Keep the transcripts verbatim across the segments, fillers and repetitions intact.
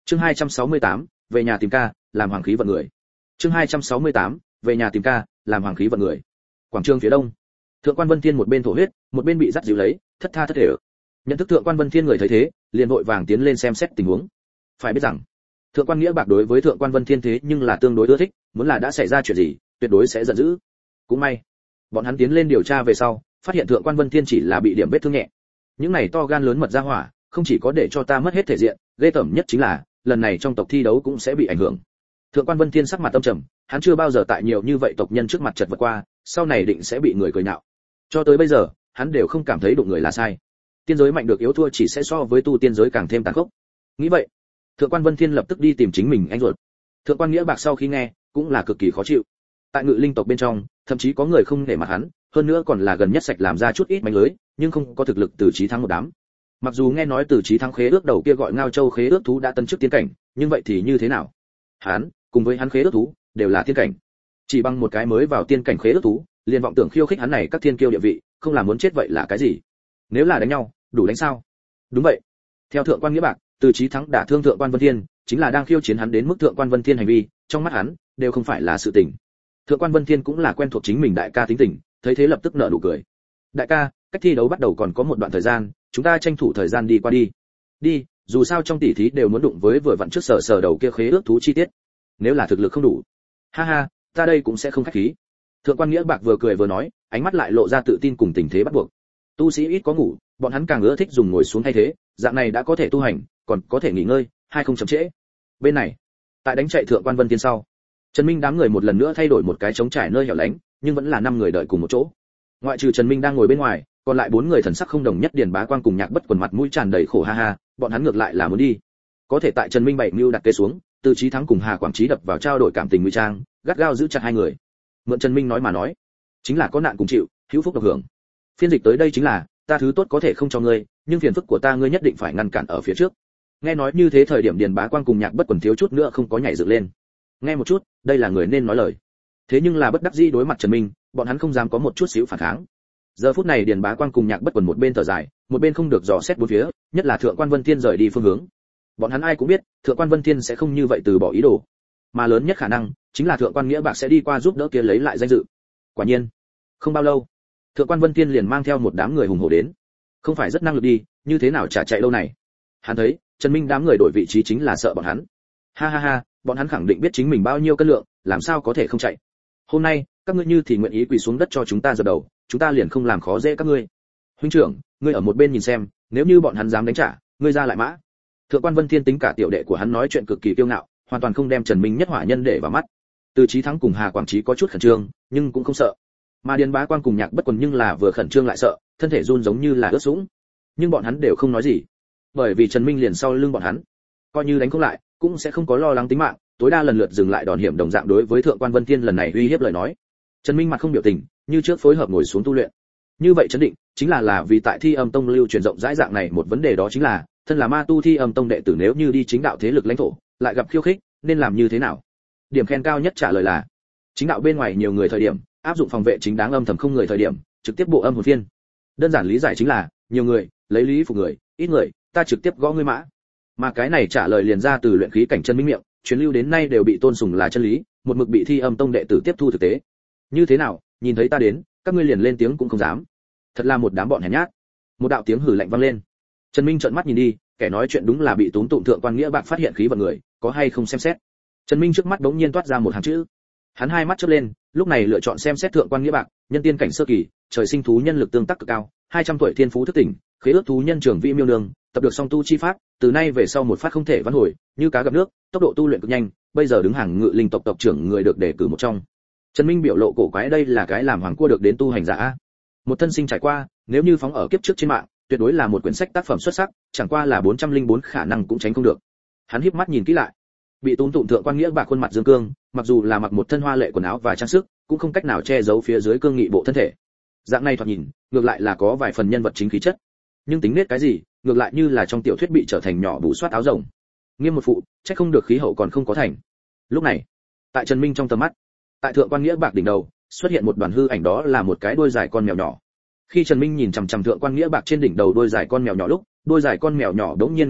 Chương hai trăm sáu mươi tám, về nhà tìm ca, làm hoàng khí vận người. Chương hai trăm sáu mươi tám, về nhà tìm ca, làm hoàng khí vận người. Quảng trường phía đông, Thượng quan Vân Thiên một bên thổ huyết, một bên bị dắt dìu lấy, thất tha thất thể. Nhận thức Thượng quan Vân Thiên người thấy thế, liền vội vàng tiến lên xem xét tình huống. Phải biết rằng, Thượng quan Nghĩa Bạc đối với Thượng quan Vân Thiên thế nhưng là tương đối ưa thích, muốn là đã xảy ra chuyện gì, tuyệt đối sẽ giận dữ. Cũng may, bọn hắn tiến lên điều tra về sau, phát hiện Thượng quan Vân Thiên chỉ là bị điểm vết thương nhẹ. Những này to gan lớn mật ra hỏa, không chỉ có để cho ta mất hết thể diện, ghê tởm nhất chính là lần này trong tộc thi đấu cũng sẽ bị ảnh hưởng. Thượng quan Vân Thiên sắc mặt âm trầm, hắn chưa bao giờ tại nhiều như vậy tộc nhân trước mặt chật vật qua, sau này định sẽ bị người cười nhạo. Cho tới bây giờ, hắn đều không cảm thấy đụng người là sai. Tiên giới mạnh được yếu thua chỉ sẽ so với tu tiên giới càng thêm tàn khốc. Nghĩ vậy, Thượng quan Vân Thiên lập tức đi tìm chính mình anh ruột. Thượng quan Nghĩa Bạc sau khi nghe, cũng là cực kỳ khó chịu. Tại Ngự Linh tộc bên trong, thậm chí có người không nể mặt hắn, hơn nữa còn là gần nhất sạch làm ra chút ít mánh lưới, nhưng không có thực lực từ chí thắng một đám. Mặc dù nghe nói từ chí thắng khế ước đầu kia gọi Ngao Châu khế ước thú đã tân chức tiên cảnh, nhưng vậy thì như thế nào? Hắn, cùng với hắn khế ước thú, đều là tiên cảnh. Chỉ bằng một cái mới vào tiên cảnh khế ước thú, liền vọng tưởng khiêu khích hắn này các thiên kiêu địa vị, không là muốn chết vậy là cái gì? Nếu là đánh nhau, đủ đánh sao? Đúng vậy. Theo Thượng quan Nghĩa Bạc, từ chí thắng đả thương Thượng quan Vân Thiên, chính là đang khiêu chiến hắn đến mức Thượng quan Vân Thiên hành vi, trong mắt hắn, đều không phải là sự tình. Thượng quan Vân Thiên cũng là quen thuộc chính mình đại ca tính tình, thấy thế lập tức nở nụ cười. Đại ca, cách thi đấu bắt đầu còn có một đoạn thời gian, chúng ta tranh thủ thời gian đi qua đi. Đi, dù sao trong tỷ thí đều muốn đụng với vừa vặn trước sở sở đầu kia khế ước thú chi tiết. Nếu là thực lực không đủ, ha ha, ta đây cũng sẽ không khách khí. Thượng quan Nghĩa Bạc vừa cười vừa nói, ánh mắt lại lộ ra tự tin cùng tình thế bắt buộc. Tu sĩ ít có ngủ, bọn hắn càng ưa thích dùng ngồi xuống thay thế, dạng này đã có thể tu hành, còn có thể nghỉ ngơi, hai không chậm trễ. Bên này, tại đánh chạy Thượng quan Vân Thiên sau, Trần Minh đám người một lần nữa thay đổi một cái trống trải nơi hẻo lánh, nhưng vẫn là năm người đợi cùng một chỗ. Ngoại trừ Trần Minh đang ngồi bên ngoài, còn lại bốn người thần sắc không đồng nhất, Điền Bá Quang cùng Nhạc Bất Quần mặt mũi tràn đầy khổ ha ha, bọn hắn ngược lại là muốn đi. Có thể tại Trần Minh bảy mưu đặt kế xuống, Từ Chí Thắng cùng Hà Quảng Chí đập vào trao đổi cảm tình nguy trang, gắt gao giữ chặt hai người. Mượn Trần Minh nói mà nói, chính là có nạn cùng chịu, hữu phúc độc hưởng. Phiên dịch tới đây chính là, ta thứ tốt có thể không cho ngươi, nhưng phiền phức của ta ngươi nhất định phải ngăn cản ở phía trước. Nghe nói như thế thời điểm Điền Bá Quang cùng Nhạc Bất Quần thiếu chút nữa không có nhảy dựng lên. Nghe một chút, đây là người nên nói lời. Thế nhưng là bất đắc dĩ đối mặt Trần Minh, bọn hắn không dám có một chút xíu phản kháng. Giờ phút này Điền Bá Quang cùng Nhạc Bất Quần một bên thở dài, một bên không được dò xét bốn phía, nhất là Thượng quan Vân Thiên rời đi phương hướng. Bọn hắn ai cũng biết, Thượng quan Vân Thiên sẽ không như vậy từ bỏ ý đồ, mà lớn nhất khả năng chính là Thượng quan Nghĩa Bạc sẽ đi qua giúp đỡ kia lấy lại danh dự. Quả nhiên, không bao lâu, Thượng quan Vân Thiên liền mang theo một đám người hùng hổ đến. Không phải rất năng lực đi, như thế nào chả chạy lâu này. Hắn thấy, Trần Minh đám người đổi vị trí chính là sợ bọn hắn. Ha ha ha, bọn hắn khẳng định biết chính mình bao nhiêu cân lượng, làm sao có thể không chạy. Hôm nay, các ngươi như thì nguyện ý quỳ xuống đất cho chúng ta dập đầu, chúng ta liền không làm khó dễ các ngươi. Huynh trưởng, ngươi ở một bên nhìn xem, nếu như bọn hắn dám đánh trả, ngươi ra lại mã. Thượng quan Vân Thiên tính cả tiểu đệ của hắn nói chuyện cực kỳ kiêu ngạo, hoàn toàn không đem Trần Minh nhất hỏa nhân để vào mắt. Từ Chí Thắng cùng Hà Quảng Chí có chút khẩn trương, nhưng cũng không sợ. Mà Điền Bá Quang cùng Nhạc Bất Quần nhưng là vừa khẩn trương lại sợ, thân thể run giống như là ướt sũng. Nhưng bọn hắn đều không nói gì, bởi vì Trần Minh liền sau lưng bọn hắn, coi như đánh không lại, cũng sẽ không có lo lắng tính mạng, tối đa lần lượt dừng lại đòn hiểm đồng dạng đối với Thượng quan Vân Thiên lần này uy hiếp lời nói. Trần Minh mặt không biểu tình, như trước phối hợp ngồi xuống tu luyện. Như vậy chấn định, chính là là vì tại Thi Âm Tông lưu truyền rộng rãi dạng này một vấn đề, đó chính là, thân là ma tu Thi Âm Tông đệ tử nếu như đi chính đạo thế lực lãnh thổ, lại gặp khiêu khích, nên làm như thế nào? Điểm khen cao nhất trả lời là, chính đạo bên ngoài nhiều người thời điểm, áp dụng phòng vệ chính đáng âm thầm không người thời điểm, trực tiếp bộ âm hồn phiên. Đơn giản lý giải chính là, nhiều người, lấy lý phục người, ít người, ta trực tiếp gõ ngươi mã. Mà cái này trả lời liền ra từ luyện khí cảnh Chân Minh miệng, truyền lưu đến nay đều bị tôn sùng là chân lý, một mực bị Thi Âm Tông đệ tử tiếp thu thực tế. Như thế nào, nhìn thấy ta đến, các ngươi liền lên tiếng cũng không dám. Thật là một đám bọn hèn nhát. Một đạo tiếng hử lạnh vang lên. Trần Minh trợn mắt nhìn đi, kẻ nói chuyện đúng là bị túm tụng Thượng quan Nghĩa Bạc phát hiện khí vận người, có hay không xem xét. Trần Minh trước mắt đống nhiên toát ra một hàng chữ. Hắn hai mắt chớp lên, lúc này lựa chọn xem xét Thượng quan Nghĩa Bạc, nhân tiên cảnh sơ kỳ, trời sinh thú nhân lực tương tác cực cao, hai trăm tuổi thiên phú thức tỉnh, khế ước thú nhân trưởng vị miêu nương, tập được song tu chi pháp, từ nay về sau một phát không thể vãn hồi, như cá gặp nước, tốc độ tu luyện cực nhanh, bây giờ đứng hàng Ngự Linh tộc tộc trưởng người được đề cử một trong. Trần Minh biểu lộ cổ quái, đây là cái làm hoàng cua được đến tu hành giả a. Một thân sinh trải qua, nếu như phóng ở kiếp trước trên mạng, tuyệt đối là một quyển sách tác phẩm xuất sắc, chẳng qua là bốn trăm lẻ bốn khả năng cũng tránh không được. Hắn híp mắt nhìn kỹ lại, bị túm tụng Thượng quan Nghĩa Bạc khuôn mặt dương cương, mặc dù là mặc một thân hoa lệ quần áo và trang sức, cũng không cách nào che giấu phía dưới cương nghị bộ thân thể. Dạng này thoạt nhìn, ngược lại là có vài phần nhân vật chính khí chất. Nhưng tính nết cái gì, ngược lại như là trong tiểu thuyết bị trở thành nhỏ bù soát áo rồng. Nghiêm một phụ, chắc không được khí hậu còn không có thành. Lúc này, tại Trần Minh trong tầm mắt, tại Thượng quan Nghĩa Bạc đỉnh đầu, xuất hiện một đoàn hư ảnh, đó là một cái đuôi dài con mèo nhỏ. Khi Trần Minh nhìn chằm chằm Thượng quan Nghĩa Bạc trên đỉnh đầu đuôi dài con mèo nhỏ lúc, đuôi dài con mèo nhỏ đống nhiên ngẩng đầu,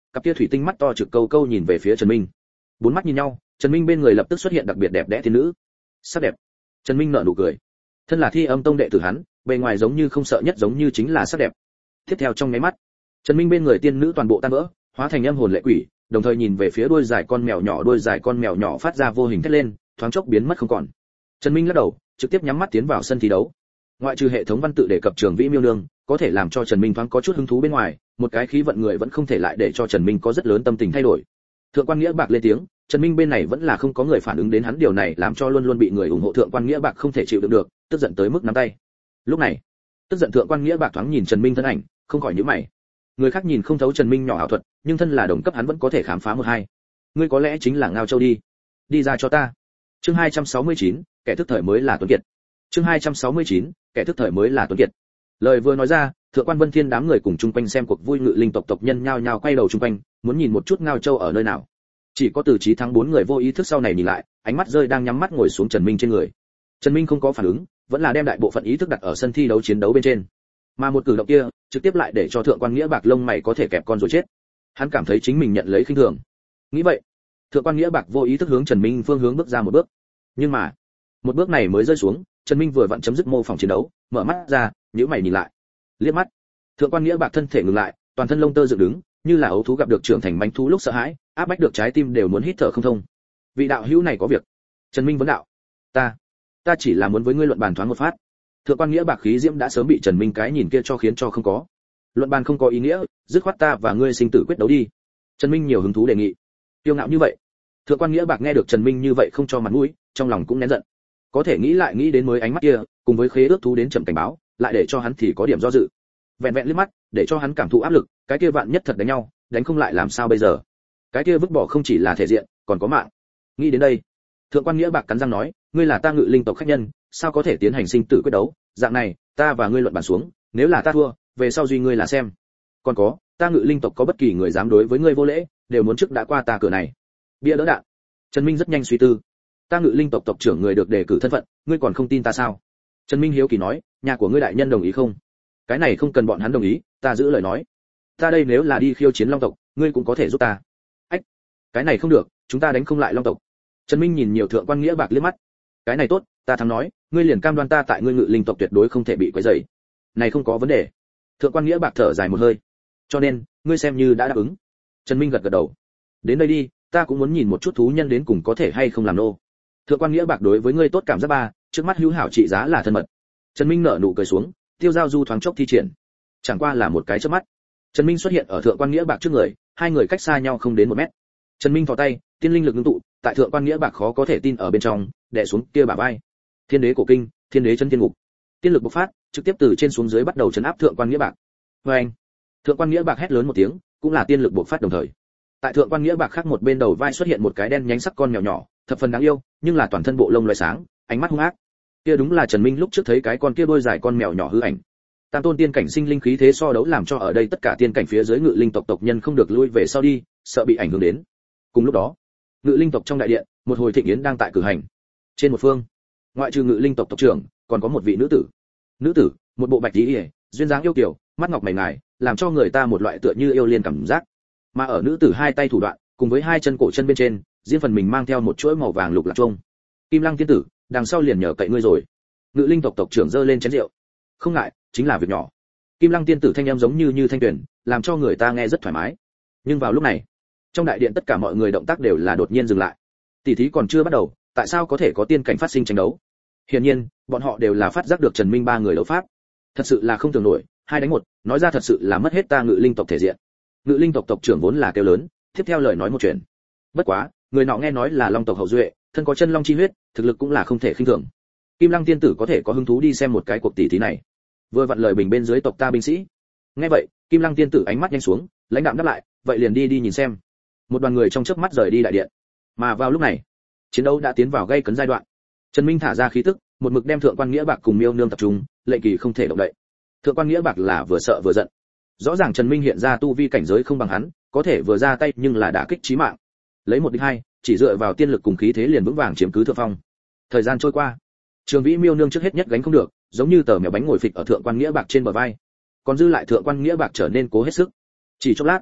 cặp kia thủy tinh mắt to trực câu câu nhìn về phía Trần Minh. Bốn mắt nhìn nhau, Trần Minh bên người lập tức xuất hiện đặc biệt đẹp đẽ thiên nữ. Sắc đẹp. Trần Minh nở nụ cười. Thân là Thi Âm Tông đệ tử hắn, bề ngoài giống như không sợ nhất giống như chính là sắc đẹp. Tiếp theo trong nháy mắt, Trần Minh bên người tiên nữ toàn bộ tan vỡ, hóa thành âm hồn lệ quỷ, đồng thời nhìn về phía đuôi dài con mèo nhỏ, đuôi dài con mèo nhỏ phát ra vô hình thét lên, thoáng chốc biến mất không còn. Trần Minh lắc đầu, trực tiếp nhắm mắt tiến vào sân thi đấu. Ngoại trừ hệ thống văn tự đề cập Trường Vĩ Miêu Nương, có thể làm cho Trần Minh thoáng có chút hứng thú bên ngoài, một cái khí vận người vẫn không thể lại để cho Trần Minh có rất lớn tâm tình thay đổi. Thượng quan Nghĩa Bạc lên tiếng, Trần Minh bên này vẫn là không có người phản ứng đến hắn, điều này làm cho luôn luôn bị người ủng hộ Thượng quan Nghĩa Bạc không thể chịu đựng được, tức giận tới mức nắm tay. Lúc này, tức giận Thượng quan Nghĩa Bạc thoáng nhìn Trần Minh thân ảnh, không khỏi nhíu mày. Người khác nhìn không thấu Trần Minh nhỏ ảo thuật, nhưng thân là đồng cấp hắn vẫn có thể khám phá một hai. Ngươi có lẽ chính là Ngao Châu đi. Đi ra cho ta. Chương hai trăm sáu mươi chín, kẻ thức thời mới là tuấn kiệt. Chương hai trăm sáu mươi chín, kẻ thức thời mới là tuấn kiệt. Lời vừa nói ra, Thượng quan Vân Thiên đám người cùng chung quanh xem cuộc vui Ngự Linh tộc tộc nhân nhao nhao quay đầu chung quanh, muốn nhìn một chút Ngao Châu ở nơi nào. Chỉ có Từ Chí Thắng bốn người vô ý thức sau này nhìn lại, ánh mắt rơi đang nhắm mắt ngồi xuống Trần Minh trên người. Trần Minh không có phản ứng, vẫn là đem đại bộ phận ý thức đặt ở sân thi đấu chiến đấu bên trên. Mà một cử động kia, trực tiếp lại để cho Thượng quan Nghĩa Bạc lông mày có thể kẹp con rồi chết. Hắn cảm thấy chính mình nhận lấy khinh thường. Nghĩ vậy, Thượng quan Nghĩa Bạc vô ý thức hướng Trần Minh phương hướng bước ra một bước. Nhưng mà, một bước này mới rơi xuống, Trần Minh vừa vặn chấm dứt mô phỏng chiến đấu, mở mắt ra, nhíu mày nhìn lại. Liếc mắt, Thượng quan Nghĩa Bạc thân thể ngừng lại, toàn thân lông tơ dựng đứng, như là ấu thú gặp được trưởng thành manh thú lúc sợ hãi, áp bách được trái tim đều muốn hít thở không thông. Vị đạo hữu này có việc. Trần Minh vấn đạo. Ta, ta chỉ là muốn với ngươi luận bàn thoáng một phát. Thượng quan Nghĩa Bạc khí diễm đã sớm bị Trần Minh cái nhìn kia cho khiến cho không có. Luận bàn không có ý nghĩa, dứt khoát ta và ngươi sinh tử quyết đấu đi. Trần Minh nhiều hứng thú đề nghị. Tiêu ngạo như vậy. Thượng quan Nghĩa Bạc nghe được Trần Minh như vậy không cho mặt mũi, trong lòng cũng nén giận. Có thể nghĩ lại nghĩ đến mới ánh mắt kia, cùng với khế ước thú đến chậm cảnh báo, lại để cho hắn thì có điểm do dự. Vẹn vẹn liếc mắt, để cho hắn cảm thụ áp lực, cái kia vạn nhất thật đánh nhau, đánh không lại làm sao bây giờ? Cái kia vứt bỏ không chỉ là thể diện, còn có mạng. Nghĩ đến đây, Thượng quan Nghĩa Bạc cắn răng nói, ngươi là ta Ngự Linh tộc khách nhân, sao có thể tiến hành sinh tử quyết đấu? Dạng này, ta và ngươi luận bàn xuống, nếu là ta thua, về sau duy ngươi là xem. Còn có, ta Ngự Linh tộc có bất kỳ người dám đối với ngươi vô lễ, đều muốn trước đã qua ta cửa này. Bia đỡ đạn. Trần Minh rất nhanh suy tư. Ta Ngự Linh tộc tộc trưởng người được đề cử thân phận, ngươi còn không tin ta sao? Trần Minh hiếu kỳ nói, nhà của ngươi đại nhân đồng ý không? Cái này không cần bọn hắn đồng ý, ta giữ lời nói. Ta đây nếu là đi khiêu chiến Long tộc, ngươi cũng có thể giúp ta. Ách, cái này không được, chúng ta đánh không lại Long tộc. Trần Minh nhìn nhiều Thượng quan Nghĩa Bạc liếc mắt. Cái này tốt, ta thắng nói, ngươi liền cam đoan ta tại ngươi Ngự Linh tộc tuyệt đối không thể bị quấy rầy. Này không có vấn đề. Thượng quan Nghĩa Bạc thở dài một hơi. Cho nên, ngươi xem như đã đáp ứng. Trần Minh gật gật đầu. Đến đây đi, ta cũng muốn nhìn một chút thú nhân đến cùng có thể hay không làm nô. Thượng quan Nghĩa Bạc đối với ngươi tốt cảm giác ba, trước mắt hữu hảo trị giá là thân mật. Trần Minh nở nụ cười xuống, tiêu giao du thoáng chốc thi triển. Chẳng qua là một cái chớp mắt, Trần Minh xuất hiện ở Thượng quan Nghĩa Bạc trước người, hai người cách xa nhau không đến một mét. Trần Minh thò tay, tiên linh lực ngưng tụ, tại Thượng quan Nghĩa Bạc khó có thể tin ở bên trong, đè xuống kia bả vai. Thiên đế cổ kinh, thiên đế chân thiên ngục. Tiên lực bộc phát, trực tiếp từ trên xuống dưới bắt đầu trấn áp Thượng quan Nghĩa Bạc. Oeng! Thượng quan Nghĩa Bạc hét lớn một tiếng, cũng là tiên lực bộc phát đồng thời. Tại Thượng quan Nghĩa Bạc khác một bên đầu vai xuất hiện một cái đen nhánh sắc con mèo nhỏ, thập phần đáng yêu, nhưng là toàn thân bộ lông loé sáng, ánh mắt hung ác. Kia đúng là Trần Minh lúc trước thấy cái con kia đôi dài con mèo nhỏ hư ảnh. Tam tôn tiên cảnh sinh linh khí thế so đấu làm cho ở đây tất cả tiên cảnh phía dưới Ngự Linh tộc tộc nhân không được lui về sau đi, sợ bị ảnh hưởng đến. Cùng lúc đó, Ngự Linh tộc trong đại điện, một hồi thịnh yến đang tại cử hành. Trên một phương, ngoại trừ Ngự Linh tộc tộc trưởng, còn có một vị nữ tử. Nữ tử, một bộ bạch y, duyên dáng yêu kiều, mắt ngọc mày ngài, làm cho người ta một loại tựa như yêu liên cảm giác. Mà ở nữ tử hai tay thủ đoạn, cùng với hai chân cổ chân bên trên, riêng phần mình mang theo một chuỗi màu vàng lục lạc chuông. Kim Lăng tiên tử, đằng sau liền nhờ cậy ngươi rồi. Ngự Linh tộc tộc trưởng giơ lên chén rượu. Không ngại, chính là việc nhỏ. Kim Lăng tiên tử thanh âm giống như như thanh tuyển, làm cho người ta nghe rất thoải mái. Nhưng vào lúc này, trong đại điện tất cả mọi người động tác đều là đột nhiên dừng lại. Tỷ thí còn chưa bắt đầu, tại sao có thể có tiên cảnh phát sinh tranh đấu? Hiển nhiên, bọn họ đều là phát giác được Trần Minh ba người đấu pháp. Thật sự là không tưởng nổi, hai đánh một, nói ra thật sự là mất hết ta Ngự Linh tộc thể diện. Ngự Linh tộc tộc trưởng vốn là kêu lớn, tiếp theo lời nói một chuyện. Bất quá, người nọ nghe nói là Long tộc hậu duệ, thân có chân long chi huyết, thực lực cũng là không thể khinh thường. Kim Lăng tiên tử có thể có hứng thú đi xem một cái cuộc tỷ thí này. Vừa vặn lời bình bên dưới tộc ta binh sĩ. Nghe vậy, Kim Lăng tiên tử ánh mắt nhanh xuống, lãnh đạm đáp lại, vậy liền đi đi nhìn xem. Một đoàn người trong chớp mắt rời đi đại điện. Mà vào lúc này, chiến đấu đã tiến vào gay cấn giai đoạn. Trần Minh thả ra khí tức, một mực đem Thượng quan Nghĩa Bạc cùng Miêu Nương tập trung, lệnh kỳ không thể động đậy. Thượng quan Nghĩa Bạc là vừa sợ vừa giận. Rõ ràng Trần Minh hiện ra tu vi cảnh giới không bằng hắn, có thể vừa ra tay nhưng là đả kích chí mạng. Lấy một địch hai, chỉ dựa vào tiên lực cùng khí thế liền vững vàng chiếm cứ thượng phong. Thời gian trôi qua, Trường Vĩ Miêu Nương trước hết nhất gánh không được, giống như tờ mèo bánh ngồi phịch ở Thượng quan Nghĩa Bạc trên bờ vai. Còn dư lại Thượng quan Nghĩa Bạc trở nên cố hết sức. Chỉ chốc lát,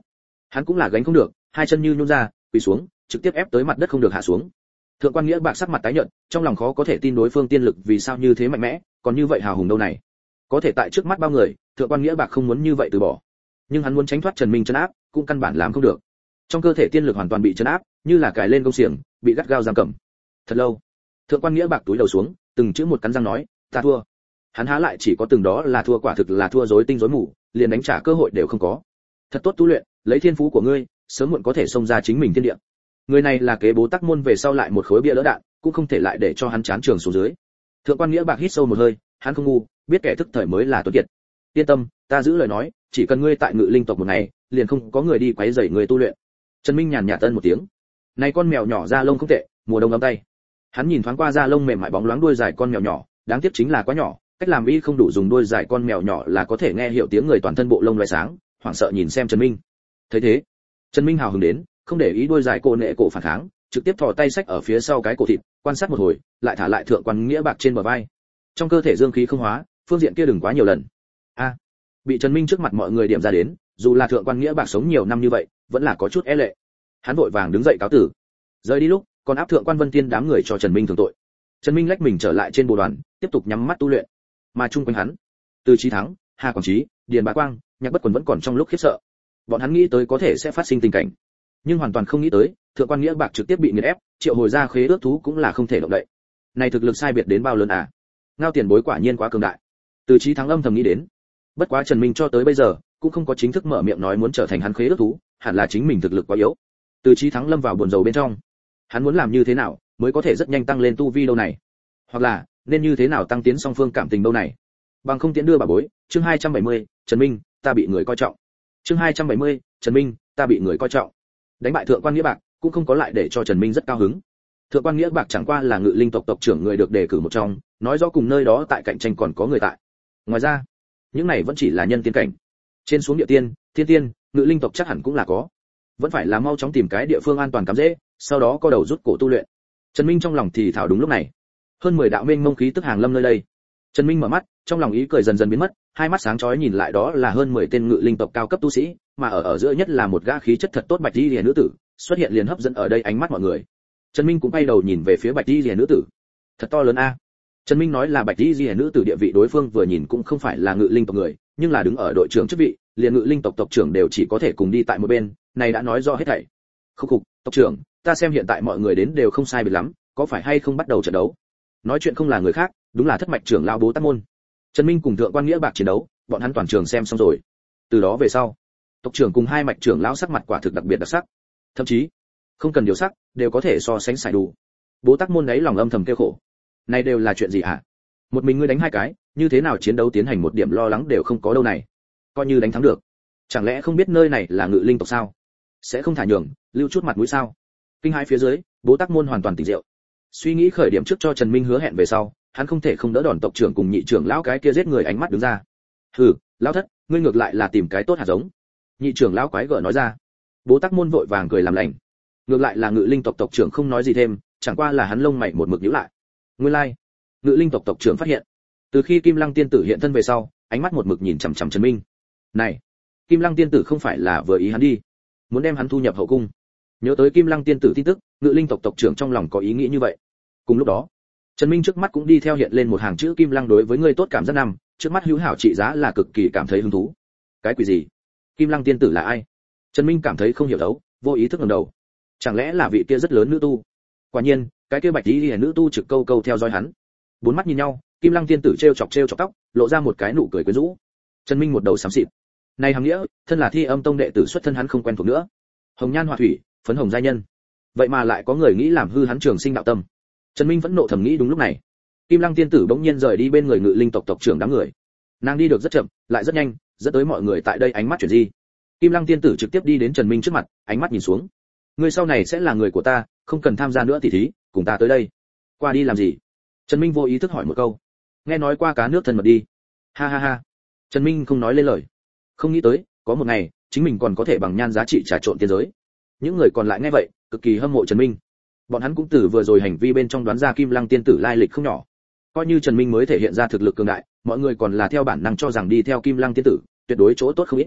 Hắn cũng là gánh không được, hai chân như nhún ra, quỳ xuống, trực tiếp ép tới mặt đất không được hạ xuống. Thượng quan Nghĩa Bạc sắc mặt tái nhợt, trong lòng khó có thể tin đối phương tiên lực vì sao như thế mạnh mẽ, còn như vậy hào hùng đâu này. Có thể tại trước mắt bao người, Thượng quan Nghĩa Bạc không muốn như vậy từ bỏ. Nhưng hắn muốn tránh thoát Trần Minh trấn áp, cũng căn bản làm không được. Trong cơ thể tiên lực hoàn toàn bị trấn áp, như là cài lên công xiềng, bị gắt gao giam cầm. Thật lâu, Thượng quan Nghĩa Bạc túi đầu xuống, từng chữ một cắn răng nói, ta thua. Hắn há lại chỉ có từng đó là thua, quả thực là thua rối tinh rối mù, liền đánh trả cơ hội đều không có. Thật tốt tu luyện, lấy thiên phú của ngươi, sớm muộn có thể xông ra chính mình thiên địa. Người này là kế Bố Tắc Môn về sau lại một khối bia đỡ đạn, cũng không thể lại để cho hắn chán trường xuống dưới. Thượng quan Nghĩa Bạc hít sâu một hơi, hắn không ngu, biết kẻ thức thời mới là tuấn kiệt. Yên tâm, ta giữ lời nói, chỉ cần ngươi tại Ngự Linh tộc một ngày, liền không có người đi quấy rầy người tu luyện. Trần Minh nhàn nhạt tân một tiếng. Này con mèo nhỏ da lông không tệ, mùa đông ấm tay. Hắn nhìn thoáng qua da lông mềm mại bóng loáng đuôi dài con mèo nhỏ, đáng tiếc chính là quá nhỏ, cách làm y không đủ, dùng đuôi dài con mèo nhỏ là có thể nghe hiểu tiếng người, toàn thân bộ lông loé sáng, hoảng sợ nhìn xem Trần Minh. Thấy thế, Trần Minh hào hứng đến, không để ý đuôi dài cổ nệ cổ phản kháng, trực tiếp thò tay xách ở phía sau cái cổ thịt, quan sát một hồi, lại thả lại Thượng quan Nghĩa Bạc trên bờ vai. Trong cơ thể dương khí không hóa, phương diện kia đừng quá nhiều lần. A, bị Trần Minh trước mặt mọi người điểm ra đến, dù là Thượng quan Nghĩa Bạc sống nhiều năm như vậy, vẫn là có chút e lệ. Hắn vội vàng đứng dậy cáo tử. Rời đi lúc, còn áp Thượng quan Vân Tiên đám người cho Trần Minh thưởng tội. Trần Minh lách mình trở lại trên bồ đoàn, tiếp tục nhắm mắt tu luyện. Mà chung quanh hắn, Từ Chí Thắng, Hà Quảng Chí, Điền Bá Quang, Nhạc Bất Quần vẫn còn trong lúc khiếp sợ. Bọn hắn nghĩ tới có thể sẽ phát sinh tình cảnh, nhưng hoàn toàn không nghĩ tới, Thượng quan Nghĩa Bạc trực tiếp bị nghiền ép, triệu hồi ra khế ước thú cũng là không thể động đậy. Này thực lực sai biệt đến bao lớn à? Ngao tiền bối quả nhiên quá cường đại. Từ Chí Thắng âm thầm nghĩ đến. Bất quá Trần Minh cho tới bây giờ cũng không có chính thức mở miệng nói muốn trở thành hắn khế ước thú, hẳn là chính mình thực lực quá yếu. Từ Chí Thắng lâm vào buồn rầu bên trong. Hắn muốn làm như thế nào mới có thể rất nhanh tăng lên tu vi đâu này? Hoặc là nên như thế nào tăng tiến song phương cảm tình đâu này? Bằng không tiễn đưa bà bối. Chương hai trăm bảy mươi, Trần Minh, ta bị người coi trọng. Chương hai trăm bảy mươi, Trần Minh, ta bị người coi trọng. Đánh bại Thượng quan Nghĩa Bạc cũng không có lại để cho Trần Minh rất cao hứng. Thượng quan Nghĩa Bạc chẳng qua là Ngự Linh tộc tộc trưởng người được đề cử một trong, nói rõ cùng nơi đó tại cạnh tranh còn có người tại. Ngoài ra, những này vẫn chỉ là nhân tiên cảnh. Trên xuống địa tiên, thiên tiên, Ngự Linh tộc chắc hẳn cũng là có. Vẫn phải là mau chóng tìm cái địa phương an toàn cắm dễ, sau đó co đầu rút cổ tu luyện. Trần Minh trong lòng thì thảo đúng lúc này. Hơn mười đạo mênh mông khí tức hàng lâm nơi đây. Trần Minh mở mắt, trong lòng ý cười dần dần biến mất, hai mắt sáng chói nhìn lại đó là hơn mười tên Ngự Linh tộc cao cấp tu sĩ, mà ở ở giữa nhất là một gã khí chất thật tốt bạch y liễu nữ tử, xuất hiện liền hấp dẫn ở đây ánh mắt mọi người. Trần Minh cũng quay đầu nhìn về phía bạch y liễu nữ tử. Thật to lớn a. Trần Minh nói là bạch y liễu nữ tử địa vị đối phương vừa nhìn cũng không phải là Ngự Linh tộc người, nhưng là đứng ở đội trưởng chức vị, liền Ngự Linh tộc tộc trưởng đều chỉ có thể cùng đi tại một bên, này đã nói rõ hết thảy. Khúc khục, tộc trưởng, ta xem hiện tại mọi người đến đều không sai biệt lắm, có phải hay không bắt đầu trận đấu? Nói chuyện không là người khác, đúng là thất mạch trưởng lão Bố Tát Môn. Trần Minh cùng Thượng quan Nghĩa Bạc chiến đấu, bọn hắn toàn trường xem xong rồi. Từ đó về sau, tộc trưởng cùng hai mạch trưởng lão sắc mặt quả thực đặc biệt đặc sắc. Thậm chí, không cần điều sắc, đều có thể so sánh xài đủ. Bố Tát Môn đấy lòng âm thầm kêu khổ. Này đều là chuyện gì hả? Một mình ngươi đánh hai cái, như thế nào chiến đấu tiến hành một điểm lo lắng đều không có đâu này. Coi như đánh thắng được, chẳng lẽ không biết nơi này là Ngự Linh tộc sao? Sẽ không thả nhường, lưu chút mặt mũi sao? Kinh hãi phía dưới, Bố Tát Môn hoàn toàn tỉnh rượu. Suy nghĩ khởi điểm trước cho Trần Minh hứa hẹn về sau, hắn không thể không đỡ đòn tộc trưởng cùng nhị trưởng lão cái kia giết người ánh mắt đứng ra. Hừ, lão thất, ngươi ngược lại là tìm cái tốt hạt giống. Nhị trưởng lão quái gở nói ra. Bố Tát Môn vội vàng cười làm lành. Ngược lại là Ngự Linh tộc tộc trưởng không nói gì thêm, chẳng qua là hắn lông mày một mực nhíu lại. Nguyên lai, like. Ngự Linh tộc tộc trưởng phát hiện, từ khi Kim Lăng tiên tử hiện thân về sau, ánh mắt một mực nhìn chằm chằm Trần Minh. Này, Kim Lăng tiên tử không phải là vừa ý hắn đi, muốn đem hắn thu nhập hậu cung. Nhớ tới Kim Lăng tiên tử tin tức, Ngự Linh tộc tộc trưởng trong lòng có ý nghĩ như vậy. Cùng lúc đó, Trần Minh trước mắt cũng đi theo hiện lên một hàng chữ Kim Lăng đối với ngươi tốt cảm giác năm, trước mắt hữu hảo trị giá là cực kỳ cảm thấy hứng thú. Cái quỷ gì? Kim Lăng tiên tử là ai? Trần Minh cảm thấy không hiểu đấu, vô ý thức ngẩng đầu. Chẳng lẽ là vị kia rất lớn nữ tu? Quả nhiên, cái kia bạch y liễu nữ tu trực câu câu theo dõi hắn. Bốn mắt nhìn nhau, Kim Lăng tiên tử trêu chọc trêu chọc tóc, lộ ra một cái nụ cười quyến rũ. Trần Minh một đầu xám xịt. Này hằng nghĩa, thân là Thi Âm tông đệ tử xuất thân hắn không quen thuộc nữa. Hồng nhan họa thủy, phấn hồng giai nhân. Vậy mà lại có người nghĩ làm hư hắn trường sinh đạo tâm. Trần Minh vẫn nộ thầm nghĩ đúng lúc này, Kim Lăng tiên tử bỗng nhiên rời đi bên người Ngự Linh tộc tộc trưởng đám người. Nàng đi được rất chậm, lại rất nhanh, dẫn tới mọi người tại đây ánh mắt chuyển di. Kim Lăng tiên tử trực tiếp đi đến Trần Minh trước mặt, ánh mắt nhìn xuống. Ngươi sau này sẽ là người của ta, không cần tham gia nữa tỉ thí, cùng ta tới đây. Qua đi làm gì? Trần Minh vô ý thức hỏi một câu. Nghe nói qua cá nước thân mật đi. Ha ha ha. Trần Minh không nói lên lời. Không nghĩ tới, có một ngày, chính mình còn có thể bằng nhan giá trị trà trộn tiên giới. Những người còn lại nghe vậy, cực kỳ hâm mộ Trần Minh. Bọn hắn cũng từ vừa rồi hành vi bên trong đoán ra Kim Lăng tiên tử lai lịch không nhỏ. Coi như Trần Minh mới thể hiện ra thực lực cường đại, mọi người còn là theo bản năng cho rằng đi theo Kim Lăng tiên tử, tuyệt đối chỗ tốt không ít.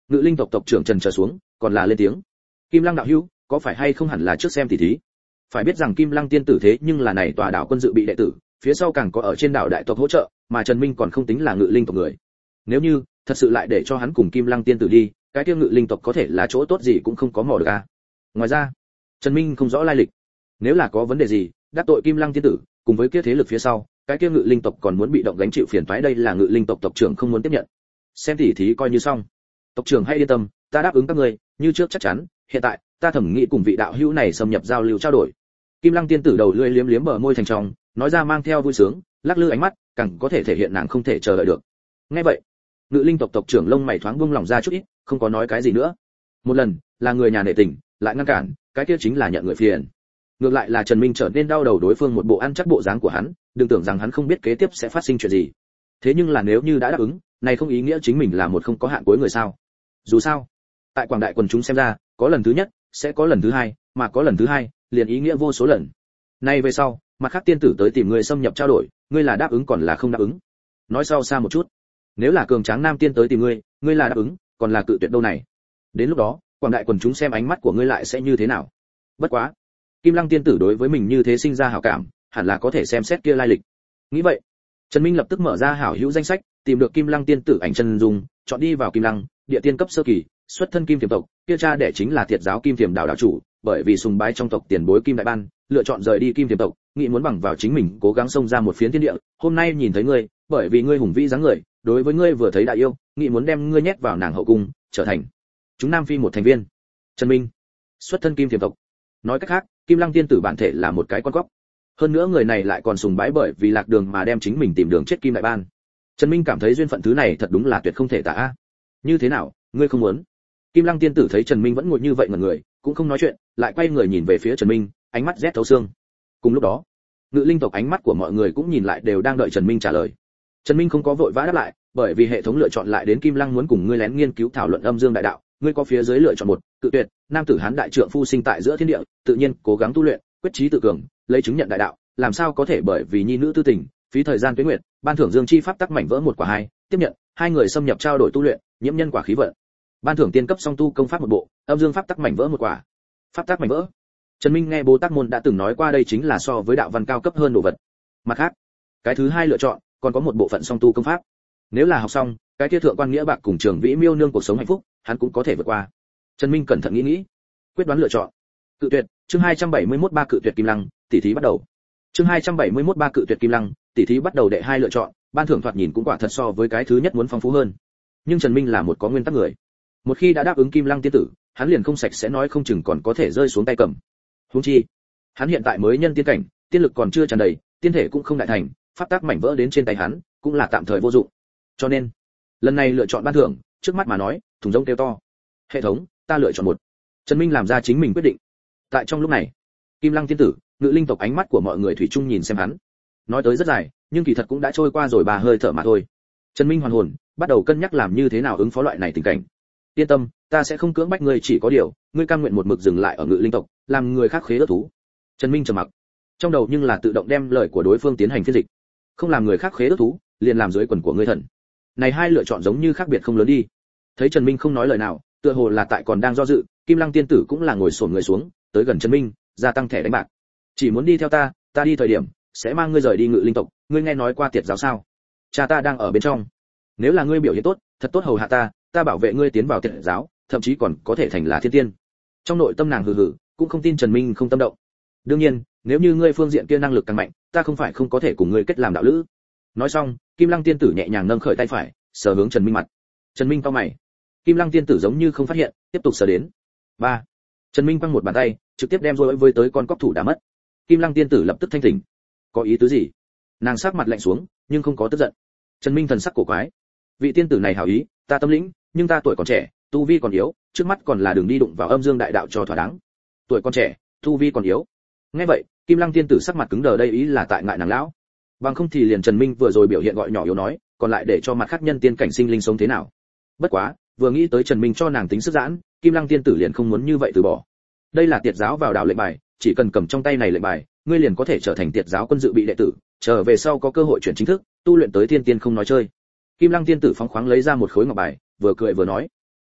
Ngự linh tộc tộc trưởng trần trở xuống, còn là lên tiếng. Kim Lăng đạo hữu, có phải hay không hẳn là trước xem tỷ thí. Phải biết rằng Kim Lăng tiên tử thế nhưng là này tòa đảo quân dự bị đệ tử, phía sau càng có ở trên đảo đại tộc hỗ trợ, mà Trần Minh còn không tính là ngự linh tộc người. Nếu như thật sự lại để cho hắn cùng Kim Lăng tiên tử đi, cái kia ngự linh tộc có thể là chỗ tốt gì cũng không có mò được a. Ngoài ra, Trần Minh không rõ lai lịch. Nếu là có vấn đề gì, đắc tội Kim Lăng tiên tử, cùng với kia thế lực phía sau, cái kia ngự linh tộc còn muốn bị động gánh chịu phiền toái, đây là ngự linh tộc tộc trưởng không muốn tiếp nhận. Xem tỉ thí coi như xong. Tộc trưởng hãy yên tâm, ta đáp ứng các ngươi, như trước chắc chắn, hiện tại, ta thẩm nghĩ cùng vị đạo hữu này xâm nhập giao lưu trao đổi. Kim Lăng tiên tử đầu lưỡi liếm liếm bờ môi thành trong, nói ra mang theo vui sướng, lắc lư ánh mắt, càng có thể thể hiện nàng không thể chờ đợi được. Nghe vậy, ngự linh tộc tộc trưởng lông mày thoáng buông lỏng ra chút ít, không có nói cái gì nữa. Một lần, là người nhà nể tình, lại ngăn cản, cái kia chính là nhận người phiền. Ngược lại là Trần Minh trở nên đau đầu đối phương một bộ ăn chắc bộ dáng của hắn, đừng tưởng rằng hắn không biết kế tiếp sẽ phát sinh chuyện gì. Thế nhưng là nếu như đã đáp ứng, này không ý nghĩa chính mình là một không có hạn cuối người sao? Dù sao, tại quảng đại quần chúng xem ra, có lần thứ nhất, sẽ có lần thứ hai, mà có lần thứ hai, liền ý nghĩa vô số lần. Nay về sau, mặt khác tiên tử tới tìm người xâm nhập trao đổi, ngươi là đáp ứng còn là không đáp ứng? Nói sau xa một chút, nếu là cường tráng nam tiên tới tìm ngươi, ngươi là đáp ứng, còn là cự tuyệt đâu này? Đến lúc đó, quảng đại quần chúng xem ánh mắt của ngươi lại sẽ như thế nào? Bất quá, Kim Lăng tiên tử đối với mình như thế sinh ra hảo cảm, hẳn là có thể xem xét kia lai lịch. Nghĩ vậy, Trần Minh lập tức mở ra hảo hữu danh sách, tìm được Kim Lăng tiên tử ảnh chân dung, chọn đi vào Kim Lăng, địa tiên cấp sơ kỳ, xuất thân Kim Thiểm tộc, kia cha đẻ chính là Thiệt giáo Kim Thiểm đạo đạo chủ, bởi vì sùng bái trong tộc tiền bối Kim đại ban, lựa chọn rời đi Kim Thiểm tộc, nghĩ muốn bằng vào chính mình cố gắng xông ra một phiến thiên địa, hôm nay nhìn thấy ngươi, bởi vì ngươi hùng vĩ dáng người, đối với ngươi vừa thấy đại yêu, nghĩ muốn đem ngươi nhét vào nàng hậu cung, trở thành chúng nam phi một thành viên. Trần Minh, xuất thân Kim Thiểm tộc. Nói cách khác, Kim Lăng tiên tử bản thể là một cái con cóc. Hơn nữa người này lại còn sùng bái bởi vì lạc đường mà đem chính mình tìm đường chết Kim đại ban. Trần Minh cảm thấy duyên phận thứ này thật đúng là tuyệt không thể tả a. Như thế nào, ngươi không muốn? Kim Lăng tiên tử thấy Trần Minh vẫn ngồi như vậy ngẩn người, cũng không nói chuyện, lại quay người nhìn về phía Trần Minh, ánh mắt rét thấu xương. Cùng lúc đó, ngự linh tộc ánh mắt của mọi người cũng nhìn lại đều đang đợi Trần Minh trả lời. Trần Minh không có vội vã đáp lại, bởi vì hệ thống lựa chọn lại đến Kim Lăng muốn cùng ngươi lén nghiên cứu thảo luận âm dương đại đạo, ngươi có phía dưới lựa chọn một, cự tuyệt, nam tử hán đại trượng phu sinh tại giữa thiên địa, tự nhiên cố gắng tu luyện, quyết chí tự cường, lấy chứng nhận đại đạo, làm sao có thể bởi vì nhi nữ tư tình, phí thời gian tuế nguyệt, ban thưởng dương chi pháp tắc mảnh vỡ một quả hai, tiếp nhận, hai người xâm nhập trao đổi tu luyện, nhiễm nhân quả khí vận. Ban thưởng tiên cấp song tu công pháp một bộ, âm dương pháp tắc mảnh vỡ một quả. Pháp tắc mảnh vỡ. Trần Minh nghe Bồ Tát môn đã từng nói qua đây chính là so với đạo văn cao cấp hơn đồ vật. Mặt khác, cái thứ hai lựa chọn, còn có một bộ phận song tu công pháp. Nếu là học xong, cái kia thượng quan nghĩa bạc cùng Trường Vĩ Miêu nương cuộc sống hạnh phúc, hắn cũng có thể vượt qua. Trần Minh cẩn thận nghĩ nghĩ, quyết đoán lựa chọn. Cự tuyệt, chương hai trăm bảy mươi mốt ba cự tuyệt Kim Lăng, tỷ thí bắt đầu. Chương hai trăm bảy mươi mốt ba cự tuyệt Kim Lăng, tỷ thí bắt đầu đệ hai lựa chọn, ban thưởng thoạt nhìn cũng quả thật so với cái thứ nhất muốn phong phú hơn. Nhưng Trần Minh là một có nguyên tắc người. Một khi đã đáp ứng Kim Lăng tiên tử, hắn liền không sạch sẽ nói không chừng còn có thể rơi xuống tay cầm. Huống chi, hắn hiện tại mới nhân tiên cảnh, tiên lực còn chưa tràn đầy, tiên thể cũng không đại thành, pháp tắc mảnh vỡ đến trên tay hắn, cũng là tạm thời vô dụng. Cho nên, lần này lựa chọn ban thưởng, trước mắt mà nói, thùng rỗng kêu to. Hệ thống, ta lựa chọn một. Trần Minh làm ra chính mình quyết định. Tại trong lúc này, Kim Lăng tiên tử, ngự linh tộc ánh mắt của mọi người thủy chung nhìn xem hắn. Nói tới rất dài, nhưng kỳ thật cũng đã trôi qua rồi ba hơi thở mà thôi. Trần Minh hoàn hồn, bắt đầu cân nhắc làm như thế nào ứng phó loại này tình cảnh. Yên tâm, ta sẽ không cưỡng bách ngươi, chỉ có điều, ngươi cam nguyện một mực dừng lại ở ngự linh tộc, làm người khác khế ước thú. Trần Minh trầm mặc, trong đầu nhưng là tự động đem lời của đối phương tiến hành phiên dịch. Không làm người khác khế ước thú, liền làm dưới quần của ngươi thần. Này hai lựa chọn giống như khác biệt không lớn đi. Thấy Trần Minh không nói lời nào, tựa hồ là tại còn đang do dự, Kim Lăng tiên tử cũng là ngồi xổm người xuống, tới gần Trần Minh, gia tăng thẻ đánh bạc. Chỉ muốn đi theo ta, ta đi thời điểm sẽ mang ngươi rời đi ngự linh tộc, ngươi nghe nói qua Tiệt giáo sao? Cha ta đang ở bên trong. Nếu là ngươi biểu hiện tốt, thật tốt hầu hạ ta, ta bảo vệ ngươi tiến vào Tiệt giáo, thậm chí còn có thể thành là thiên tiên. Trong nội tâm nàng hừ hừ, cũng không tin Trần Minh không tâm động. Đương nhiên, nếu như ngươi phương diện kia năng lực càng mạnh, ta không phải không có thể cùng ngươi kết làm đạo lữ. Nói xong, Kim Lăng tiên tử nhẹ nhàng nâng khởi tay phải, sờ hướng Trần Minh mặt. Trần Minh cau mày. Kim Lăng tiên tử giống như không phát hiện, tiếp tục sờ đến. Ba. Trần Minh quăng một bàn tay, trực tiếp đem rối với tới con cóc thủ đã mất. Kim Lăng tiên tử lập tức thanh tỉnh. Có ý tứ gì? Nàng sắc mặt lạnh xuống, nhưng không có tức giận. Trần Minh thần sắc cổ quái. Vị tiên tử này hảo ý, ta tâm lĩnh, nhưng ta tuổi còn trẻ, tu vi còn yếu, trước mắt còn là đường đi đụng vào âm dương đại đạo cho thỏa đáng. Tuổi còn trẻ, tu vi còn yếu. Nghe vậy, Kim Lăng tiên tử sắc mặt cứng đờ, đây ý là tại ngại nàng lão. Bằng không thì liền Trần Minh vừa rồi biểu hiện gọi nhỏ yếu nói, còn lại để cho mặt khác nhân tiên cảnh sinh linh sống thế nào. Bất quá, vừa nghĩ tới Trần Minh cho nàng tính sức giãn, Kim Lăng tiên tử liền không muốn như vậy từ bỏ. Đây là Tiệt giáo vào đảo lệnh bài, chỉ cần cầm trong tay này lệnh bài, ngươi liền có thể trở thành Tiệt giáo quân dự bị đệ tử, trở về sau có cơ hội chuyển chính thức, tu luyện tới thiên tiên không nói chơi. Kim Lăng tiên tử phóng khoáng lấy ra một khối ngọc bài, vừa cười vừa nói,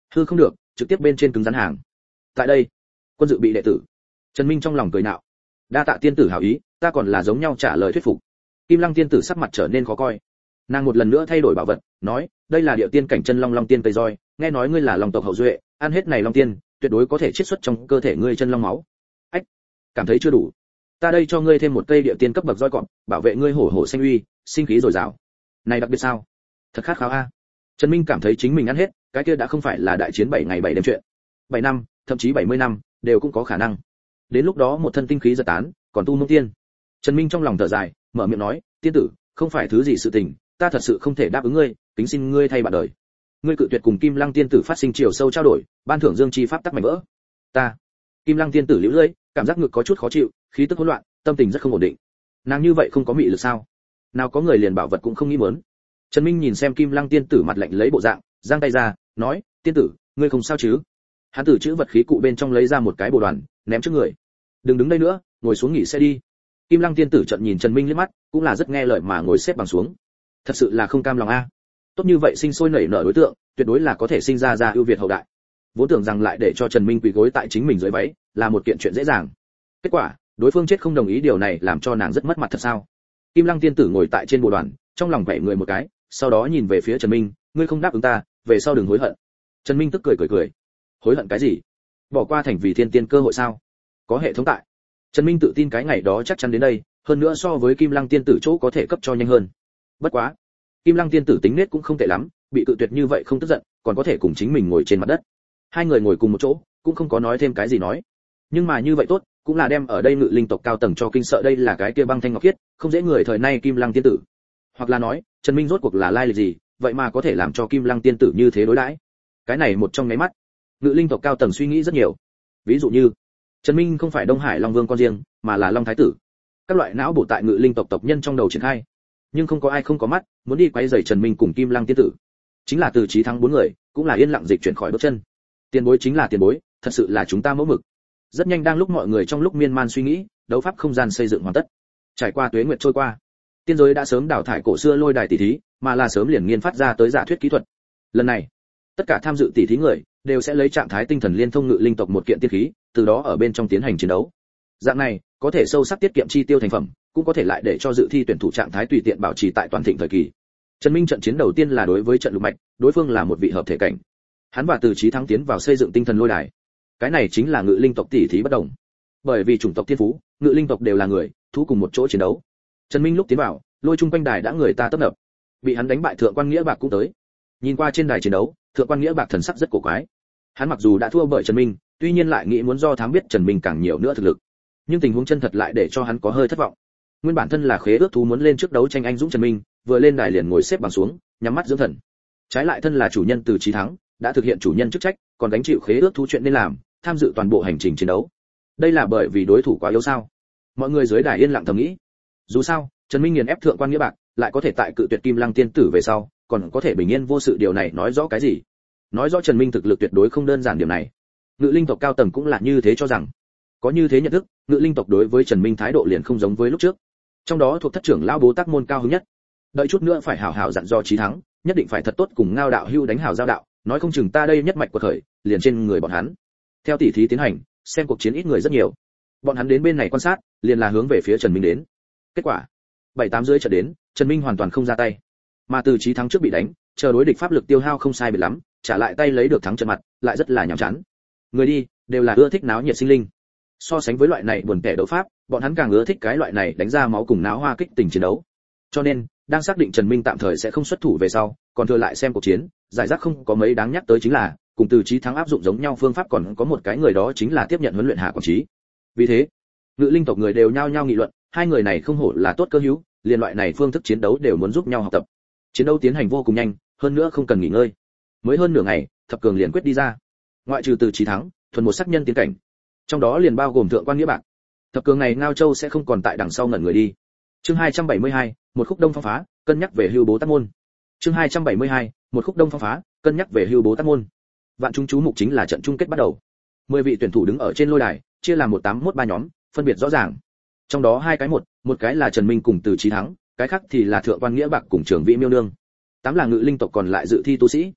hư không được, trực tiếp bên trên cứng rắn hàng. Tại đây, quân dự bị đệ tử. Trần Minh trong lòng cười nạo. Đa tạ tiên tử hảo ý, ta còn là giống nhau trả lời thuyết phục. Kim Lăng tiên tử sắc mặt trở nên khó coi. Nàng một lần nữa thay đổi bảo vật, nói, đây là địa tiên cảnh chân long long tiên cây roi, nghe nói ngươi là long tộc hậu duệ, ăn hết này long tiên, tuyệt đối có thể chiết xuất trong cơ thể ngươi chân long máu. Ách, cảm thấy chưa đủ. Ta đây cho ngươi thêm một cây địa tiên cấp bậc roi cọp, bảo vệ ngươi hổ hổ sinh uy, sinh khí dồi dào. Này đặc biệt sao? Thật khát khao a. Trần Minh cảm thấy chính mình ăn hết, cái kia đã không phải là đại chiến bảy ngày bảy đêm chuyện. bảy năm, thậm chí bảy mươi năm, đều cũng có khả năng. Đến lúc đó một thân tinh khí giật tán, còn tu mông tiên. Trần Minh trong lòng thở dài, mở miệng nói, tiên tử, không phải thứ gì sự tình, ta thật sự không thể đáp ứng ngươi, kính xin ngươi thay bạn đời. Ngươi cự tuyệt cùng Kim Lăng tiên tử phát sinh chiều sâu trao đổi, ban thưởng dương chi pháp tắc mảnh vỡ. Ta. Kim Lăng tiên tử liễu lưỡi, cảm giác ngực có chút khó chịu, khí tức hỗn loạn, tâm tình rất không ổn định. Nàng như vậy không có mị lực sao? Nào có người liền bảo vật cũng không nghĩ muốn. Trần Minh nhìn xem Kim Lăng tiên tử mặt lạnh lấy bộ dạng, giang tay ra, nói, tiên tử, ngươi không sao chứ? Hắn từ chữ vật khí cụ bên trong lấy ra một cái bồ đoàn, ném trước người. Đừng đứng đây nữa, ngồi xuống nghỉ xe đi. Kim Lăng tiên tử trợn nhìn Trần Minh liếc mắt, cũng là rất nghe lời mà ngồi xếp bằng xuống. Thật sự là không cam lòng a. Tốt như vậy sinh sôi nảy nở đối tượng, tuyệt đối là có thể sinh ra ra ưu việt hậu đại. Vốn tưởng rằng lại để cho Trần Minh quỳ gối tại chính mình dưới váy, là một kiện chuyện dễ dàng. Kết quả, đối phương chết không đồng ý điều này làm cho nàng rất mất mặt thật sao? Kim Lăng tiên tử ngồi tại trên bồ đoàn, trong lòng quẩy người một cái, sau đó nhìn về phía Trần Minh, ngươi không đáp ứng ta, về sau đừng hối hận. Trần Minh tức cười cười cười. Hối hận cái gì? Bỏ qua thành vì thiên tiên cơ hội sao? Có hệ thống tại. Trần Minh tự tin cái ngày đó chắc chắn đến đây, hơn nữa so với Kim Lăng tiên tử chỗ có thể cấp cho nhanh hơn. Bất quá, Kim Lăng tiên tử tính nết cũng không tệ lắm, bị cự tuyệt như vậy không tức giận, còn có thể cùng chính mình ngồi trên mặt đất. Hai người ngồi cùng một chỗ, cũng không có nói thêm cái gì nói. Nhưng mà như vậy tốt, cũng là đem ở đây ngự linh tộc cao tầng cho kinh sợ đây là cái kia băng thanh ngọc khiết, không dễ người thời nay Kim Lăng tiên tử. Hoặc là nói, Trần Minh rốt cuộc là lai lịch gì, vậy mà có thể làm cho Kim Lăng tiên tử như thế đối đãi. Cái này một trong mấy mắt, ngự linh tộc cao tầng suy nghĩ rất nhiều. Ví dụ như, Trần Minh không phải Đông Hải Long Vương con riêng, mà là Long Thái tử. Các loại não bổ tại ngự linh tộc tộc nhân trong đầu triển khai. Nhưng không có ai không có mắt, muốn đi quấy rầy Trần Minh cùng Kim Lăng tiên tử. Chính là từ Chí Thắng bốn người, cũng là yên lặng dịch chuyển khỏi bước chân. Tiền bối chính là tiền bối, thật sự là chúng ta mẫu mực. Rất nhanh đang lúc mọi người trong lúc miên man suy nghĩ, đấu pháp không gian xây dựng hoàn tất. Trải qua tuế nguyệt trôi qua, tiên giới đã sớm đào thải cổ xưa lôi đài tỷ thí, mà là sớm liền nghiên phát ra tới giả thuyết kỹ thuật. Lần này, tất cả tham dự tỷ thí người đều sẽ lấy trạng thái tinh thần liên thông ngự linh tộc một kiện tiên khí, từ đó ở bên trong tiến hành chiến đấu. Dạng này, có thể sâu sắc tiết kiệm chi tiêu thành phẩm, cũng có thể lại để cho dự thi tuyển thủ trạng thái tùy tiện bảo trì tại toàn thịnh thời kỳ. Trần Minh trận chiến đầu tiên là đối với trận Lục Mạch, đối phương là một vị hợp thể cảnh. Hắn và Từ Chí Thắng tiến vào xây dựng tinh thần lôi đài. Cái này chính là ngự linh tộc tỷ thí bất đồng. Bởi vì chủng tộc thiên phú, ngự linh tộc đều là người, thú cùng một chỗ chiến đấu. Trần Minh lúc tiến vào, lôi chung quanh đài đã người ta tấp nập. Bị hắn đánh bại Thượng quan Nghĩa Bạc cũng tới. Nhìn qua trên đài chiến đấu, Thượng quan Nghĩa Bạc thần sắc rất cổ quái. Hắn mặc dù đã thua bởi Trần Minh, tuy nhiên lại nghĩ muốn do thám biết Trần Minh càng nhiều nữa thực lực. Nhưng tình huống chân thật lại để cho hắn có hơi thất vọng. Nguyên bản thân là khế ước thú muốn lên trước đấu tranh anh dũng Trần Minh, vừa lên đài liền ngồi xếp bằng xuống, nhắm mắt dưỡng thần. Trái lại thân là chủ nhân Từ Chí Thắng, đã thực hiện chủ nhân chức trách, còn gánh chịu khế ước thú chuyện nên làm, tham dự toàn bộ hành trình chiến đấu. Đây là bởi vì đối thủ quá yếu sao? Mọi người dưới đài yên lặng thầm nghĩ. Dù sao, Trần Minh nghiền ép Thượng quan Nghĩa Bạc, lại có thể tại cự tuyệt Kim Lăng tiên tử về sau, còn có thể bình yên vô sự, điều này nói rõ cái gì? Nói rõ Trần Minh thực lực tuyệt đối không đơn giản điểm này. Ngự linh tộc cao tầng cũng là như thế cho rằng. Có như thế nhận thức, ngự linh tộc đối với Trần Minh thái độ liền không giống với lúc trước. Trong đó thuộc thất trưởng lão Bố Tát môn cao hứng nhất. Đợi chút nữa phải hảo hảo dặn dò Chí Thắng, nhất định phải thật tốt cùng Ngao đạo hưu đánh hảo giao đạo, nói không chừng ta đây nhất mạch quật khởi, liền trên người bọn hắn. Theo tỷ thí tiến hành, xem cuộc chiến ít người rất nhiều. Bọn hắn đến bên này quan sát, liền là hướng về phía Trần Minh đến. Kết quả, bảy tám rưỡi trận đến, Trần Minh hoàn toàn không ra tay. Mà Từ Chí Thắng trước bị đánh, chờ đối địch pháp lực tiêu hao không sai biệt lắm, trả lại tay lấy được thắng trận mặt, lại rất là nhàm chán. Người đi, đều là ưa thích náo nhiệt sinh linh. So sánh với loại này buồn tẻ đấu pháp, bọn hắn càng ưa thích cái loại này đánh ra máu cùng náo hoa kích tình chiến đấu. Cho nên, đang xác định Trần Minh tạm thời sẽ không xuất thủ về sau, còn thừa lại xem cuộc chiến, giải rác không có mấy đáng nhắc tới chính là, cùng Từ Chí Thắng áp dụng giống nhau phương pháp còn có một cái người đó chính là tiếp nhận huấn luyện Hà Quảng Chí. Vì thế, ngự linh tộc người đều nhao nhao nghị luận, hai người này không hổ là tốt cơ hữu, liên loại này phương thức chiến đấu đều muốn giúp nhau học tập. Chiến đấu tiến hành vô cùng nhanh, hơn nữa không cần nghỉ ngơi. Mới hơn nửa ngày, thập cường liền quyết đi ra. Ngoại trừ Từ Chí Thắng, thuần một sắc nhân tiến cảnh. Trong đó liền bao gồm Thượng quan Nghĩa Bạc. Thập cường này Ngao Châu sẽ không còn tại đằng sau ngẩn người đi. Chương hai trăm bảy mươi hai, một khúc đông phong phá, cân nhắc về hưu Bố Tát môn. Chương hai trăm bảy mươi hai, một khúc đông phong phá, cân nhắc về hưu Bố Tát môn. Vạn chúng chú mục chính là trận chung kết bắt đầu. Mười vị tuyển thủ đứng ở trên lôi đài, chia làm một tám mốt ba nhóm, phân biệt rõ ràng. Trong đó hai cái một, một cái là Trần Minh cùng Từ Chí Thắng, cái khác thì là Thượng quan Nghĩa Bạc cùng Trường Vĩ Miêu Nương. Tám là ngự linh tộc còn lại dự thi tu sĩ.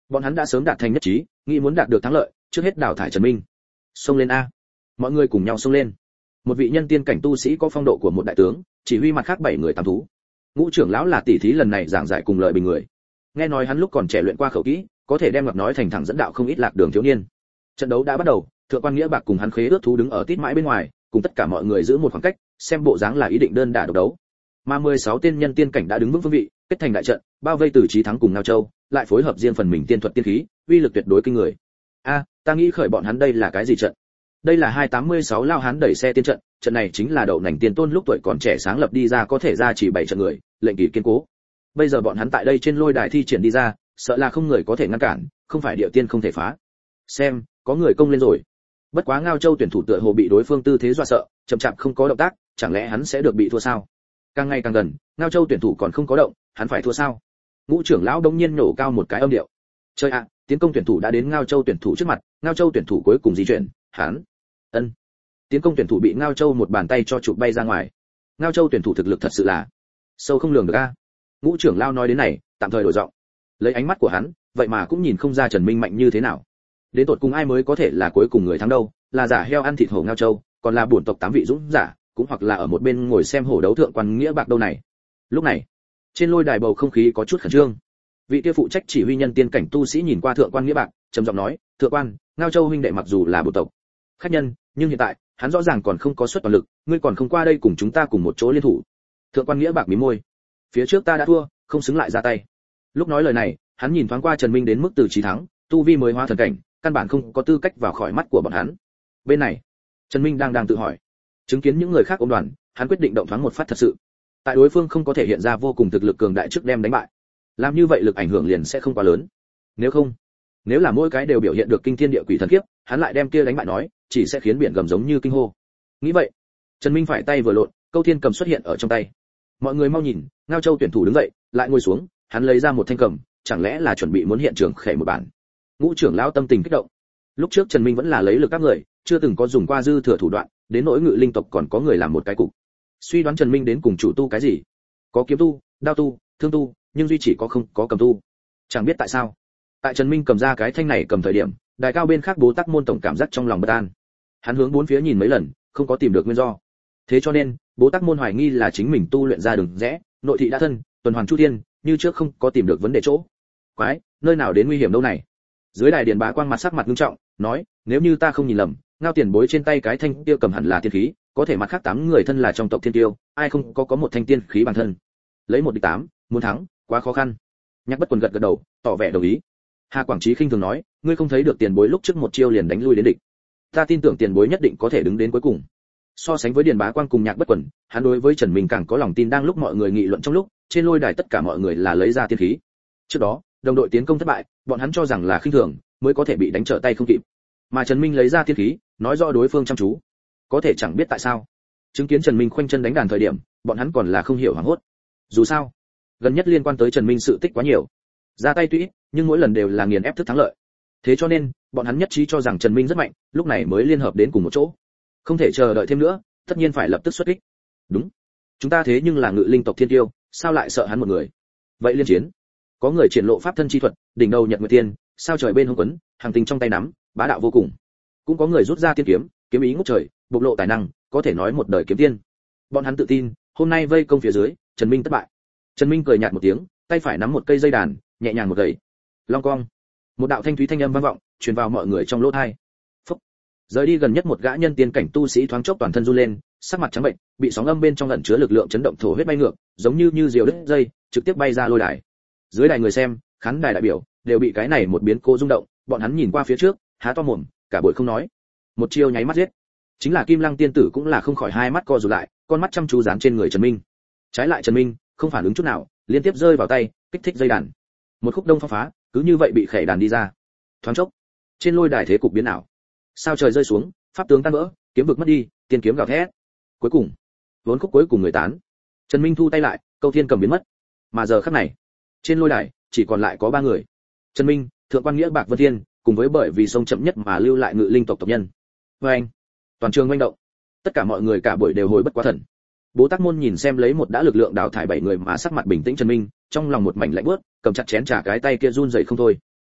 Bọn hắn đã sớm đạt thành nhất trí, nghĩ muốn đạt được thắng lợi, trước hết đào thải Trần Minh. Xông lên a. Mọi người cùng nhau xông lên. Một vị nhân tiên cảnh tu sĩ có phong độ của một đại tướng, chỉ huy mặt khác bảy người tám thú. Ngũ trưởng lão là tỷ thí lần này giảng giải cùng lợi bình người. Nghe nói hắn lúc còn trẻ luyện qua khẩu kỹ, có thể đem ngọc nói thành thẳng dẫn đạo không ít lạc đường thiếu niên. Trận đấu đã bắt đầu, Thượng quan Nghĩa Bạc cùng hắn khế ước thú đứng ở tít mãi bên ngoài, cùng tất cả mọi người giữ một khoảng cách, xem bộ dáng là ý định đơn đả độc đấu. Mà mười sáu tên nhân tiên cảnh đã đứng vững phương vị, kết thành đại trận, bao vây Từ Chí Thắng cùng Ngao Châu, lại phối hợp riêng phần mình tiên thuật tiên khí, uy lực tuyệt đối kinh người. A, ta nghĩ khởi bọn hắn đây là cái gì trận? Đây là hai tám sáu lao hán đẩy xe tiên trận, trận này chính là đậu nành tiên tôn lúc tuổi còn trẻ sáng lập đi ra, có thể ra chỉ bảy trận người, lệnh kỳ kiên cố. Bây giờ bọn hắn tại đây trên lôi đài thi triển đi ra, sợ là không người có thể ngăn cản, không phải địa tiên không thể phá. Xem, có người công lên rồi. Bất quá Ngao Châu tuyển thủ tựa hồ bị đối phương tư thế dọa sợ, chậm chạp không có động tác, chẳng lẽ hắn sẽ được bị thua sao? Càng ngày càng gần, Ngao Châu tuyển thủ còn không có động, hắn phải thua sao? Ngũ trưởng lão đống nhiên nổ cao một cái âm điệu. Chơi ạ, tiến công tuyển thủ đã đến Ngao Châu tuyển thủ trước mặt, Ngao Châu tuyển thủ cuối cùng di chuyển, hắn. Ân. Tiến công tuyển thủ bị Ngao Châu một bàn tay cho chụp bay ra ngoài. Ngao Châu tuyển thủ thực lực thật sự là sâu không lường được a. Ngũ trưởng lão nói đến này, tạm thời đổi giọng. Lấy ánh mắt của hắn, vậy mà cũng nhìn không ra Trần Minh mạnh như thế nào. Đến tột cùng ai mới có thể là cuối cùng người thắng đâu, là giả heo ăn thịt hổ Ngao Châu, còn là bổn tộc tám vị dũng giả, cũng hoặc là ở một bên ngồi xem hổ đấu Thượng quan Nghĩa Bạc đâu này. Lúc này, trên lôi đài bầu không khí có chút khẩn trương. Vị kia phụ trách chỉ huy nhân tiên cảnh tu sĩ nhìn qua Thượng quan Nghĩa Bạc, trầm giọng nói, "Thượng quan, Ngao Châu huynh đệ mặc dù là bổn tộc khách nhân, nhưng hiện tại, hắn rõ ràng còn không có xuất toàn lực, ngươi còn không qua đây cùng chúng ta cùng một chỗ liên thủ." Thượng quan Nghĩa Bạc mím môi, "Phía trước ta đã thua, không xứng lại ra tay." Lúc nói lời này, hắn nhìn thoáng qua Trần Minh đến mức Từ Chí Thắng, tu vi mới hóa thần cảnh, căn bản không có tư cách vào khỏi mắt của bọn hắn. Bên này, Trần Minh đang đang tự hỏi, chứng kiến những người khác ôm đoàn, hắn quyết định động thoáng một phát thật sự. Tại đối phương không có thể hiện ra vô cùng thực lực cường đại trước đem đánh bại, làm như vậy lực ảnh hưởng liền sẽ không quá lớn. Nếu không, nếu là mỗi cái đều biểu hiện được kinh thiên địa quỷ thần kiếp, hắn lại đem kia đánh bại nói, chỉ sẽ khiến biển gầm giống như kinh hô. Nghĩ vậy, Trần Minh phải tay vừa lộn, câu thiên cầm xuất hiện ở trong tay. Mọi người mau nhìn, Ngao Châu tuyển thủ đứng dậy, lại ngồi xuống, hắn lấy ra một thanh cầm, chẳng lẽ là chuẩn bị muốn hiện trường khẩy một bản. Ngũ trưởng lão tâm tình kích động. Lúc trước Trần Minh vẫn là lấy lực các người, chưa từng có dùng qua dư thừa thủ đoạn, đến nỗi Ngự Linh tộc còn có người làm một cái cục. Suy đoán Trần Minh đến cùng chủ tu cái gì? Có kiếm tu, đao tu, thương tu, nhưng duy chỉ có không có cầm tu. Chẳng biết tại sao, tại Trần Minh cầm ra cái thanh này cầm thời điểm, đài cao bên khác Bố Tắc Môn tổng cảm giác trong lòng bất an. Hắn hướng bốn phía nhìn mấy lần, không có tìm được nguyên do. Thế cho nên, Bố Tắc Môn hoài nghi là chính mình tu luyện ra đường rẽ, nội thị đã thân, tuần hoàn chu thiên, như trước không có tìm được vấn đề chỗ. Quái, nơi nào đến nguy hiểm đâu này? Dưới đài Điền Bá Quang mặt sắc mặt nghiêm trọng, nói, nếu như ta không nhìn lầm, Ngao tiền bối trên tay cái thanh kia cầm hẳn là tiên khí, có thể mặt khác tám người thân là trong tộc thiên tiêu, ai không có có một thanh tiên khí bản thân. Lấy một địch tám, muốn thắng, quá khó khăn. Nhạc Bất Quần gật gật đầu, tỏ vẻ đồng ý. Hà Quảng Chí khinh thường nói, ngươi không thấy được tiền bối lúc trước một chiêu liền đánh lui đến địch. Ta tin tưởng tiền bối nhất định có thể đứng đến cuối cùng. So sánh với Điền Bá Quang cùng Nhạc Bất Quần, hắn đối với Trần Minh càng có lòng tin. Đang lúc mọi người nghị luận trong lúc, trên lôi đài tất cả mọi người là lấy ra tiên khí. Trước đó, đồng đội tiến công thất bại, bọn hắn cho rằng là khinh thường, mới có thể bị đánh trở tay không kịp. Mà Trần Minh lấy ra tiên khí, nói rõ đối phương chăm chú. Có thể chẳng biết tại sao, chứng kiến Trần Minh khoanh chân đánh đàn thời điểm, bọn hắn còn là không hiểu hoảng hốt. Dù sao, gần nhất liên quan tới Trần Minh sự tích quá nhiều, ra tay tuy ít, nhưng mỗi lần đều là nghiền ép thức thắng lợi. Thế cho nên, bọn hắn nhất trí cho rằng Trần Minh rất mạnh, lúc này mới liên hợp đến cùng một chỗ. Không thể chờ đợi thêm nữa, tất nhiên phải lập tức xuất kích. Đúng, chúng ta thế nhưng là Ngự Linh tộc thiên tiêu, sao lại sợ hắn một người? Vậy liên chiến. Có người triển lộ pháp thân chi thuật, đỉnh đầu Nhật Nguyệt Tiên, sao trời bên hông quấn, hàng tinh trong tay nắm, bá đạo vô cùng. Cũng có người rút ra tiên kiếm, kiếm ý ngút trời, bộc lộ tài năng, có thể nói một đời kiếm tiên. Bọn hắn tự tin, hôm nay vây công phía dưới, Trần Minh thất bại. Trần Minh cười nhạt một tiếng, tay phải nắm một cây dây đàn, nhẹ nhàng một gậy. Long cong. Một đạo thanh thúy thanh âm vang vọng, truyền vào mọi người trong lỗ tai. Phúc. Rời đi gần nhất một gã nhân tiên cảnh tu sĩ thoáng chốc toàn thân run lên, sắc mặt trắng bệnh, bị sóng âm bên trong ẩn chứa lực lượng chấn động thổ huyết bay ngược, giống như như diều đứt dây, trực tiếp bay ra lôi đài. Dưới đài người xem, khán đài đại biểu đều bị cái này một biến cố rung động, bọn hắn nhìn qua phía trước, há to mồm, cả buổi không nói. Một chiêu nháy mắt giết. Chính là Kim Lăng tiên tử cũng là không khỏi hai mắt co rụt lại, con mắt chăm chú dán trên người Trần Minh. Trái lại Trần Minh, không phản ứng chút nào, liên tiếp rơi vào tay, kích thích dây đàn. Một khúc đông phong phá, cứ như vậy bị khẩy đàn đi ra. Thoáng chốc, trên lôi đài thế cục biến ảo. Sao trời rơi xuống, pháp tướng tan vỡ, kiếm vực mất đi, tiên kiếm gào thét. Cuối cùng, vốn khúc cuối cùng người tán. Trần Minh thu tay lại, câu thiên cầm biến mất. Mà giờ khắc này, trên lôi đài chỉ còn lại có ba người. Trần Minh, Thượng quan Nghĩa Bạc Vân Thiên, cùng với bởi vì sông chậm nhất mà lưu lại Ngự Linh tộc tộc nhân. Và anh, toàn trường manh động. Tất cả mọi người cả buổi đều hồi bất quá thần. Bố Tắc Môn nhìn xem lấy một đã lực lượng đào thải bảy người mà sắc mặt bình tĩnh Trần Minh, trong lòng một mảnh lạnh buốt, cầm chặt chén trà cái tay kia run rẩy không thôi.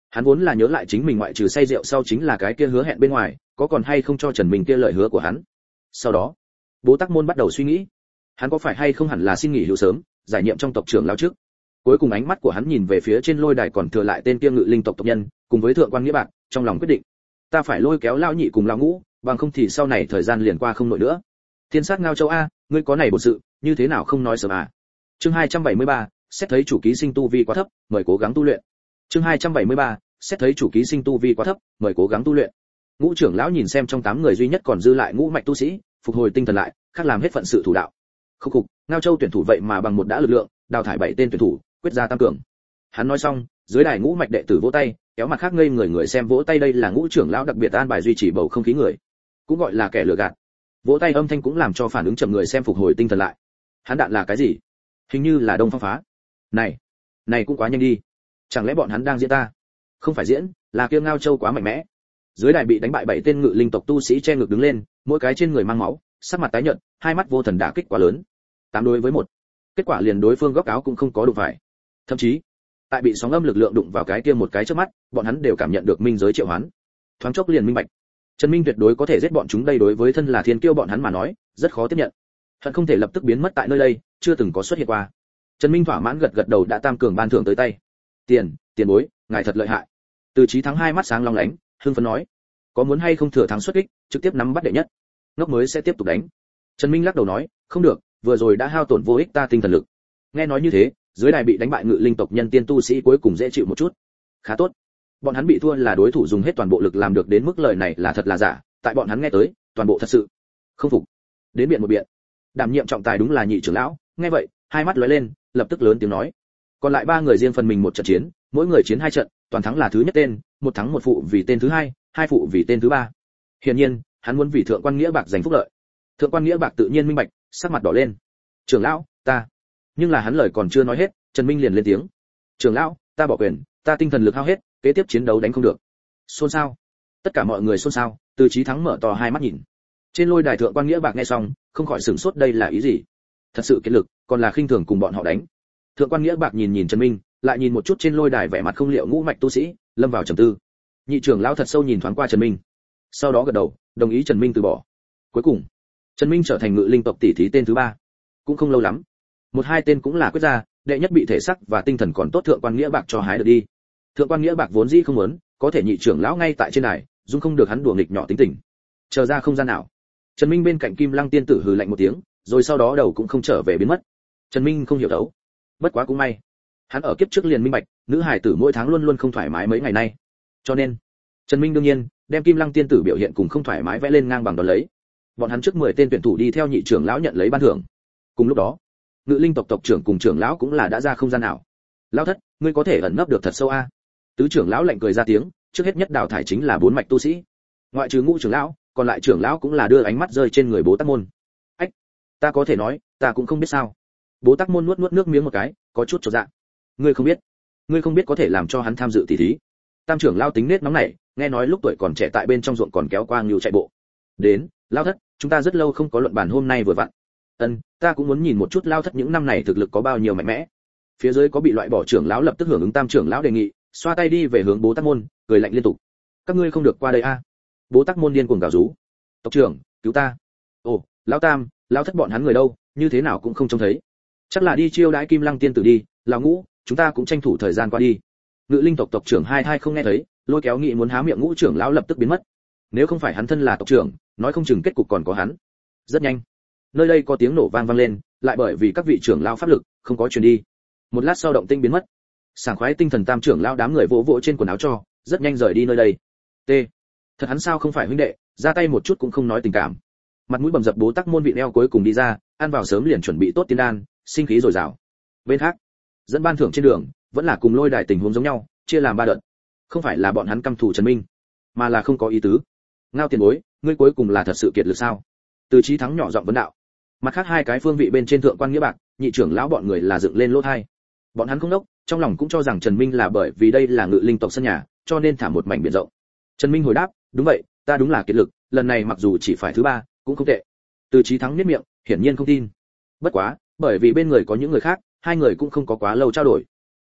Hắn vốn là nhớ lại chính mình ngoại trừ say rượu sau chính là cái kia hứa hẹn bên ngoài, có còn hay không cho Trần Minh kia lời hứa của hắn. Sau đó, Bố Tắc Môn bắt đầu suy nghĩ, hắn có phải hay không hẳn là xin nghỉ hưu sớm, giải nhiệm trong tộc trưởng lão trước. Cuối cùng ánh mắt của hắn nhìn về phía trên lôi đài còn thừa lại tên kia Ngự Linh tộc tộc nhân, cùng với thượng quan Nghĩa Bạc, trong lòng quyết định, ta phải lôi kéo lão nhị cùng lão ngũ, bằng không thì sau này thời gian liền qua không nổi nữa. Thiên sát Ngao Châu a, ngươi có này bổn sự, như thế nào không nói sớm à? Chương hai trăm bảy mươi ba, xét thấy chủ ký sinh tu vi quá thấp, mời cố gắng tu luyện. Chương hai trăm bảy mươi ba, xét thấy chủ ký sinh tu vi quá thấp, mời cố gắng tu luyện. Ngũ trưởng lão nhìn xem trong tám người duy nhất còn dư lại ngũ mạch tu sĩ, phục hồi tinh thần lại, khác làm hết phận sự thủ đạo. Khúc khục, Ngao Châu tuyển thủ vậy mà bằng một đã lực lượng, đào thải bảy tên tuyển thủ, quyết ra tam cường. Hắn nói xong, dưới đài ngũ mạch đệ tử vỗ tay, kéo mặt khác ngây người người xem vỗ tay, đây là ngũ trưởng lão đặc biệt an bài duy trì bầu không khí người, cũng gọi là kẻ lừa gạt. Vỗ tay âm thanh cũng làm cho phản ứng chậm người xem phục hồi tinh thần lại. Hắn đạn là cái gì? Hình như là Đông Phong phá. Này, này cũng quá nhanh đi. Chẳng lẽ bọn hắn đang diễn ta? Không phải diễn, là kia Ngao Châu quá mạnh mẽ. Dưới đài bị đánh bại bảy tên Ngự Linh tộc tu sĩ che ngực đứng lên, mỗi cái trên người mang máu, sắc mặt tái nhợt, hai mắt vô thần đả kích quá lớn. Tám đối với một. Kết quả liền đối phương góc áo cũng không có đụng phải. Thậm chí, tại bị sóng âm lực lượng đụng vào cái kia một cái trước mắt, bọn hắn đều cảm nhận được minh giới triệu hoán. Thoáng chốc liền minh bạch, Trần Minh tuyệt đối có thể giết bọn chúng, đây đối với thân là thiên kiêu bọn hắn mà nói, rất khó tiếp nhận. Hận không thể lập tức biến mất tại nơi đây, chưa từng có xuất hiện qua. Trần Minh thỏa mãn gật gật đầu, đã tam cường ban thưởng tới tay. Tiền, tiền bối, ngài thật lợi hại. Từ Chí Thắng hai mắt sáng long lánh, hưng phấn nói, có muốn hay không thừa thắng xuất kích, trực tiếp nắm bắt đệ nhất. Ngốc mới sẽ tiếp tục đánh. Trần Minh lắc đầu nói, không được, vừa rồi đã hao tổn vô ích ta tinh thần lực. Nghe nói như thế, dưới đài bị đánh bại Ngự Linh tộc nhân tiên tu sĩ cuối cùng dễ chịu một chút. Khá tốt. Bọn hắn bị thua là đối thủ dùng hết toàn bộ lực làm được, đến mức lời này là thật là giả, tại bọn hắn nghe tới, toàn bộ thật sự. Không phục. Đến biện một biện. Đảm nhiệm trọng tài đúng là nhị trưởng lão, nghe vậy, hai mắt lóe lên, lập tức lớn tiếng nói. Còn lại ba người riêng phần mình một trận chiến, mỗi người chiến hai trận, toàn thắng là thứ nhất tên, một thắng một phụ vì tên thứ hai, hai phụ vì tên thứ ba. Hiển nhiên, hắn muốn vì thượng quan Nghĩa Bạc giành phúc lợi. Thượng quan Nghĩa Bạc tự nhiên minh bạch, sắc mặt đỏ lên. Trưởng lão, ta. Nhưng là hắn lời còn chưa nói hết, Trần Minh liền lên tiếng. Trưởng lão, ta bỏ quyền, ta tinh thần lực hao hết, kế tiếp chiến đấu đánh không được. Xôn xao. Tất cả mọi người xôn xao, Từ Chí Thắng mở to hai mắt nhìn. Trên lôi đài thượng quan Nghĩa Bạc nghe xong, không khỏi sửng sốt, đây là ý gì? Thật sự kiệt lực, còn là khinh thường cùng bọn họ đánh. Thượng quan Nghĩa Bạc nhìn nhìn Trần Minh, lại nhìn một chút trên lôi đài vẻ mặt không liệu ngũ mạch tu sĩ, lâm vào trầm tư. Nhị trưởng lão thật sâu nhìn thoáng qua Trần Minh, sau đó gật đầu, đồng ý Trần Minh từ bỏ. Cuối cùng, Trần Minh trở thành Ngự Linh tộc tỷ thí tên thứ ba. Cũng không lâu lắm, một hai tên cũng là quyết ra, đệ nhất bị thể sắc và tinh thần còn tốt thượng quan Nghĩa Bạc cho hái được đi. Thượng quan Nghĩa Bạc vốn dĩ không muốn, có thể nhị trưởng lão ngay tại trên đài, dung không được hắn đùa nghịch nhỏ tính tình. Chờ ra không gian nào, Trần Minh bên cạnh Kim Lăng tiên tử hừ lạnh một tiếng, rồi sau đó đầu cũng không trở về biến mất. Trần Minh không hiểu đấu, bất quá cũng may, hắn ở kiếp trước liền minh bạch, nữ hài tử mỗi tháng luôn luôn không thoải mái mấy ngày nay. Cho nên, Trần Minh đương nhiên đem Kim Lăng tiên tử biểu hiện cùng không thoải mái vẽ lên ngang bằng đó lấy. Bọn hắn trước mười tên tuyển thủ đi theo nhị trưởng lão nhận lấy ban thưởng. Cùng lúc đó, Ngự Linh tộc tộc trưởng cùng trưởng lão cũng là đã ra không gian nào. Lão thất, ngươi có thể ẩn nấp được thật sâu a. Tứ trưởng lão lạnh cười ra tiếng, trước hết nhất đào thải chính là bốn mạch tu sĩ. Ngoại trừ ngũ trưởng lão, còn lại trưởng lão cũng là đưa ánh mắt rơi trên người Bố Tắc Môn. Ách, ta có thể nói, ta cũng không biết sao. Bố Tắc Môn nuốt nuốt nước miếng một cái, có chút chột dạ. Ngươi không biết, ngươi không biết có thể làm cho hắn tham dự tỷ thí. Tam trưởng lão tính nết nóng nảy, nghe nói lúc tuổi còn trẻ tại bên trong ruộng còn kéo qua nhiều chạy bộ. Đến, lão thất, chúng ta rất lâu không có luận bàn, hôm nay vừa vặn. Ân, ta cũng muốn nhìn một chút lão thất những năm này thực lực có bao nhiêu mạnh mẽ. Phía dưới có bị loại bỏ trưởng lão lập tức hưởng ứng tam trưởng lão đề nghị, xoa tay đi về hướng Bố Tắc Môn, cười lạnh liên tục. Các ngươi không được qua đây a. Bố Tắc Môn điên cuồng gào rú. Tộc trưởng, cứu ta. Ồ, lão tam, lão thất bọn hắn người đâu, như thế nào cũng không trông thấy. Chắc là đi chiêu đãi Kim Lăng tiên tử đi, lão ngũ, chúng ta cũng tranh thủ thời gian qua đi. Ngự Linh tộc tộc trưởng hai thai không nghe thấy, lôi kéo nghị muốn há miệng ngũ trưởng lão lập tức biến mất. Nếu không phải hắn thân là tộc trưởng, nói không chừng kết cục còn có hắn. Rất nhanh, nơi đây có tiếng nổ vang vang lên, lại bởi vì các vị trưởng lão pháp lực không có truyền đi. Một lát sau động tĩnh biến mất. Sảng khoái tinh thần tam trưởng lão đám người vỗ vỗ trên quần áo cho, rất nhanh rời đi nơi đây. T. Thật hắn sao không phải huynh đệ, ra tay một chút cũng không nói tình cảm. Mặt mũi bầm dập Bố Tắc Môn vị eo cuối cùng đi ra, ăn vào sớm liền chuẩn bị tốt tiên đan, sinh khí dồi dào. Bên khác, dẫn ban thưởng trên đường, vẫn là cùng lôi đài tình huống giống nhau, chia làm ba đợt. Không phải là bọn hắn căm thù Trần Minh, mà là không có ý tứ. Ngao tiền bối, ngươi cuối cùng là thật sự kiệt lực sao? Từ Chí Thắng nhỏ giọng vấn đạo. Mặt khác hai cái phương vị bên trên thượng quan Nghĩa Bạc, nhị trưởng lão bọn người là dựng lên lỗ tai. Bọn hắn không đốc, trong lòng cũng cho rằng Trần Minh là bởi vì đây là Ngự Linh tộc sân nhà, cho nên thả một mảnh biển rộng. Trần Minh hồi đáp, đúng vậy, ta đúng là kiệt lực, lần này mặc dù chỉ phải thứ ba, cũng không tệ. Từ Chí Thắng nhếch miệng, hiển nhiên không tin. Bất quá, bởi vì bên người có những người khác, hai người cũng không có quá lâu trao đổi.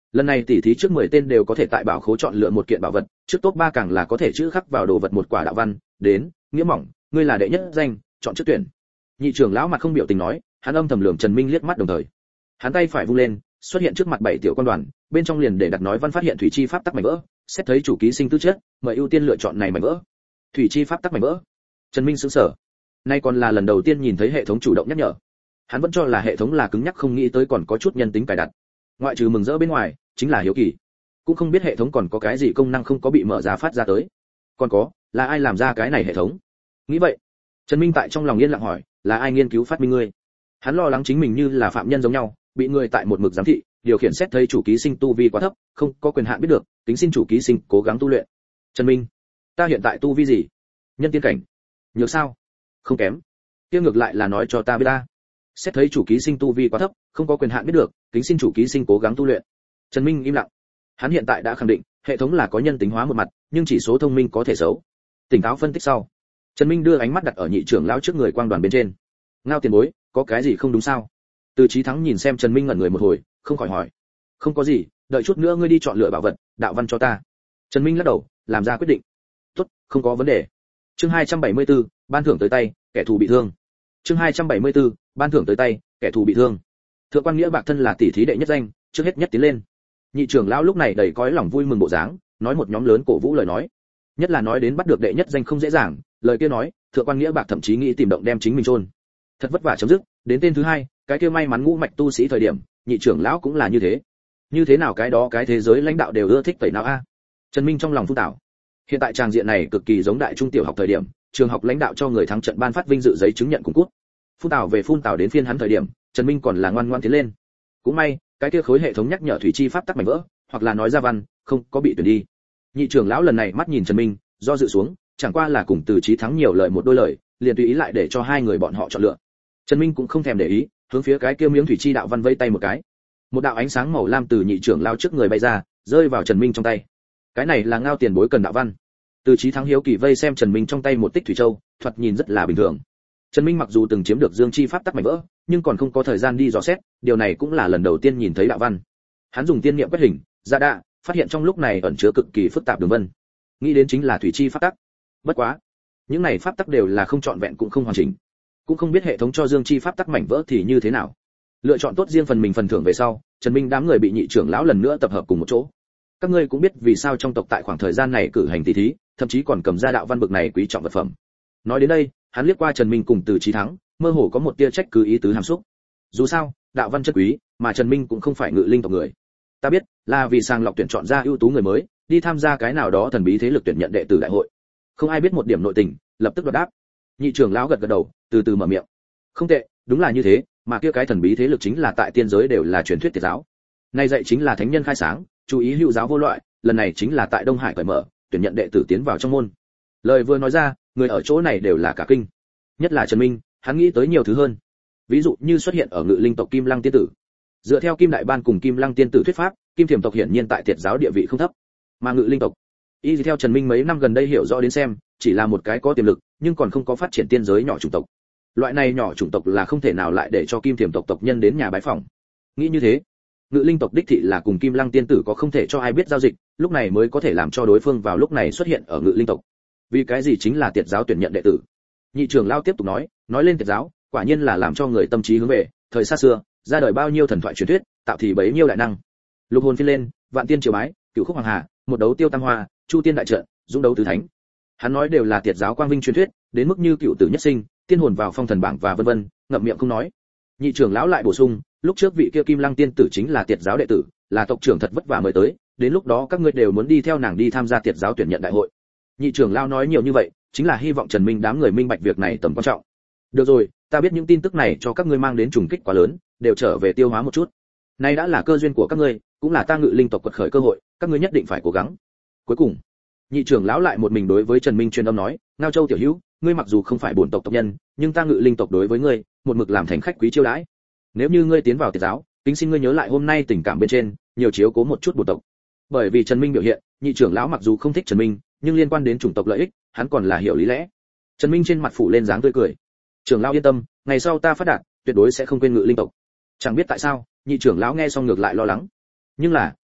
Lần này tỷ thí trước mười tên đều có thể tại bảo khố chọn lựa một kiện bảo vật, trước top ba càng là có thể chữ khắc vào đồ vật một quả đạo văn, đến, Nghĩa Mỏng, ngươi là đệ nhất danh, chọn trước tuyển. Nhị trưởng lão mặt không biểu tình nói, hắn âm thầm lườm Trần Minh liếc mắt đồng thời. Hắn tay phải vung lên, xuất hiện trước mặt bảy tiểu quan đoàn, bên trong liền để đặt nói văn phát hiện thủy chi pháp tắc mảnh vỡ, xét thấy chủ ký sinh tư chất, mời ưu tiên lựa chọn này mảnh vỡ. Thủy chi pháp tắc mảnh vỡ. Trần Minh sững sờ. Nay còn là lần đầu tiên nhìn thấy hệ thống chủ động nhắc nhở. Hắn vẫn cho là hệ thống là cứng nhắc không nghĩ tới còn có chút nhân tính cài đặt. Ngoại trừ mừng rỡ bên ngoài, chính là hiếu kỳ. Cũng không biết hệ thống còn có cái gì công năng không có bị mở ra phát ra tới. Còn có, là ai làm ra cái này hệ thống? Nghĩ vậy, Trần Minh tại trong lòng yên lặng hỏi, là ai nghiên cứu phát minh ngươi? Hắn lo lắng chính mình như là phạm nhân giống nhau, bị người tại một mực giám thị, điều khiển xét thấy chủ ký sinh tu vi quá thấp, không có quyền hạn biết được, tính xin chủ ký sinh cố gắng tu luyện. Trần Minh, ta hiện tại tu vi gì? Nhân tiên cảnh. Nhược sao? Không kém. Kia ngược lại là nói cho ta biết ta. Xét thấy chủ ký sinh tu vi quá thấp, không có quyền hạn biết được, tính xin chủ ký sinh cố gắng tu luyện. Trần Minh im lặng. Hắn hiện tại đã khẳng định, hệ thống là có nhân tính hóa một mặt, nhưng chỉ số thông minh có thể xấu. Tỉnh táo phân tích sau, Trần Minh đưa ánh mắt đặt ở nhị trưởng lão trước người quang đoàn bên trên. Ngao tiền bối, có cái gì không đúng sao? Từ Chí Thắng nhìn xem Trần Minh ngẩn người một hồi, không khỏi hỏi. Không có gì, đợi chút nữa ngươi đi chọn lựa bảo vật, đạo văn cho ta. Trần Minh lắc đầu, làm ra quyết định. Tốt, không có vấn đề. Chương hai trăm bảy mươi tư, ban thưởng tới tay, kẻ thù bị thương. Chương hai trăm bảy mươi tư, ban thưởng tới tay, kẻ thù bị thương. Thượng quan Nghĩa Bạc thân là tỷ thí đệ nhất danh, trước hết nhất tiến lên. Nhị trưởng lão lúc này đầy cõi lòng vui mừng bộ dáng, nói một nhóm lớn cổ vũ lời nói. Nhất là nói đến bắt được đệ nhất danh không dễ dàng, lời kia nói, Thượng quan Nghĩa Bạc thậm chí nghĩ tìm động đem chính mình chôn. Thật vất vả chấm dứt, đến tên thứ hai, cái kia may mắn ngũ mạch tu sĩ thời điểm, nhị trưởng lão cũng là như thế. Như thế nào cái đó cái thế giới lãnh đạo đều ưa thích tẩy não a. Trần Minh trong lòng phun tảo. Hiện tại tràng diện này cực kỳ giống đại trung tiểu học thời điểm, trường học lãnh đạo cho người thắng trận ban phát vinh dự giấy chứng nhận cùng cút. Phun tảo về phun tảo đến phiên hắn thời điểm, Trần Minh còn là ngoan ngoãn tiến lên. Cũng may, cái kia khối hệ thống nhắc nhở thủy chi pháp tắc mảnh vỡ, hoặc là nói ra văn, không có bị tuyển đi. Nhị trưởng lão lần này mắt nhìn Trần Minh, do dự xuống, chẳng qua là cùng Từ Chí Thắng nhiều lời một đôi lời, liền tùy ý lại để cho hai người bọn họ chọn lựa. Trần Minh cũng không thèm để ý, hướng phía cái kia miếng thủy chi đạo văn vẫy tay một cái. Một đạo ánh sáng màu lam từ nhị trưởng lão trước người bay ra, rơi vào Trần Minh trong tay. Cái này là Ngao tiền bối cần đạo văn. Từ Chí Thắng hiếu kỳ vây xem Trần Minh trong tay một tích thủy châu, thoạt nhìn rất là bình thường. Trần Minh mặc dù từng chiếm được dương chi pháp tắc mảnh vỡ, nhưng còn không có thời gian đi dò xét, điều này cũng là lần đầu tiên nhìn thấy đạo văn. Hắn dùng tiên niệm quét hình, ra đạ, phát hiện trong lúc này ẩn chứa cực kỳ phức tạp đường vân. Nghĩ đến chính là thủy chi pháp tắc. Bất quá, những này pháp tắc đều là không trọn vẹn cũng không hoàn chỉnh. Cũng không biết hệ thống cho dương chi pháp tắc mảnh vỡ thì như thế nào. Lựa chọn tốt riêng phần mình phần thưởng về sau, Trần Minh đám người bị nhị trưởng lão lần nữa tập hợp cùng một chỗ. Các ngươi cũng biết vì sao trong tộc tại khoảng thời gian này cử hành tỷ thí, thậm chí còn cầm ra đạo văn bực này quý trọng vật phẩm. Nói đến đây, hắn liếc qua Trần Minh cùng Từ Chí Thắng, mơ hồ có một tia trách cứ ý tứ hàm xúc. Dù sao, đạo văn chất quý, mà Trần Minh cũng không phải ngự linh tộc người. Ta biết, là vì sàng lọc tuyển chọn ra ưu tú người mới, đi tham gia cái nào đó thần bí thế lực tuyển nhận đệ tử đại hội. Không ai biết một điểm nội tình, lập tức đoạt đáp. Nhị trưởng lão gật gật đầu, từ từ mở miệng. Không tệ, đúng là như thế, mà kia cái thần bí thế lực chính là tại tiên giới đều là truyền thuyết tiệt giáo. Nay dạy chính là thánh nhân khai sáng, chú ý hữu giáo vô loại, lần này chính là tại Đông Hải cởi mở, tuyển nhận đệ tử tiến vào trong môn. Lời vừa nói ra, người ở chỗ này đều là cả kinh. Nhất là Trần Minh, hắn nghĩ tới nhiều thứ hơn. Ví dụ như xuất hiện ở ngự linh tộc Kim Lăng tiên tử. Dựa theo Kim Đại Ban cùng Kim Lăng tiên tử thuyết pháp, Kim Thiểm tộc hiển nhiên tại tiệt giáo địa vị không thấp. Mà ngự linh tộc, y theo Trần Minh mấy năm gần đây hiểu rõ đến xem, chỉ là một cái có tiềm lực, nhưng còn không có phát triển tiên giới nhỏ chủng tộc. Loại này nhỏ chủng tộc là không thể nào lại để cho Kim Thiểm tộc tộc nhân đến nhà bái phỏng. Nghĩ như thế, ngự linh tộc đích thị là cùng Kim Lăng tiên tử có không thể cho ai biết giao dịch, lúc này mới có thể làm cho đối phương vào lúc này xuất hiện ở ngự linh tộc. Vì cái gì chính là tiệt giáo tuyển nhận đệ tử. Nhị trưởng lão tiếp tục nói, nói lên tiệt giáo, quả nhiên là làm cho người tâm trí hướng về, thời xa xưa, ra đời bao nhiêu thần thoại truyền thuyết, tạo thì bấy nhiêu đại năng. Lục hồn phi lên, vạn tiên triều bái, cửu khúc hoàng hà, một đấu tiêu tam hoa, chu tiên đại trận, dũng đấu tứ thánh. Hắn nói đều là tiệt giáo quang vinh truyền thuyết, đến mức như cựu tử nhất sinh, tiên hồn vào phong thần bảng và vân vân, ngậm miệng không nói. Nhị trưởng lão lại bổ sung, lúc trước vị kia Kim Lăng tiên tử chính là tiệt giáo đệ tử, là tộc trưởng thật vất vả mời tới, đến lúc đó các ngươi đều muốn đi theo nàng đi tham gia tiệt giáo tuyển nhận đại hội. Nhị trưởng lão nói nhiều như vậy, chính là hy vọng Trần Minh đám người minh bạch việc này tầm quan trọng. Được rồi, ta biết những tin tức này cho các ngươi mang đến trùng kích quá lớn, đều trở về tiêu hóa một chút. Nay đã là cơ duyên của các ngươi, cũng là ta ngự linh tộc quật khởi cơ hội, các ngươi nhất định phải cố gắng. Cuối cùng, nhị trưởng lão lại một mình đối với Trần Minh truyền âm nói, Ngao Châu tiểu hữu, ngươi mặc dù không phải bổn tộc tộc nhân, nhưng ta ngự linh tộc đối với ngươi, một mực làm thành khách quý chiêu đãi. Nếu như ngươi tiến vào tiệt giáo, kính xin ngươi nhớ lại hôm nay tình cảm bên trên, nhiều chiếu cố một chút bổn tộc. Bởi vì Trần Minh biểu hiện, nhị trưởng lão mặc dù không thích Trần Minh, nhưng liên quan đến chủng tộc lợi ích, hắn còn là hiểu lý lẽ. Trần Minh trên mặt phủ lên dáng tươi cười. Trưởng lão yên tâm, ngày sau ta phát đạt, tuyệt đối sẽ không quên ngự linh tộc. Chẳng biết tại sao, nhị trưởng lão nghe xong ngược lại lo lắng. Nhưng là,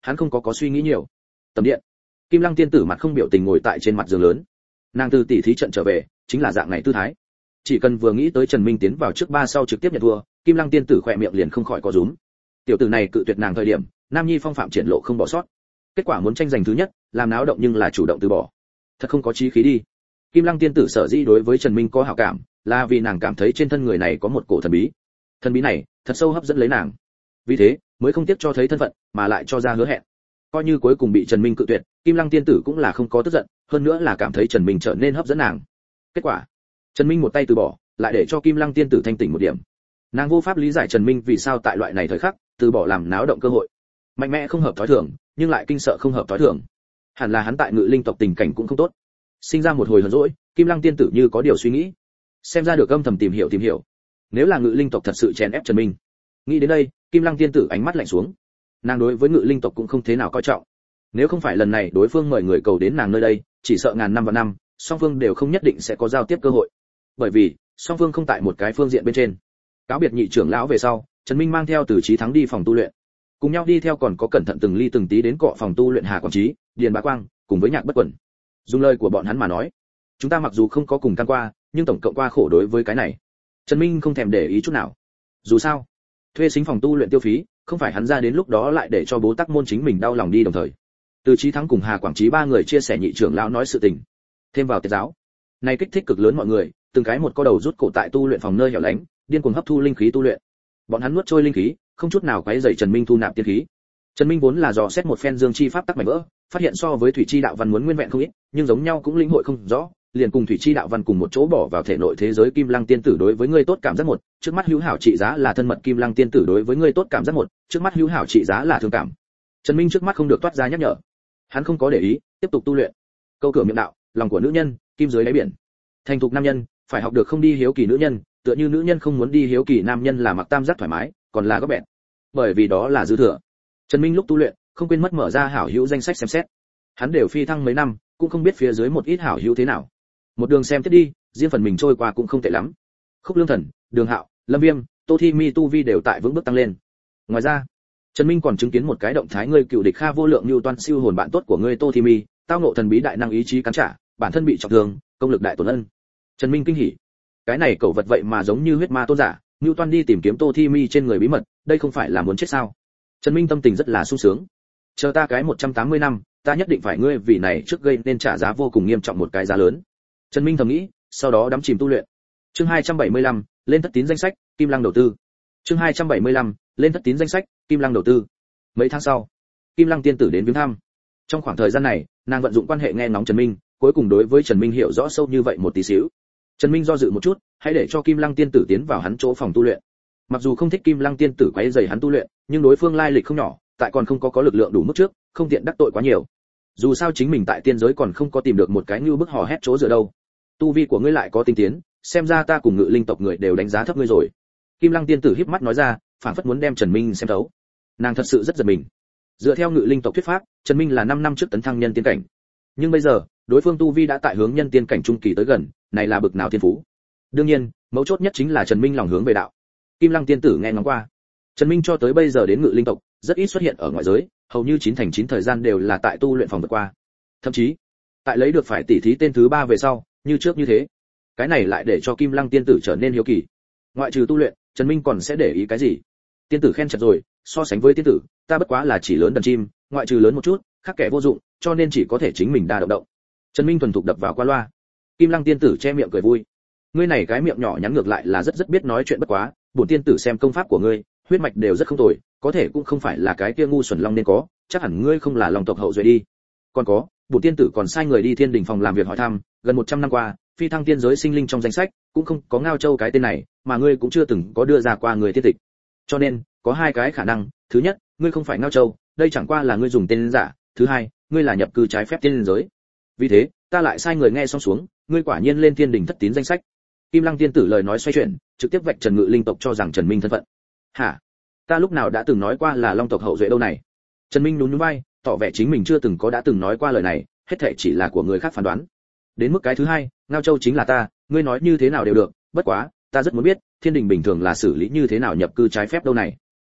hắn không có có suy nghĩ nhiều. Tầm điện, Kim Lăng tiên tử mặt không biểu tình ngồi tại trên mặt giường lớn. Nàng từ tỷ thí trận trở về, chính là dạng này tư thái. Chỉ cần vừa nghĩ tới Trần Minh tiến vào trước ba sau trực tiếp nhận thua, Kim Lăng tiên tử khỏe miệng liền không khỏi có rúm. Tiểu tử này cự tuyệt nàng thời điểm, Nam Nhi phong phạm triển lộ không bỏ sót. Kết quả muốn tranh giành thứ nhất, làm náo động nhưng là chủ động từ bỏ. Thật không có chí khí đi. Kim Lăng tiên tử sở dĩ đối với Trần Minh có hảo cảm, là vì nàng cảm thấy trên thân người này có một cổ thần bí. Thần bí này, thật sâu hấp dẫn lấy nàng. Vì thế, mới không tiếc cho thấy thân phận, mà lại cho ra hứa hẹn. Coi như cuối cùng bị Trần Minh cự tuyệt, Kim Lăng tiên tử cũng là không có tức giận, hơn nữa là cảm thấy Trần Minh trở nên hấp dẫn nàng. Kết quả, Trần Minh một tay từ bỏ, lại để cho Kim Lăng tiên tử thanh tỉnh một điểm. Nàng vô pháp lý giải Trần Minh vì sao tại loại này thời khắc, từ bỏ làm náo động cơ hội. Mạnh mẽ không hợp thói thường, nhưng lại kinh sợ không hợp thói thường. Hẳn là hắn tại Ngự Linh tộc tình cảnh cũng không tốt. Sinh ra một hồi hờn dỗi, Kim Lăng tiên tử như có điều suy nghĩ. Xem ra được âm thầm tìm hiểu tìm hiểu. Nếu là Ngự Linh tộc thật sự chèn ép Trần Minh. Nghĩ đến đây, Kim Lăng tiên tử ánh mắt lạnh xuống. Nàng đối với Ngự Linh tộc cũng không thế nào coi trọng. Nếu không phải lần này đối phương mời người cầu đến nàng nơi đây, chỉ sợ ngàn năm và năm, song phương đều không nhất định sẽ có giao tiếp cơ hội. Bởi vì, song phương không tại một cái phương diện bên trên. Cáo biệt nhị trưởng lão về sau, Trần Minh mang theo Từ Chí Thắng đi phòng tu luyện. Cùng nhau đi theo còn có cẩn thận từng ly từng tí đến cọ phòng tu luyện Hà Quảng Chí, Điền Bá Quang, cùng với Nhạc Bất Quẩn. Dùng lời của bọn hắn mà nói, chúng ta mặc dù không có cùng căn qua, nhưng tổng cộng qua khổ đối với cái này. Trần Minh không thèm để ý chút nào. Dù sao, thuê xính phòng tu luyện tiêu phí, không phải hắn ra đến lúc đó lại để cho bố tắc môn chính mình đau lòng đi đồng thời. Từ Chí Thắng cùng Hà Quảng Chí ba người chia sẻ nhị trưởng lão nói sự tình, thêm vào tiết giáo. Này kích thích cực lớn mọi người, từng cái một co đầu rút cổ tại tu luyện phòng nơi hẻo lánh, điên cuồng hấp thu linh khí tu luyện. Bọn hắn nuốt trôi linh khí, không chút nào quấy rầy Trần Minh thu nạp tiên khí. Trần Minh vốn là dò xét một phen dương chi pháp tắc mảnh vỡ, phát hiện so với thủy chi đạo văn muốn nguyên vẹn không ít, nhưng giống nhau cũng linh hội không rõ, liền cùng thủy chi đạo văn cùng một chỗ bỏ vào thể nội thế giới Kim Lăng tiên tử đối với ngươi tốt cảm giác một, trước mắt hữu hảo trị giá là thân mật Kim Lăng tiên tử đối với ngươi tốt cảm giác một, trước mắt hữu hảo trị giá là thương cảm. Trần Minh trước mắt không được toát ra nhắc nhở. Hắn không có để ý, tiếp tục tu luyện. Câu cửa miệng đạo, lòng của nữ nhân, kim dưới đáy biển. Thành thục nam nhân, phải học được không đi hiếu kỳ nữ nhân, tựa như nữ nhân không muốn đi hiếu kỳ nam nhân là mặc tam giác thoải mái, còn là góp bẹn. Bởi vì đó là dư thừa. Trần Minh lúc tu luyện, không quên mất mở ra hảo hữu danh sách xem xét. Hắn đều phi thăng mấy năm, cũng không biết phía dưới một ít hảo hữu thế nào. Một đường xem tiếp đi, riêng phần mình trôi qua cũng không tệ lắm. Khúc Lương Thần, Đường Hạo, Lâm Viêm, Tô Thi Mi tu vi đều tại vững bước tăng lên. Ngoài ra, Trần Minh còn chứng kiến một cái động thái ngươi cựu địch Kha vô lượng như toan siêu hồn bạn tốt của ngươi Tô Thi Mi, tao ngộ thần bí đại năng ý chí cắn trả, bản thân bị trọng thương, công lực đại tổn ân. Trần Minh kinh hỉ. Cái này cẩu vật vậy mà giống như huyết ma tôn giả, như toan đi tìm kiếm Tô Thi Mi trên người bí mật, đây không phải là muốn chết sao? Trần Minh tâm tình rất là sung sướng. Chờ ta cái một trăm tám mươi năm, ta nhất định phải ngươi vì này trước gây nên trả giá vô cùng nghiêm trọng một cái giá lớn. Trần Minh thầm nghĩ, sau đó đắm chìm tu luyện. Chương hai trăm bảy mươi lăm, lên thất tín danh sách, Kim Lăng đầu tư. Chương hai trăm bảy mươi lăm, lên thất tín danh sách, Kim Lăng đầu tư. Mấy tháng sau, Kim Lăng tiên tử đến viếng thăm. Trong khoảng thời gian này, nàng vận dụng quan hệ nghe ngóng Trần Minh, cuối cùng đối với Trần Minh hiểu rõ sâu như vậy một tí xíu. Trần Minh do dự một chút, hãy để cho Kim Lăng tiên tử tiến vào hắn chỗ phòng tu luyện. Mặc dù không thích Kim Lăng tiên tử quấy rầy hắn tu luyện, nhưng đối phương lai lịch không nhỏ, tại còn không có có lực lượng đủ mức trước, không tiện đắc tội quá nhiều. Dù sao chính mình tại tiên giới còn không có tìm được một cái như bức hò hét chỗ dựa đâu. Tu vi của ngươi lại có tinh tiến, xem ra ta cùng Ngự Linh tộc người đều đánh giá thấp ngươi rồi. Kim Lăng tiên tử híp mắt nói ra, phảng phất muốn đem Trần Minh xem thấu. Nàng thật sự rất giật mình. Dựa theo Ngự Linh tộc thuyết pháp, Trần Minh là năm năm trước tấn thăng nhân tiên cảnh. Nhưng bây giờ, đối phương tu vi đã tại hướng nhân tiên cảnh trung kỳ tới gần, này là bực nào thiên phú. Đương nhiên, mấu chốt nhất chính là Trần Minh lòng hướng về đạo. Kim Lăng tiên tử nghe ngóng qua. Trần Minh cho tới bây giờ đến Ngự Linh tộc, rất ít xuất hiện ở ngoại giới, hầu như chín thành chín thời gian đều là tại tu luyện phòng vượt qua. Thậm chí, tại lấy được phải tỷ thí tên thứ ba về sau, như trước như thế. Cái này lại để cho Kim Lăng tiên tử trở nên hiếu kỳ. Ngoại trừ tu luyện, Trần Minh còn sẽ để ý cái gì? Tiên tử khen chật rồi, so sánh với tiên tử, ta bất quá là chỉ lớn đần chim, ngoại trừ lớn một chút, khác kẻ vô dụng, cho nên chỉ có thể chính mình đa động động. Trần Minh thuần thục đập vào qua loa. Kim Lăng tiên tử che miệng cười vui. Ngươi này cái miệng nhỏ nhắn ngược lại là rất rất biết nói chuyện bất quá, bổn tiên tử xem công pháp của ngươi, huyết mạch đều rất không tồi, có thể cũng không phải là cái kia ngu xuẩn long nên có, chắc hẳn ngươi không là long tộc hậu duệ đi. Còn có, bổn tiên tử còn sai người đi Thiên Đình phòng làm việc hỏi thăm, gần một trăm năm qua, phi thăng tiên giới sinh linh trong danh sách, cũng không có Ngao Châu cái tên này, mà ngươi cũng chưa từng có đưa ra qua người tiên tịch. Cho nên, có hai cái khả năng, thứ nhất, ngươi không phải Ngao Châu, đây chẳng qua là ngươi dùng tên giả, thứ hai, ngươi là nhập cư trái phép tiên giới. Vì thế, ta lại sai người nghe xong xuống, ngươi quả nhiên lên Thiên Đình thất tín danh sách. Kim Lăng tiên tử lời nói xoay chuyển, trực tiếp vạch Trần Ngự Linh tộc cho rằng Trần Minh thân phận. Hả? Ta lúc nào đã từng nói qua là long tộc hậu duệ đâu này? Trần Minh nhún nhún vai, tỏ vẻ chính mình chưa từng có đã từng nói qua lời này, hết thảy chỉ là của người khác phán đoán. Đến mức cái thứ hai, Ngao Châu chính là ta, ngươi nói như thế nào đều được, bất quá, ta rất muốn biết, Thiên Đình bình thường là xử lý như thế nào nhập cư trái phép đâu này.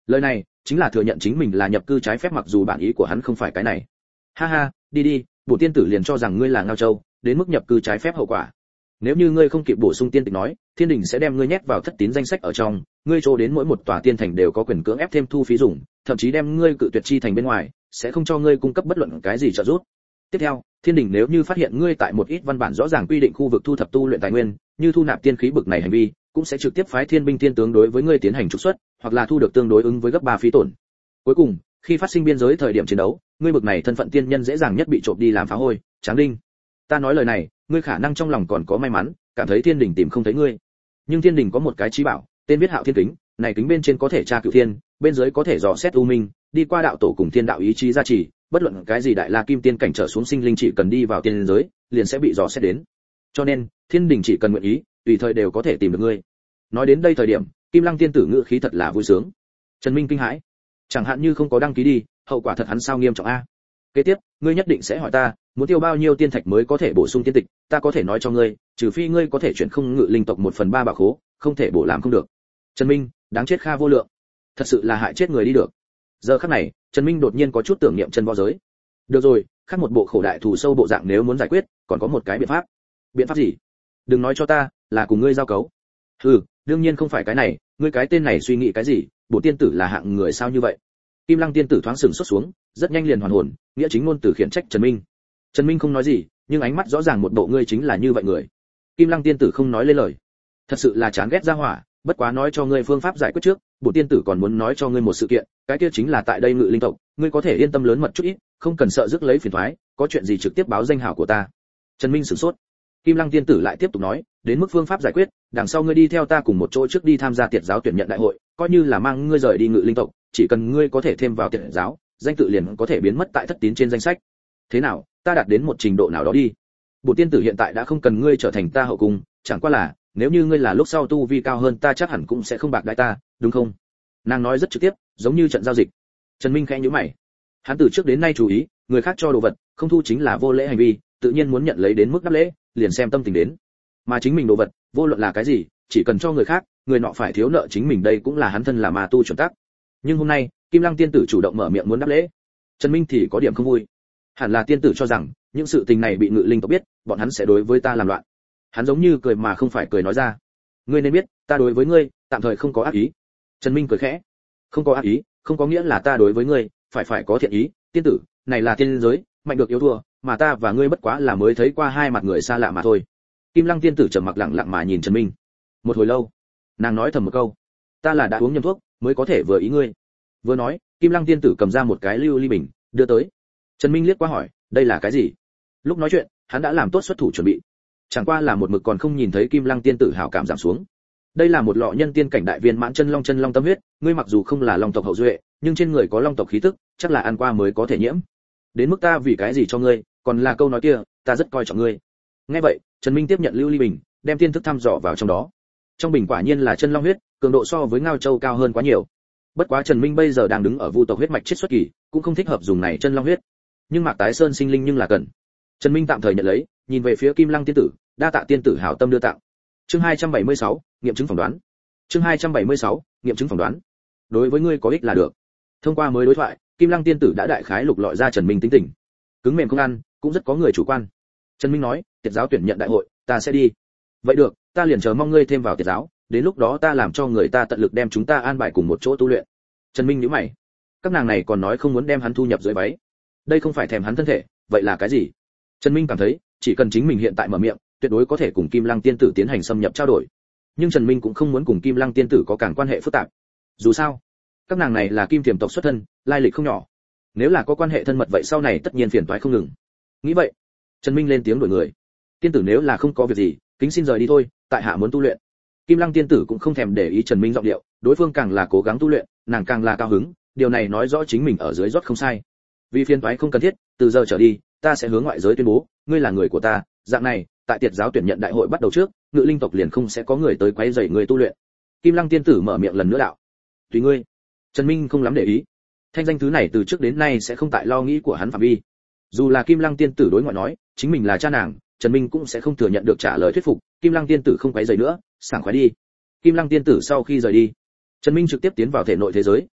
Lời này chính là thừa nhận chính mình là nhập cư trái phép, mặc dù bản ý của hắn không phải cái này. Ha ha, đi đi, bổ tiên tử liền cho rằng ngươi là ngao châu, đến mức nhập cư trái phép hậu quả. Nếu như ngươi không kịp bổ sung tiên tịch nói, thiên đình sẽ đem ngươi nhét vào thất tín danh sách ở trong, ngươi chỗ đến mỗi một tòa tiên thành đều có quyền cưỡng ép thêm thu phí dùng, thậm chí đem ngươi cự tuyệt chi thành bên ngoài, sẽ không cho ngươi cung cấp bất luận cái gì trợ giúp. Tiếp theo, thiên đình nếu như phát hiện ngươi tại một ít văn bản rõ ràng quy định khu vực thu thập tu luyện tài nguyên, như thu nạp tiên khí bực này hành vi, cũng sẽ trực tiếp phái thiên binh thiên tướng đối với ngươi tiến hành trục xuất, hoặc là thu được tương đối ứng với gấp ba phí tổn. Cuối cùng, khi phát sinh biên giới thời điểm chiến đấu, ngươi bực này thân phận tiên nhân dễ dàng nhất bị trộm đi làm phá hôi. Tráng Đinh, ta nói lời này, ngươi khả năng trong lòng còn có may mắn, cảm thấy thiên đình tìm không thấy ngươi. Nhưng thiên đình có một cái trí bảo, tên viết Hạo Thiên Kính, này kính bên trên có thể tra cửu thiên, bên dưới có thể dò xét u minh, đi qua đạo tổ cùng thiên đạo ý chí gia trì, bất luận cái gì đại la kim tiên cảnh trở xuống sinh linh chỉ cần đi vào tiên giới, liền sẽ bị dò xét đến. Cho nên, thiên đình chỉ cần nguyện ý, tùy thời đều có thể tìm được ngươi. Nói đến đây thời điểm, Kim Lăng tiên tử ngữ khí thật là vui sướng. Trần Minh kinh hãi, chẳng hạn như không có đăng ký đi, hậu quả thật hắn sao nghiêm trọng a. Kế tiếp, ngươi nhất định sẽ hỏi ta, muốn tiêu bao nhiêu tiên thạch mới có thể bổ sung tiên tịch, ta có thể nói cho ngươi, trừ phi ngươi có thể chuyển không ngự linh tộc một phần ba bảo khố, không thể bổ làm không được. Trần Minh, đáng chết Kha vô lượng, thật sự là hại chết người đi được. Giờ khắc này, Trần Minh đột nhiên có chút tưởng niệm chân võ giới. Được rồi, khác một bộ khổ đại thù sâu bộ dạng nếu muốn giải quyết, còn có một cái biện pháp. Biện pháp gì? Đừng nói cho ta, là cùng ngươi giao cấu. Hừ, đương nhiên không phải cái này, ngươi cái tên này suy nghĩ cái gì, bổ tiên tử là hạng người sao như vậy? Kim Lăng tiên tử thoáng sừng sốt xuống, rất nhanh liền hoàn hồn, nghĩa chính ngôn từ khiển trách Trần Minh. Trần Minh không nói gì, nhưng ánh mắt rõ ràng một bộ ngươi chính là như vậy người. Kim Lăng tiên tử không nói lên lời. Thật sự là chán ghét ra hỏa, bất quá nói cho ngươi phương pháp giải quyết trước, bổ tiên tử còn muốn nói cho ngươi một sự kiện, cái kia chính là tại đây ngự linh tộc, ngươi có thể yên tâm lớn mật chút ít, không cần sợ rước lấy phiền toái, có chuyện gì trực tiếp báo danh hảo của ta. Trần Minh sửng sốt. Kim Lăng tiên tử lại tiếp tục nói, đến mức phương pháp giải quyết, đằng sau ngươi đi theo ta cùng một chỗ trước đi tham gia tiệt giáo tuyển nhận đại hội, coi như là mang ngươi rời đi ngự linh tộc, chỉ cần ngươi có thể thêm vào tiệt giáo, danh tự liền có thể biến mất tại thất tín trên danh sách. Thế nào, ta đạt đến một trình độ nào đó đi. Bổ tiên tử hiện tại đã không cần ngươi trở thành ta hậu cung, chẳng qua là, nếu như ngươi là lúc sau tu vi cao hơn ta chắc hẳn cũng sẽ không bạc đãi ta, đúng không? Nàng nói rất trực tiếp, giống như trận giao dịch. Trần Minh khẽ nhíu mày. Hắn từ trước đến nay chú ý, người khác cho đồ vật, không thu chính là vô lễ hành vi, tự nhiên muốn nhận lấy đến mức đáp lễ, liền xem tâm tình đến. Mà chính mình đồ vật, vô luận là cái gì, chỉ cần cho người khác, người nọ phải thiếu nợ chính mình, đây cũng là hắn thân là ma tu chuẩn tắc. Nhưng hôm nay, Kim Lăng tiên tử chủ động mở miệng muốn đáp lễ. Trần Minh thì có điểm không vui. Hẳn là tiên tử cho rằng, những sự tình này bị ngự linh tộc biết, bọn hắn sẽ đối với ta làm loạn. Hắn giống như cười mà không phải cười nói ra. Ngươi nên biết, ta đối với ngươi, tạm thời không có ác ý. Trần Minh cười khẽ. Không có ác ý, không có nghĩa là ta đối với ngươi, phải phải có thiện ý, tiên tử, này là tiên giới, mạnh được yếu thua, mà ta và ngươi bất quá là mới thấy qua hai mặt người xa lạ mà thôi. Kim Lăng tiên tử trầm mặc lặng lặng mà nhìn Trần Minh. Một hồi lâu, nàng nói thầm một câu, ta là đã uống nhầm thuốc, mới có thể vừa ý ngươi. Vừa nói, Kim Lăng tiên tử cầm ra một cái lưu ly bình, đưa tới. Trần Minh liếc qua hỏi, đây là cái gì? Lúc nói chuyện, hắn đã làm tốt xuất thủ chuẩn bị. Chẳng qua là một mực còn không nhìn thấy Kim Lăng tiên tử hảo cảm giảm xuống. Đây là một lọ nhân tiên cảnh đại viên mãn chân long chân long tâm huyết, ngươi mặc dù không là long tộc hậu duệ, nhưng trên người có long tộc khí tức, chắc là ăn qua mới có thể nhiễm. Đến mức ta vì cái gì cho ngươi, còn là câu nói kia, ta rất coi trọng ngươi. Nghe vậy, Trần Minh tiếp nhận lưu ly bình, đem tiên thức thăm dò vào trong đó. Trong bình quả nhiên là chân long huyết, cường độ so với ngao châu cao hơn quá nhiều. Bất quá Trần Minh bây giờ đang đứng ở vu tộc huyết mạch chiết xuất kỳ, cũng không thích hợp dùng này chân long huyết. Nhưng Mạc Tái Sơn sinh linh nhưng là cần. Trần Minh tạm thời nhận lấy, nhìn về phía Kim Lăng tiên tử, đa tạ tiên tử hảo tâm đưa tặng. Chương hai trăm bảy mươi sáu, nghiệm chứng phỏng đoán. Chương hai trăm bảy mươi sáu, nghiệm chứng phỏng đoán. Đối với ngươi có ích là được. Thông qua mới đối thoại, Kim Lăng tiên tử đã đại khái lục lọi ra Trần Minh tính tình. Cứng mềm không ăn, cũng rất có người chủ quan. Trần Minh nói, tiệt giáo tuyển nhận đại hội, ta sẽ đi. Vậy được, ta liền chờ mong ngươi thêm vào tiệt giáo, đến lúc đó ta làm cho người ta tận lực đem chúng ta an bài cùng một chỗ tu luyện. Trần Minh nhíu mày. Các nàng này còn nói không muốn đem hắn thu nhập dưới váy. Đây không phải thèm hắn thân thể, vậy là cái gì? Trần Minh cảm thấy, chỉ cần chính mình hiện tại mở miệng, tuyệt đối có thể cùng Kim Lăng tiên tử tiến hành xâm nhập trao đổi. Nhưng Trần Minh cũng không muốn cùng Kim Lăng tiên tử có càng quan hệ phức tạp. Dù sao, các nàng này là Kim Tiềm tộc xuất thân, lai lịch không nhỏ. Nếu là có quan hệ thân mật vậy sau này tất nhiên phiền toái không ngừng. Nghĩ vậy, Trần Minh lên tiếng đuổi người. Tiên tử nếu là không có việc gì, kính xin rời đi thôi, tại hạ muốn tu luyện. Kim Lăng tiên tử cũng không thèm để ý Trần Minh giọng điệu, đối phương càng là cố gắng tu luyện, nàng càng là cao hứng, điều này nói rõ chính mình ở dưới rót không sai. Vì phiền toái không cần thiết, từ giờ trở đi, ta sẽ hướng ngoại giới tuyên bố, ngươi là người của ta, dạng này, tại tiệt giáo tuyển nhận đại hội bắt đầu trước, ngự linh tộc liền không sẽ có người tới quấy rầy người tu luyện. Kim Lăng tiên tử mở miệng lần nữa đạo. Tùy ngươi. Trần Minh không lắm để ý. Thanh danh thứ này từ trước đến nay sẽ không tại lo nghĩ của hắn phạm vi. Dù là Kim Lăng tiên tử đối ngoại nói, chính mình là cha nàng, Trần Minh cũng sẽ không thừa nhận được trả lời thuyết phục, Kim Lăng tiên tử không quấy rầy nữa, sảng khoái đi. Kim Lăng tiên tử sau khi rời đi, Trần Minh trực tiếp tiến vào thể nội thế giới,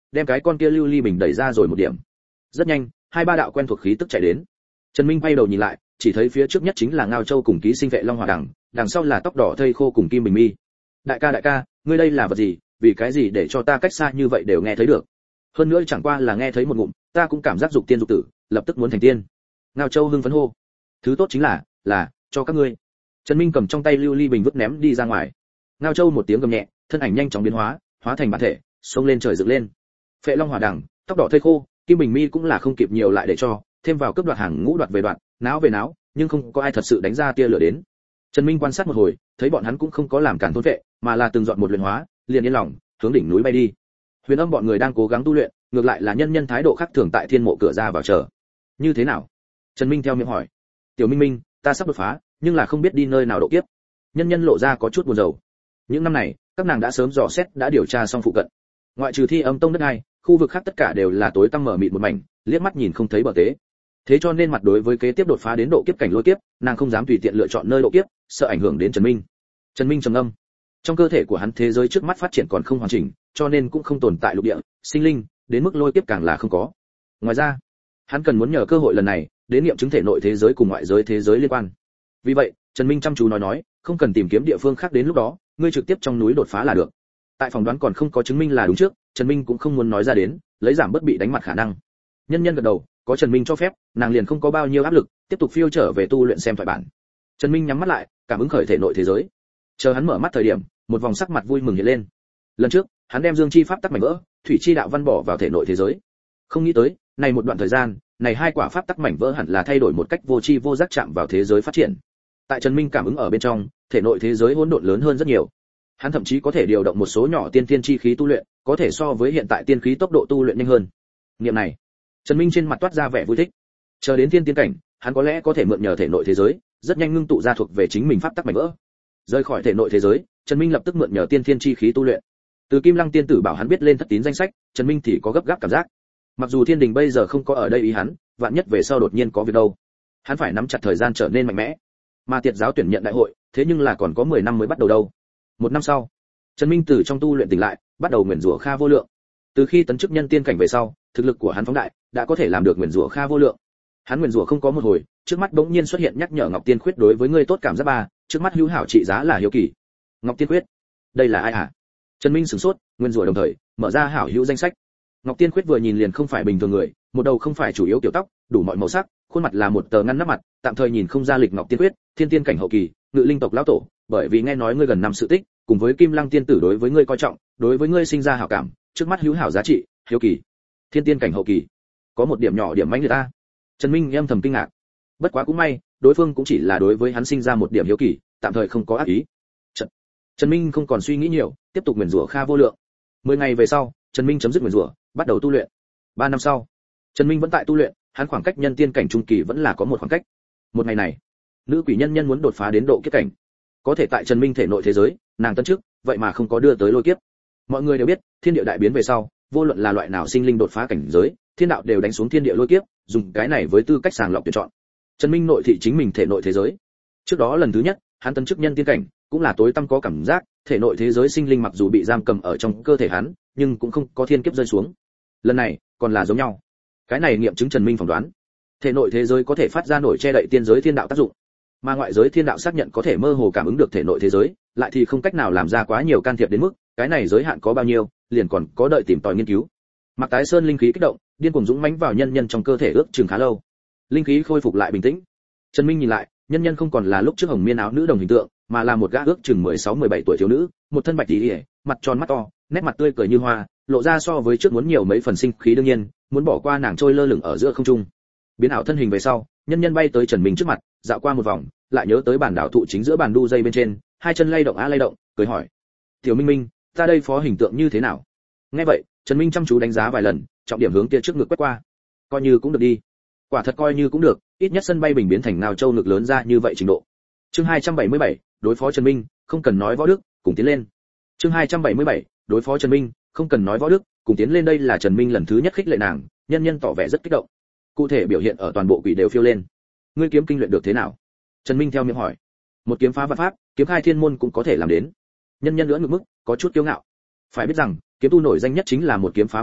đem cái con kia lưu ly bình đẩy ra rồi một điểm. Rất nhanh, hai ba đạo quen thuộc khí tức chạy đến. Trần Minh quay đầu nhìn lại, chỉ thấy phía trước nhất chính là Ngao Châu cùng ký sinh vệ Long Hỏa Đằng, đằng sau là tóc đỏ thây khô cùng Kim Bình Mi. Đại ca đại ca, ngươi đây là vật gì, vì cái gì để cho ta cách xa như vậy đều nghe thấy được? Hơn nữa chẳng qua là nghe thấy một ngụm, ta cũng cảm giác dục tiên dục tử, lập tức muốn thành tiên. Ngao Châu hưng phấn hô. Thứ tốt chính là, là cho các ngươi. Trần Minh cầm trong tay lưu ly bình vứt ném đi ra ngoài. Ngao Châu một tiếng gầm nhẹ, thân ảnh nhanh chóng biến hóa, hóa thành bản thể, xông lên trời dựng lên. Phệ Long Hỏa Đằng, tóc đỏ thây khô, Kim Bình Mi cũng là không kịp nhiều lại để cho, thêm vào cướp đoạt hàng ngũ đoạt về đoạt, náo về náo, nhưng không có ai thật sự đánh ra tia lửa đến. Trần Minh quan sát một hồi, thấy bọn hắn cũng không có làm cản thôn vệ, mà là từng dọn một luyện hóa, liền yên lòng, hướng đỉnh núi bay đi. Huyền Âm bọn người đang cố gắng tu luyện, ngược lại là nhân nhân thái độ khác thường tại thiên mộ cửa ra vào chờ. Như thế nào? Trần Minh theo miệng hỏi. Tiểu Minh Minh, ta sắp đột phá, nhưng là không biết đi nơi nào độ kiếp. Nhân nhân lộ ra có chút buồn rầu. Những năm này, các nàng đã sớm dò xét, đã điều tra xong phụ cận. Ngoại trừ Thi Âm Tông đất hai, khu vực khác tất cả đều là tối tăm mở mịt một mảnh, liếc mắt nhìn không thấy bờ tế. Thế cho nên mặt đối với kế tiếp đột phá đến độ kiếp cảnh lôi kiếp, nàng không dám tùy tiện lựa chọn nơi độ kiếp, sợ ảnh hưởng đến Trần Minh. Trần Minh trầm ngâm. Trong cơ thể của hắn thế giới trước mắt phát triển còn không hoàn chỉnh, cho nên cũng không tồn tại lục địa, sinh linh, đến mức lôi kiếp càng là không có. Ngoài ra, hắn cần muốn nhờ cơ hội lần này, đến nghiệm chứng thể nội thế giới cùng ngoại giới thế giới liên quan. Vì vậy, Trần Minh chăm chú nói nói, không cần tìm kiếm địa phương khác, đến lúc đó, ngươi trực tiếp trong núi đột phá là được. Tại phỏng đoán còn không có chứng minh là đúng trước, Trần Minh cũng không muốn nói ra đến, lấy giảm bất bị đánh mặt khả năng. Nhân nhân gật đầu, có Trần Minh cho phép, nàng liền không có bao nhiêu áp lực, tiếp tục phiêu trở về tu luyện xem thoại bản. Trần Minh nhắm mắt lại, cảm ứng khởi thể nội thế giới. Chờ hắn mở mắt thời điểm, một vòng sắc mặt vui mừng hiện lên. Lần trước, hắn đem dương chi pháp tắc mảnh vỡ, thủy chi đạo văn bỏ vào thể nội thế giới. Không nghĩ tới, này một đoạn thời gian, này hai quả pháp tắc mảnh vỡ hẳn là thay đổi một cách vô chi vô giác chạm vào thế giới phát triển. Tại Trần Minh cảm ứng ở bên trong, thể nội thế giới hỗn độn lớn hơn rất nhiều. Hắn thậm chí có thể điều động một số nhỏ tiên tiên chi khí tu luyện, có thể so với hiện tại tiên khí tốc độ tu luyện nhanh hơn. Niệm này, Trần Minh trên mặt toát ra vẻ vui thích. Chờ đến tiên tiên cảnh, hắn có lẽ có thể mượn nhờ thể nội thế giới, rất nhanh ngưng tụ ra thuộc về chính mình pháp tắc mảnh vỡ. Rời khỏi thể nội thế giới, Trần Minh lập tức mượn nhờ tiên thiên chi khí tu luyện. Từ Kim Lăng tiên tử bảo hắn biết lên thất tín danh sách, Trần Minh thì có gấp gáp cảm giác. Mặc dù Thiên Đình bây giờ không có ở đây ý hắn, vạn nhất về sau đột nhiên có việc đâu, hắn phải nắm chặt thời gian trở nên mạnh mẽ. Mà Tiệt giáo tuyển nhận đại hội, thế nhưng là còn có mười năm mới bắt đầu đâu. Một năm sau, Trần Minh từ trong tu luyện tỉnh lại, bắt đầu nguyền rủa Kha Vô Lượng. Từ khi tấn chức nhân tiên cảnh về sau, thực lực của hắn phóng đại, đã có thể làm được nguyền rủa Kha Vô Lượng. Hắn nguyền rủa không có một hồi, trước mắt bỗng nhiên xuất hiện nhắc nhở Ngọc Tiên Khuyết đối với ngươi tốt cảm giác ba, trước mắt hữu hảo trị giá là hiếu kỳ. Ngọc Tiên Khuyết, đây là ai hả? Trần Minh sửng sốt, nguyên rủa đồng thời mở ra hảo hữu danh sách. Ngọc Tiên Khuyết vừa nhìn liền không phải bình thường người, một đầu không phải chủ yếu kiểu tóc, đủ mọi màu sắc, khuôn mặt là một tờ ngăn nắp mặt, tạm thời nhìn không ra lịch Ngọc Tiên Khuyết, thiên tiên cảnh hậu kỳ, ngự linh tộc lão tổ, bởi vì nghe nói ngươi gần năm sự tích, cùng với Kim Lăng tiên tử đối với ngươi coi trọng, đối với ngươi sinh ra hảo cảm, trước mắt hữu hảo giá trị, hiếu kỳ. Thiên tiên cảnh hậu kỳ, có một điểm nhỏ điểm mánh người ta. Trần Minh âm thầm kinh ngạc. Bất quá cũng may, đối phương cũng chỉ là đối với hắn sinh ra một điểm hiếu kỳ, tạm thời không có ác ý. Trần, Trần Minh không còn suy nghĩ nhiều, tiếp tục nguyền rủa Kha Vô Lượng. Mười ngày về sau, Trần Minh chấm dứt nguyền rủa, bắt đầu tu luyện. Ba năm sau, Trần Minh vẫn tại tu luyện, hắn khoảng cách nhân tiên cảnh trung kỳ vẫn là có một khoảng cách. Một ngày này, nữ quỷ nhân nhân muốn đột phá đến độ kiếp cảnh, có thể tại Trần Minh thể nội thế giới, nàng tân trước, vậy mà không có đưa tới lôi kiếp. Mọi người đều biết, thiên địa đại biến về sau, vô luận là loại nào sinh linh đột phá cảnh giới, thiên đạo đều đánh xuống thiên địa lôi kiếp, dùng cái này với tư cách sàng lọc tuyển chọn. Trần Minh nội thị chính mình thể nội thế giới. Trước đó lần thứ nhất, hắn tân chức nhân tiên cảnh, cũng là tối tăm có cảm giác, thể nội thế giới sinh linh mặc dù bị giam cầm ở trong cơ thể hắn, nhưng cũng không có thiên kiếp rơi xuống. Lần này, còn là giống nhau. Cái này nghiệm chứng Trần Minh phỏng đoán. Thể nội thế giới có thể phát ra nổi che đậy tiên giới thiên đạo tác dụng, mà ngoại giới thiên đạo xác nhận có thể mơ hồ cảm ứng được thể nội thế giới, lại thì không cách nào làm ra quá nhiều can thiệp đến mức, cái này giới hạn có bao nhiêu, liền còn có đợi tìm tòi nghiên cứu. Mạc Tái Sơn linh khí kích động, điên cuồng dũng mãnh vào nhân nhân trong cơ thể ước chừng khá lâu. Linh khí khôi phục lại bình tĩnh. Trần Minh nhìn lại, nhân nhân không còn là lúc trước hồng miên áo nữ đồng hình tượng, mà là một gã ước chừng mười sáu mười bảy tuổi thiếu nữ, một thân bạch y, mặt tròn mắt to, nét mặt tươi cười như hoa, lộ ra so với trước muốn nhiều mấy phần sinh khí, đương nhiên, muốn bỏ qua nàng trôi lơ lửng ở giữa không trung. Biến ảo thân hình về sau, nhân nhân bay tới Trần Minh trước mặt, dạo qua một vòng, lại nhớ tới bản đảo thụ chính giữa bàn đu dây bên trên, hai chân lay động á lay động, cười hỏi: "Tiểu Minh Minh, ta đây phó hình tượng như thế nào?" Nghe vậy, Trần Minh chăm chú đánh giá vài lần, trọng điểm hướng kia trước ngực quét qua. Coi như cũng được đi. Quả thật coi như cũng được, ít nhất sân bay bình biến thành nào châu ngực lớn ra như vậy trình độ. Chương hai trăm bảy mươi bảy, đối phó Trần Minh, không cần nói võ đức, cùng tiến lên. Chương hai trăm bảy mươi bảy, đối phó Trần Minh, không cần nói võ đức, cùng tiến lên. Đây là Trần Minh lần thứ nhất khích lệ nàng, nhân nhân tỏ vẻ rất kích động. Cụ thể biểu hiện ở toàn bộ quỷ đều phiêu lên. Ngươi kiếm kinh luyện được thế nào? Trần Minh theo miệng hỏi. Một kiếm phá vạn pháp, kiếm khai thiên môn cũng có thể làm đến. Nhân nhân nữa ngược mức, có chút kiêu ngạo. Phải biết rằng, kiếm tu nổi danh nhất chính là một kiếm phá vạn pháp,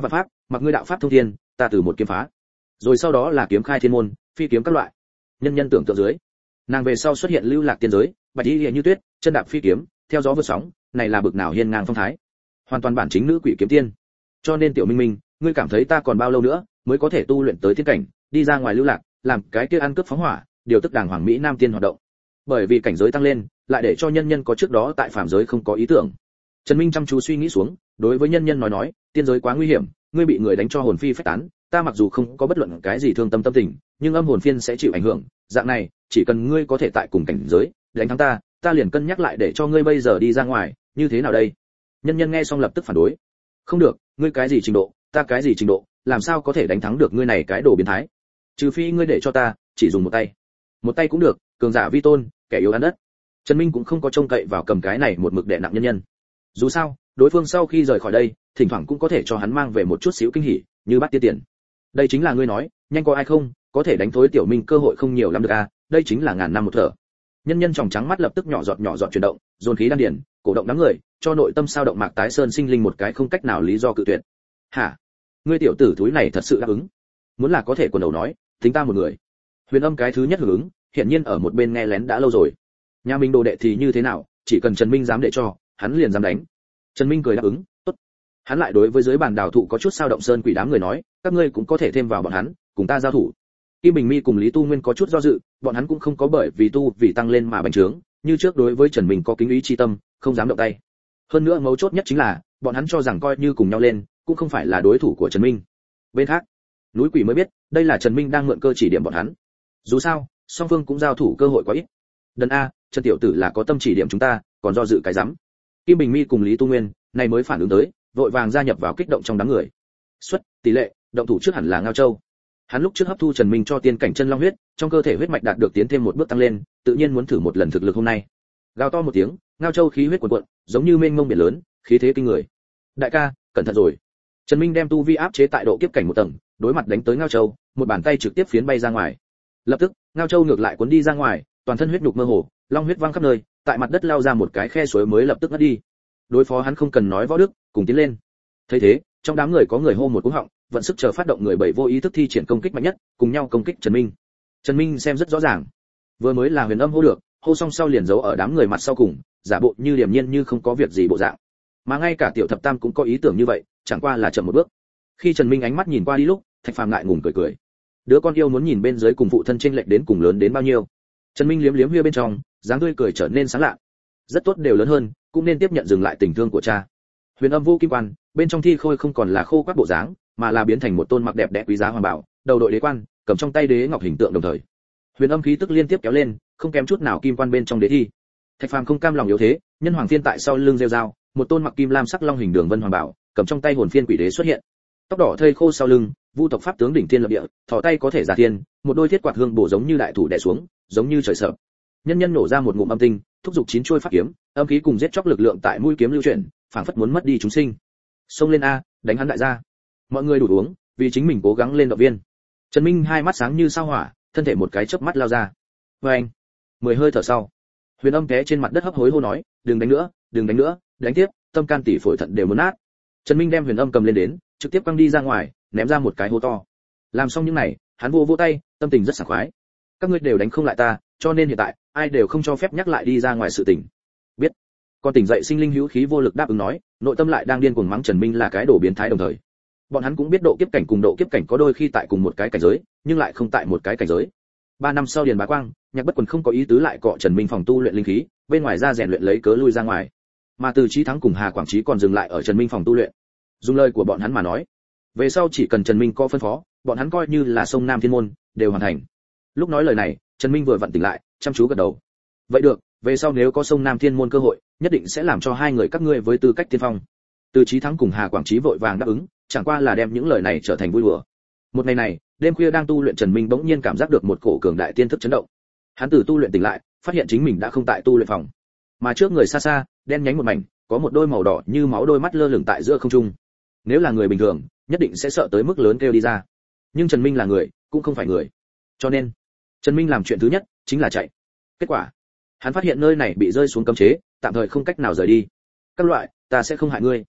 mặc ngươi đạo pháp thông thiên, ta từ một kiếm phá. Rồi sau đó là kiếm khai thiên môn, phi kiếm các loại. Nhân nhân tưởng tượng dưới, nàng về sau xuất hiện lưu lạc tiên giới, bạch y như tuyết, chân đạp phi kiếm, theo gió vượt sóng, này là bực nào hiên ngang phong thái. Hoàn toàn bản chính nữ quỷ kiếm tiên. Cho nên tiểu Minh Minh, ngươi cảm thấy ta còn bao lâu nữa mới có thể tu luyện tới thiên cảnh, đi ra ngoài lưu lạc, làm cái kia ăn cướp phóng hỏa, điều tức đàng hoàng mỹ nam tiên hoạt động. Bởi vì cảnh giới tăng lên, lại để cho nhân nhân có trước đó tại phàm giới không có ý tưởng. Trần Minh chăm chú suy nghĩ xuống, đối với nhân nhân nói nói, tiên giới quá nguy hiểm, ngươi bị người đánh cho hồn phi phách tán, ta mặc dù không có bất luận cái gì thương tâm tâm tình, nhưng âm hồn phiên sẽ chịu ảnh hưởng, dạng này, chỉ cần ngươi có thể tại cùng cảnh giới, đánh thắng ta, ta liền cân nhắc lại để cho ngươi bây giờ đi ra ngoài, như thế nào đây? Nhân nhân nghe xong lập tức phản đối. Không được, ngươi cái gì trình độ, ta cái gì trình độ, làm sao có thể đánh thắng được ngươi này cái đồ biến thái? Trừ phi ngươi để cho ta chỉ dùng một tay. Một tay cũng được, cường giả vi tôn, kẻ yếu ăn đất. Trần Minh cũng không có trông cậy vào cầm cái này một mực đè nặng nhân nhân. Dù sao, đối phương sau khi rời khỏi đây, thỉnh thoảng cũng có thể cho hắn mang về một chút xíu kinh hỉ, như bát tiên tiền. Đây chính là ngươi nói, nhanh có ai không, có thể đánh thối tiểu Minh cơ hội không nhiều lắm được à, đây chính là ngàn năm một thở. Nhân nhân tròng trắng mắt lập tức nhỏ giọt nhỏ giọt chuyển động, dồn khí đan điền, cổ động đám người, cho nội tâm sao động Mạc Tái Sơn sinh linh một cái không cách nào lý do cự tuyệt. Hả? Ngươi tiểu tử thúi này thật sự đáp ứng? Muốn là có thể quần đầu nói, tính ta một người. Huyền Âm cái thứ nhất hưởng ứng, hiển nhiên ở một bên nghe lén đã lâu rồi. Nhà mình đồ đệ thì như thế nào, chỉ cần Trần Minh dám để cho, hắn liền dám đánh. Trần Minh cười đáp ứng, tốt. Hắn lại đối với dưới bàn đào thụ có chút sao động sơn quỷ đám người nói, các ngươi cũng có thể thêm vào bọn hắn, cùng ta giao thủ. Kim Bình Mi cùng Lý Tu Nguyên có chút do dự, bọn hắn cũng không có bởi vì tu vì tăng lên mà bành trướng, như trước đối với Trần Minh có kính ý chi tâm, không dám động tay. Hơn nữa mấu chốt nhất chính là, bọn hắn cho rằng coi như cùng nhau lên, cũng không phải là đối thủ của Trần Minh. Bên khác, núi quỷ mới biết, đây là Trần Minh đang mượn cơ chỉ điểm bọn hắn. Dù sao, song phương cũng giao thủ cơ hội quá ít. Đần a, Trần tiểu tử là có tâm chỉ điểm chúng ta, còn do dự cái rắm. Kim Bình Mi cùng Lý Tu Nguyên, này mới phản ứng tới, vội vàng gia nhập vào kích động trong đám người. Xuất tỷ lệ, động thủ trước hẳn là Ngao Châu. Hắn lúc trước hấp thu Trần Minh cho tiên cảnh chân long huyết, trong cơ thể huyết mạch đạt được tiến thêm một bước tăng lên, tự nhiên muốn thử một lần thực lực hôm nay. Gào to một tiếng, Ngao Châu khí huyết cuồn cuộn, giống như mênh mông biển lớn, khí thế kinh người. Đại ca, cẩn thận rồi. Trần Minh đem tu vi áp chế tại độ kiếp cảnh một tầng, đối mặt đánh tới Ngao Châu, một bàn tay trực tiếp phiến bay ra ngoài. Lập tức, Ngao Châu ngược lại cuốn đi ra ngoài, toàn thân huyết nhục mơ hồ, long huyết văng khắp nơi, tại mặt đất lao ra một cái khe suối mới lập tức ngất đi. Đối phó hắn không cần nói võ đức, cùng tiến lên. Thấy thế, trong đám người có người hô một cú họng, vận sức chờ phát động người bảy vô ý thức thi triển công kích mạnh nhất, cùng nhau công kích Trần Minh. Trần Minh xem rất rõ ràng, vừa mới là Huyền Âm hô được, hô xong sau liền giấu ở đám người mặt sau cùng, giả bộ như điềm nhiên như không có việc gì bộ dạng. Mà ngay cả Tiểu Thập Tam cũng có ý tưởng như vậy, chẳng qua là chậm một bước. Khi Trần Minh ánh mắt nhìn qua đi lúc, Thạch Phàm ngại ngùng cười cười. Đứa con yêu muốn nhìn bên dưới cùng phụ thân chênh lệch đến cùng lớn đến bao nhiêu. Trần Minh liếm liếm huyê bên trong, dáng tươi cười trở nên sáng lạ. Rất tốt, đều lớn hơn, cũng nên tiếp nhận dừng lại tình thương của cha. Huyền Âm vô kim quan, bên trong thi khôi không còn là khô quắt bộ dáng, mà là biến thành một tôn mặc đẹp đẽ quý giá hoàng bảo, đầu đội đế quan, cầm trong tay đế ngọc hình tượng đồng thời. Huyền Âm khí tức liên tiếp kéo lên, không kém chút nào kim quan bên trong đế thi. Thạch Phàm không cam lòng yếu thế, nhân hoàng phiên tại sau lưng rêu dao, một tôn mặc kim lam sắc long hình đường vân hoàng bảo, cầm trong tay hồn phiên quỷ đế xuất hiện. Tóc đỏ thây khô sau lưng, vu tộc pháp tướng đỉnh thiên lập địa, thò tay có thể giả thiên, một đôi thiết quạt hương bổ giống như đại thủ đè xuống, giống như trời sợ. Nhân nhân nổ ra một ngụm âm tinh, thúc giục chín chuôi pháp kiếm, âm khí cùng giết chóc lực lượng tại mũi kiếm lưu chuyển, phảng phất muốn mất đi chúng sinh. Xông lên a, đánh hắn đại gia. Mọi người đủ uống, vì chính mình cố gắng lên động viên. Trần Minh hai mắt sáng như sao hỏa, thân thể một cái chớp mắt lao ra. Và anh, mười hơi thở sau, Huyền Âm té trên mặt đất hấp hối hô nói, đừng đánh nữa, đừng đánh nữa, đánh tiếp, tâm can tỷ phổi thận đều muốn nát. Trần Minh đem Huyền Âm cầm lên đến, trực tiếp quăng đi ra ngoài, ném ra một cái hố to. Làm xong những này, hắn vô vô tay, tâm tình rất sảng khoái. Các ngươi đều đánh không lại ta, cho nên hiện tại ai đều không cho phép nhắc lại đi ra ngoài sự tình. Biết. Con tỉnh dậy sinh linh hữu khí vô lực đáp ứng nói, nội tâm lại đang điên cuồng mắng Trần Minh là cái đồ biến thái đồng thời. Bọn hắn cũng biết độ kiếp cảnh cùng độ kiếp cảnh có đôi khi tại cùng một cái cảnh giới, nhưng lại không tại một cái cảnh giới. Ba năm sau Điền Bá Quang, Nhạc Bất Quần không có ý tứ lại cọ Trần Minh phòng tu luyện linh khí, bên ngoài ra rèn luyện lấy cớ lui ra ngoài. Mà Từ Chí Thắng cùng Hà Quảng Chí còn dừng lại ở Trần Minh phòng tu luyện. Dùng lời của bọn hắn mà nói, về sau chỉ cần Trần Minh có phân phó, bọn hắn coi như là sông Nam Thiên môn đều hoàn thành. Lúc nói lời này, Trần Minh vừa vặn tỉnh lại, chăm chú gật đầu. Vậy được, về sau nếu có sông Nam Thiên môn cơ hội, nhất định sẽ làm cho hai người các ngươi với tư cách tiên phong. Từ Chí Thắng cùng Hà Quảng Chí vội vàng đáp ứng, chẳng qua là đem những lời này trở thành vui đùa. Một ngày này, đêm khuya đang tu luyện Trần Minh bỗng nhiên cảm giác được một cổ cường đại tiên thức chấn động. Hắn từ tu luyện tỉnh lại, phát hiện chính mình đã không tại tu luyện phòng, mà trước người xa xa, đen nhánh một mảnh, có một đôi màu đỏ như máu đôi mắt lơ lửng tại giữa không trung. Nếu là người bình thường, nhất định sẽ sợ tới mức lớn kêu đi ra. Nhưng Trần Minh là người, cũng không phải người. Cho nên, Trần Minh làm chuyện thứ nhất chính là chạy. Kết quả, hắn phát hiện nơi này bị rơi xuống cấm chế, tạm thời không cách nào rời đi. Các loại, ta sẽ không hại ngươi.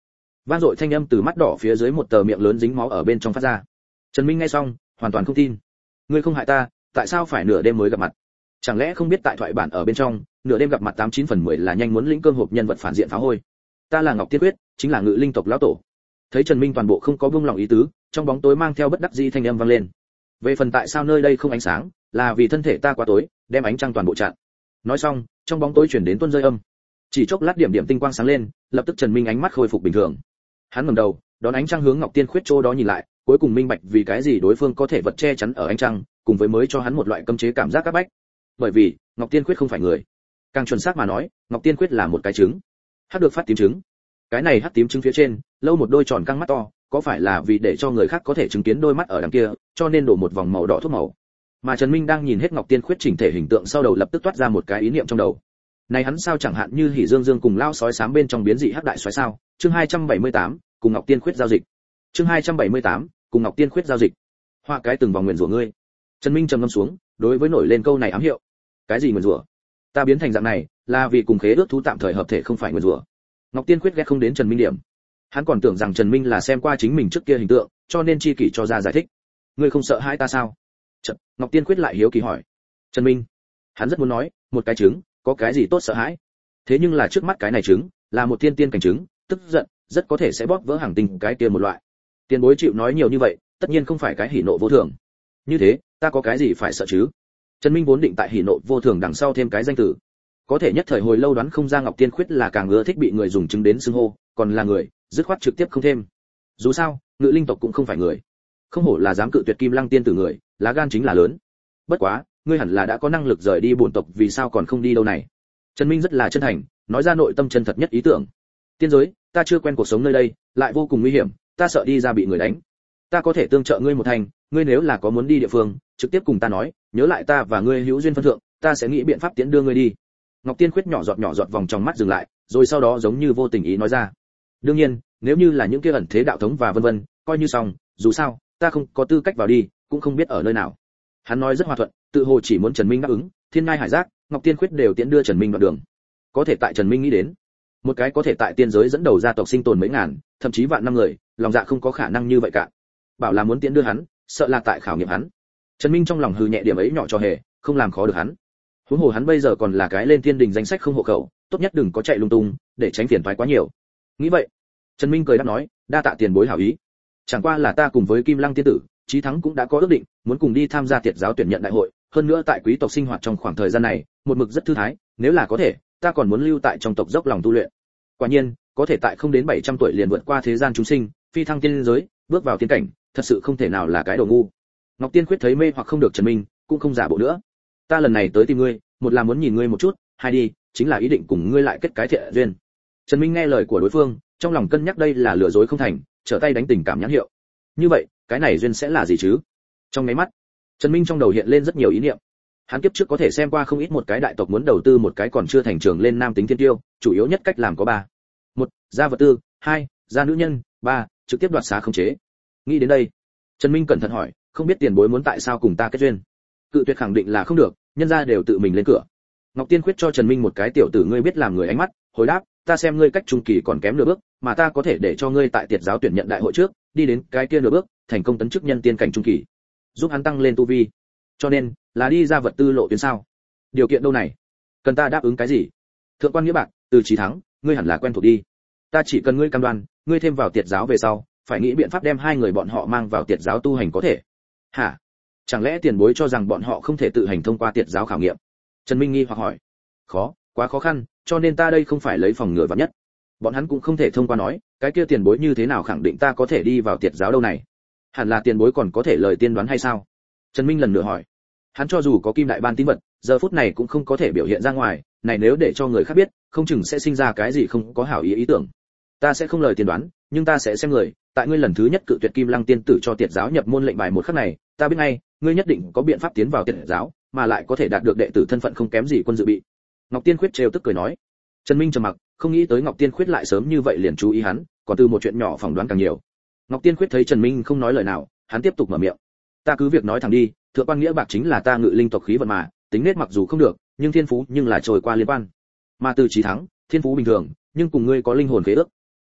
Vang dội thanh âm từ mắt đỏ phía dưới một tờ miệng lớn dính máu ở bên trong phát ra. Trần Minh nghe xong, hoàn toàn không tin. Ngươi không hại ta, tại sao phải nửa đêm mới gặp mặt? Chẳng lẽ không biết tại thoại bản ở bên trong, nửa đêm gặp mặt tám chín phần mười là nhanh muốn lĩnh cơm hộp nhân vật phản diện phá hôi. Ta là Ngọc Tiên Quyết, chính là Ngự Linh tộc lão tổ. Thấy Trần Minh toàn bộ không có buông lòng ý tứ, trong bóng tối mang theo bất đắc dĩ thanh âm vang lên. Về phần tại sao nơi đây không ánh sáng, là vì thân thể ta quá tối, đem ánh trăng toàn bộ chặn. Nói xong, trong bóng tối truyền đến tuôn rơi âm. Chỉ chốc lát điểm điểm tinh quang sáng lên, lập tức Trần Minh ánh mắt khôi phục bình thường. Hắn ngẩng đầu, đón ánh trăng hướng Ngọc Tiên Khuyết chỗ đó nhìn lại, cuối cùng minh bạch vì cái gì đối phương có thể vật che chắn ở ánh trăng, cùng với mới cho hắn một loại cấm chế cảm giác các bách. Bởi vì, Ngọc Tiên Khuyết không phải người. Càng chuẩn xác mà nói, Ngọc Tiên Khuyết là một cái trứng. Hắc được phát tím trứng. Cái này hắc tím trứng phía trên, lâu một đôi tròn căng mắt to, có phải là vì để cho người khác có thể chứng kiến đôi mắt ở đằng kia, cho nên đổ một vòng màu đỏ thuốc màu. Mà Trần Minh đang nhìn hết Ngọc Tiên Khuyết chỉnh thể hình tượng sau đầu lập tức toát ra một cái ý niệm trong đầu. Này hắn sao chẳng hạn như Hỉ Dương Dương cùng lao sói xám bên trong biến dị hắc đại sói sao? Chương hai trăm bảy mươi tám, cùng Ngọc Tiên Khuyết giao dịch. Chương hai trăm bảy mươi tám, cùng Ngọc Tiên Khuyết giao dịch. Họa cái từng vòng nguyền rủa ngươi. Trần Minh trầm ngâm xuống, đối với nổi lên câu này ám hiệu. Cái gì nguyền rủa? Ta biến thành dạng này, là vì cùng khế ước thú tạm thời hợp thể không phải nguyền rủa. Ngọc Tiên Khuyết ghét không đến Trần Minh điểm. Hắn còn tưởng rằng Trần Minh là xem qua chính mình trước kia hình tượng, cho nên chi kỷ cho ra giải thích. Ngươi không sợ hãi ta sao? Chợt, Ngọc Tiên Khuyết lại hiếu kỳ hỏi. Trần Minh, hắn rất muốn nói, một cái trứng, có cái gì tốt sợ hãi? Thế nhưng là trước mắt cái này trứng, là một tiên tiên cảnh trứng, tức giận, rất có thể sẽ bóp vỡ hàng tinh cái kia một loại. Tiền bối chịu nói nhiều như vậy, tất nhiên không phải cái hỉ nộ vô thường. Như thế, ta có cái gì phải sợ chứ? Trần Minh vốn định tại hỉ nộ vô thường đằng sau thêm cái danh từ. Có thể nhất thời hồi lâu đoán không ra Ngọc Tiên Khuyết là càng ưa thích bị người dùng chứng đến xưng hô, còn là người, dứt khoát trực tiếp không thêm. Dù sao, Ngự Linh tộc cũng không phải người. Không hổ là dám cự tuyệt Kim Lăng tiên tử người, lá gan chính là lớn. Bất quá, ngươi hẳn là đã có năng lực rời đi bổn tộc, vì sao còn không đi đâu này? Trần Minh rất là chân thành, nói ra nội tâm chân thật nhất ý tưởng. Tiên giới, ta chưa quen cuộc sống nơi đây, lại vô cùng nguy hiểm, ta sợ đi ra bị người đánh. Ta có thể tương trợ ngươi một thành, ngươi nếu là có muốn đi địa phương, trực tiếp cùng ta nói, nhớ lại ta và ngươi hữu duyên phân thượng, ta sẽ nghĩ biện pháp tiễn đưa ngươi đi. Ngọc Tiên Khuyết nhỏ giọt nhỏ giọt vòng trong mắt dừng lại, rồi sau đó giống như vô tình ý nói ra. Đương nhiên, nếu như là những kia ẩn thế đạo thống và vân vân, coi như xong, dù sao, ta không có tư cách vào đi, cũng không biết ở nơi nào. Hắn nói rất hòa thuận, tự hồ chỉ muốn Trần Minh đáp ứng, Thiên Ngai Hải Giác, Ngọc Tiên Khuyết đều tiễn đưa Trần Minh đoạn đường. Có thể tại Trần Minh nghĩ đến, một cái có thể tại tiên giới dẫn đầu gia tộc sinh tồn mấy ngàn, thậm chí vạn năm người, lòng dạ không có khả năng như vậy cả. Bảo là muốn tiễn đưa hắn, sợ là tại khảo nghiệm hắn. Trần Minh trong lòng hừ nhẹ điểm ấy nhỏ cho hề, không làm khó được hắn. Huống hồ hắn bây giờ còn là cái lên thiên đình danh sách không hộ khẩu, tốt nhất đừng có chạy lung tung, để tránh phiền toái quá nhiều. Nghĩ vậy, Trần Minh cười đáp nói, đa tạ tiền bối hảo ý. Chẳng qua là ta cùng với Kim Lăng tiên tử, Chí Thắng cũng đã có ước định, muốn cùng đi tham gia tiệt giáo tuyển nhận đại hội, hơn nữa tại quý tộc sinh hoạt trong khoảng thời gian này, một mực rất thư thái, nếu là có thể, ta còn muốn lưu tại trong tộc dốc lòng tu luyện. Quả nhiên, có thể tại không đến bảy trăm tuổi liền vượt qua thế gian chúng sinh, phi thăng tiên giới, bước vào tiên cảnh, thật sự không thể nào là cái đồ ngu. Ngọc Tiên Khuyết thấy mê hoặc không được Trần Minh, cũng không giả bộ nữa. Ta lần này tới tìm ngươi, một là muốn nhìn ngươi một chút, hai đi, chính là ý định cùng ngươi lại kết cái thiện duyên. Trần Minh nghe lời của đối phương, trong lòng cân nhắc đây là lừa dối không thành, trở tay đánh tình cảm nhãn hiệu. Như vậy, cái này duyên sẽ là gì chứ? Trong mấy mắt, Trần Minh trong đầu hiện lên rất nhiều ý niệm. Hắn kiếp trước có thể xem qua không ít một cái đại tộc muốn đầu tư một cái còn chưa thành trường lên nam tính thiên tiêu, chủ yếu nhất cách làm có ba. Một, ra vật tư, hai, ra nữ nhân, ba, trực tiếp đoạt xá khống chế. Nghĩ đến đây, Trần Minh cẩn thận hỏi, không biết tiền bối muốn tại sao cùng ta kết duyên? Cự tuyệt khẳng định là không được, nhân gia đều tự mình lên cửa. Ngọc Tiên Khuyết cho Trần Minh một cái tiểu tử ngươi biết làm người ánh mắt, hồi đáp, ta xem ngươi cách trung kỳ còn kém nửa bước, mà ta có thể để cho ngươi tại tiệt giáo tuyển nhận đại hội trước, đi đến cái kia nửa bước, thành công tấn chức nhân tiên cảnh trung kỳ, giúp hắn tăng lên tu vi. Cho nên, là đi ra vật tư lộ tuyến sao? Điều kiện đâu này? Cần ta đáp ứng cái gì? Thượng quan Nghĩa Bạc, từ Chí Thắng, ngươi hẳn là quen thuộc đi. Ta chỉ cần ngươi cam đoan, ngươi thêm vào tiệt giáo về sau, phải nghĩ biện pháp đem hai người bọn họ mang vào tiệt giáo tu hành có thể. Hả? Chẳng lẽ tiền bối cho rằng bọn họ không thể tự hành thông qua tiệt giáo khảo nghiệm? Trần Minh nghi hoặc hỏi. Khó, quá khó khăn, cho nên ta đây không phải lấy phòng ngừa vạn nhất. Bọn hắn cũng không thể thông qua nói, cái kia tiền bối như thế nào khẳng định ta có thể đi vào tiệt giáo đâu này? Hẳn là tiền bối còn có thể lời tiên đoán hay sao? Trần Minh lần nữa hỏi. Hắn cho dù có kim đại ban tín vật, giờ phút này cũng không có thể biểu hiện ra ngoài, này nếu để cho người khác biết, không chừng sẽ sinh ra cái gì không có hảo ý ý tưởng. Ta sẽ không lời tiên đoán, nhưng ta sẽ xem người, tại ngươi lần thứ nhất cự tuyệt Kim Lăng tiên tử cho tiệt giáo nhập môn lệnh bài một khắc này, ta biết ngay, ngươi nhất định có biện pháp tiến vào tiệt giáo, mà lại có thể đạt được đệ tử thân phận không kém gì quân dự bị. Ngọc Tiên Khuyết trêu tức cười nói. Trần Minh trầm mặc, không nghĩ tới Ngọc Tiên Khuyết lại sớm như vậy liền chú ý hắn, còn từ một chuyện nhỏ phỏng đoán càng nhiều. Ngọc Tiên Khuyết thấy Trần Minh không nói lời nào, hắn tiếp tục mở miệng. Ta cứ việc nói thẳng đi, Thượng quan Nghĩa Bạc chính là ta Ngự Linh tộc khí vận mà, tính nết mặc dù không được, nhưng thiên phú nhưng là trôi qua liên quan. Mà từ Chí Thắng, thiên phú bình thường, nhưng cùng ngươi có linh hồn khế ước. Ta biết,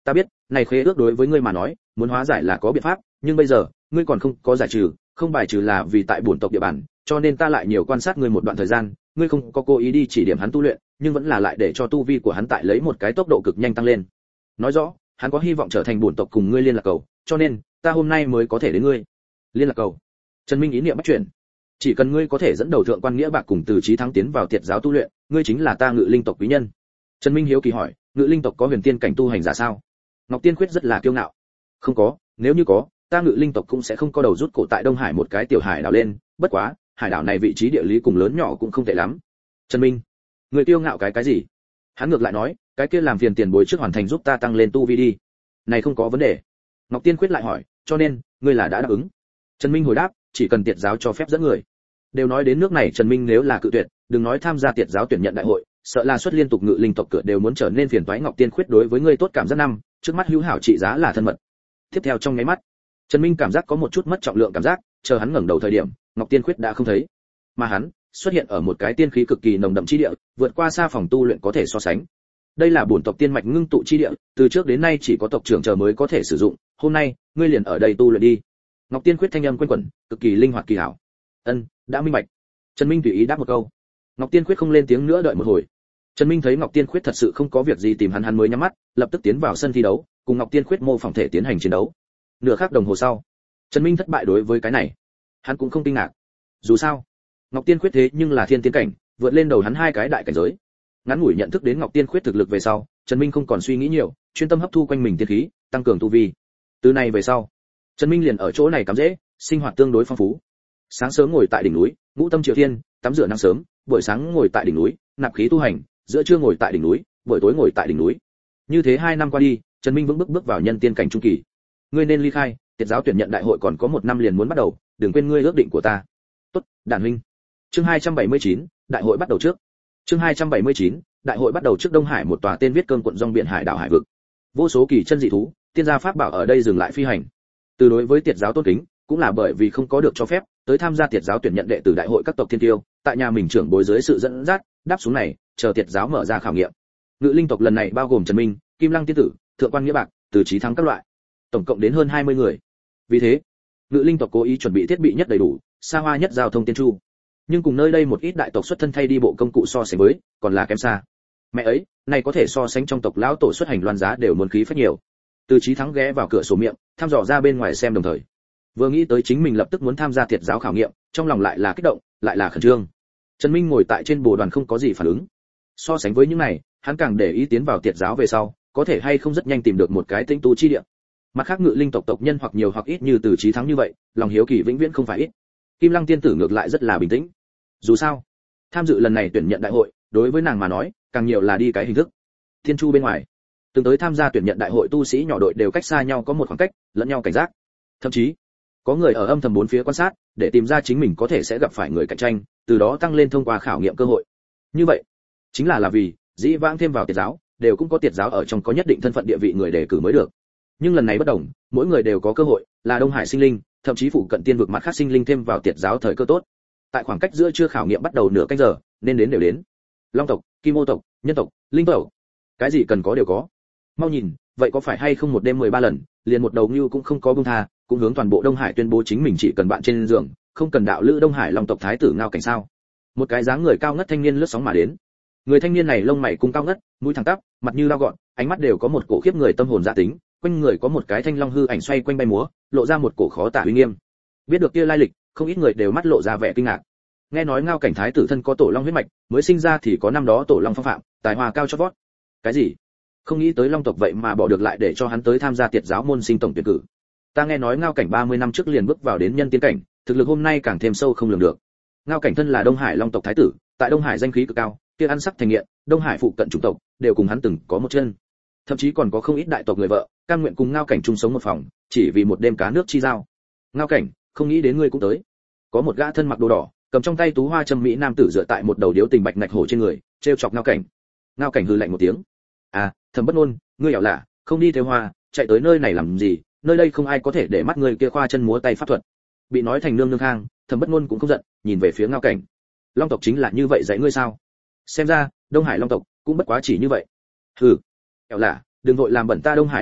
này khế ước đối với ngươi mà nói muốn hóa giải là có biện pháp, nhưng bây giờ ngươi còn không có giải trừ, không bài trừ là vì tại bổn tộc địa bàn, cho nên ta lại nhiều quan sát ngươi một đoạn thời gian, ngươi không có cố ý đi chỉ điểm hắn tu luyện, nhưng vẫn là lại để cho tu vi của hắn tại lấy một cái tốc độ cực nhanh tăng lên. Nói rõ, hắn có hy vọng trở thành bổn tộc cùng ngươi liên lạc cầu, cho nên ta hôm nay mới có thể đến ngươi. Liên lạc cầu. Trần Minh ý niệm bắt chuyển. Chỉ cần ngươi có thể dẫn đầu thượng quan nghĩa bạc cùng Từ Chí Thắng tiến vào Tiệt giáo tu luyện, ngươi chính là ta Ngự Linh tộc quý nhân. Trần Minh hiếu kỳ hỏi, Ngự Linh tộc có huyền tiên cảnh tu hành giả sao? Ngọc Tiên Khuyết rất là kiêu ngạo. Không có, nếu như có, ta Ngự Linh tộc cũng sẽ không co đầu rút cổ tại Đông Hải một cái tiểu hải đảo lên, bất quá, hải đảo này vị trí địa lý cùng lớn nhỏ cũng không tệ lắm. Trần Minh, người kiêu ngạo cái cái gì? Hắn ngược lại nói, cái kia làm phiền tiền bối trước hoàn thành giúp ta tăng lên tu vi đi. Này không có vấn đề. Ngọc Tiên Khuyết lại hỏi, cho nên, ngươi là đã đáp ứng? Trần Minh hồi đáp, chỉ cần Tiệt giáo cho phép dẫn người. Đều nói đến nước này, Trần Minh nếu là cự tuyệt, đừng nói tham gia Tiệt giáo tuyển nhận đại hội, sợ là xuất liên tục Ngự Linh tộc cửa đều muốn trở nên phiền toái. Ngọc Tiên Khuyết đối với ngươi tốt cảm giác năm, trước mắt hữu hảo trị giá là thân mật. Tiếp theo trong nháy mắt, Trần Minh cảm giác có một chút mất trọng lượng cảm giác, chờ hắn ngẩng đầu thời điểm, Ngọc Tiên Khuyết đã không thấy, mà hắn xuất hiện ở một cái tiên khí cực kỳ nồng đậm chi địa, vượt qua xa phòng tu luyện có thể so sánh. Đây là bổn tộc tiên mạch ngưng tụ chi địa, từ trước đến nay chỉ có tộc trưởng chờ mới có thể sử dụng, hôm nay, ngươi liền ở đây tu luyện đi. Ngọc Tiên Khuyết thanh âm quen quẩn, cực kỳ linh hoạt kỳ hảo. Ân, đã minh bạch. Trần Minh tùy ý đáp một câu. Ngọc Tiên Khuyết không lên tiếng nữa, đợi một hồi. Trần Minh thấy Ngọc Tiên Khuyết thật sự không có việc gì tìm hắn, hắn mới nhắm mắt, lập tức tiến vào sân thi đấu, cùng Ngọc Tiên Khuyết mô phỏng thể tiến hành chiến đấu. Nửa khắc đồng hồ sau, Trần Minh thất bại đối với cái này, hắn cũng không kinh ngạc. Dù sao, Ngọc Tiên Khuyết thế nhưng là thiên tiến cảnh, vượt lên đầu hắn hai cái đại cảnh giới. Ngắn ngủi nhận thức đến Ngọc Tiên Khuyết thực lực về sau, Trần Minh không còn suy nghĩ nhiều, chuyên tâm hấp thu quanh mình tiên khí, tăng cường tu vi. Từ này về sau, Trần Minh liền ở chỗ này cắm rễ, sinh hoạt tương đối phong phú. Sáng sớm ngồi tại đỉnh núi, ngũ tâm triều thiên, tắm rửa nắng sớm, buổi sáng ngồi tại đỉnh núi, nạp khí tu hành, giữa trưa ngồi tại đỉnh núi, buổi tối ngồi tại đỉnh núi. Như thế hai năm qua đi, Trần Minh vững bước bước vào nhân tiên cảnh trung kỳ. Ngươi nên ly khai, Tiệt giáo tuyển nhận đại hội còn có một năm liền muốn bắt đầu, đừng quên ngươi ước định của ta. Tốt, đàn huynh. Chương hai trăm bảy mươi chín, đại hội bắt đầu trước. Chương hai trăm bảy mươi chín, đại hội bắt đầu trước. Đông Hải một tòa tên viết cơm quận rong biển hải đảo hải vực. Vô số kỳ chân dị thú, tiên gia pháp bảo ở đây dừng lại phi hành. Từ đối với Tiệt giáo tôn kính, cũng là bởi vì không có được cho phép, tới tham gia Tiệt giáo tuyển nhận đệ tử đại hội các tộc thiên tiêu, tại nhà mình trưởng bối dưới sự dẫn dắt, đáp xuống này, chờ Tiệt giáo mở ra khảo nghiệm. Ngự Linh tộc lần này bao gồm Trần Minh, Kim Lăng tiên tử, Thượng quan Nghĩa Bạc, Từ Chí Thắng các loại, tổng cộng đến hơn hai mươi người. Vì thế, Ngự Linh tộc cố ý chuẩn bị thiết bị nhất đầy đủ, xa hoa nhất giao thông tiên chu. Nhưng cùng nơi đây một ít đại tộc xuất thân thay đi bộ công cụ so sánh với, còn là kém xa. Mẹ ấy, này có thể so sánh trong tộc lão tổ xuất hành loan giá đều muốn khí phách nhiều. Từ Chí Thắng ghé vào cửa sổ miệng, thăm dò ra bên ngoài xem đồng thời. Vừa nghĩ tới chính mình lập tức muốn tham gia Tiệt giáo khảo nghiệm, trong lòng lại là kích động, lại là khẩn trương. Trần Minh ngồi tại trên bồ đoàn không có gì phản ứng. So sánh với những này, hắn càng để ý tiến vào Tiệt giáo về sau, có thể hay không rất nhanh tìm được một cái tĩnh tu chi địa. Mặt khác Ngự Linh tộc tộc nhân hoặc nhiều hoặc ít như Từ Chí Thắng như vậy, lòng hiếu kỳ vĩnh viễn không phải ít. Kim Lăng tiên tử ngược lại rất là bình tĩnh. Dù sao, tham dự lần này tuyển nhận đại hội, đối với nàng mà nói, càng nhiều là đi cái hình thức. Thiên chu bên ngoài, từng tới tham gia tuyển nhận đại hội tu sĩ nhỏ đội đều cách xa nhau có một khoảng cách, lẫn nhau cảnh giác. Thậm chí, có người ở âm thầm bốn phía quan sát, để tìm ra chính mình có thể sẽ gặp phải người cạnh tranh, từ đó tăng lên thông qua khảo nghiệm cơ hội. Như vậy, chính là là vì dĩ vãng thêm vào Tiệt giáo, đều cũng có Tiệt giáo ở trong có nhất định thân phận địa vị người đề cử mới được. Nhưng lần này bất đồng, mỗi người đều có cơ hội, là Đông Hải sinh linh, thậm chí phụ cận tiên vực mặt khác sinh linh thêm vào Tiệt giáo thời cơ tốt. Tại khoảng cách giữa chưa khảo nghiệm bắt đầu nửa canh giờ, nên đến đều đến. Long tộc, Kim Ô tộc, Nhân tộc, Linh tộc, cái gì cần có đều có. Mau nhìn, vậy có phải hay không một đêm mười ba lần, liền một đầu như cũng không có buông tha, cũng hướng toàn bộ Đông Hải tuyên bố chính mình chỉ cần bạn trên giường, không cần đạo lữ Đông Hải Long tộc thái tử Ngao Cảnh sao? Một cái dáng người cao ngất thanh niên lướt sóng mà đến. Người thanh niên này lông mày cung cao ngất, mũi thẳng tắp, mặt như dao gọn, ánh mắt đều có một cổ khiếp người tâm hồn dạ tính, quanh người có một cái thanh long hư ảnh xoay quanh bay múa, lộ ra một cổ khó tả uy nghiêm. Biết được kia lai lịch, không ít người đều mắt lộ ra vẻ kinh ngạc. Nghe nói Ngao Cảnh thái tử thân có tổ long huyết mạch, mới sinh ra thì có năm đó tổ long phong phạm, tài hoa cao chót vót. Cái gì? Không nghĩ tới Long tộc vậy mà bỏ được lại để cho hắn tới tham gia Tiệt giáo môn sinh tổng tuyển cử. Ta nghe nói Ngao Cảnh ba mươi năm trước liền bước vào đến nhân tiên cảnh, thực lực hôm nay càng thêm sâu không lường được. Ngao Cảnh thân là Đông Hải Long tộc thái tử, tại Đông Hải danh khí cực cao, kia ăn sắc thành nghiện, Đông Hải phụ cận chủng tộc đều cùng hắn từng có một chân. Thậm chí còn có không ít đại tộc người vợ, cam nguyện cùng Ngao Cảnh chung sống một phòng, chỉ vì một đêm cá nước chi giao. Ngao Cảnh, không nghĩ đến ngươi cũng tới. Có một gã thân mặc đồ đỏ, cầm trong tay tú hoa châm mỹ nam tử dựa tại một đầu điếu tình bạch ngạch hổ trên người, trêu chọc Ngao Cảnh. Ngao Cảnh hừ lạnh một tiếng. À, Thẩm Bất Nôn, ngươi ảo lạ, không đi theo hoa, chạy tới nơi này làm gì? Nơi đây không ai có thể để mắt ngươi kia khoa chân múa tay pháp thuật. Bị nói thành nương nương khang, Thẩm Bất Nôn cũng không giận, nhìn về phía Ngao Cảnh. Long tộc chính là như vậy dạy ngươi sao? Xem ra, Đông Hải Long tộc cũng bất quá chỉ như vậy. Hừ, ảo lạ, đừng vội làm bẩn ta Đông Hải Long tộc,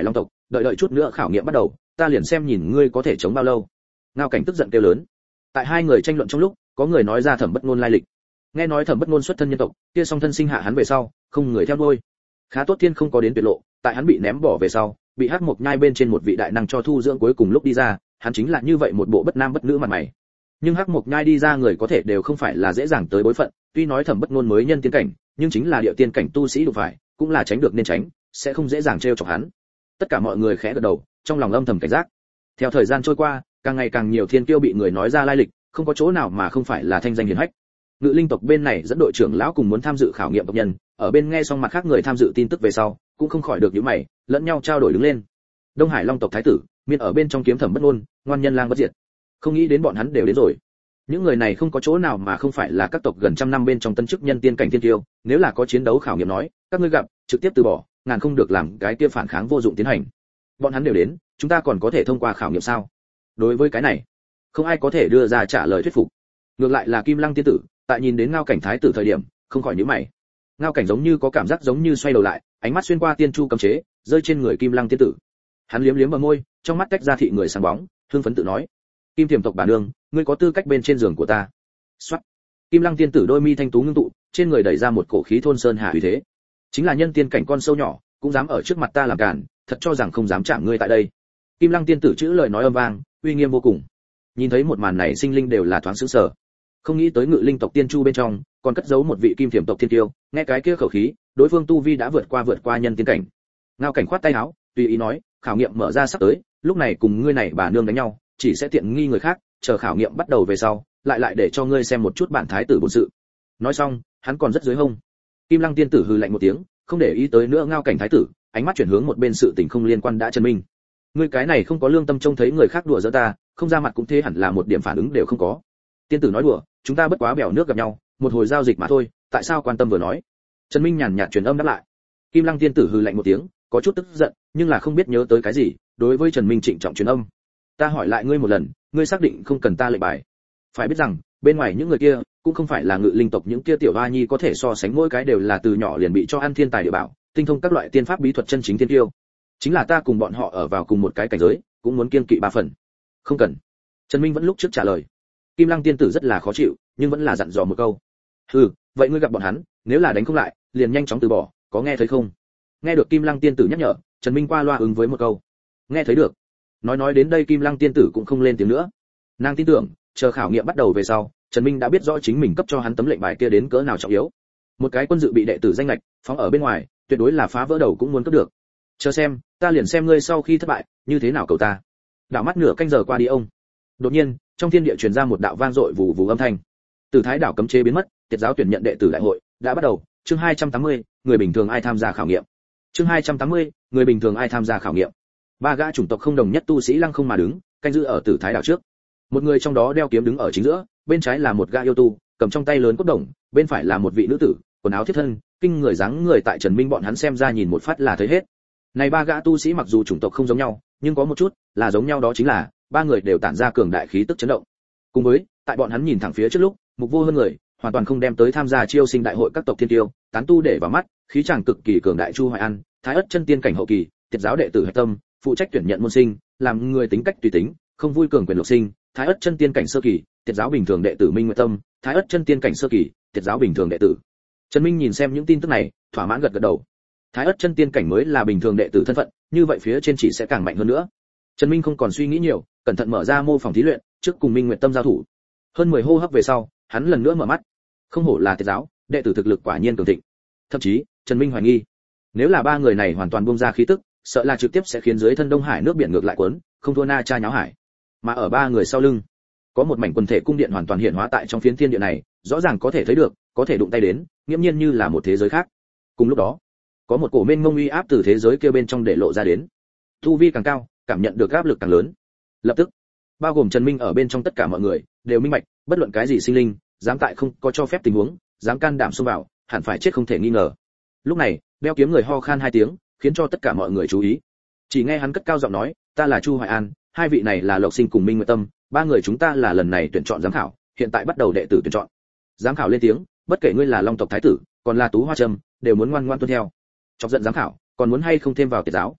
đợi đợi chút nữa khảo nghiệm bắt đầu, ta liền xem nhìn ngươi có thể chống bao lâu. Ngao Cảnh tức giận kêu lớn. Tại hai người tranh luận trong lúc, có người nói ra Thẩm Bất Nôn lai lịch. Nghe nói Thẩm Bất Nôn xuất thân nhân tộc, kia song thân sinh hạ hắn về sau, không người theo đuôi. Khá tốt thiên không có đến tuyệt lộ, tại hắn bị ném bỏ về sau, bị Hắc Mộc Nhai bên trên một vị đại năng cho thu dưỡng, cuối cùng lúc đi ra, hắn chính là như vậy một bộ bất nam bất nữ mặt mày. Nhưng Hắc Mộc Nhai đi ra người có thể đều không phải là dễ dàng tới bối phận, tuy nói Thẩm Bất Nôn mới nhân tiên cảnh, nhưng chính là địa tiên cảnh tu sĩ đụng phải, cũng là tránh được nên tránh, sẽ không dễ dàng trêu chọc hắn. Tất cả mọi người khẽ gật đầu, trong lòng âm thầm cảnh giác. Theo thời gian trôi qua, càng ngày càng nhiều thiên kiêu bị người nói ra lai lịch, không có chỗ nào mà không phải là thanh danh hiển hách. Ngự Linh tộc bên này dẫn đội trưởng lão cùng muốn tham dự khảo nghiệm tộc nhân, ở bên nghe xong mặt khác người tham dự tin tức về sau, cũng không khỏi được nhíu mày, lẫn nhau trao đổi đứng lên. Đông Hải Long tộc thái tử, miên ở bên trong kiếm Thẩm Bất Nôn, ngoan nhân lang bất diệt. Không nghĩ đến bọn hắn đều đến rồi. Những người này không có chỗ nào mà không phải là các tộc gần trăm năm bên trong tân chức nhân tiên cảnh thiên kiêu, nếu là có chiến đấu khảo nghiệm nói, các ngươi gặp, trực tiếp từ bỏ, ngàn không được làm cái kia phản kháng vô dụng tiến hành. Bọn hắn đều đến, chúng ta còn có thể thông qua khảo nghiệm sao? Đối với cái này, không ai có thể đưa ra trả lời thuyết phục. Ngược lại là Kim Lăng tiên tử, tại nhìn đến Ngao Cảnh thái tử thời điểm, không khỏi nhíu mày. Ngao Cảnh giống như có cảm giác giống như xoay đầu lại, ánh mắt xuyên qua tiên chu cấm chế, rơi trên người Kim Lăng tiên tử. Hắn liếm liếm bờ môi, trong mắt tách ra thị người sáng bóng, hưng phấn tự nói: "Kim Tiềm tộc bà nương, ngươi có tư cách bên trên giường của ta." Soát. Kim Lăng tiên tử đôi mi thanh tú ngưng tụ, trên người đẩy ra một cổ khí thôn sơn hà uy thế. Chính là nhân tiên cảnh con sâu nhỏ, cũng dám ở trước mặt ta làm cản, thật cho rằng không dám chạm ngươi tại đây. Kim Lăng tiên tử chữ lời nói âm vang, uy nghiêm vô cùng. Nhìn thấy một màn này sinh linh đều là thoáng sửng sở. Không nghĩ tới Ngự Linh tộc tiên chu bên trong, còn cất giấu một vị Kim Tiềm tộc thiên kiêu, nghe cái kia khẩu khí, đối phương tu vi đã vượt qua vượt qua nhân tiên cảnh. Ngao Cảnh khoát tay áo, tùy ý nói, khảo nghiệm mở ra sắp tới, lúc này cùng ngươi này bà nương đánh nhau, chỉ sẽ tiện nghi người khác, chờ khảo nghiệm bắt đầu về sau, lại lại để cho ngươi xem một chút bản thái tử bổn sự. Nói xong, hắn còn rất dưới hông. Kim Lăng tiên tử hừ lạnh một tiếng, không để ý tới nữa Ngao Cảnh thái tử, ánh mắt chuyển hướng một bên sự tình không liên quan đã chân minh. Ngươi cái này không có lương tâm trông thấy người khác đùa giỡn ta, không ra mặt cũng thế, hẳn là một điểm phản ứng đều không có. Tiên tử nói đùa, chúng ta bất quá bèo nước gặp nhau, một hồi giao dịch mà thôi, tại sao quan tâm vừa nói. Trần Minh nhàn nhạt truyền âm đáp lại. Kim Lăng tiên tử hừ lạnh một tiếng, có chút tức giận, nhưng là không biết nhớ tới cái gì, đối với Trần Minh trịnh trọng truyền âm. Ta hỏi lại ngươi một lần, ngươi xác định không cần ta lệnh bài? Phải biết rằng, bên ngoài những người kia, cũng không phải là Ngự Linh tộc những kia tiểu hoa nhi có thể so sánh, mỗi cái đều là từ nhỏ liền bị cho ăn thiên tài địa bảo, tinh thông các loại tiên pháp bí thuật chân chính tiên tiêu. Chính là ta cùng bọn họ ở vào cùng một cái cảnh giới, cũng muốn kiêng kỵ ba phần. Không cần. Trần Minh vẫn lúc trước trả lời. Kim Lăng tiên tử rất là khó chịu, nhưng vẫn là dặn dò một câu. "Ừ, vậy ngươi gặp bọn hắn, nếu là đánh không lại, liền nhanh chóng từ bỏ, có nghe thấy không?" Nghe được Kim Lăng tiên tử nhắc nhở, Trần Minh qua loa ứng với một câu. Nghe thấy được. Nói nói đến đây Kim Lăng tiên tử cũng không lên tiếng nữa. Nàng tin tưởng, chờ khảo nghiệm bắt đầu về sau, Trần Minh đã biết rõ chính mình cấp cho hắn tấm lệnh bài kia đến cỡ nào trọng yếu. Một cái quân dự bị đệ tử danh lệch, phóng ở bên ngoài, tuyệt đối là phá vỡ đầu cũng muốn cướp được. Chờ xem, ta liền xem ngươi sau khi thất bại, như thế nào cầu ta. Đảo mắt nửa canh giờ qua đi ông. Đột nhiên, trong thiên địa truyền ra một đạo vang dội vù vù âm thanh. Từ Thái đảo cấm chế biến mất, Tiệt giáo tuyển nhận đệ tử đại hội đã bắt đầu. Chương hai trăm tám mươi, người bình thường ai tham gia khảo nghiệm. Chương hai trăm tám mươi, người bình thường ai tham gia khảo nghiệm. Ba gã chủng tộc không đồng nhất tu sĩ lăng không mà đứng, canh giữ ở Tử Thái đảo trước. Một người trong đó đeo kiếm đứng ở chính giữa, bên trái là một gã yêu tu, cầm trong tay lớn cốt đồng, bên phải là một vị nữ tử, quần áo thiết thân, kinh người dáng người tại Trần Minh bọn hắn xem ra nhìn một phát là thấy hết. Này ba gã tu sĩ mặc dù chủng tộc không giống nhau, nhưng có một chút là giống nhau, đó chính là ba người đều tản ra cường đại khí tức chấn động. Cùng với, tại bọn hắn nhìn thẳng phía trước lúc, mục vô hơn người, hoàn toàn không đem tới tham gia chiêu sinh đại hội các tộc thiên tiêu, tán tu để vào mắt, khí chàng cực kỳ cường đại. Chu Hoài An, Thái Ất chân tiên cảnh hậu kỳ, Tiệt giáo đệ tử hạch tâm, phụ trách tuyển nhận môn sinh, làm người tính cách tùy tính, không vui cường quyền lộc sinh. Thái Ất chân tiên cảnh sơ kỳ, Tiệt giáo bình thường đệ tử Minh Nguyệt Tâm, Thái Ất chân tiên cảnh sơ kỳ, Tiệt giáo bình thường đệ tử. Trần Minh nhìn xem những tin tức này, thỏa mãn gật gật đầu. Thái Ất chân tiên cảnh mới là bình thường đệ tử thân phận, như vậy phía trên chỉ sẽ càng mạnh hơn nữa. Trần Minh không còn suy nghĩ nhiều, cẩn thận mở ra mô phỏng thí luyện, trước cùng Minh Nguyệt Tâm giao thủ. Hơn mười hô hấp về sau, hắn lần nữa mở mắt. Không hổ là Tiệt giáo, đệ tử thực lực quả nhiên cường thịnh. Thậm chí, Trần Minh hoài nghi, nếu là ba người này hoàn toàn buông ra khí tức, sợ là trực tiếp sẽ khiến dưới thân Đông Hải nước biển ngược lại cuốn, không thua Na Cha nháo hải. Mà ở ba người sau lưng, có một mảnh quần thể cung điện hoàn toàn hiện hóa tại trong phiến thiên địa này, rõ ràng có thể thấy được, có thể đụng tay đến, nghiêm nhiên như là một thế giới khác. Cùng lúc đó, có một cổ mênh mông uy áp từ thế giới kia bên trong để lộ ra đến. Tu vi càng cao, cảm nhận được áp lực càng lớn. Lập tức, bao gồm Trần Minh ở bên trong tất cả mọi người đều minh bạch, bất luận cái gì sinh linh, dám tại không có cho phép tình huống, dám can đảm xông vào, hẳn phải chết không thể nghi ngờ. Lúc này, đeo kiếm người ho khan hai tiếng, khiến cho tất cả mọi người chú ý. Chỉ nghe hắn cất cao giọng nói, ta là Chu Hoài An, hai vị này là Lộc Sinh cùng Minh Nguyệt Tâm, ba người chúng ta là lần này tuyển chọn giám khảo, hiện tại bắt đầu đệ tử tuyển chọn. Giám khảo lên tiếng, bất kể ngươi là Long tộc thái tử, còn là Tú Hoa Trâm, đều muốn ngoan ngoãn tuân theo. Chọc giận giám khảo, còn muốn hay không thêm vào Tiệt giáo.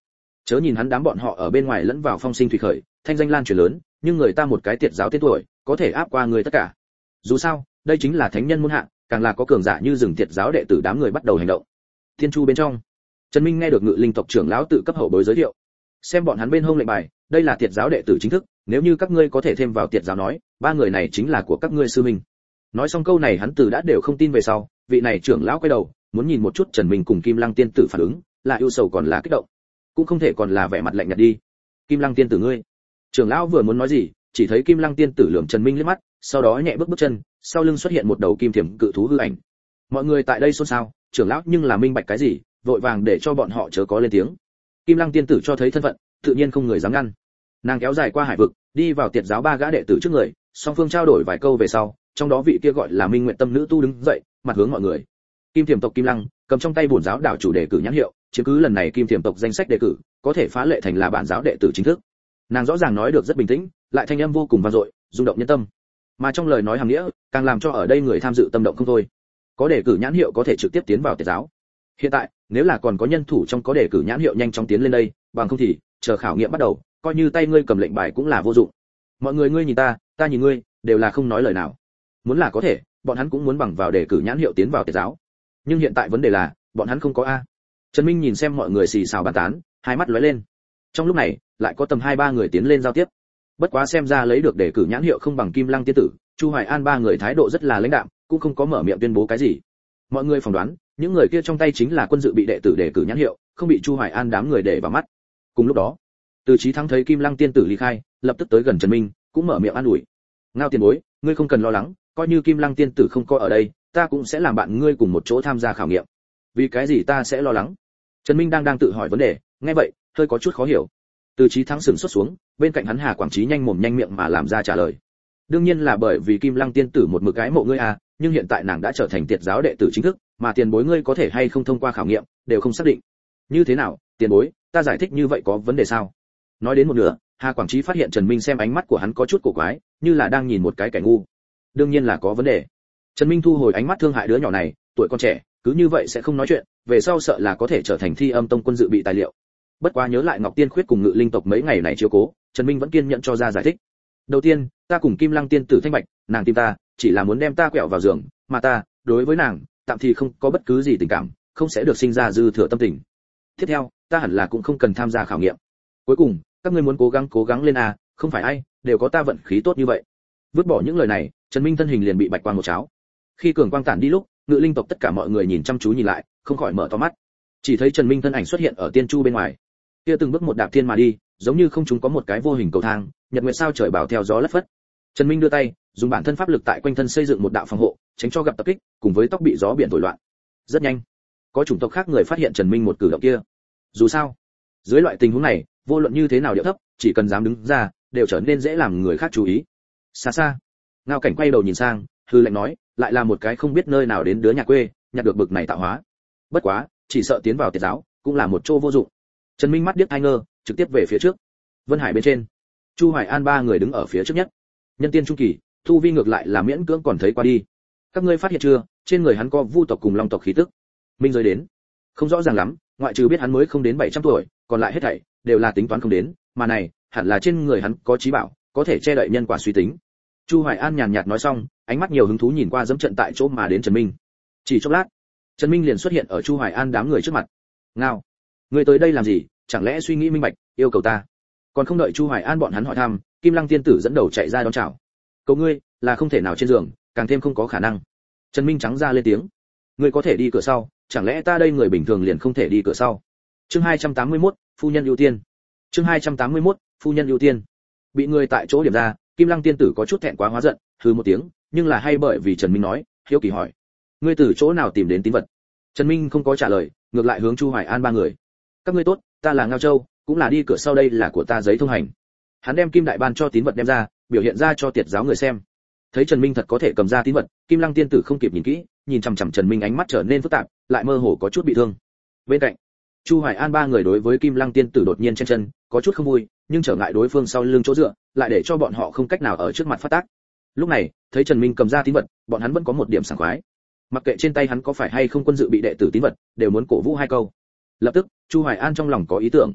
Chớ nhìn hắn đám bọn họ ở bên ngoài lẫn vào phong sinh thủy khởi, thanh danh lan truyền lớn, nhưng người ta một cái tiệt giáo tên tuổi, có thể áp qua người tất cả. Dù sao, đây chính là thánh nhân môn hạ, càng là có cường giả như rừng tiệt giáo đệ tử đám người bắt đầu hành động. Thiên Chu bên trong, Trần Minh nghe được Ngự Linh tộc trưởng lão tự cấp hậu bối giới thiệu. Xem bọn hắn bên hông lệnh bài, đây là tiệt giáo đệ tử chính thức, nếu như các ngươi có thể thêm vào tiệt giáo nói, ba người này chính là của các ngươi sư minh. Nói xong câu này hắn từ đã đều không tin về sau, vị này trưởng lão quay đầu, muốn nhìn một chút Trần Minh cùng Kim Lăng tiên tử phản ứng, là ưu sầu còn là kích động. Cũng không thể còn là vẻ mặt lạnh nhạt đi. Kim Lăng tiên tử ngươi. Trưởng lão vừa muốn nói gì, chỉ thấy Kim Lăng tiên tử lườm Trần Minh liếc mắt, sau đó nhẹ bước bước chân, sau lưng xuất hiện một đầu kim thiểm cự thú hư ảnh. Mọi người tại đây xôn xao, trưởng lão nhưng là minh bạch cái gì, vội vàng để cho bọn họ chớ có lên tiếng. Kim Lăng tiên tử cho thấy thân phận, tự nhiên không người dám ngăn. Nàng kéo dài qua hải vực, đi vào tiệt giáo ba gã đệ tử trước người, song phương trao đổi vài câu về sau, trong đó vị kia gọi là Minh Nguyện Tâm nữ tu đứng dậy, mặt hướng mọi người. Kim Thiểm tộc Kim Lăng, cầm trong tay bổn giáo đạo chủ đề cử nhãn hiệu, chiếm cứ lần này Kim Thiểm tộc danh sách đề cử, có thể phá lệ thành là bản giáo đệ tử chính thức. Nàng rõ ràng nói được rất bình tĩnh, lại thanh âm vô cùng vang dội, rung động nhân tâm. Mà trong lời nói hàm nghĩa, càng làm cho ở đây người tham dự tâm động không thôi. Có đề cử nhãn hiệu có thể trực tiếp tiến vào tiệt giáo. Hiện tại, nếu là còn có nhân thủ trong có đề cử nhãn hiệu nhanh chóng tiến lên đây, bằng không thì chờ khảo nghiệm bắt đầu, coi như tay ngươi cầm lệnh bài cũng là vô dụng. Mọi người ngươi nhìn ta, ta nhìn ngươi, đều là không nói lời nào. Muốn là có thể, bọn hắn cũng muốn bằng vào đề cử nhãn hiệu tiến vào tiệt giáo. Nhưng hiện tại vấn đề là, bọn hắn không có a. Trần Minh nhìn xem mọi người xì xào bàn tán, hai mắt lóe lên. Trong lúc này, lại có tầm hai ba người tiến lên giao tiếp. Bất quá xem ra lấy được đề cử nhãn hiệu không bằng Kim Lăng tiên tử, Chu Hoài An ba người thái độ rất là lãnh đạm, cũng không có mở miệng tuyên bố cái gì. Mọi người phỏng đoán, những người kia trong tay chính là quân dự bị đệ tử đề cử nhãn hiệu, không bị Chu Hoài An đám người để vào mắt. Cùng lúc đó, Từ Chí Thắng thấy Kim Lăng tiên tử ly khai, lập tức tới gần Trần Minh, cũng mở miệng an ủi. Ngao tiền bối, ngươi không cần lo lắng, coi như Kim Lăng tiên tử không có ở đây, ta cũng sẽ làm bạn ngươi cùng một chỗ tham gia khảo nghiệm. Vì cái gì ta sẽ lo lắng? Trần Minh đang đang tự hỏi vấn đề, nghe vậy, hơi có chút khó hiểu. Từ Chí Thắng sững sốt xuống, bên cạnh hắn Hà Quảng Chí nhanh mồm nhanh miệng mà làm ra trả lời. Đương nhiên là bởi vì Kim Lăng tiên tử một mực gái mộ ngươi à, nhưng hiện tại nàng đã trở thành tiệt giáo đệ tử chính thức, mà tiền bối ngươi có thể hay không thông qua khảo nghiệm, đều không xác định. Như thế nào, tiền bối, ta giải thích như vậy có vấn đề sao? Nói đến một nửa, Hà Quảng Chí phát hiện Trần Minh xem ánh mắt của hắn có chút cổ quái, như là đang nhìn một cái kẻ ngu. Đương nhiên là có vấn đề. Trần Minh thu hồi ánh mắt thương hại đứa nhỏ này, tuổi còn trẻ, cứ như vậy sẽ không nói chuyện, về sau sợ là có thể trở thành Thi Âm Tông quân dự bị tài liệu. Bất quá nhớ lại Ngọc Tiên Khuyết cùng Ngự Linh tộc mấy ngày này chiếu cố, Trần Minh vẫn kiên nhẫn cho ra giải thích. Đầu tiên, ta cùng Kim Lăng tiên tử thanh bạch, nàng tìm ta, chỉ là muốn đem ta quẹo vào giường, mà ta, đối với nàng, tạm thì không có bất cứ gì tình cảm, không sẽ được sinh ra dư thừa tâm tình. Tiếp theo, ta hẳn là cũng không cần tham gia khảo nghiệm. Cuối cùng, các ngươi muốn cố gắng cố gắng lên à, không phải ai đều có ta vận khí tốt như vậy. Vứt bỏ những lời này, Trần Minh thân hình liền bị bạch quang một cháo. Khi cường quang tản đi lúc, Ngự Linh tộc tất cả mọi người nhìn chăm chú nhìn lại, không khỏi mở to mắt. Chỉ thấy Trần Minh thân ảnh xuất hiện ở tiên chu bên ngoài. Kia từng bước một đạp thiên mà đi, giống như không chúng có một cái vô hình cầu thang, nhật nguyệt sao trời bảo theo gió lất phất. Trần Minh đưa tay, dùng bản thân pháp lực tại quanh thân xây dựng một đạo phòng hộ, tránh cho gặp tập kích, cùng với tóc bị gió biển thổi loạn. Rất nhanh, có chủng tộc khác người phát hiện Trần Minh một cử động kia. Dù sao, dưới loại tình huống này, vô luận như thế nào điệu thấp, chỉ cần dám đứng ra, đều trở nên dễ làm người khác chú ý. Xa xa, Ngao Cảnh quay đầu nhìn sang, hư lệnh nói, lại là một cái không biết nơi nào đến đứa nhà quê, nhặt được bực này tạo hóa. Bất quá, chỉ sợ tiến vào tiệt giáo, cũng là một chỗ vô dụng. Trần Minh mắt điếc hai ngơ, trực tiếp về phía trước. Vân Hải bên trên, Chu Hoài An ba người đứng ở phía trước nhất. Nhân tiên trung kỳ, thu vi ngược lại là miễn cưỡng còn thấy qua đi. Các ngươi phát hiện chưa, trên người hắn có vu tộc cùng long tộc khí tức. Minh giới đến, không rõ ràng lắm, ngoại trừ biết hắn mới không đến bảy trăm tuổi, còn lại hết thảy đều là tính toán không đến, mà này, hẳn là trên người hắn có trí bảo, có thể che đậy nhân quả suy tính. Chu Hoài An nhàn nhạt nói xong, ánh mắt nhiều hứng thú nhìn qua dẫm trận tại chỗ mà đến Trần Minh. Chỉ chốc lát, Trần Minh liền xuất hiện ở Chu Hoài An đám người trước mặt. Ngao, ngươi tới đây làm gì? Chẳng lẽ suy nghĩ minh bạch, yêu cầu ta? Còn không đợi Chu Hoài An bọn hắn hỏi thăm, Kim Lăng tiên tử dẫn đầu chạy ra đón chào. Cầu ngươi, là không thể nào trên giường, càng thêm không có khả năng. Trần Minh trắng ra lên tiếng. Ngươi có thể đi cửa sau, chẳng lẽ ta đây người bình thường liền không thể đi cửa sau? Chương hai trăm tám mươi mốt, phu nhân ưu tiên. Chương hai trăm tám mươi mốt, phu nhân ưu tiên. Bị người tại chỗ điểm ra, Kim Lăng tiên tử có chút thẹn quá hóa giận, hừ một tiếng, nhưng là hay bởi vì Trần Minh nói, hiếu kỳ hỏi: ngươi từ chỗ nào tìm đến tín vật? Trần Minh không có trả lời, ngược lại hướng Chu Hoài An ba người: các ngươi tốt, ta là Ngao Châu, cũng là đi cửa sau, đây là của ta giấy thông hành. Hắn đem Kim Đại Ban cho tín vật đem ra, biểu hiện ra cho tiệt giáo người xem. Thấy Trần Minh thật có thể cầm ra tín vật, Kim Lăng tiên tử không kịp nhìn kỹ, nhìn chằm chằm Trần Minh ánh mắt trở nên phức tạp, lại mơ hồ có chút bị thương. Bên cạnh, Chu Hoài An ba người đối với Kim Lăng tiên tử đột nhiên chen chân, có chút không vui, nhưng trở ngại đối phương sau lưng chỗ dựa, lại để cho bọn họ không cách nào ở trước mặt phát tác. Lúc này, thấy Trần Minh cầm ra tín vật, bọn hắn vẫn có một điểm sảng khoái. Mặc kệ trên tay hắn có phải hay không quân dự bị đệ tử tín vật, đều muốn cổ vũ hai câu. Lập tức, Chu Hoài An trong lòng có ý tưởng.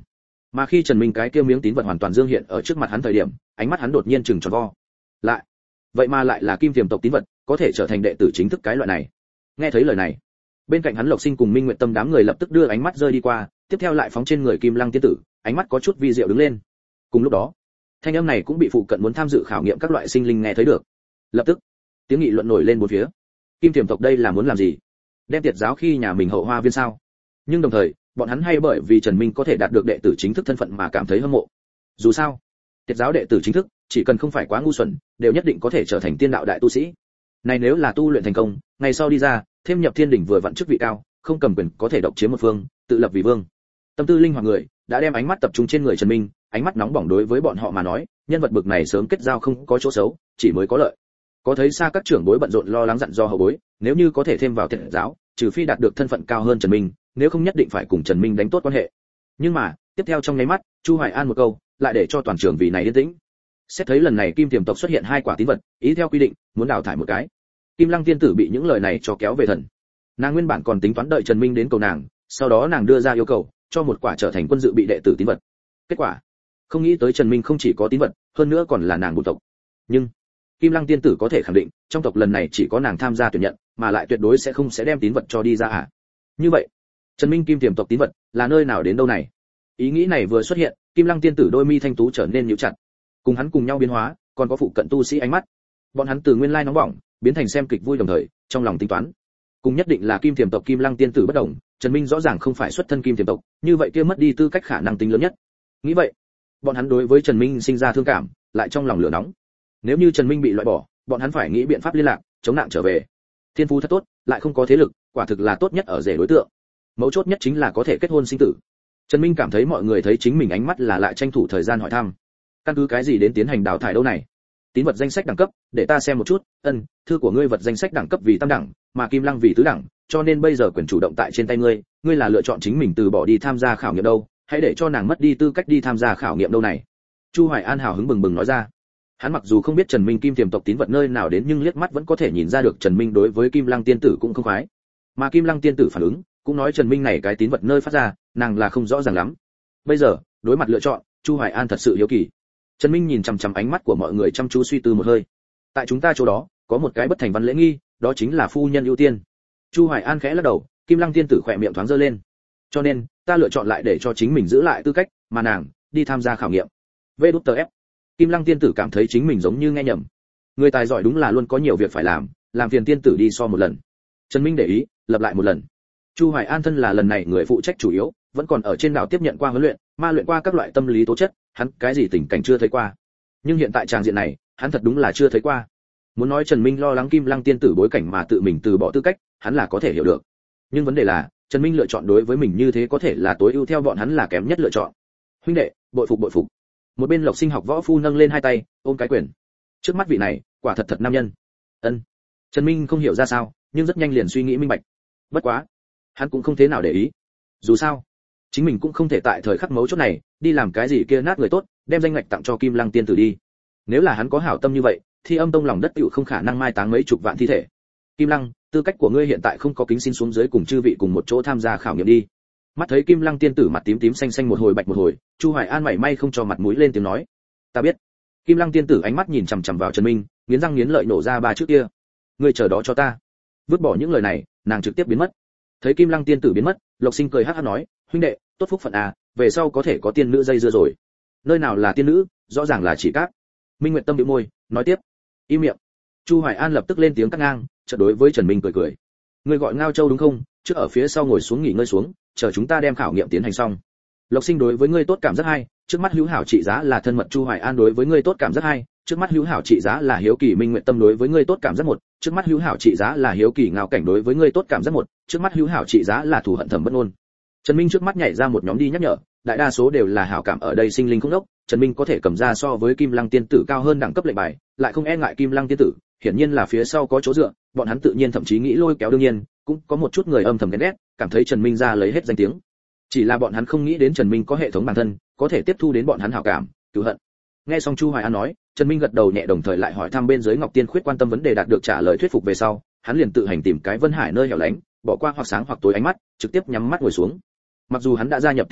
Mà khi Trần Minh cái kia miếng tín vật hoàn toàn dương hiện ở trước mặt hắn thời điểm, ánh mắt hắn đột nhiên trừng tròn vo. Lại, vậy mà lại là Kim Tiềm tộc tín vật, có thể trở thành đệ tử chính thức cái loại này. Nghe thấy lời này, bên cạnh hắn Lộc Sinh cùng Minh Nguyệt Tâm đám người lập tức đưa ánh mắt rơi đi qua, tiếp theo lại phóng trên người Kim Lăng tiên tử, ánh mắt có chút vi diệu đứng lên. Cùng lúc đó, thanh âm này cũng bị phụ cận muốn tham dự khảo nghiệm các loại sinh linh nghe thấy được. Lập tức, tiếng nghị luận nổi lên bốn phía. Kim Tiềm tộc đây là muốn làm gì? Đem tiệt giáo khi nhà mình hậu hoa viên sao? Nhưng đồng thời, bọn hắn hay bởi vì Trần Minh có thể đạt được đệ tử chính thức thân phận mà cảm thấy hâm mộ. Dù sao, tiệt giáo đệ tử chính thức, chỉ cần không phải quá ngu xuẩn, đều nhất định có thể trở thành tiên đạo đại tu sĩ. Này nếu là tu luyện thành công, ngày sau đi ra, thêm nhập thiên đỉnh vừa vặn chức vị cao, không cầm quyền có thể độc chiếm một phương, tự lập vì vương. Tâm tư linh hoạt người, đã đem ánh mắt tập trung trên người Trần Minh, ánh mắt nóng bỏng đối với bọn họ mà nói, nhân vật bực này sớm kết giao không có chỗ xấu, chỉ mới có lợi. Có thấy xa các trưởng bối bận rộn lo lắng dặn do hậu bối, nếu như có thể thêm vào tiệt giáo, trừ phi đạt được thân phận cao hơn Trần Minh, nếu không nhất định phải cùng Trần Minh đánh tốt quan hệ. Nhưng mà, tiếp theo trong nháy mắt, Chu Hoài An một câu, lại để cho toàn trường vì này yên tĩnh. Xét thấy lần này Kim Tiềm tộc xuất hiện hai quả tín vật, ý theo quy định, muốn đào thải một cái. Kim Lăng tiên tử bị những lời này cho kéo về thần. Nàng nguyên bản còn tính toán đợi Trần Minh đến cầu nàng, sau đó nàng đưa ra yêu cầu, cho một quả trở thành quân dự bị đệ tử tín vật. Kết quả, không nghĩ tới Trần Minh không chỉ có tín vật, hơn nữa còn là nàng bổn tộc. Nhưng Kim Lăng tiên tử có thể khẳng định, trong tộc lần này chỉ có nàng tham gia tuyển nhận, mà lại tuyệt đối sẽ không sẽ đem tín vật cho đi ra à? Như vậy, Trần Minh Kim Tiềm tộc tín vật là nơi nào đến đâu này? Ý nghĩ này vừa xuất hiện, Kim Lăng tiên tử đôi mi thanh tú trở nên nhíu chặt. Cùng hắn cùng nhau biến hóa, còn có phụ cận tu sĩ ánh mắt. Bọn hắn từ nguyên lai nóng bỏng, biến thành xem kịch vui đồng thời, trong lòng tính toán. Cùng nhất định là Kim Tiềm tộc Kim Lăng tiên tử bất đồng, Trần Minh rõ ràng không phải xuất thân Kim Tiềm tộc, như vậy kia mất đi tư cách khả năng tính lớn nhất. Nghĩ vậy, bọn hắn đối với Trần Minh sinh ra thương cảm, lại trong lòng lửa nóng. Nếu như Trần Minh bị loại bỏ, bọn hắn phải nghĩ biện pháp liên lạc, chống nạn trở về. Thiên phú thật tốt, lại không có thế lực, quả thực là tốt nhất ở rể đối tượng. Mấu chốt nhất chính là có thể kết hôn sinh tử. Trần Minh cảm thấy mọi người thấy chính mình ánh mắt là lại tranh thủ thời gian hỏi thăm. Căn cứ cái gì đến tiến hành đào thải đâu này? Tín vật danh sách đẳng cấp, để ta xem một chút. Ân, thư của ngươi vật danh sách đẳng cấp vì tam đẳng, mà Kim Lăng vì tứ đẳng, cho nên bây giờ quyền chủ động tại trên tay ngươi, ngươi là lựa chọn chính mình từ bỏ đi tham gia khảo nghiệm đâu, hãy để cho nàng mất đi tư cách đi tham gia khảo nghiệm đâu này. Chu Hoài An hào hứng bừng bừng nói ra. Hắn mặc dù không biết Trần Minh Kim Tiềm tộc tín vật nơi nào đến, nhưng liếc mắt vẫn có thể nhìn ra được Trần Minh đối với Kim Lăng tiên tử cũng không khoái. Mà Kim Lăng tiên tử phản ứng, cũng nói Trần Minh này cái tín vật nơi phát ra, nàng là không rõ ràng lắm. Bây giờ, đối mặt lựa chọn, Chu Hoài An thật sự hiếu kỳ. Trần Minh nhìn chằm chằm ánh mắt của mọi người chăm chú suy tư một hơi. Tại chúng ta chỗ đó, có một cái bất thành văn lễ nghi, đó chính là phu nhân ưu tiên. Chu Hoài An khẽ lắc đầu, Kim Lăng tiên tử khỏe miệng thoáng giơ lên. Cho nên, ta lựa chọn lại để cho chính mình giữ lại tư cách, mà nàng đi tham gia khảo nghiệm. vê đê ép Kim Lăng tiên tử cảm thấy chính mình giống như nghe nhầm. Người tài giỏi đúng là luôn có nhiều việc phải làm, làm phiền tiên tử đi so một lần. Trần Minh để ý, lặp lại một lần. Chu Hoài An thân là lần này người phụ trách chủ yếu, vẫn còn ở trên đảo tiếp nhận qua huấn luyện, ma luyện qua các loại tâm lý tố chất, hắn cái gì tình cảnh chưa thấy qua. Nhưng hiện tại tràng diện này, hắn thật đúng là chưa thấy qua. Muốn nói Trần Minh lo lắng Kim Lăng tiên tử bối cảnh mà tự mình từ bỏ tư cách, hắn là có thể hiểu được. Nhưng vấn đề là, Trần Minh lựa chọn đối với mình như thế có thể là tối ưu theo bọn hắn là kém nhất lựa chọn. Huynh đệ, bội phục bội phục. Một bên Lộc Sinh học võ phu nâng lên hai tay, ôm cái quyền. Trước mắt vị này, quả thật thật nam nhân. Ân. Trần Minh không hiểu ra sao, nhưng rất nhanh liền suy nghĩ minh bạch. Bất quá, hắn cũng không thế nào để ý. Dù sao, chính mình cũng không thể tại thời khắc mấu chốt này đi làm cái gì kia nát người tốt, đem danh ngạch tặng cho Kim Lăng tiên tử đi. Nếu là hắn có hảo tâm như vậy, thì âm tông lòng đất tựu không khả năng mai táng mấy chục vạn thi thể. Kim Lăng, tư cách của ngươi hiện tại không có kính xin xuống dưới cùng chư vị cùng một chỗ tham gia khảo nghiệm đi. Mắt thấy Kim Lăng tiên tử mặt tím tím xanh xanh một hồi bạch một hồi, Chu Hoài An mảy may không cho mặt mũi lên tiếng nói. Ta biết. Kim Lăng tiên tử ánh mắt nhìn chằm chằm vào Trần Minh, nghiến răng nghiến lợi nổ ra ba chữ kia. Ngươi chờ đó cho ta. Vứt bỏ những lời này, nàng trực tiếp biến mất. Thấy Kim Lăng tiên tử biến mất, Lộc Sinh cười hắc hắc nói, huynh đệ, tốt phúc phận à, về sau có thể có tiên nữ dây dưa rồi. Nơi nào là tiên nữ, rõ ràng là chỉ cát. Minh Nguyệt Tâm bĩu môi, nói tiếp. Im miệng. Chu Hoài An lập tức lên tiếng cắt ngang, chợt đối với Trần Minh cười cười. Ngươi gọi Ngao Châu đúng không? Trước ở phía sau ngồi xuống nghỉ ngơi xuống, chờ chúng ta đem khảo nghiệm tiến hành xong. Lộc Sinh đối với ngươi tốt cảm rất hay, trước mắt hữu hảo trị giá là thân mật. Chu Hoài An đối với ngươi tốt cảm rất hay, trước mắt hữu hảo trị giá là hiếu kỳ. Minh Nguyệt Tâm đối với ngươi tốt cảm rất một, trước mắt hữu hảo trị giá là hiếu kỳ. Ngao Cảnh đối với ngươi tốt cảm rất một, trước mắt hữu hảo trị giá là thù hận thầm bất ngôn. Trần Minh trước mắt nhảy ra một nhóm đi nhắc nhở, đại đa số đều là hảo cảm ở đây sinh linh không đốc. Trần Minh có thể cầm ra so với Kim Lăng tiên tử cao hơn đẳng cấp lệnh bài, lại không e ngại Kim Lăng tiên tử, hiển nhiên là phía sau có chỗ dựa, bọn hắn tự nhiên thậm chí nghĩ lôi kéo. Đương nhiên, cũng có một chút người âm thầm ghen ghét, cảm thấy Trần Minh ra lấy hết danh tiếng. Chỉ là bọn hắn không nghĩ đến Trần Minh có hệ thống bản thân, có thể tiếp thu đến bọn hắn hảo cảm, cứu hận. Nghe xong Chu Hoài An nói, Trần Minh gật đầu nhẹ, đồng thời lại hỏi thăm bên dưới Ngọc Tiên Khuyết quan tâm vấn đề đạt được trả lời thuyết phục về sau, hắn liền tự hành tìm cái Vân Hải nơi hẻo lánh, bỏ qua hoặc sáng hoặc tối ánh mắt, trực tiếp nhắm mắt ngồi xuống. Mặc dù hắn đã gia nhập tiệt giáo,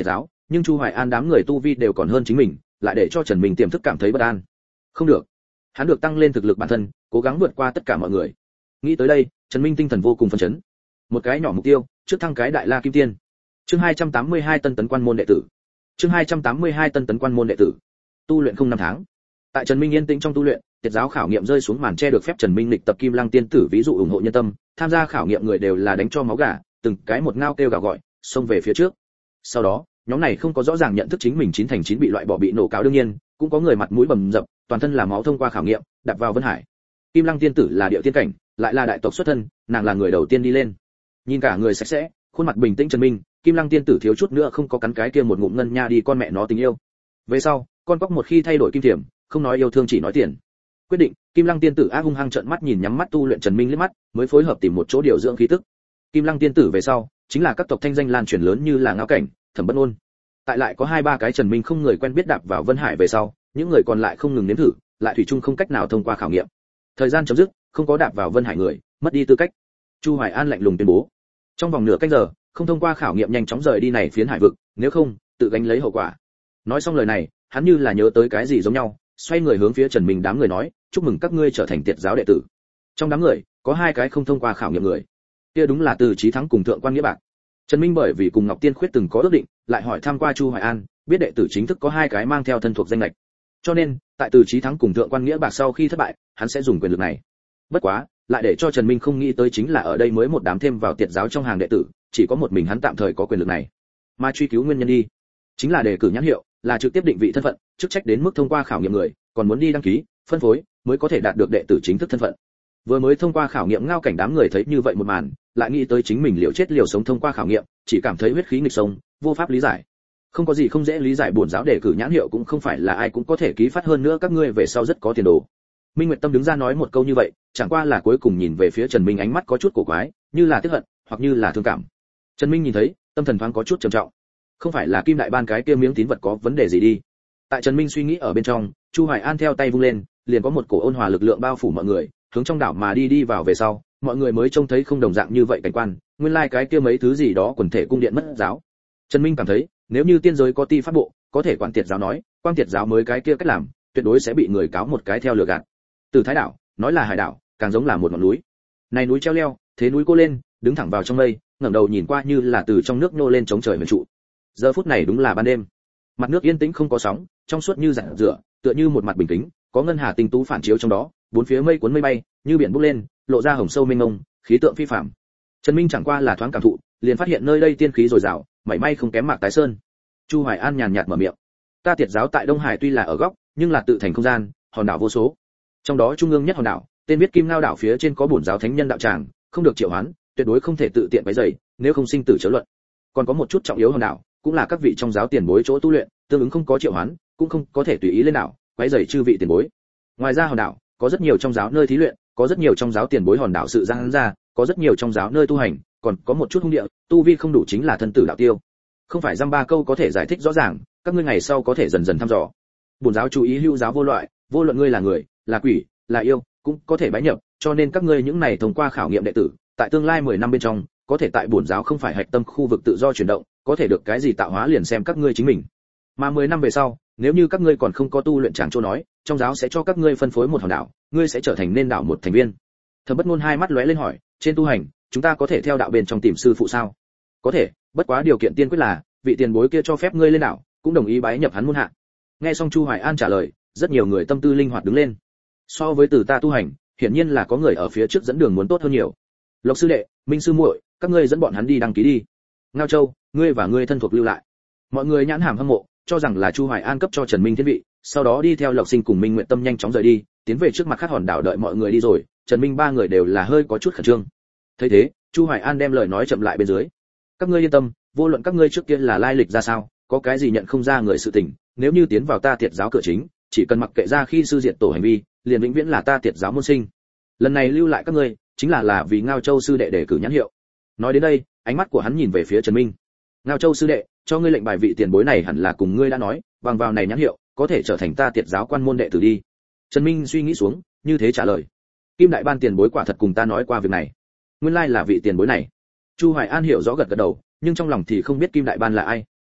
nhưng Chu Hoài An đám người tu vi đều còn hơn chính mình, lại để cho Trần Minh tiềm thức cảm thấy bất an. Không được, hắn được tăng lên thực lực bản thân, cố gắng vượt qua tất cả mọi người. Nghĩ tới đây, Trần Minh tinh thần vô cùng phấn chấn. Một cái nhỏ mục tiêu, trước thăng cái đại la kim tiên. Chương hai trăm tám mươi hai tân tấn quan môn đệ tử. Chương hai trăm tám mươi hai tân tấn quan môn đệ tử. Tu luyện không năm tháng. Tại Trần Minh yên tĩnh trong tu luyện, tiệt giáo khảo nghiệm rơi xuống màn che được phép Trần Minh lịch tập Kim Lăng tiên tử ví dụ ủng hộ nhân tâm, tham gia khảo nghiệm người đều là đánh cho máu gà, từng cái một ngao kêu gào gọi, xông về phía trước. Sau đó, nhóm này không có rõ ràng nhận thức chính mình chín thành chín bị loại bỏ bị nổ cáo đương nhiên, cũng có người mặt mũi bầm dập, toàn thân là máu thông qua khảo nghiệm, đạp vào Vân Hải. Kim Lăng tiên tử là điệu tiên cảnh, lại là đại tộc xuất thân, nàng là người đầu tiên đi lên. Nhìn cả người sạch sẽ, khuôn mặt bình tĩnh Trần Minh, Kim Lăng tiên tử thiếu chút nữa không có cắn cái kia một ngụm ngân nha đi con mẹ nó tình yêu. Về sau, con cóc một khi thay đổi kim thiểm, không nói yêu thương chỉ nói tiền. Quyết định, Kim Lăng tiên tử ác hung hăng trợn mắt nhìn nhắm mắt tu luyện Trần Minh liếc mắt, mới phối hợp tìm một chỗ điều dưỡng khí tức. Kim Lăng tiên tử về sau, chính là các tộc thanh danh lan truyền lớn như là Ngao Cảnh, Thẩm Bất Ôn. Tại lại có hai ba cái Trần Minh không người quen biết đạp vào Vân Hải về sau, những người còn lại không ngừng nếm thử, lại thủy chung không cách nào thông qua khảo nghiệm. Thời gian chấm dứt, không có đạp vào Vân Hải người, mất đi tư cách. Chu Hoài An lạnh lùng tuyên bố, trong vòng nửa canh giờ, không thông qua khảo nghiệm nhanh chóng rời đi này phiến hải vực, nếu không, tự gánh lấy hậu quả. Nói xong lời này, hắn như là nhớ tới cái gì giống nhau, xoay người hướng phía Trần Minh đám người nói, chúc mừng các ngươi trở thành tiệt giáo đệ tử. Trong đám người, có hai cái không thông qua khảo nghiệm người, kia đúng là Từ Chí Thắng cùng Thượng Quan Nghĩa Bạc. Trần Minh bởi vì cùng Ngọc Tiên Khuyết từng có ước định, lại hỏi thăm qua Chu Hoài An, biết đệ tử chính thức có hai cái mang theo thân thuộc danh lệch. Cho nên, tại Từ Chí Thắng cùng Thượng Quan Nghĩa Bạc sau khi thất bại, hắn sẽ dùng quyền lực này. Bất quá, lại để cho Trần Minh không nghĩ tới chính là ở đây mới một đám thêm vào tiệt giáo trong hàng đệ tử, chỉ có một mình hắn tạm thời có quyền lực này. Mà truy cứu nguyên nhân đi, chính là đề cử nhãn hiệu, là trực tiếp định vị thân phận, chức trách đến mức thông qua khảo nghiệm người, còn muốn đi đăng ký, phân phối, mới có thể đạt được đệ tử chính thức thân phận. Vừa mới thông qua khảo nghiệm Ngao Cảnh đám người thấy như vậy một màn, lại nghĩ tới chính mình liều chết liều sống thông qua khảo nghiệm, chỉ cảm thấy huyết khí nghịch sông, vô pháp lý giải. Không có gì không dễ lý giải, bổn giáo đề cử nhãn hiệu cũng không phải là ai cũng có thể ký phát, hơn nữa các ngươi về sau rất có tiền đồ. Minh Nguyệt Tâm đứng ra nói một câu như vậy, chẳng qua là cuối cùng nhìn về phía Trần Minh ánh mắt có chút cổ quái, như là tiếc hận, hoặc như là thương cảm. Trần Minh nhìn thấy, tâm thần thoáng có chút trầm trọng. Không phải là Kim Đại Ban cái kia miếng tín vật có vấn đề gì đi. Tại Trần Minh suy nghĩ ở bên trong, Chu Hoài An theo tay vung lên, liền có một cổ ôn hòa lực lượng bao phủ mọi người, hướng trong đảo mà đi đi vào về sau, mọi người mới trông thấy không đồng dạng như vậy cảnh quan, nguyên lai like cái kia mấy thứ gì đó quần thể cung điện mất giáo. Trần Minh cảm thấy, nếu như tiên giới có ti pháp bộ, có thể quản tiệt giáo nói, quang tiệt giáo mới cái kia cách làm, tuyệt đối sẽ bị người cáo một cái theo lừa gạt. Từ Thái đảo, nói là hải đảo, càng giống là một ngọn núi. Này núi treo leo, thế núi cô lên, đứng thẳng vào trong mây, ngẩng đầu nhìn qua như là từ trong nước nô lên chống trời huyền trụ. Giờ phút này đúng là ban đêm. Mặt nước yên tĩnh không có sóng, trong suốt như rạng rửa, tựa như một mặt bình tĩnh, có ngân hà tinh tú phản chiếu trong đó, bốn phía mây cuốn mây bay, như biển bốc lên, lộ ra hồng sâu mênh mông, khí tượng phi phàm. Trần Minh chẳng qua là thoáng cảm thụ, liền phát hiện nơi đây tiên khí dồi dào, mảy may không kém Mạc Tái Sơn. Chu Hoài An nhàn nhạt mở miệng, ta tiệt giáo tại Đông Hải tuy là ở góc, nhưng là tự thành không gian, hòn đảo vô số. Trong đó trung ương nhất hòn đảo, tên viết Kim Ngao đảo phía trên có bổn giáo thánh nhân đạo tràng, không được triệu hoán, tuyệt đối không thể tự tiện quấy rầy, nếu không sinh tử chớ luận. Còn có một chút trọng yếu hòn đảo, cũng là các vị trong giáo tiền bối chỗ tu luyện, tương ứng không có triệu hoán, cũng không có thể tùy ý lên đảo, quấy rầy chư vị tiền bối. Ngoài ra hòn đảo, có rất nhiều trong giáo nơi thí luyện, có rất nhiều trong giáo tiền bối hòn đảo sự giang ra, có rất nhiều trong giáo nơi tu hành, còn có một chút hung địa, tu vi không đủ chính là thân tử đạo tiêu. Không phải dăm ba câu có thể giải thích rõ ràng, các ngươi ngày sau có thể dần dần thăm dò. Bổn giáo chú ý hữu giáo vô loại, vô luận ngươi là người, là quỷ, là yêu, cũng có thể bái nhập, cho nên các ngươi những này thông qua khảo nghiệm đệ tử, tại tương lai mười năm bên trong, có thể tại bổn giáo không phải hạch tâm khu vực tự do chuyển động, có thể được cái gì tạo hóa liền xem các ngươi chính mình. Mà mười năm về sau, nếu như các ngươi còn không có tu luyện chẳng chỗ nói, trong giáo sẽ cho các ngươi phân phối một hòn đảo, ngươi sẽ trở thành nên đảo một thành viên. Thẩm Bất Ngôn hai mắt lóe lên hỏi, trên tu hành, chúng ta có thể theo đạo bên trong tìm sư phụ sao? Có thể, bất quá điều kiện tiên quyết là, vị tiền bối kia cho phép ngươi lên đảo, cũng đồng ý bái nhập hắn môn hạ. Nghe xong Chu Hoài An trả lời, rất nhiều người tâm tư linh hoạt đứng lên. So với từ ta tu hành, hiển nhiên là có người ở phía trước dẫn đường muốn tốt hơn nhiều. Lộc sư đệ, Minh sư muội, các ngươi dẫn bọn hắn đi đăng ký đi. Ngao Châu, ngươi và ngươi thân thuộc lưu lại. Mọi người nhãn hàm hâm mộ, cho rằng là Chu Hoài An cấp cho Trần Minh thiên vị, sau đó đi theo Lộc Sinh cùng Minh Nguyện Tâm nhanh chóng rời đi, tiến về trước mặt khác hòn đảo đợi mọi người đi rồi, Trần Minh ba người đều là hơi có chút khẩn trương. Thấy thế, Chu Hoài An đem lời nói chậm lại bên dưới. Các ngươi yên tâm, vô luận các ngươi trước kia là lai lịch ra sao, có cái gì nhận không ra người sự tình, nếu như tiến vào ta tiệt giáo cửa chính, chỉ cần mặc kệ ra khi sư diệt tổ hành vi, liền vĩnh viễn là ta tiệt giáo môn sinh. Lần này lưu lại các ngươi, chính là là vì Ngao Châu sư đệ đề cử nhãn hiệu. Nói đến đây, ánh mắt của hắn nhìn về phía Trần Minh. Ngao Châu sư đệ, cho ngươi lệnh bài vị tiền bối này hẳn là cùng ngươi đã nói, bằng vào này nhãn hiệu, có thể trở thành ta tiệt giáo quan môn đệ tử đi. Trần Minh suy nghĩ xuống, như thế trả lời. Kim Đại Ban tiền bối quả thật cùng ta nói qua việc này. Nguyên lai là vị tiền bối này. Chu Hoài An hiểu rõ gật gật đầu, nhưng trong lòng thì không biết Kim Đại Ban là ai.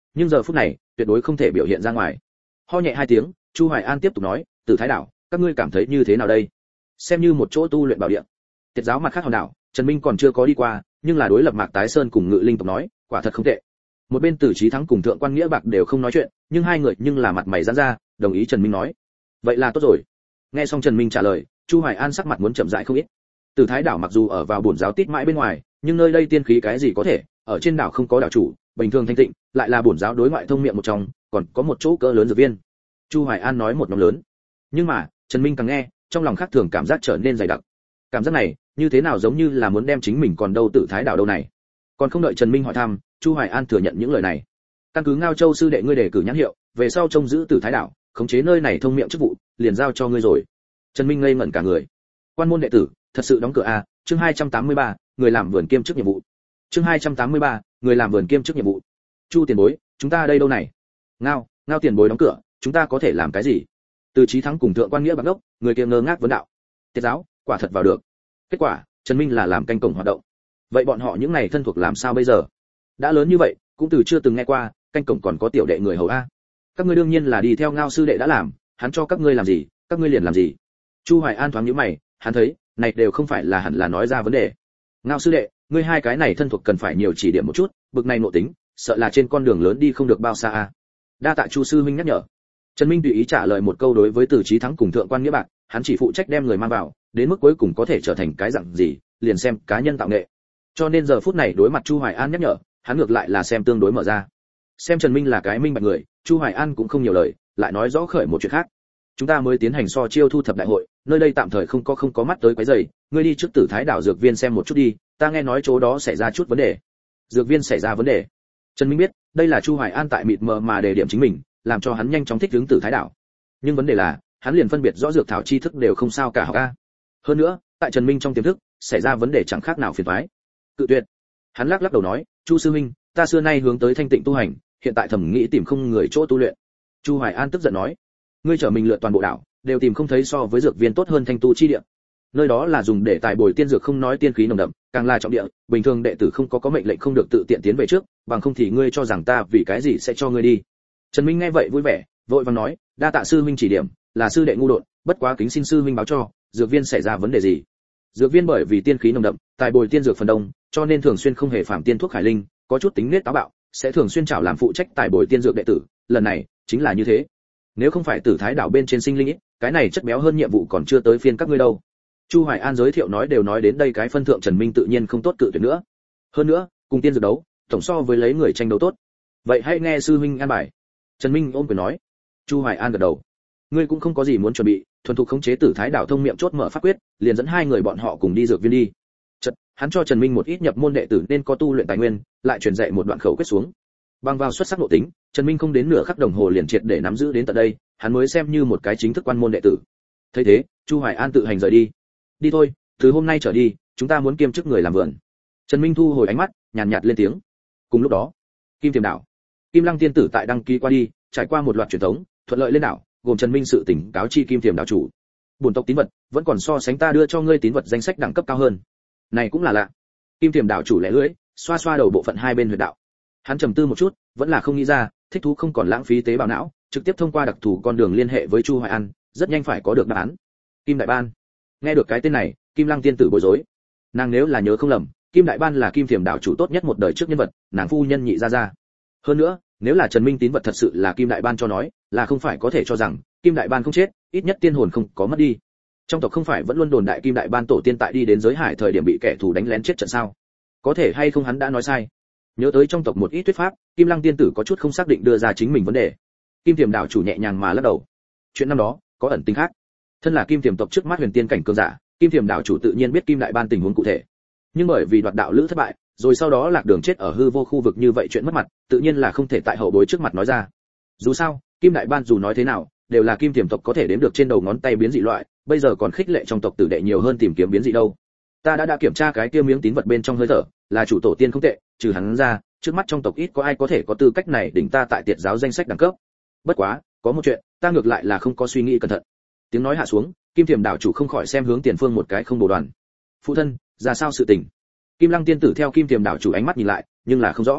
nhưng giờ phút này tuyệt đối không thể biểu hiện ra ngoài. Ho nhẹ hai tiếng, Chu Hoài An tiếp tục nói, Tử Thái đảo, các ngươi cảm thấy như thế nào đây? Xem như một chỗ tu luyện bảo địa. Tiệt giáo mặt khác hòn đảo, Trần Minh còn chưa có đi qua, nhưng là đối lập Mạc Tái Sơn cùng Ngự Linh tộc nói, quả thật không tệ. Một bên Tử Chí Thắng cùng Thượng Quan Nghĩa Bạc đều không nói chuyện, nhưng hai người nhưng là mặt mày giãn ra, đồng ý Trần Minh nói. Vậy là tốt rồi. Nghe xong Trần Minh trả lời, Chu Hoài An sắc mặt muốn chậm rãi không ít. Tử Thái đảo mặc dù ở vào bổn giáo tít mãi bên ngoài, nhưng nơi đây tiên khí cái gì có thể, ở trên đảo không có đảo chủ, bình thường thanh tịnh, lại là bổn giáo đối ngoại thông miệng một trong, còn có một chỗ cỡ lớn dược viên. Chu Hoài An nói một nhóm lớn. Nhưng mà, Trần Minh càng nghe, trong lòng khác thường cảm giác trở nên dày đặc. Cảm giác này, như thế nào giống như là muốn đem chính mình còn đâu Tử Thái đảo đâu này. Còn không đợi Trần Minh hỏi thăm, Chu Hoài An thừa nhận những lời này. Căn cứ Ngao Châu sư đệ ngươi đề cử nhãn hiệu, về sau trông giữ Tử Thái đảo, khống chế nơi này thông miệng chức vụ, liền giao cho ngươi rồi. Trần Minh ngây ngẩn cả người. Quan môn đệ tử, thật sự đóng cửa a, chương hai trăm tám mươi ba, người làm vườn kiêm chức nhiệm vụ. Chương hai trăm tám mươi ba, người làm vườn kiêm chức nhiệm vụ. Chu tiền bối, chúng ta đây đâu này? Ngao, Ngao tiền bối đóng cửa, chúng ta có thể làm cái gì? Từ Chí Thắng cùng Thượng Quan Nghĩa Bạc đốc, người kia ngơ ngác vấn đạo. Tiệt giáo, quả thật vào được. Kết quả, Trần Minh là làm canh cổng hoạt động. Vậy bọn họ những này thân thuộc làm sao bây giờ? Đã lớn như vậy, cũng từ chưa từng nghe qua, canh cổng còn có tiểu đệ người hầu a. Các ngươi đương nhiên là đi theo Ngao sư đệ đã làm, hắn cho các ngươi làm gì, các ngươi liền làm gì. Chu Hoài An thoáng nhíu mày, hắn thấy, này đều không phải là hẳn là nói ra vấn đề. Ngao sư đệ, ngươi hai cái này thân thuộc cần phải nhiều chỉ điểm một chút, bực này nội tính, sợ là trên con đường lớn đi không được bao xa a. Đa tạ Chu sư huynh nhắc nhở. Trần Minh tùy ý trả lời một câu đối với Từ Chí Thắng cùng Thượng Quan Nghĩa Bạc, hắn chỉ phụ trách đem người mang vào, đến mức cuối cùng có thể trở thành cái dạng gì, liền xem cá nhân tạo nghệ. Cho nên giờ phút này đối mặt Chu Hoài An nhắc nhở, hắn ngược lại là xem tương đối mở ra. Xem Trần Minh là cái minh bạch người, Chu Hoài An cũng không nhiều lời, lại nói rõ khởi một chuyện khác. Chúng ta mới tiến hành so chiêu thu thập đại hội, nơi đây tạm thời không có không có mắt tới quấy rầy, ngươi đi trước Tử Thái đảo dược viên xem một chút đi, ta nghe nói chỗ đó xảy ra chút vấn đề. Dược viên xảy ra vấn đề. Trần Minh biết, đây là Chu Hoài An tại mịt mờ mà đề điểm chính mình, làm cho hắn nhanh chóng thích ứng Tử Thái đảo. Nhưng vấn đề là, hắn liền phân biệt rõ dược thảo tri thức đều không sao cả học a. Hơn nữa, tại Trần Minh trong tiềm thức, xảy ra vấn đề chẳng khác nào phiền toái. Cự tuyệt. Hắn lắc lắc đầu nói, Chu sư huynh, ta xưa nay hướng tới thanh tịnh tu hành, hiện tại thẩm nghĩ tìm không người chỗ tu luyện. Chu Hoài An tức giận nói, ngươi trở mình lựa toàn bộ đảo, đều tìm không thấy so với dược viên tốt hơn thanh tu chi địa. Nơi đó là dùng để tài bồi tiên dược không nói tiên khí nồng đậm, càng là trọng địa, bình thường đệ tử không có có mệnh lệnh không được tự tiện tiến về trước, bằng không thì ngươi cho rằng ta vì cái gì sẽ cho ngươi đi. Trần Minh nghe vậy vui vẻ, vội vàng nói, đa tạ sư huynh chỉ điểm, là sư đệ ngu đột, bất quá kính xin sư huynh báo cho, dược viên xảy ra vấn đề gì. Dược viên bởi vì tiên khí nồng đậm, tài bồi tiên dược phần đông, cho nên thường xuyên không hề phạm tiên thuốc khải linh, có chút tính nết táo bạo, sẽ thường xuyên chảo làm phụ trách tài bồi tiên dược đệ tử, lần này chính là như thế. Nếu không phải Tử Thái đảo bên trên sinh linh ít, cái này chất béo hơn nhiệm vụ còn chưa tới phiên các ngươi đâu. Chu Hoài An giới thiệu nói đều nói đến đây cái phân thượng, Trần Minh tự nhiên không tốt cự tuyệt nữa. Hơn nữa, cùng tiên dược đấu, tổng so với lấy người tranh đấu tốt. Vậy hãy nghe sư huynh an bài. Trần Minh ôm quyền nói. Chu Hoài An gật đầu. Ngươi cũng không có gì muốn chuẩn bị, thuần thục khống chế Tử Thái đảo thông miệng chốt mở pháp quyết, liền dẫn hai người bọn họ cùng đi dược viên đi. Chợt, hắn cho Trần Minh một ít nhập môn đệ tử nên có tu luyện tài nguyên, lại truyền dạy một đoạn khẩu quyết xuống. Bằng vào xuất sắc nội tính, Trần Minh không đến nửa khắc đồng hồ liền triệt để nắm giữ đến tận đây, hắn mới xem như một cái chính thức quan môn đệ tử. Thấy thế, Chu Hoài An tự hành rời đi. Đi thôi, từ hôm nay trở đi, chúng ta muốn kiêm chức người làm vườn. Trần Minh thu hồi ánh mắt, nhàn nhạt lên tiếng. Cùng lúc đó, Kim Tiềm đảo, Kim Lăng tiên tử tại đăng ký qua đi, trải qua một loạt truyền thống, thuận lợi lên đảo, gồm Trần Minh sự tỉnh cáo chi Kim Tiềm đảo chủ. Bổn tộc tín vật, vẫn còn so sánh ta đưa cho ngươi tín vật danh sách đẳng cấp cao hơn. Này cũng là lạ. Kim Tiềm đảo chủ lẻ lưỡi, xoa xoa đầu bộ phận hai bên huyệt đạo. Hắn trầm tư một chút, vẫn là không nghĩ ra, thích thú không còn lãng phí tế bào não, trực tiếp thông qua đặc thù con đường liên hệ với Chu Hoài An, rất nhanh phải có được đáp án. Kim Đại Ban. Nghe được cái tên này, Kim Lăng tiên tử bối rối. Nàng nếu là nhớ không lầm, Kim Đại Ban là Kim Tiềm đảo chủ tốt nhất một đời trước nhân vật, nàng phu nhân nhị gia gia. Hơn nữa, nếu là Trần Minh tín vật thật sự là Kim Đại Ban cho nói, là không phải có thể cho rằng Kim Đại Ban không chết, ít nhất tiên hồn không có mất đi. Trong tộc không phải vẫn luôn đồn đại Kim Đại Ban tổ tiên tại đi đến giới hải thời điểm bị kẻ thù đánh lén chết trận sao? Có thể hay không hắn đã nói sai? Nhớ tới trong tộc một ít thuyết pháp, Kim Lăng tiên tử có chút không xác định đưa ra chính mình vấn đề. Kim Tiềm đảo chủ nhẹ nhàng mà lắc đầu. Chuyện năm đó có ẩn tình khác. Thân là Kim Tiềm tộc trước mắt huyền tiên cảnh cường giả, Kim Tiềm đảo chủ tự nhiên biết Kim Đại Ban tình huống cụ thể. Nhưng bởi vì đoạt đạo lữ thất bại, rồi sau đó lạc đường chết ở hư vô khu vực như vậy, chuyện mất mặt, tự nhiên là không thể tại hậu bối trước mặt nói ra. Dù sao, Kim Đại Ban dù nói thế nào, đều là Kim Tiềm tộc có thể đếm được trên đầu ngón tay biến dị loại, bây giờ còn khích lệ trong tộc tử đệ nhiều hơn tìm kiếm biến dị đâu. Ta đã đã kiểm tra cái kia miếng tín vật bên trong hơi thở, là chủ tổ tiên không tệ, trừ hắn ra, trước mắt trong tộc ít có ai có thể có tư cách này đỉnh ta tại tiệt giáo danh sách đẳng cấp. Bất quá, có một chuyện, ta ngược lại là không có suy nghĩ cẩn thận. Tiếng nói hạ xuống, Kim Tiềm đảo chủ không khỏi xem hướng tiền phương một cái không bổ đoàn. Phụ thân, ra sao sự tình? Kim Lăng tiên tử theo Kim Tiềm đảo chủ ánh mắt nhìn lại, nhưng là không rõ.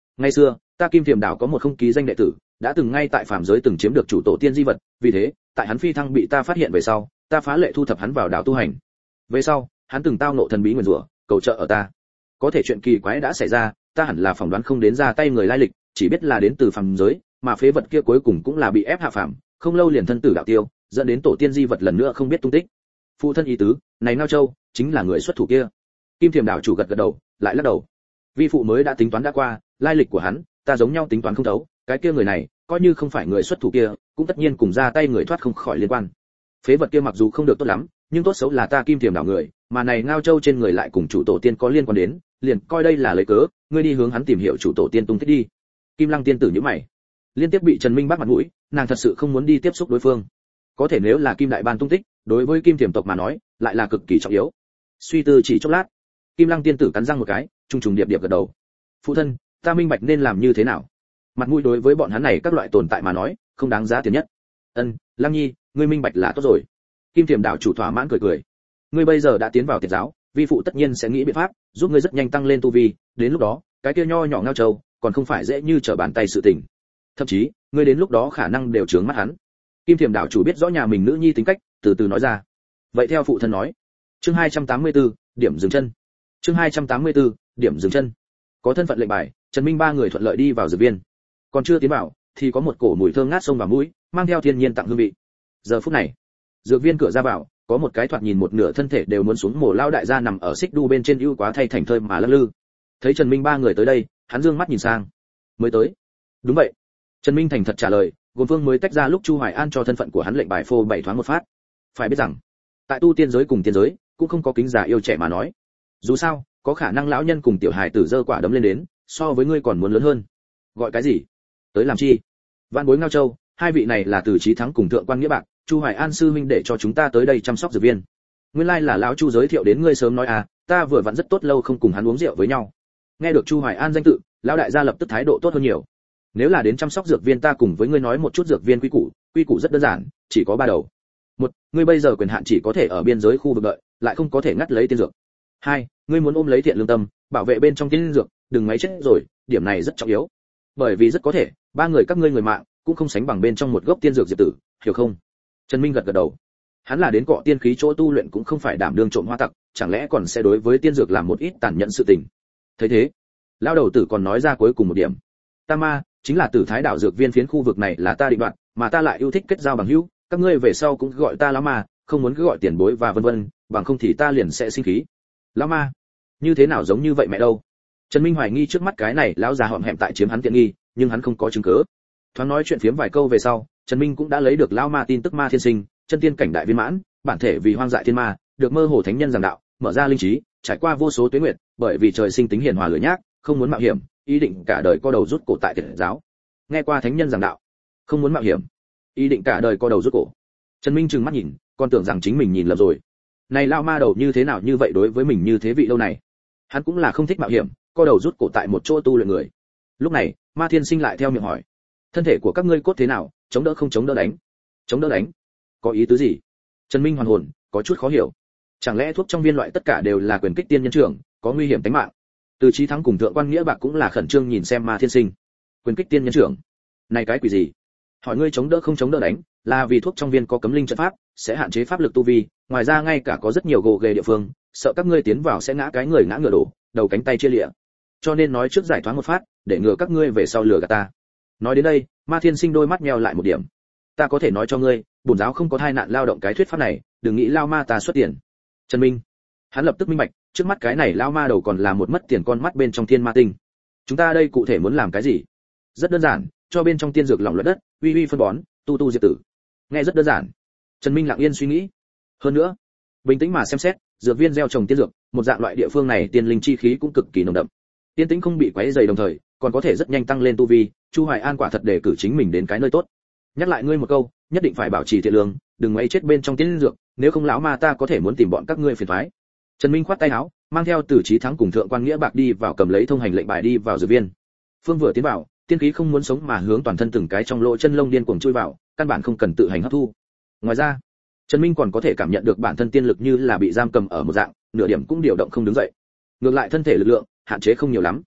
Ngày xưa, ta Kim Thiểm đảo có một không ký danh đệ tử, đã từng ngay tại phàm giới từng chiếm được chủ tổ tiên di vật, vì thế, tại hắn phi thăng bị ta phát hiện về sau, ta phá lệ thu thập hắn vào đảo tu hành. Về sau, hắn từng tao ngộ thần bí nguyền rủa, cầu trợ ở ta. Có thể chuyện kỳ quái đã xảy ra, ta hẳn là phỏng đoán không đến ra tay người lai lịch, chỉ biết là đến từ phàm giới, mà phế vật kia cuối cùng cũng là bị ép hạ phàm, không lâu liền thân tử đạo tiêu, dẫn đến tổ tiên di vật lần nữa không biết tung tích. Phụ thân ý tứ, này Ngao Châu chính là người xuất thủ kia. Kim Thiểm đảo chủ gật gật đầu, lại lắc đầu. Vi phụ mới đã tính toán đã qua, lai lịch của hắn, ta giống nhau tính toán không thấu, cái kia người này, coi như không phải người xuất thủ kia, cũng tất nhiên cùng ra tay người thoát không khỏi liên quan. Phế vật kia mặc dù không được tốt lắm, nhưng tốt xấu là ta Kim Thiểm đảo người, mà này Ngao Châu trên người lại cùng chủ tổ tiên có liên quan đến, liền coi đây là lấy cớ, ngươi đi hướng hắn tìm hiểu chủ tổ tiên tung tích đi. Kim Lăng tiên tử nhíu mày, liên tiếp bị Trần Minh bắt mặt mũi, nàng thật sự không muốn đi tiếp xúc đối phương. Có thể nếu là Kim đại ban tung tích, đối với Kim Thiểm tộc mà nói, lại là cực kỳ trọng yếu. Suy tư chỉ chốc lát, Kim Lăng tiên tử cắn răng một cái, trung trùng điệp điệp gật đầu. Phụ thân, ta minh bạch nên làm như thế nào? Mặt mũi đối với bọn hắn này các loại tồn tại mà nói, không đáng giá tiền nhất. Ân, Lăng Nhi, ngươi minh bạch là tốt rồi. Kim Thiểm đảo chủ thỏa mãn cười cười. Ngươi bây giờ đã tiến vào tiệt giáo, vi phụ tất nhiên sẽ nghĩ biện pháp, giúp ngươi rất nhanh tăng lên tu vi, đến lúc đó, cái kia nho nhỏ Ngao Châu, còn không phải dễ như trở bàn tay sự tình. Thậm chí, ngươi đến lúc đó khả năng đều trướng mắt hắn. Kim Thiểm đảo chủ biết rõ nhà mình nữ nhi tính cách, từ từ nói ra. Vậy theo phụ thân nói. Chương hai trăm tám mươi tư, điểm dừng chân. Chương hai trăm tám mươi tư, điểm dừng chân. Có thân phận lệnh bài, Trần Minh ba người thuận lợi đi vào dược viên. Còn chưa tiến vào, thì có một cổ mùi thơm ngát xông vào mũi, mang theo thiên nhiên tặng hương vị. Giờ phút này, dược viên cửa ra vào, có một cái thoạt nhìn một nửa thân thể đều muốn xuống mồ lao đại gia nằm ở xích đu bên trên ưu quá thay thành thơi mà lắc lư. Thấy Trần Minh ba người tới đây, hắn dương mắt nhìn sang. Mới tới. Đúng vậy. Trần Minh thành thật trả lời, Gồm Vương mới tách ra lúc Chu Hoài An cho thân phận của hắn lệnh bài phô bảy thoáng một phát. Phải biết rằng, tại tu tiên giới cùng tiên giới, cũng không có kính già yêu trẻ mà nói. Dù sao, có khả năng lão nhân cùng tiểu hài tử giơ quả đấm lên đến, so với ngươi còn muốn lớn hơn. Gọi cái gì? Tới làm chi? Vạn Bối Ngao Châu, hai vị này là Từ Chí Thắng cùng Thượng Quan Nghĩa Bạc, Chu Hoài An sư huynh để cho chúng ta tới đây chăm sóc dược viên. Nguyên lai là lão Chu giới thiệu đến ngươi sớm nói à, ta vừa vặn rất tốt lâu không cùng hắn uống rượu với nhau. Nghe được Chu Hoài An danh tự, lão đại gia lập tức thái độ tốt hơn nhiều. Nếu là đến chăm sóc dược viên ta cùng với ngươi nói một chút dược viên quy củ, quy củ rất đơn giản, chỉ có ba đầu. Một, ngươi bây giờ quyền hạn chỉ có thể ở biên giới khu vực đợi, lại không có thể ngắt lấy tiên dược. Hai, ngươi muốn ôm lấy thiện lương tâm, bảo vệ bên trong tiên dược, đừng mấy chết rồi, điểm này rất trọng yếu. Bởi vì rất có thể, ba người các ngươi người mạng cũng không sánh bằng bên trong một gốc tiên dược diệp tử, hiểu không? Trần Minh gật gật đầu. Hắn là đến cọ tiên khí chỗ tu luyện cũng không phải đảm đương trộm hoa tặc, chẳng lẽ còn sẽ đối với tiên dược làm một ít tàn nhẫn sự tình. Thấy thế, lão đầu tử còn nói ra cuối cùng một điểm. Ta ma, chính là Tử Thái đảo dược viên phiến khu vực này là ta định đoạt, mà ta lại yêu thích kết giao bằng hữu, các ngươi về sau cũng gọi ta lão ma, không muốn cứ gọi tiền bối và vân vân, bằng không thì ta liền sẽ sinh khí. Lão ma? Như thế nào giống như vậy mẹ đâu? Trần Minh hoài nghi trước mắt cái này lão già hõm hẹm tại chiếm hắn tiện nghi, nhưng hắn không có chứng cứ. Thoáng nói chuyện phiếm vài câu về sau, Trần Minh cũng đã lấy được lão ma tin tức ma thiên sinh, chân tiên cảnh đại viên mãn, bản thể vì hoang dại thiên ma, được mơ hồ thánh nhân giảng đạo, mở ra linh trí, trải qua vô số tuế nguyệt, bởi vì trời sinh tính hiền hòa lười nhác, không muốn mạo hiểm, ý định cả đời co đầu rút cổ tại tiệt giáo. Nghe qua thánh nhân giảng đạo, không muốn mạo hiểm, ý định cả đời co đầu rút cổ. Trần Minh trừng mắt nhìn, còn tưởng rằng chính mình nhìn lầm rồi. Này lão ma đầu như thế nào như vậy đối với mình như thế vị lâu này. Hắn cũng là không thích mạo hiểm, co đầu rút cổ tại một chỗ tu luyện người. Lúc này, Ma Thiên Sinh lại theo miệng hỏi: thân thể của các ngươi cốt thế nào, chống đỡ không chống đỡ đánh? Chống đỡ đánh? Có ý tứ gì? Trần Minh hoàn hồn, có chút khó hiểu. Chẳng lẽ thuốc trong viên loại tất cả đều là quyền kích tiên nhân trưởng, có nguy hiểm tính mạng? Từ Chí Thắng cùng Thượng Quan Nghĩa Bạc cũng là khẩn trương nhìn xem Ma Thiên Sinh. Quyền kích tiên nhân trưởng? Này cái quỷ gì? Hỏi ngươi chống đỡ không chống đỡ đánh, là vì thuốc trong viên có cấm linh trận pháp, sẽ hạn chế pháp lực tu vi, ngoài ra ngay cả có rất nhiều gồ ghề địa phương, sợ các ngươi tiến vào sẽ ngã cái người ngã ngửa đổ, đầu cánh tay chia liệt. Cho nên nói trước giải thoáng một phát, để ngừa các ngươi về sau lừa gạt ta. Nói đến đây, Ma Thiên Sinh đôi mắt nheo lại một điểm. Ta có thể nói cho ngươi, bổn giáo không có thai nạn lao động cái thuyết pháp này, đừng nghĩ lao ma ta xuất tiền. Trần Minh, hắn lập tức minh bạch, trước mắt cái này lao ma đầu còn là một mất tiền con mắt bên trong thiên ma tinh. Chúng ta đây cụ thể muốn làm cái gì? Rất đơn giản, cho bên trong tiên dược lỏng luyện đất, uy uy phân bón, tu tu diệt tử. Nghe rất đơn giản. Trần Minh lặng yên suy nghĩ. Hơn nữa, bình tĩnh mà xem xét, dược viên gieo trồng tiên dược, một dạng loại địa phương này tiên linh chi khí cũng cực kỳ nồng đậm. Tiên tĩnh không bị quấy rầy đồng thời, còn có thể rất nhanh tăng lên tu vi, Chu Hoài An quả thật đề cử chính mình đến cái nơi tốt. Nhắc lại ngươi một câu, nhất định phải bảo trì thiện lương, đừng mấy chết bên trong tiên dược, nếu không lão ma ta có thể muốn tìm bọn các ngươi phiền toái. Trần Minh khoát tay áo, mang theo Từ Chí Thắng cùng Thượng Quan Nghĩa Bạc đi vào cầm lấy thông hành lệnh bài đi vào dược viên. Phương vừa tiến vào, tiên khí không muốn sống mà hướng toàn thân từng cái trong lỗ chân lông điên cuồng chui vào, căn bản không cần tự hành hấp thu. Ngoài ra, Trần Minh còn có thể cảm nhận được bản thân tiên lực như là bị giam cầm ở một dạng, nửa điểm cũng điều động không đứng dậy. Ngược lại thân thể lực lượng hạn chế không nhiều lắm.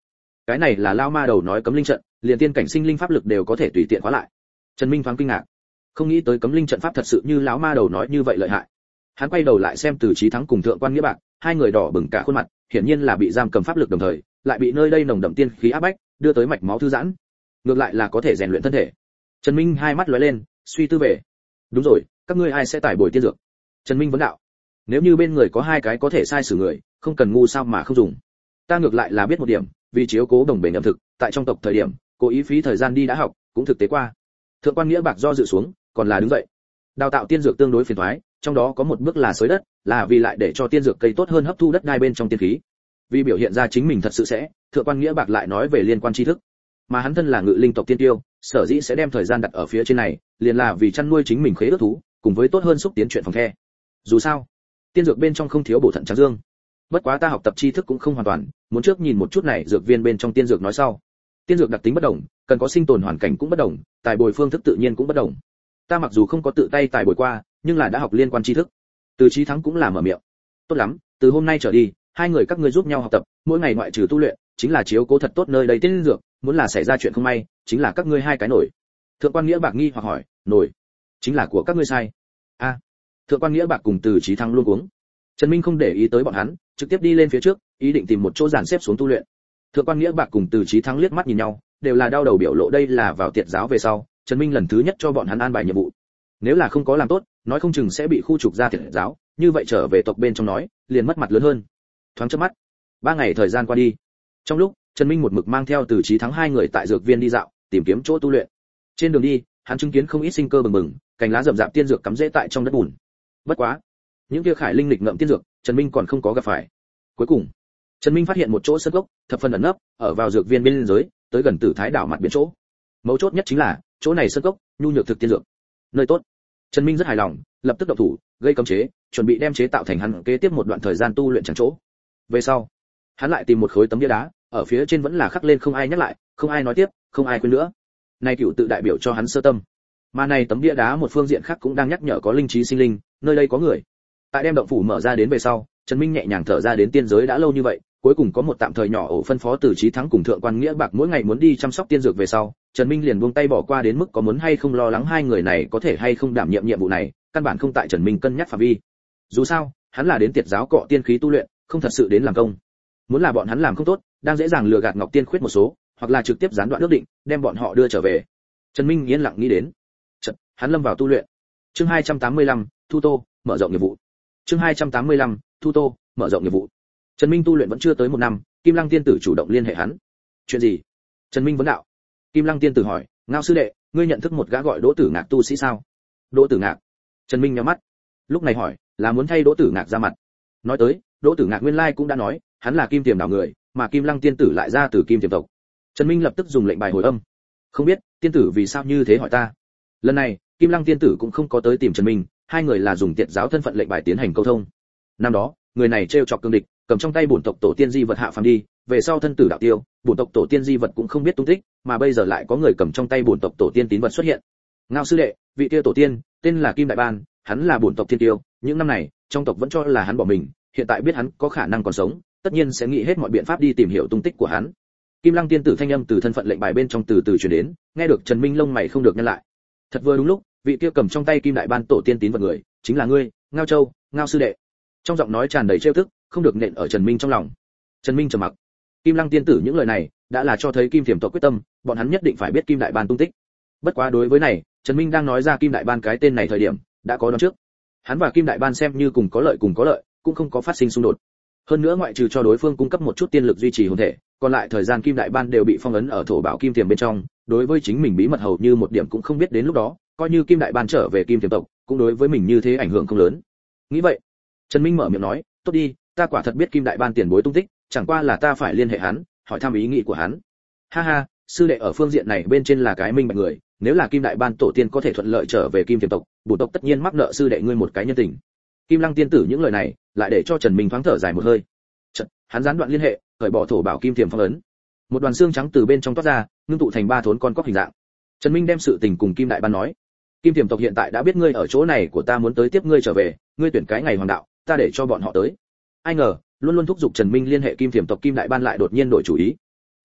cái này là lao ma đầu nói cấm linh trận, liền tiên cảnh sinh linh pháp lực đều có thể tùy tiện khóa lại. Trần Minh thoáng kinh ngạc, không nghĩ tới cấm linh trận pháp thật sự như lão ma đầu nói như vậy lợi hại. Hắn quay đầu lại xem Từ Chí Thắng cùng Thượng quan Nghĩa Bạc, hai người đỏ bừng cả khuôn mặt, hiển nhiên là bị giam cầm pháp lực đồng thời, lại bị nơi đây nồng đậm tiên khí áp bách, đưa tới mạch máu thư giãn. Ngược lại là có thể rèn luyện thân thể. Trần Minh hai mắt lóe lên, suy tư về. Đúng rồi, các ngươi ai sẽ tải bồi tiên dược? Trần Minh vấn đạo. Nếu như bên người có hai cái có thể sai sử người, không cần ngu sao mà không dùng. Ta ngược lại là biết một điểm, vì chiếu cố đồng bể ẩm thực, tại trong tộc thời điểm, cố ý phí thời gian đi đã học, cũng thực tế qua. Thượng quan Nghĩa Bạc do dự xuống, còn là đứng dậy. Đào tạo tiên dược tương đối phiền toái, trong đó có một bước là xới đất, là vì lại để cho tiên dược cây tốt hơn hấp thu đất đai bên trong tiên khí. Vì biểu hiện ra chính mình thật sự sẽ, Thượng quan Nghĩa Bạc lại nói về liên quan tri thức. Mà hắn thân là ngự linh tộc tiên tiêu, sở dĩ sẽ đem thời gian đặt ở phía trên này, liền là vì chăn nuôi chính mình khế ước thú, cùng với tốt hơn xúc tiến chuyện phòng the. Dù sao, tiên dược bên trong không thiếu bổ thận trắng dương. Bất quá ta học tập tri thức cũng không hoàn toàn, muốn trước nhìn một chút này dược viên bên trong tiên dược nói sau. Tiên dược đặc tính bất đồng, cần có sinh tồn hoàn cảnh cũng bất đồng, tài bồi phương thức tự nhiên cũng bất đồng. Ta mặc dù không có tự tay tài bồi qua, nhưng là đã học liên quan tri thức. Từ Chí Thắng cũng là mở miệng. Tốt lắm, từ hôm nay trở đi, hai người các ngươi giúp nhau học tập, mỗi ngày ngoại trừ tu luyện, chính là chiếu cố thật tốt nơi đây tiên dược, muốn là xảy ra chuyện không may, chính là các ngươi hai cái nổi. Thượng quan Nghĩa Bạc nghi hoặc hỏi, nổi, chính là của các ngươi sai. A. Thượng quan Nghĩa Bạc cùng Từ Chí Thắng luôn uống. Trần Minh không để ý tới bọn hắn, trực tiếp đi lên phía trước, ý định tìm một chỗ giản xếp xuống tu luyện. Thượng quan Nghĩa Bạc cùng Từ Chí Thắng liếc mắt nhìn nhau, đều là đau đầu biểu lộ đây là vào tiệt giáo về sau, Trần Minh lần thứ nhất cho bọn hắn an bài nhiệm vụ. Nếu là không có làm tốt, nói không chừng sẽ bị khu trục ra tiệt giáo, như vậy trở về tộc bên trong nói, liền mất mặt lớn hơn. Thoáng chớp mắt, ba ngày thời gian qua đi. Trong lúc, Trần Minh một mực mang theo Từ Chí Thắng hai người tại dược viên đi dạo, tìm kiếm chỗ tu luyện. Trên đường đi, hắn chứng kiến không ít sinh cơ bừng bừng, cành lá rậm rạp tiên dược cắm rễ tại trong đất bùn. Bất quá, những kia khải linh lịch ngậm tiên dược, Trần Minh còn không có gặp phải. Cuối cùng, Trần Minh phát hiện một chỗ sân gốc, thập phần ẩn nấp, ở vào dược viên bên dưới, tới gần Tử Thái đảo mặt biển chỗ. Mấu chốt nhất chính là, chỗ này sân gốc, nhu nhược thực tiên dược. Nơi tốt. Trần Minh rất hài lòng, lập tức động thủ, gây cấm chế, chuẩn bị đem chế tạo thành hắn kế tiếp một đoạn thời gian tu luyện chẳng chỗ. Về sau, hắn lại tìm một khối tấm bia đá, ở phía trên vẫn là khắc lên không ai nhắc lại, không ai nói tiếp, không ai quên nữa. Này cựu tự đại biểu cho hắn sơ tâm. Mà này tấm bia đá một phương diện khác cũng đang nhắc nhở có linh trí sinh linh, nơi đây có người. Tại đem động phủ mở ra đến về sau, Trần Minh nhẹ nhàng thở ra đến tiên giới đã lâu như vậy, cuối cùng có một tạm thời nhỏ ổ phân phó Từ Chí Thắng cùng Thượng quan Nghĩa Bạc mỗi ngày muốn đi chăm sóc tiên dược về sau, Trần Minh liền buông tay bỏ qua đến mức có muốn hay không lo lắng hai người này có thể hay không đảm nhiệm nhiệm vụ này, căn bản không tại Trần Minh cân nhắc phạm vi. Dù sao, hắn là đến tiệt giáo cọ tiên khí tu luyện, không thật sự đến làm công. Muốn là bọn hắn làm không tốt, đang dễ dàng lừa gạt Ngọc Tiên Khuyết một số, hoặc là trực tiếp gián đoạn ước định, đem bọn họ đưa trở về. Trần Minh yên lặng nghĩ đến. Chợt, hắn lâm vào tu luyện. Chương hai trăm tám mươi lăm, Thu Tô, mở rộng nghiệp vụ. Chương hai trăm tám mươi lăm, Thu Tô, mở rộng nghiệp vụ. Trần Minh tu luyện vẫn chưa tới một năm, Kim Lăng tiên tử chủ động liên hệ hắn. Chuyện gì? Trần Minh vấn đạo. Kim Lăng tiên tử hỏi, Ngao sư đệ, ngươi nhận thức một gã gọi Đỗ Tử Ngạc tu sĩ sao? Đỗ Tử Ngạc. Trần Minh nhíu mắt. Lúc này hỏi, là muốn thay Đỗ Tử Ngạc ra mặt. Nói tới, Đỗ Tử Ngạc nguyên lai cũng đã nói, hắn là Kim Tiềm đảo người, mà Kim Lăng tiên tử lại ra từ Kim Tiềm tộc. Trần Minh lập tức dùng lệnh bài hồi âm. Không biết, tiên tử vì sao như thế hỏi ta. Lần này, Kim Lăng tiên tử cũng không có tới tìm Trần Minh, hai người là dùng tiệt giáo thân phận lệnh bài tiến hành câu thông. Năm đó, người này trêu chọc cương địch, cầm trong tay bổn tộc tổ tiên di vật hạ phàm đi, về sau thân tử đạo tiêu, bổn tộc tổ tiên di vật cũng không biết tung tích, mà bây giờ lại có người cầm trong tay bổn tộc tổ tiên tín vật xuất hiện. Ngao sư đệ, vị kia tổ tiên, tên là Kim Đại Ban, hắn là bổn tộc thiên tiêu, những năm này, trong tộc vẫn cho là hắn bỏ mình, hiện tại biết hắn có khả năng còn sống, tất nhiên sẽ nghĩ hết mọi biện pháp đi tìm hiểu tung tích của hắn. Kim Lăng tiên tử thanh âm từ thân phận lệnh bài bên trong từ từ truyền đến, nghe được Trần Minh lông mày không được nhăn lại. Thật vừa đúng lúc, vị kia cầm trong tay Kim Đại Ban tổ tiên tín vật người, chính là ngươi, Ngao Châu, Ngao sư đệ. Trong giọng nói tràn đầy trêu tức, không được nện ở Trần Minh trong lòng. Trần Minh trầm mặc. Kim Lăng tiên tử những lời này, đã là cho thấy Kim Tiềm tộc quyết tâm, bọn hắn nhất định phải biết Kim Đại Ban tung tích. Bất quá đối với này, Trần Minh đang nói ra Kim Đại Ban cái tên này thời điểm, đã có đoán trước. Hắn và Kim Đại Ban xem như cùng có lợi cùng có lợi, cũng không có phát sinh xung đột. Hơn nữa ngoại trừ cho đối phương cung cấp một chút tiên lực duy trì hồn thể, còn lại thời gian Kim Đại Ban đều bị phong ấn ở thổ bảo Kim Tiềm bên trong, đối với chính mình bí mật hầu như một điểm cũng không biết đến lúc đó, coi như Kim Đại Ban trở về Kim Tiềm tộc, cũng đối với mình như thế ảnh hưởng không lớn. Nghĩ vậy, Trần Minh mở miệng nói, tốt đi, ta quả thật biết Kim Đại Ban tiền bối tung tích, chẳng qua là ta phải liên hệ hắn, hỏi thăm ý nghĩ của hắn. Ha ha, sư đệ ở phương diện này bên trên là cái minh bạch người, nếu là Kim Đại Ban tổ tiên có thể thuận lợi trở về Kim Tiềm tộc, bổn tộc tất nhiên mắc nợ sư đệ ngươi một cái nhân tình. Kim Lăng tiên tử những lời này, lại để cho Trần Minh thoáng thở dài một hơi. Chợt, hắn gián đoạn liên hệ, cởi bỏ thổ bảo Kim Tiềm phong ấn. Một đoàn xương trắng từ bên trong toát ra, ngưng tụ thành ba thốn con cóc hình dạng. Trần Minh đem sự tình cùng Kim Đại Ban nói. Kim Tiềm tộc hiện tại đã biết ngươi ở chỗ này của ta muốn tới tiếp ngươi trở về, ngươi tuyển cái ngày hoàng đạo, ta để cho bọn họ tới. Ai ngờ, luôn luôn thúc giục Trần Minh liên hệ Kim Tiềm tộc Kim Đại Ban lại đột nhiên đổi chủ ý.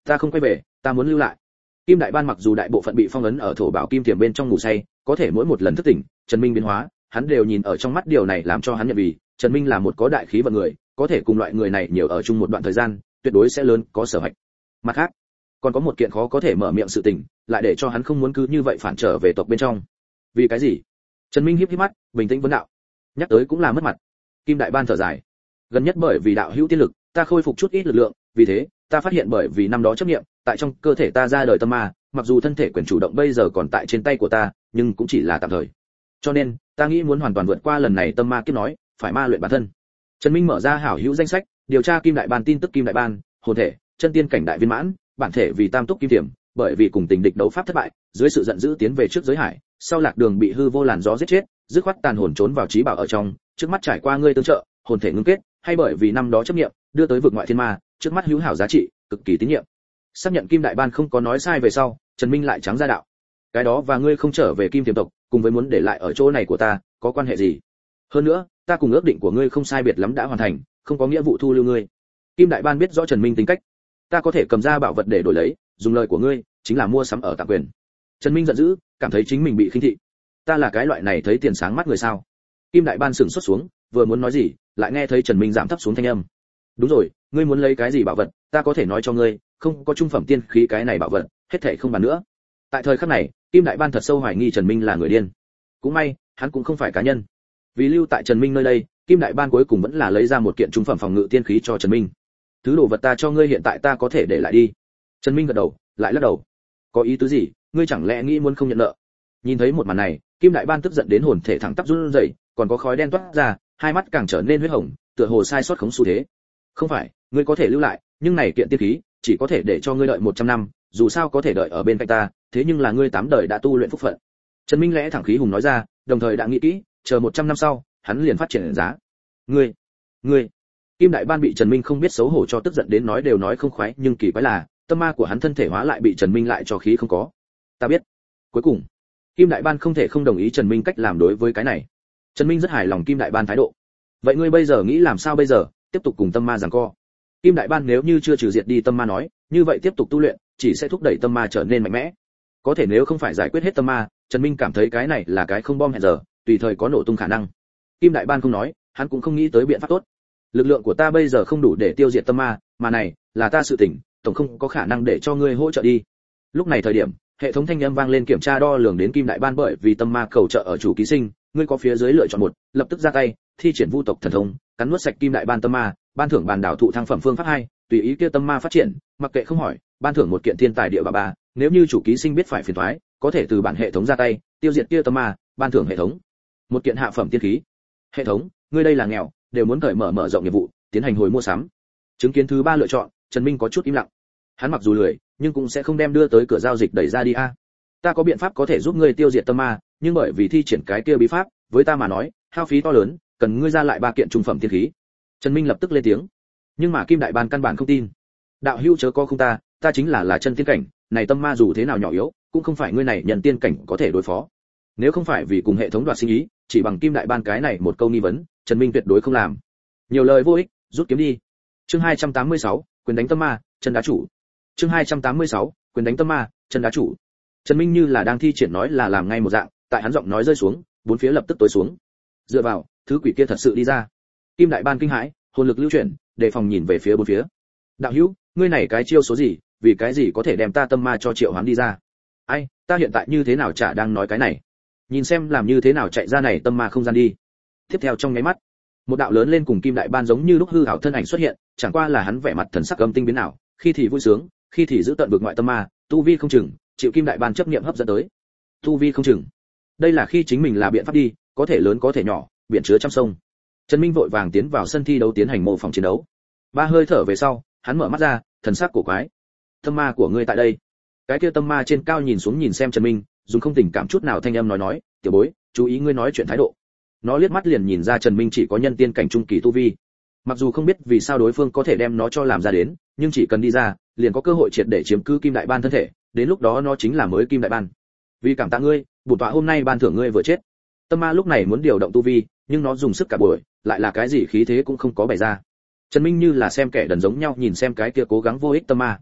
ta không quay về, ta muốn lưu lại. Kim Đại Ban mặc dù đại bộ phận bị phong ấn ở thổ bảo kim tiềm bên trong ngủ say, có thể mỗi một lần thức tỉnh, Trần Minh biến hóa, hắn đều nhìn ở trong mắt, điều này làm cho hắn nhận vì Trần Minh là một có đại khí vận người, có thể cùng loại người này nhiều ở chung một đoạn thời gian, tuyệt đối sẽ lớn có sở hạch. Mặt khác, còn có một kiện khó có thể mở miệng sự tình, lại để cho hắn không muốn cứ như vậy phản trở về tộc bên trong. Vì cái gì? Trần Minh híp híp mắt, bình tĩnh vấn đạo. Nhắc tới cũng là mất mặt. Kim Đại Ban thở dài. Gần nhất bởi vì đạo hữu tiên lực, ta khôi phục chút ít lực lượng, vì thế, ta phát hiện bởi vì năm đó chấp niệm, tại trong cơ thể ta ra đời tâm ma, mặc dù thân thể quyền chủ động bây giờ còn tại trên tay của ta, nhưng cũng chỉ là tạm thời. Cho nên, ta nghĩ muốn hoàn toàn vượt qua lần này tâm ma kiếp nói, phải ma luyện bản thân. Trần Minh mở ra hảo hữu danh sách, điều tra Kim Đại Ban tin tức. Kim Đại Ban, hồn thể, chân tiên cảnh đại viên mãn, bản thể vì tam túc kim tiềm, bởi vì cùng tình địch đấu pháp thất bại, dưới sự giận dữ tiến về trước giới hải, sau lạc đường bị hư vô làn gió giết chết, dứt khoát tàn hồn trốn vào trí bảo ở trong, trước mắt trải qua ngươi tương trợ, hồn thể ngưng kết, hay bởi vì năm đó chấp niệm, đưa tới vực ngoại thiên ma, trước mắt hữu hảo giá trị, cực kỳ tín nhiệm. Xác nhận Kim Đại Ban không có nói sai về sau, Trần Minh lại trắng ra đạo. Cái đó và ngươi không trở về Kim Tiềm tộc, cùng với muốn để lại ở chỗ này của ta, có quan hệ gì? Hơn nữa, ta cùng ước định của ngươi không sai biệt lắm đã hoàn thành, không có nghĩa vụ thu lưu ngươi. Kim Đại Ban biết rõ Trần Minh tính cách, ta có thể cầm ra bảo vật để đổi lấy, dùng lời của ngươi, chính là mua sắm ở tạm quyền. Trần Minh giận dữ, cảm thấy chính mình bị khinh thị. Ta là cái loại này thấy tiền sáng mắt người sao? Kim Đại Ban sững sốt xuống, vừa muốn nói gì, lại nghe thấy Trần Minh giảm thấp xuống thanh âm. Đúng rồi, ngươi muốn lấy cái gì bảo vật, ta có thể nói cho ngươi, không có trung phẩm tiên khí cái này bảo vật, hết thảy không bàn nữa. Tại thời khắc này, Kim Đại Ban thật sâu hoài nghi Trần Minh là người điên. Cũng may, hắn cũng không phải cá nhân. Vì lưu tại Trần Minh nơi đây, Kim Đại Ban cuối cùng vẫn là lấy ra một kiện trung phẩm phòng ngự tiên khí cho Trần Minh. Thứ đồ vật ta cho ngươi hiện tại ta có thể để lại đi. Trần Minh gật đầu, lại lắc đầu. Có ý tứ gì, ngươi chẳng lẽ nghĩ muốn không nhận nợ? Nhìn thấy một màn này, Kim Đại Ban tức giận đến hồn thể thẳng tắp run rẩy, còn có khói đen toát ra, hai mắt càng trở nên huyết hồng, tựa hồ sai sót khống xu thế. Không phải, ngươi có thể lưu lại, nhưng này kiện tiên khí chỉ có thể để cho ngươi đợi một trăm năm, dù sao có thể đợi ở bên cạnh ta, thế nhưng là ngươi tám đời đã tu luyện phúc phận. Trần Minh lẽ thẳng khí hùng nói ra, đồng thời đã nghĩ kỹ, chờ một trăm năm sau, hắn liền phát triển giá. Ngươi, ngươi. Kim Đại Ban bị Trần Minh không biết xấu hổ cho tức giận đến nói đều nói không khoái, nhưng kỳ quái là, tâm ma của hắn thân thể hóa lại bị Trần Minh lại cho khí không có. Ta biết. Cuối cùng, Kim Đại Ban không thể không đồng ý Trần Minh cách làm đối với cái này. Trần Minh rất hài lòng Kim Đại Ban thái độ. Vậy ngươi bây giờ nghĩ làm sao bây giờ, tiếp tục cùng tâm ma giằng co? Kim Đại Ban nếu như chưa trừ diệt đi tâm ma nói, như vậy tiếp tục tu luyện, chỉ sẽ thúc đẩy tâm ma trở nên mạnh mẽ. Có thể nếu không phải giải quyết hết tâm ma, Trần Minh cảm thấy cái này là cái không bom hẹn giờ, tùy thời có nổ tung khả năng. Kim Đại Ban không nói, hắn cũng không nghĩ tới biện pháp tốt. Lực lượng của ta bây giờ không đủ để tiêu diệt tâm ma, mà này là ta sự tỉnh, tổng không có khả năng để cho ngươi hỗ trợ đi. Lúc này thời điểm, hệ thống thanh âm vang lên kiểm tra đo lường đến Kim Đại Ban, bởi vì tâm ma cầu trợ ở chủ ký sinh, ngươi có phía dưới lựa chọn một, lập tức ra tay, thi triển vu tộc thần thông, cắn nuốt sạch Kim Đại Ban tâm ma, ban thưởng bàn đảo thụ thăng phẩm phương pháp hai, tùy ý kia tâm ma phát triển, mặc kệ không hỏi, ban thưởng một kiện thiên tài địa bảo ba, nếu như chủ ký sinh biết phải phiền toái, có thể từ bản hệ thống ra tay, tiêu diệt kia tâm ma, ban thưởng hệ thống một kiện hạ phẩm tiên khí. Hệ thống, ngươi đây là nghèo, đều muốn cởi mở mở rộng nghiệp vụ, tiến hành hồi mua sắm. Chứng kiến thứ ba lựa chọn, Trần Minh có chút im lặng. Hắn mặc dù lười, nhưng cũng sẽ không đem đưa tới cửa giao dịch đẩy ra đi a. Ta có biện pháp có thể giúp ngươi tiêu diệt tâm ma, nhưng bởi vì thi triển cái kia bí pháp, với ta mà nói, hao phí to lớn, cần ngươi ra lại ba kiện trung phẩm tiên khí. Trần Minh lập tức lên tiếng. Nhưng mà Kim Đại Ban căn bản không tin. Đạo hữu chớ có không ta, ta chính là là chân tiên cảnh, này tâm ma dù thế nào nhỏ yếu, cũng không phải ngươi này nhận tiên cảnh có thể đối phó. Nếu không phải vì cùng hệ thống đoạt sinh ý, chỉ bằng Kim Đại Ban cái này một câu nghi vấn, Trần Minh tuyệt đối không làm. Nhiều lời vô ích, rút kiếm đi. Chương hai trăm tám mươi sáu, quyền đánh tâm ma, chân đá chủ. Chương hai trăm tám mươi sáu, quyền đánh tâm ma, chân đá chủ. Trần Minh như là đang thi triển nói là làm ngay một dạng, tại hắn giọng nói rơi xuống, bốn phía lập tức tối xuống. Dựa vào, thứ quỷ kia thật sự đi ra. Kim Đại Ban kinh hãi, hồn lực lưu chuyển, đề phòng nhìn về phía bốn phía. Đạo hữu, ngươi này cái chiêu số gì, vì cái gì có thể đem ta tâm ma cho triệu hoán đi ra? Ai, ta hiện tại như thế nào chả đang nói cái này. Nhìn xem làm như thế nào chạy ra này tâm ma không gian đi. Tiếp theo trong nháy mắt, một đạo lớn lên cùng Kim Đại Ban giống như lúc hư ảo thân ảnh xuất hiện, chẳng qua là hắn vẻ mặt thần sắc âm tinh biến ảo, khi thì vui sướng, khi thì giữ tận vực ngoại tâm ma, tu vi không chừng, chịu Kim Đại Ban chấp niệm hấp dẫn tới. Tu vi không chừng. Đây là khi chính mình là biện pháp đi, có thể lớn có thể nhỏ, biển chứa trăm sông. Trần Minh vội vàng tiến vào sân thi đấu tiến hành mô phỏng chiến đấu. Ba hơi thở về sau, hắn mở mắt ra, thần sắc cổ quái. Tâm ma của ngươi tại đây. Cái kia tâm ma trên cao nhìn xuống nhìn xem Trần Minh, dùng không tình cảm chút nào thanh âm nói nói, tiểu bối, chú ý ngươi nói chuyện thái độ. Nó liếc mắt liền nhìn ra Trần Minh chỉ có nhân tiên cảnh trung kỳ tu vi. Mặc dù không biết vì sao đối phương có thể đem nó cho làm ra đến, nhưng chỉ cần đi ra, liền có cơ hội triệt để chiếm cứ Kim Đại Ban thân thể, đến lúc đó nó chính là mới Kim Đại Ban. Vì cảm tạ ngươi, bổn tọa hôm nay ban thưởng ngươi vừa chết. Tâm ma lúc này muốn điều động tu vi, nhưng nó dùng sức cả buổi, lại là cái gì khí thế cũng không có bày ra. Trần Minh như là xem kẻ đần giống nhau nhìn xem cái kia cố gắng vô ích tâm ma.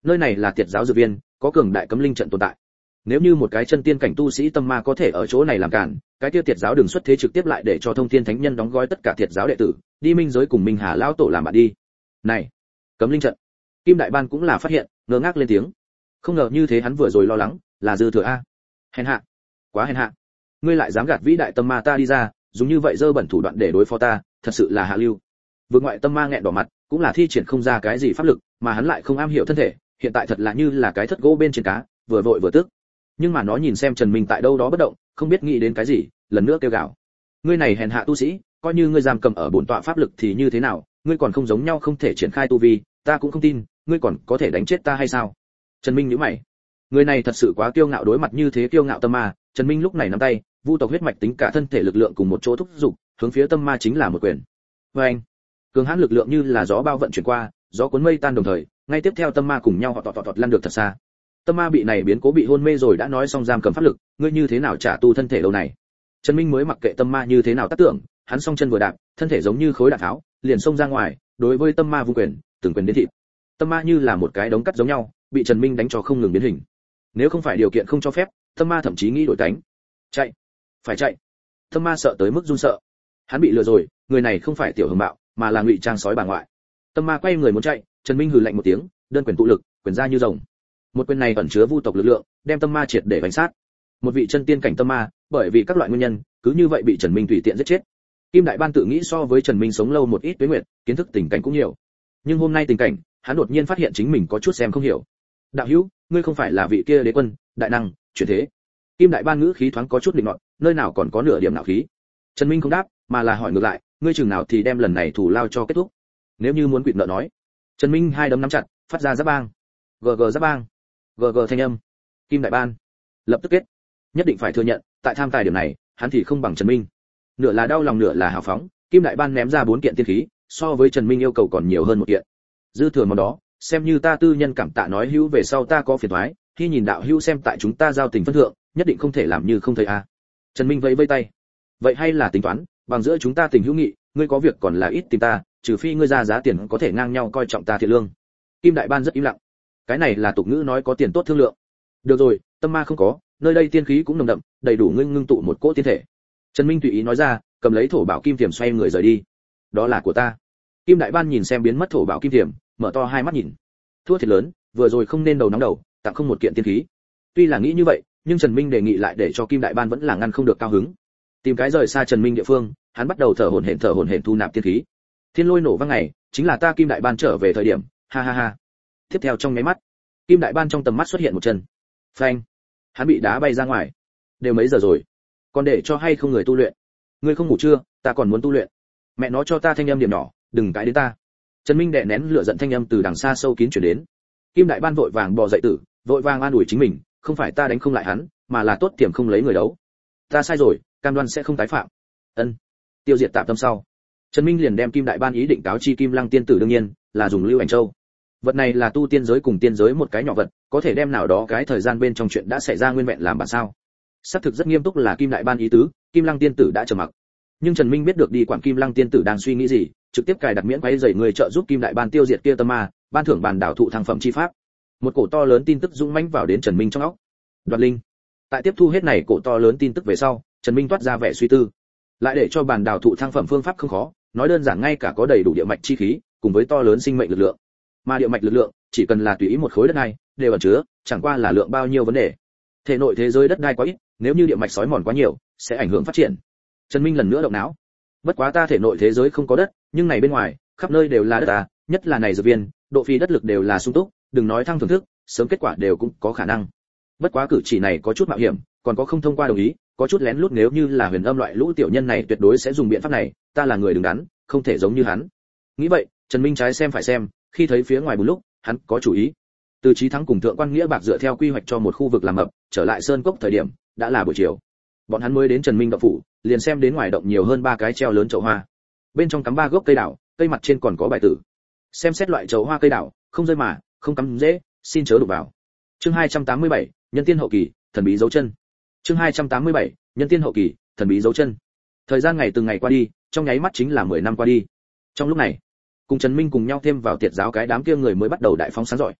nơi này là tiệt giáo dược viên, có cường đại cấm linh trận tồn tại. Nếu như một cái chân tiên cảnh tu sĩ tâm ma có thể ở chỗ này làm cản, cái tiêu tiệt giáo đường xuất thế trực tiếp lại để cho thông thiên thánh nhân đóng gói tất cả tiệt giáo đệ tử, đi minh giới cùng Minh Hà lão tổ làm bạn đi. Này, cấm linh trận. Kim Đại Ban cũng là phát hiện, ngơ ngác lên tiếng. Không ngờ như thế hắn vừa rồi lo lắng, là dư thừa a. Hèn hạ, quá hèn hạ. Ngươi lại dám gạt vĩ đại tâm ma ta đi ra, dùng như vậy dơ bẩn thủ đoạn để đối phó ta, thật sự là hạ lưu. Vượt ngoại tâm ma nghẹn đỏ mặt, cũng là thi triển không ra cái gì pháp lực, mà hắn lại không am hiểu thân thể, hiện tại thật là như là cái thất gỗ bên trên cá, vừa vội vừa tức. Nhưng mà nó nhìn xem Trần Minh tại đâu đó bất động, không biết nghĩ đến cái gì, lần nữa kêu gào. Ngươi này hèn hạ tu sĩ, coi như ngươi giam cầm ở bổn tọa pháp lực thì như thế nào, ngươi còn không giống nhau không thể triển khai tu vi, ta cũng không tin, ngươi còn có thể đánh chết ta hay sao? Trần Minh nhíu mày. Người này thật sự quá kiêu ngạo, đối mặt như thế kiêu ngạo tâm ma, Trần Minh lúc này nắm tay, vu tộc huyết mạch tính cả thân thể lực lượng cùng một chỗ thúc giục, hướng phía tâm ma chính là một quyền. Và anh, cường hãn lực lượng như là gió bao vận chuyển qua, gió cuốn mây tan đồng thời, ngay tiếp theo tâm ma cùng nhau họ tọt tọt tọt lăn được thật xa. Tâm ma bị này biến cố bị hôn mê rồi đã nói xong giam cầm pháp lực, ngươi như thế nào trả tu thân thể lâu này? Trần Minh mới mặc kệ tâm ma như thế nào tác tưởng, hắn song chân vừa đạp, thân thể giống như khối đạn tháo, liền xông ra ngoài, đối với tâm ma vung quyền, từng quyền đến thịt. Tâm ma như là một cái đống cắt giống nhau, bị Trần Minh đánh cho không ngừng biến hình. Nếu không phải điều kiện không cho phép, tâm ma thậm chí nghĩ đổi cánh. Chạy, phải chạy. Tâm ma sợ tới mức run sợ. Hắn bị lừa rồi, người này không phải tiểu hồng mạo, mà là ngụy trang sói bà ngoại. Tâm ma quay người muốn chạy, Trần Minh hừ lạnh một tiếng, đơn quyền tụ lực, quyền ra như rồng. Một quyền này ẩn chứa vu tộc lực lượng, đem tâm ma triệt để đánh sát. Một vị chân tiên cảnh tâm ma, bởi vì các loại nguyên nhân, cứ như vậy bị Trần Minh tùy tiện giết chết. Kim Đại Ban tự nghĩ so với Trần Minh sống lâu một ít tuế nguyệt, kiến thức tình cảnh cũng nhiều. Nhưng hôm nay tình cảnh, hắn đột nhiên phát hiện chính mình có chút xem không hiểu. Đạo hữu, ngươi không phải là vị kia đế quân, đại năng, chuyển thế. Kim Đại Ban ngữ khí thoáng có chút định nọt, nơi nào còn có nửa điểm nào khí. Trần Minh không đáp, mà là hỏi ngược lại, ngươi chừng nào thì đem lần này thủ lao cho kết thúc? Nếu như muốn quỵt nợ nói. Trần Minh hai đấm nắm chặt, phát ra giáp bang. Gg giáp bang. Gg thanh âm. Kim Đại Ban lập tức kết. Nhất định phải thừa nhận, tại tham tài điểm này, hắn thì không bằng Trần Minh. Nửa là đau lòng nửa là hào phóng, Kim Đại Ban ném ra bốn kiện tiên khí, so với Trần Minh yêu cầu còn nhiều hơn một kiện. Dư thừa món đó, xem như ta tư nhân cảm tạ nói hữu về sau ta có phiền toái, khi nhìn đạo hữu xem tại chúng ta giao tình phân thượng, nhất định không thể làm như không thấy a. À. Trần Minh vẫy vẫy tay. Vậy hay là tính toán, bằng giữa chúng ta tình hữu nghị, ngươi có việc còn là ít tìm ta, trừ phi ngươi ra giá tiền có thể ngang nhau coi trọng ta thiệt lương. Kim Đại Ban rất im lặng. Cái này là tục ngữ nói có tiền tốt thương lượng. Được rồi, tâm ma không có, nơi đây tiên khí cũng nồng đậm, đầy đủ ngưng ngưng tụ một cỗ tiên thể. Trần Minh tùy ý nói ra, cầm lấy thổ bảo kim tiềm xoay người rời đi. Đó là của ta. Kim Đại Ban nhìn xem biến mất thổ bảo kim tiềm, mở to hai mắt nhìn. Thua thiệt lớn, vừa rồi không nên đầu nóng đầu, tặng không một kiện tiên khí. Tuy là nghĩ như vậy, nhưng Trần Minh đề nghị lại để cho Kim Đại Ban vẫn là ngăn không được cao hứng. Tìm cái rời xa Trần Minh địa phương, hắn bắt đầu thở hổn hển thở hổn hển thu nạp tiên khí. Thiên lôi nổ vang ngày, chính là ta Kim Đại Ban trở về thời điểm, ha ha ha. Tiếp theo trong nháy mắt, Kim Đại Ban trong tầm mắt xuất hiện một chân. Phanh! Hắn bị đá bay ra ngoài. Đều mấy giờ rồi, còn để cho hay không người tu luyện? Ngươi không ngủ chưa, ta còn muốn tu luyện. Mẹ nó cho ta thanh âm điểm nhỏ, đừng cãi đến ta. Trần Minh đè nén lửa giận thanh âm từ đằng xa sâu kín truyền đến. Kim Đại Ban vội vàng bò dậy tử, vội vàng an ủi chính mình, không phải ta đánh không lại hắn, mà là tốt tiềm không lấy người đấu. Ta sai rồi, cam đoan sẽ không tái phạm. Ân. Tiêu diệt tạm tâm sau, Trần Minh liền đem Kim Đại Ban ý định cáo chi Kim Lăng tiên tử, đương nhiên là dùng Lưu Ảnh Châu. Vật này là tu tiên giới cùng tiên giới một cái nhỏ vật, có thể đem nào đó cái thời gian bên trong chuyện đã xảy ra nguyên vẹn làm bản sao. Xác thực rất nghiêm túc là Kim Đại Ban ý tứ, Kim Lăng tiên tử đã trầm mặc. Nhưng Trần Minh biết được đi quản Kim Lăng tiên tử đang suy nghĩ gì, trực tiếp cài đặt miễn quấy rầy người trợ giúp Kim Đại Ban tiêu diệt kia tâm ma, ban thưởng bản đảo thụ thăng phẩm chi pháp. Một cổ to lớn tin tức dũng mãnh vào đến Trần Minh trong óc. Đoạt linh. Tại tiếp thu hết này cổ to lớn tin tức về sau, Trần Minh toát ra vẻ suy tư. Lại để cho bản đảo thụ thăng phẩm phương pháp không khó, nói đơn giản ngay cả có đầy đủ địa mạch chi khí, cùng với to lớn sinh mệnh lực lượng. Mà địa mạch lực lượng, chỉ cần là tùy ý một khối đất này, đều ẩn chứa, chẳng qua là lượng bao nhiêu vấn đề. Thể nội thế giới đất đai quá ít, nếu như địa mạch sói mòn quá nhiều, sẽ ảnh hưởng phát triển. Trần Minh lần nữa động não. Bất quá ta thể nội thế giới không có đất, nhưng này bên ngoài, khắp nơi đều là đất à, nhất là này dược viên, độ phi đất lực đều là sung túc, đừng nói thăng thưởng thức, sớm kết quả đều cũng có khả năng. Bất quá cử chỉ này có chút mạo hiểm, còn có không thông qua đồng ý, có chút lén lút, nếu như là Huyền Âm loại lũ tiểu nhân này tuyệt đối sẽ dùng biện pháp này, ta là người đứng đắn, không thể giống như hắn. Nghĩ vậy, Trần Minh trái xem phải xem, khi thấy phía ngoài bùn lúc, hắn có chủ ý. Từ Chí Thắng cùng Thượng Quan Nghĩa Bạc dựa theo quy hoạch cho một khu vực làm mập, trở lại sơn cốc thời điểm, đã là buổi chiều. Bọn hắn mới đến Trần Minh động phủ, liền xem đến ngoài động nhiều hơn ba cái treo lớn chậu hoa. Bên trong cắm ba gốc cây đào, cây mặt trên còn có bài tử. Xem xét loại chậu hoa cây đào, không rơi mà, không cắm dễ, xin chớ đụng vào. Chương hai trăm tám mươi bảy, nhân tiên hậu kỳ, thần bí dấu chân. Chương hai trăm tám mươi bảy, nhân tiên hậu kỳ, thần bí dấu chân. Thời gian ngày từng ngày qua đi, trong nháy mắt chính là mười năm qua đi. Trong lúc này, cùng Trần Minh cùng nhau thêm vào tiệt giáo cái đám kia người mới bắt đầu đại phóng sáng giỏi.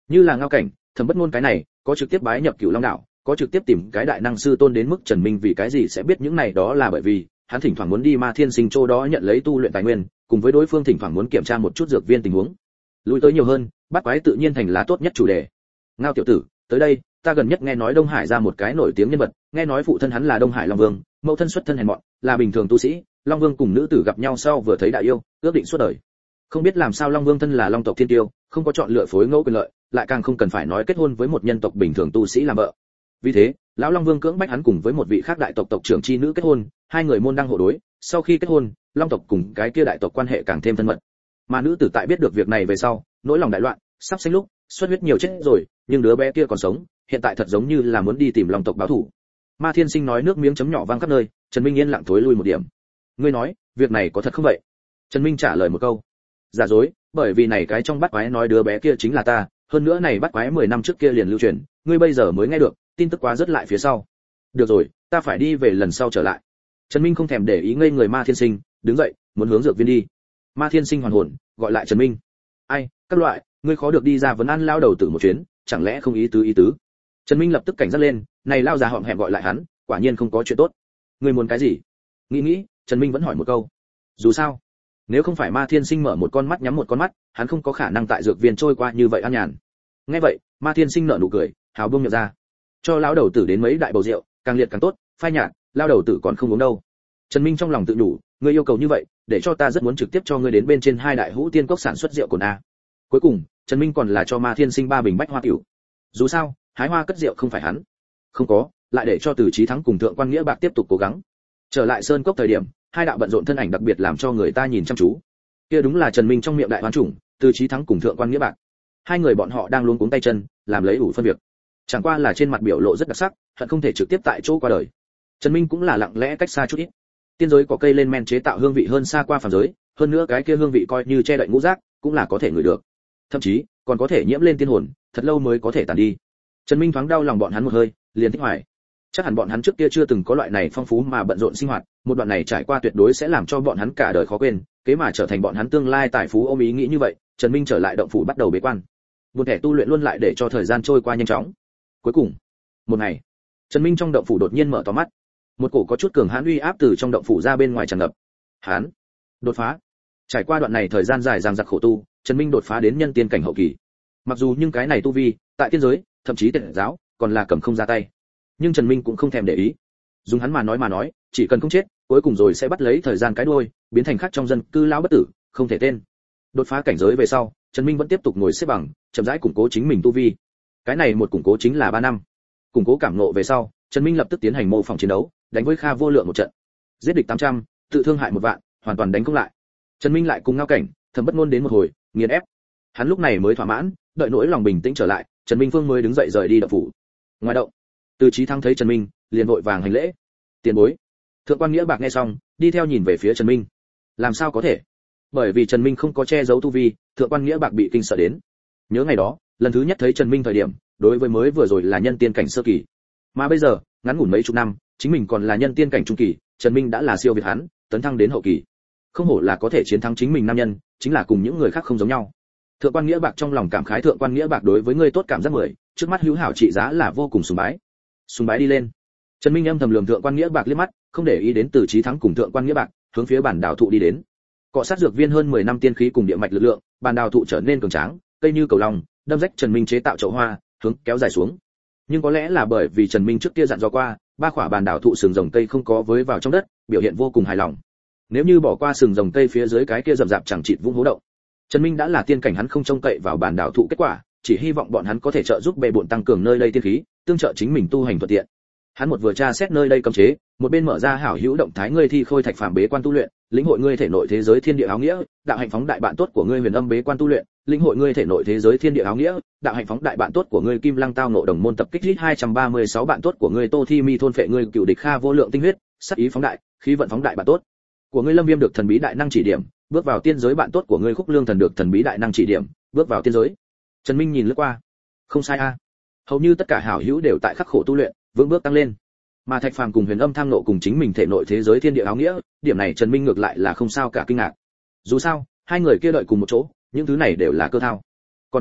Như là Ngao Cảnh, Thẩm Bất Ngôn cái này, có trực tiếp bái nhập Cửu Long đảo, có trực tiếp tìm cái đại năng sư tôn đến mức Trần Minh vì cái gì sẽ biết những này đó là bởi vì hắn thỉnh thoảng muốn đi Ma Thiên Sinh chỗ đó nhận lấy tu luyện tài nguyên, cùng với đối phương thỉnh thoảng muốn kiểm tra một chút dược viên tình huống. Lùi tới nhiều hơn, bắt quái tự nhiên thành là tốt nhất chủ đề. Ngao tiểu tử, tới đây, ta gần nhất nghe nói Đông Hải ra một cái nổi tiếng nhân vật, nghe nói phụ thân hắn là Đông Hải Long Vương, mẫu thân xuất thân hèn mọn, là bình thường tu sĩ, Long Vương cùng nữ tử gặp nhau sau vừa thấy đại yêu, ước định suốt đời. Không biết làm sao Long Vương thân là Long tộc thiên tiêu, không có chọn lựa phối ngẫu quyền lợi, lại càng không cần phải nói kết hôn với một nhân tộc bình thường tu sĩ làm vợ. Vì thế, lão Long Vương cưỡng bách hắn cùng với một vị khác đại tộc tộc trưởng chi nữ kết hôn, hai người môn đăng hộ đối, sau khi kết hôn, Long tộc cùng cái kia đại tộc quan hệ càng thêm thân mật. Mà nữ tử tại biết được việc này về sau, nỗi lòng đại loạn, sắp sinh lúc, xuất huyết nhiều chết rồi, nhưng đứa bé kia còn sống, hiện tại thật giống như là muốn đi tìm Long tộc báo thù. Ma Thiên Sinh nói nước miếng chấm nhỏ vang khắp nơi, Trần Minh yên lặng thối lui một điểm. Ngươi nói, việc này có thật không vậy? Trần Minh trả lời một câu. Giả dối, bởi vì này cái trong bắt quái nói đứa bé kia chính là ta, hơn nữa này bắt quái mười năm trước kia liền lưu truyền, ngươi bây giờ mới nghe được, tin tức quá rất lại phía sau. Được rồi, ta phải đi về lần sau trở lại. Trần Minh không thèm để ý ngây người Ma Thiên Sinh, đứng dậy, muốn hướng dược viên đi. Ma Thiên Sinh hoàn hồn, gọi lại Trần Minh. Ai, các loại, ngươi khó được đi ra vấn an lao đầu tử một chuyến, chẳng lẽ không ý tứ ý tứ? Trần Minh lập tức cảnh giác lên, này lao già họm hẹm gọi lại hắn, quả nhiên không có chuyện tốt. Ngươi muốn cái gì? Nghĩ nghĩ, Trần Minh vẫn hỏi một câu. Dù sao, nếu không phải Ma Thiên Sinh mở một con mắt nhắm một con mắt, hắn không có khả năng tại dược viên trôi qua như vậy an nhàn. Nghe vậy, Ma Thiên Sinh nở nụ cười, hào buông miệng ra. Cho lão đầu tử đến mấy đại bầu rượu, càng liệt càng tốt, phai nhạt, lao đầu tử còn không uống đâu. Trần Minh trong lòng tự nhủ, ngươi yêu cầu như vậy, để cho ta rất muốn trực tiếp cho ngươi đến bên trên hai đại hũ tiên cốc sản xuất rượu cồn a. Cuối cùng, Trần Minh còn là cho Ma Thiên Sinh ba bình bách hoa tiểu. Dù sao, hái hoa cất rượu không phải hắn. Không có, lại để cho Từ Chí Thắng cùng Thượng Quan Nghĩa Bạc tiếp tục cố gắng. Trở lại sơn cốc thời điểm, hai đạo bận rộn thân ảnh đặc biệt làm cho người ta nhìn chăm chú. Kia đúng là Trần Minh trong miệng đại hoán chủng, Từ Chí Thắng cùng Thượng Quan Nghĩa Bạc. Hai người bọn họ đang luống cuống tay chân, làm lấy ủ phân việc. Chẳng qua là trên mặt biểu lộ rất đặc sắc, hận không thể trực tiếp tại chỗ qua đời. Trần Minh cũng là lặng lẽ cách xa chút ít. Tiên giới có cây lên men chế tạo hương vị hơn xa qua phàm giới, hơn nữa cái kia hương vị coi như che đậy ngũ giác, cũng là có thể ngửi được. Thậm chí, còn có thể nhiễm lên tiên hồn, thật lâu mới có thể tàn đi. Trần Minh thoáng đau lòng bọn hắn một hơi, liền thích hoài. Chắc hẳn bọn hắn trước kia chưa từng có loại này phong phú mà bận rộn sinh hoạt, một đoạn này trải qua tuyệt đối sẽ làm cho bọn hắn cả đời khó quên, kế mà trở thành bọn hắn tương lai tài phú ôm ý nghĩ như vậy. Trần Minh trở lại động phủ bắt đầu bế quan. Buồn thẻ tu luyện luôn lại để cho thời gian trôi qua nhanh chóng. Cuối cùng, một ngày, Trần Minh trong động phủ đột nhiên mở to mắt. Một cổ có chút cường hãn uy áp từ trong động phủ ra bên ngoài tràn ngập. Hắn đột phá. Trải qua đoạn này thời gian dài dằng dặc khổ tu, Trần Minh đột phá đến nhân tiên cảnh hậu kỳ. Mặc dù nhưng cái này tu vi, tại tiên giới, thậm chí tiệt giáo, còn là cầm không ra tay. Nhưng Trần Minh cũng không thèm để ý. Dùng hắn mà nói mà nói, chỉ cần không chết, cuối cùng rồi sẽ bắt lấy thời gian cái đuôi, biến thành khác trong dân cư lão bất tử, không thể tên. Đột phá cảnh giới về sau, Trần Minh vẫn tiếp tục ngồi xếp bằng, chậm rãi củng cố chính mình tu vi. Cái này một củng cố chính là ba năm. Củng cố cảm ngộ về sau, Trần Minh lập tức tiến hành mô phỏng chiến đấu, đánh với Kha Vô Lượng một trận. Giết địch tám trăm, tự thương hại một vạn, hoàn toàn đánh không lại. Trần Minh lại cùng Ngao Cảnh, Thẩm Bất Ngôn đến một hồi, nghiền ép. Hắn lúc này mới thỏa mãn, đợi nỗi lòng bình tĩnh trở lại, Trần Minh Phương mới đứng dậy rời đi động phủ. Ngoài động, Từ Chí Thắng thấy Trần Minh, liền vội vàng hành lễ. Tiền bối. Thượng Quan Nghĩa Bạc nghe xong, đi theo nhìn về phía Trần Minh. Làm sao có thể? Bởi vì Trần Minh không có che giấu tu vi, Thượng Quan Nghĩa Bạc bị kinh sợ đến. Nhớ ngày đó, lần thứ nhất thấy Trần Minh thời điểm, đối với mới vừa rồi là nhân tiên cảnh sơ kỳ. Mà bây giờ, ngắn ngủn mấy chục năm, chính mình còn là nhân tiên cảnh trung kỳ, Trần Minh đã là siêu việt hắn, tấn thăng đến hậu kỳ. Không hổ là có thể chiến thắng chính mình nam nhân, chính là cùng những người khác không giống nhau. Thượng Quan Nghĩa Bạc trong lòng cảm khái Thượng Quan Nghĩa Bạc đối với ngươi tốt cảm giác mười, trước mắt hữu hảo trị giá là vô cùng sùng bái. Sùng bái đi lên. Trần Minh âm thầm lườm Thượng Quan Nghĩa Bạc liếc mắt, không để ý đến Từ Chí Thắng cùng Thượng Quan Nghĩa Bạc, hướng phía bản đảo thụ đi đến. Cọ sát dược viên hơn mười năm tiên khí cùng địa mạch lực lượng, bản đảo thụ trở nên cường tráng, cây như cầu long, đâm rách Trần Minh chế tạo chậu hoa, hướng kéo dài xuống. Nhưng có lẽ là bởi vì Trần Minh trước kia dặn dò qua, ba khỏa bản đảo thụ sừng rồng cây không có với vào trong đất, biểu hiện vô cùng hài lòng. Nếu như bỏ qua sừng rồng cây phía dưới cái kia rậm rạp chẳng chịt vũng hố động, Trần Minh đã là tiên cảnh, hắn không trông cậy vào bản đảo thụ kết quả, chỉ hy vọng bọn hắn có thể trợ giúp bệ bội tăng cường nơi đây tiên khí, tương trợ chính mình tu hành thuận tiện. Hắn một vừa tra xét nơi đây cấm chế, một bên mở ra hảo hữu động thái ngươi thi khôi thạch phàm bế quan tu luyện, lĩnh hội ngươi thể nội thế giới thiên địa áo nghĩa, đạo hạnh phóng đại bạn tốt của ngươi huyền âm bế quan tu luyện, lĩnh hội ngươi thể nội thế giới thiên địa áo nghĩa, đạo hạnh phóng đại bạn tốt của ngươi kim lăng tao nộ đồng môn tập kích hít hai trăm ba mươi sáu bạn tốt của ngươi tô thi mi thôn phệ ngươi cựu địch Kha Vô Lượng tinh huyết, sát ý phóng đại, khí vận phóng đại bạn tốt của ngươi lâm viêm được thần bí đại năng chỉ điểm, bước vào tiên giới bạn tốt của ngươi khúc lương thần được thần bí đại năng chỉ điểm, bước vào tiên giới. Trần Minh nhìn lướt qua, không sai a, hầu như tất cả hảo hữu đều tại khắc khổ tu luyện, vững bước tăng lên. Mà Thạch Phàm cùng Huyền Âm tham nộ cùng chính mình thể nội thế giới thiên địa áo nghĩa, điểm này Trần Minh ngược lại là không sao cả kinh ngạc. Dù sao, hai người kia đợi cùng một chỗ, những thứ này đều là cơ thao. Còn có,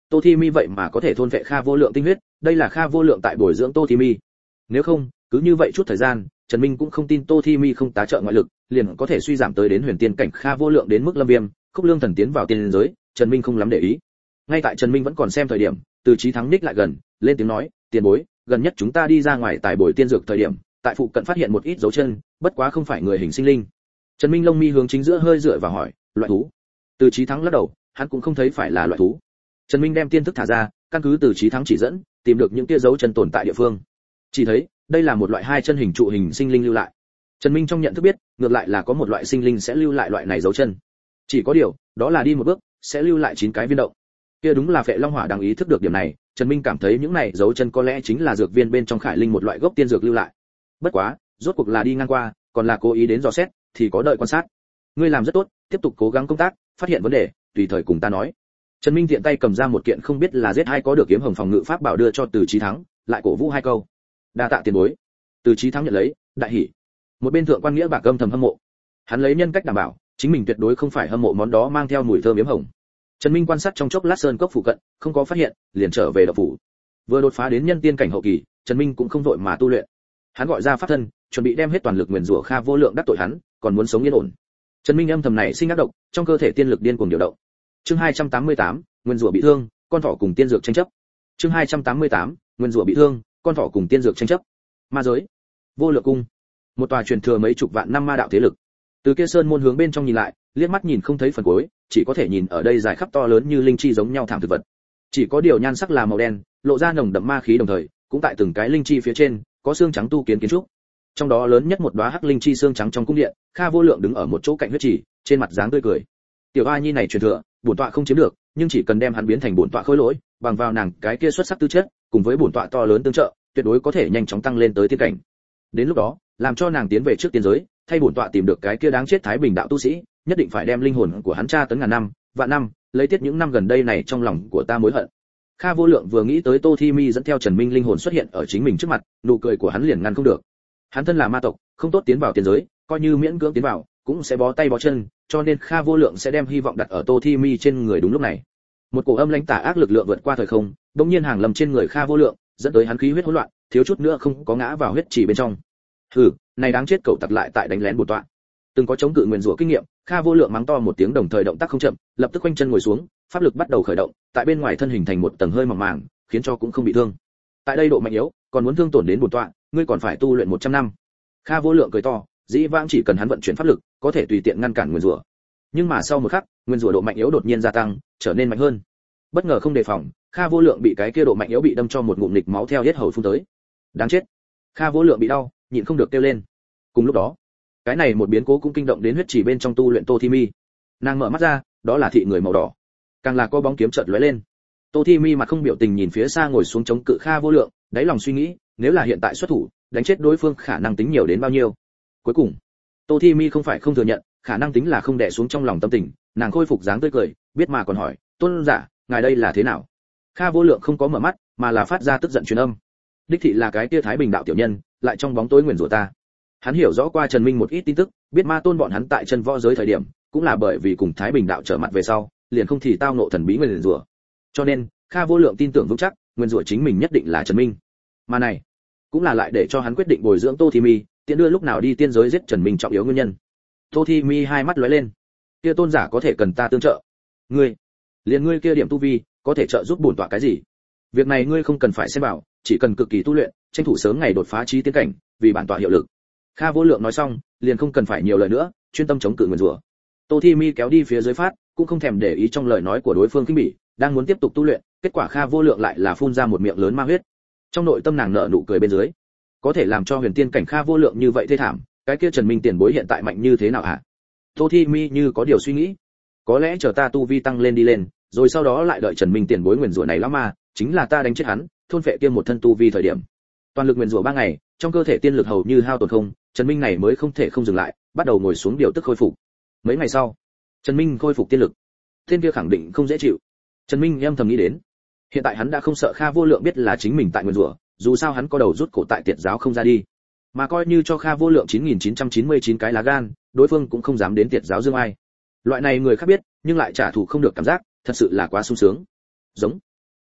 Tô Thi Mi vậy mà có thể thôn vệ Kha Vô Lượng tinh huyết, đây là Kha Vô Lượng tại bồi dưỡng Tô Thi Mi. Nếu không, cứ như vậy chút thời gian, Trần Minh cũng không tin Tô Thi Mi không tá trợ ngoại lực, liền có thể suy giảm tới đến huyền tiên cảnh Kha Vô Lượng đến mức lâm viêm, Khúc Lương Thần tiến vào tiên giới, Trần Minh không lắm để ý. Ngay tại Trần Minh vẫn còn xem thời điểm, Từ Chí Thắng ních lại gần, lên tiếng nói, "Tiền bối, gần nhất chúng ta đi ra ngoài tại bồi tiên dược thời điểm, tại phụ cận phát hiện một ít dấu chân, bất quá không phải người hình sinh linh." Trần Minh lông mi hướng chính giữa hơi dựa vào hỏi, "Loại thú?" Từ Chí Thắng lắc đầu, hắn cũng không thấy phải là loại thú. Trần Minh đem tiên thức thả ra, căn cứ Từ Chí Thắng chỉ dẫn, tìm được những kia dấu chân tồn tại địa phương. Chỉ thấy, đây là một loại hai chân hình trụ hình sinh linh lưu lại. Trần Minh trong nhận thức biết, ngược lại là có một loại sinh linh sẽ lưu lại loại này dấu chân. Chỉ có điều, đó là đi một bước, sẽ lưu lại chín cái viên động. Kia đúng là Phệ Long Hỏa đang ý thức được điểm này, Trần Minh cảm thấy những này dấu chân có lẽ chính là dược viên bên trong Khải Linh một loại gốc tiên dược lưu lại. Bất quá, rốt cuộc là đi ngang qua, còn là cố ý đến dò xét, thì có đợi quan sát. Ngươi làm rất tốt, tiếp tục cố gắng công tác, phát hiện vấn đề, tùy thời cùng ta nói. Trần Minh tiện tay cầm ra một kiện không biết là giết hay có được kiếm hồng phòng ngự pháp bảo đưa cho Từ Chí Thắng, lại cổ vũ hai câu. Đa tạ tiền bối. Từ Chí Thắng nhận lấy, đại hỉ. Một bên thượng quan nghĩa bạc âm thầm hâm mộ. Hắn lấy nhân cách đảm bảo, chính mình tuyệt đối không phải hâm mộ món đó mang theo mùi thơm yếm hồng. Trần Minh quan sát trong chốc lát sơn cốc phụ cận, không có phát hiện, liền trở về động phủ. Vừa đột phá đến nhân tiên cảnh hậu kỳ, Trần Minh cũng không vội mà tu luyện. Hắn gọi ra pháp thân, chuẩn bị đem hết toàn lực nguyền rủa Kha Vô Lượng đắc tội hắn, còn muốn sống yên ổn. Trần Minh âm thầm này sinh ác độc, trong cơ thể tiên lực điên cuồng điều động. Chương hai trăm tám mươi tám, nguyên rủa bị thương, con thỏ cùng tiên dược tranh chấp. Chương hai trăm tám mươi tám, nguyên rủa bị thương, con thỏ cùng tiên dược tranh chấp. Ma giới, Vô Lượng cung, một tòa truyền thừa mấy chục vạn năm ma đạo thế lực. Từ kia sơn môn hướng bên trong nhìn lại, liếc mắt nhìn không thấy phần cuối, chỉ có thể nhìn ở đây dài khắp to lớn như linh chi giống nhau thảm thực vật. Chỉ có điều nhan sắc là màu đen, lộ ra nồng đậm ma khí đồng thời, cũng tại từng cái linh chi phía trên, có xương trắng tu kiến kiến trúc. Trong đó lớn nhất một đóa hắc linh chi xương trắng trong cung điện, Kha Vô Lượng đứng ở một chỗ cạnh huyết chỉ, trên mặt dáng tươi cười. Tiểu A Nhi này truyền thừa, bổn tọa không chiếm được, nhưng chỉ cần đem hắn biến thành bổn tọa khối lỗi, bằng vào nàng cái kia xuất sắc tư chất, cùng với bổn tọa to lớn tương trợ, tuyệt đối có thể nhanh chóng tăng lên tới tiên cảnh. Đến lúc đó, làm cho nàng tiến về trước tiên giới, thay bổn tọa tìm được cái kia đáng chết Thái Bình đạo tu sĩ, nhất định phải đem linh hồn của hắn tra tấn ngàn năm, vạn năm, lấy tiết những năm gần đây này trong lòng của ta mối hận. Kha Vô Lượng vừa nghĩ tới Tô Thi Mi dẫn theo Trần Minh linh hồn xuất hiện ở chính mình trước mặt, nụ cười của hắn liền ngăn không được. Hắn thân là ma tộc, không tốt tiến vào tiên giới, coi như miễn cưỡng tiến vào, cũng sẽ bó tay bó chân, cho nên Kha Vô Lượng sẽ đem hy vọng đặt ở Tô Thi Mi trên người đúng lúc này. Một cổ âm lãnh tà ác lực lượng vượt qua thời không, đột nhiên hàng lầm trên người Kha Vô Lượng, dẫn tới hắn khí huyết hỗn loạn, thiếu chút nữa không có ngã vào huyết chỉ bên trong. Hừ, này đáng chết cậu tặc lại tại đánh lén bổn tọa. Từng có chống cự nguyên rủa kinh nghiệm, Kha Vô Lượng mắng to một tiếng đồng thời động tác không chậm, lập tức quanh chân ngồi xuống, pháp lực bắt đầu khởi động, tại bên ngoài thân hình thành một tầng hơi mỏng màng, khiến cho cũng không bị thương. Tại đây độ mạnh yếu, còn muốn thương tổn đến bổn tọa, ngươi còn phải tu luyện một trăm năm. Kha Vô Lượng cười to, dĩ vãng chỉ cần hắn vận chuyển pháp lực, có thể tùy tiện ngăn cản nguyên rủa. Nhưng mà sau một khắc, nguyên rủa độ mạnh yếu đột nhiên gia tăng, trở nên mạnh hơn. Bất ngờ không đề phòng, Kha Vô Lượng bị cái kia độ mạnh yếu bị đâm cho một ngụm nghịch máu theo hết hầu phun tới. Đáng chết. Kha Vô Lượng bị đau, nhịn không được kêu lên. Cùng lúc đó, cái này một biến cố cũng kinh động đến huyết chỉ bên trong tu luyện Tô Thi Mi. Nàng mở mắt ra, đó là thị người màu đỏ. Càng là có bóng kiếm chợt lóe lên. Tô Thi Mi mặt không biểu tình nhìn phía xa ngồi xuống chống cự Kha Vô Lượng, đáy lòng suy nghĩ, nếu là hiện tại xuất thủ, đánh chết đối phương khả năng tính nhiều đến bao nhiêu. Cuối cùng, Tô Thi Mi không phải không thừa nhận, khả năng tính là không đè xuống trong lòng tâm tình, nàng khôi phục dáng tươi cười, biết mà còn hỏi, "Tôn giả, ngài đây là thế nào?" Kha Vô Lượng không có mở mắt, mà là phát ra tức giận truyền âm. Đích thị là cái kia Thái Bình đạo tiểu nhân, lại trong bóng tối nguyền rủa ta. Hắn hiểu rõ qua Trần Minh một ít tin tức, biết Ma Tôn bọn hắn tại chân võ giới thời điểm, cũng là bởi vì cùng Thái Bình đạo trở mặt về sau, liền không thì tao nộ thần bí nguyền rủa. Cho nên, Kha Vô Lượng tin tưởng vững chắc, nguyền rủa chính mình nhất định là Trần Minh. Mà này, cũng là lại để cho hắn quyết định bồi dưỡng Tô Thi Mi, tiện đưa lúc nào đi tiên giới giết Trần Minh trọng yếu nguyên nhân. Tô Thi Mi hai mắt lóe lên, kia tôn giả có thể cần ta tương trợ. Ngươi, liền ngươi kia điểm tu vi, có thể trợ giúp bổn tọa cái gì? Việc này ngươi không cần phải xem bảo, chỉ cần cực kỳ tu luyện, tranh thủ sớm ngày đột phá chí tiên cảnh, vì bản tọa hiệu lực. Kha Vô Lượng nói xong, liền không cần phải nhiều lời nữa, chuyên tâm chống cự nguyên rủa. Tô Thi Mi kéo đi phía dưới phát, cũng không thèm để ý trong lời nói của đối phương khinh bỉ, đang muốn tiếp tục tu luyện, kết quả Kha Vô Lượng lại là phun ra một miệng lớn ma huyết. Trong nội tâm nàng nở nụ cười bên dưới, có thể làm cho huyền tiên cảnh Kha Vô Lượng như vậy thê thảm, cái kia Trần Minh tiền bối hiện tại mạnh như thế nào hả? Tô Thi Mi như có điều suy nghĩ, có lẽ chờ ta tu vi tăng lên đi lên, rồi sau đó lại đợi Trần Minh tiền bối nguyền rủa này lão ma, chính là ta đánh chết hắn, thôn phệ kia một thân tu vi thời điểm. Toàn lực nguyền rủa ba ngày, trong cơ thể tiên lực hầu như hao tổn không, Trần Minh này mới không thể không dừng lại, bắt đầu ngồi xuống điều tức khôi phục. Mấy ngày sau, Trần Minh khôi phục tiên lực. Tên kia khẳng định không dễ chịu. Trần Minh âm thầm nghĩ đến, hiện tại hắn đã không sợ Kha Vô Lượng biết là chính mình tại nguyền rủa, dù sao hắn có đầu rút cổ tại tiệt giáo không ra đi. Mà coi như cho Kha Vô Lượng chín nghìn chín trăm chín mươi chín cái lá gan, đối phương cũng không dám đến tiệt giáo dương ai. Loại này người khác biết, nhưng lại trả thù không được cảm giác, thật sự là quá sung sướng. Giống.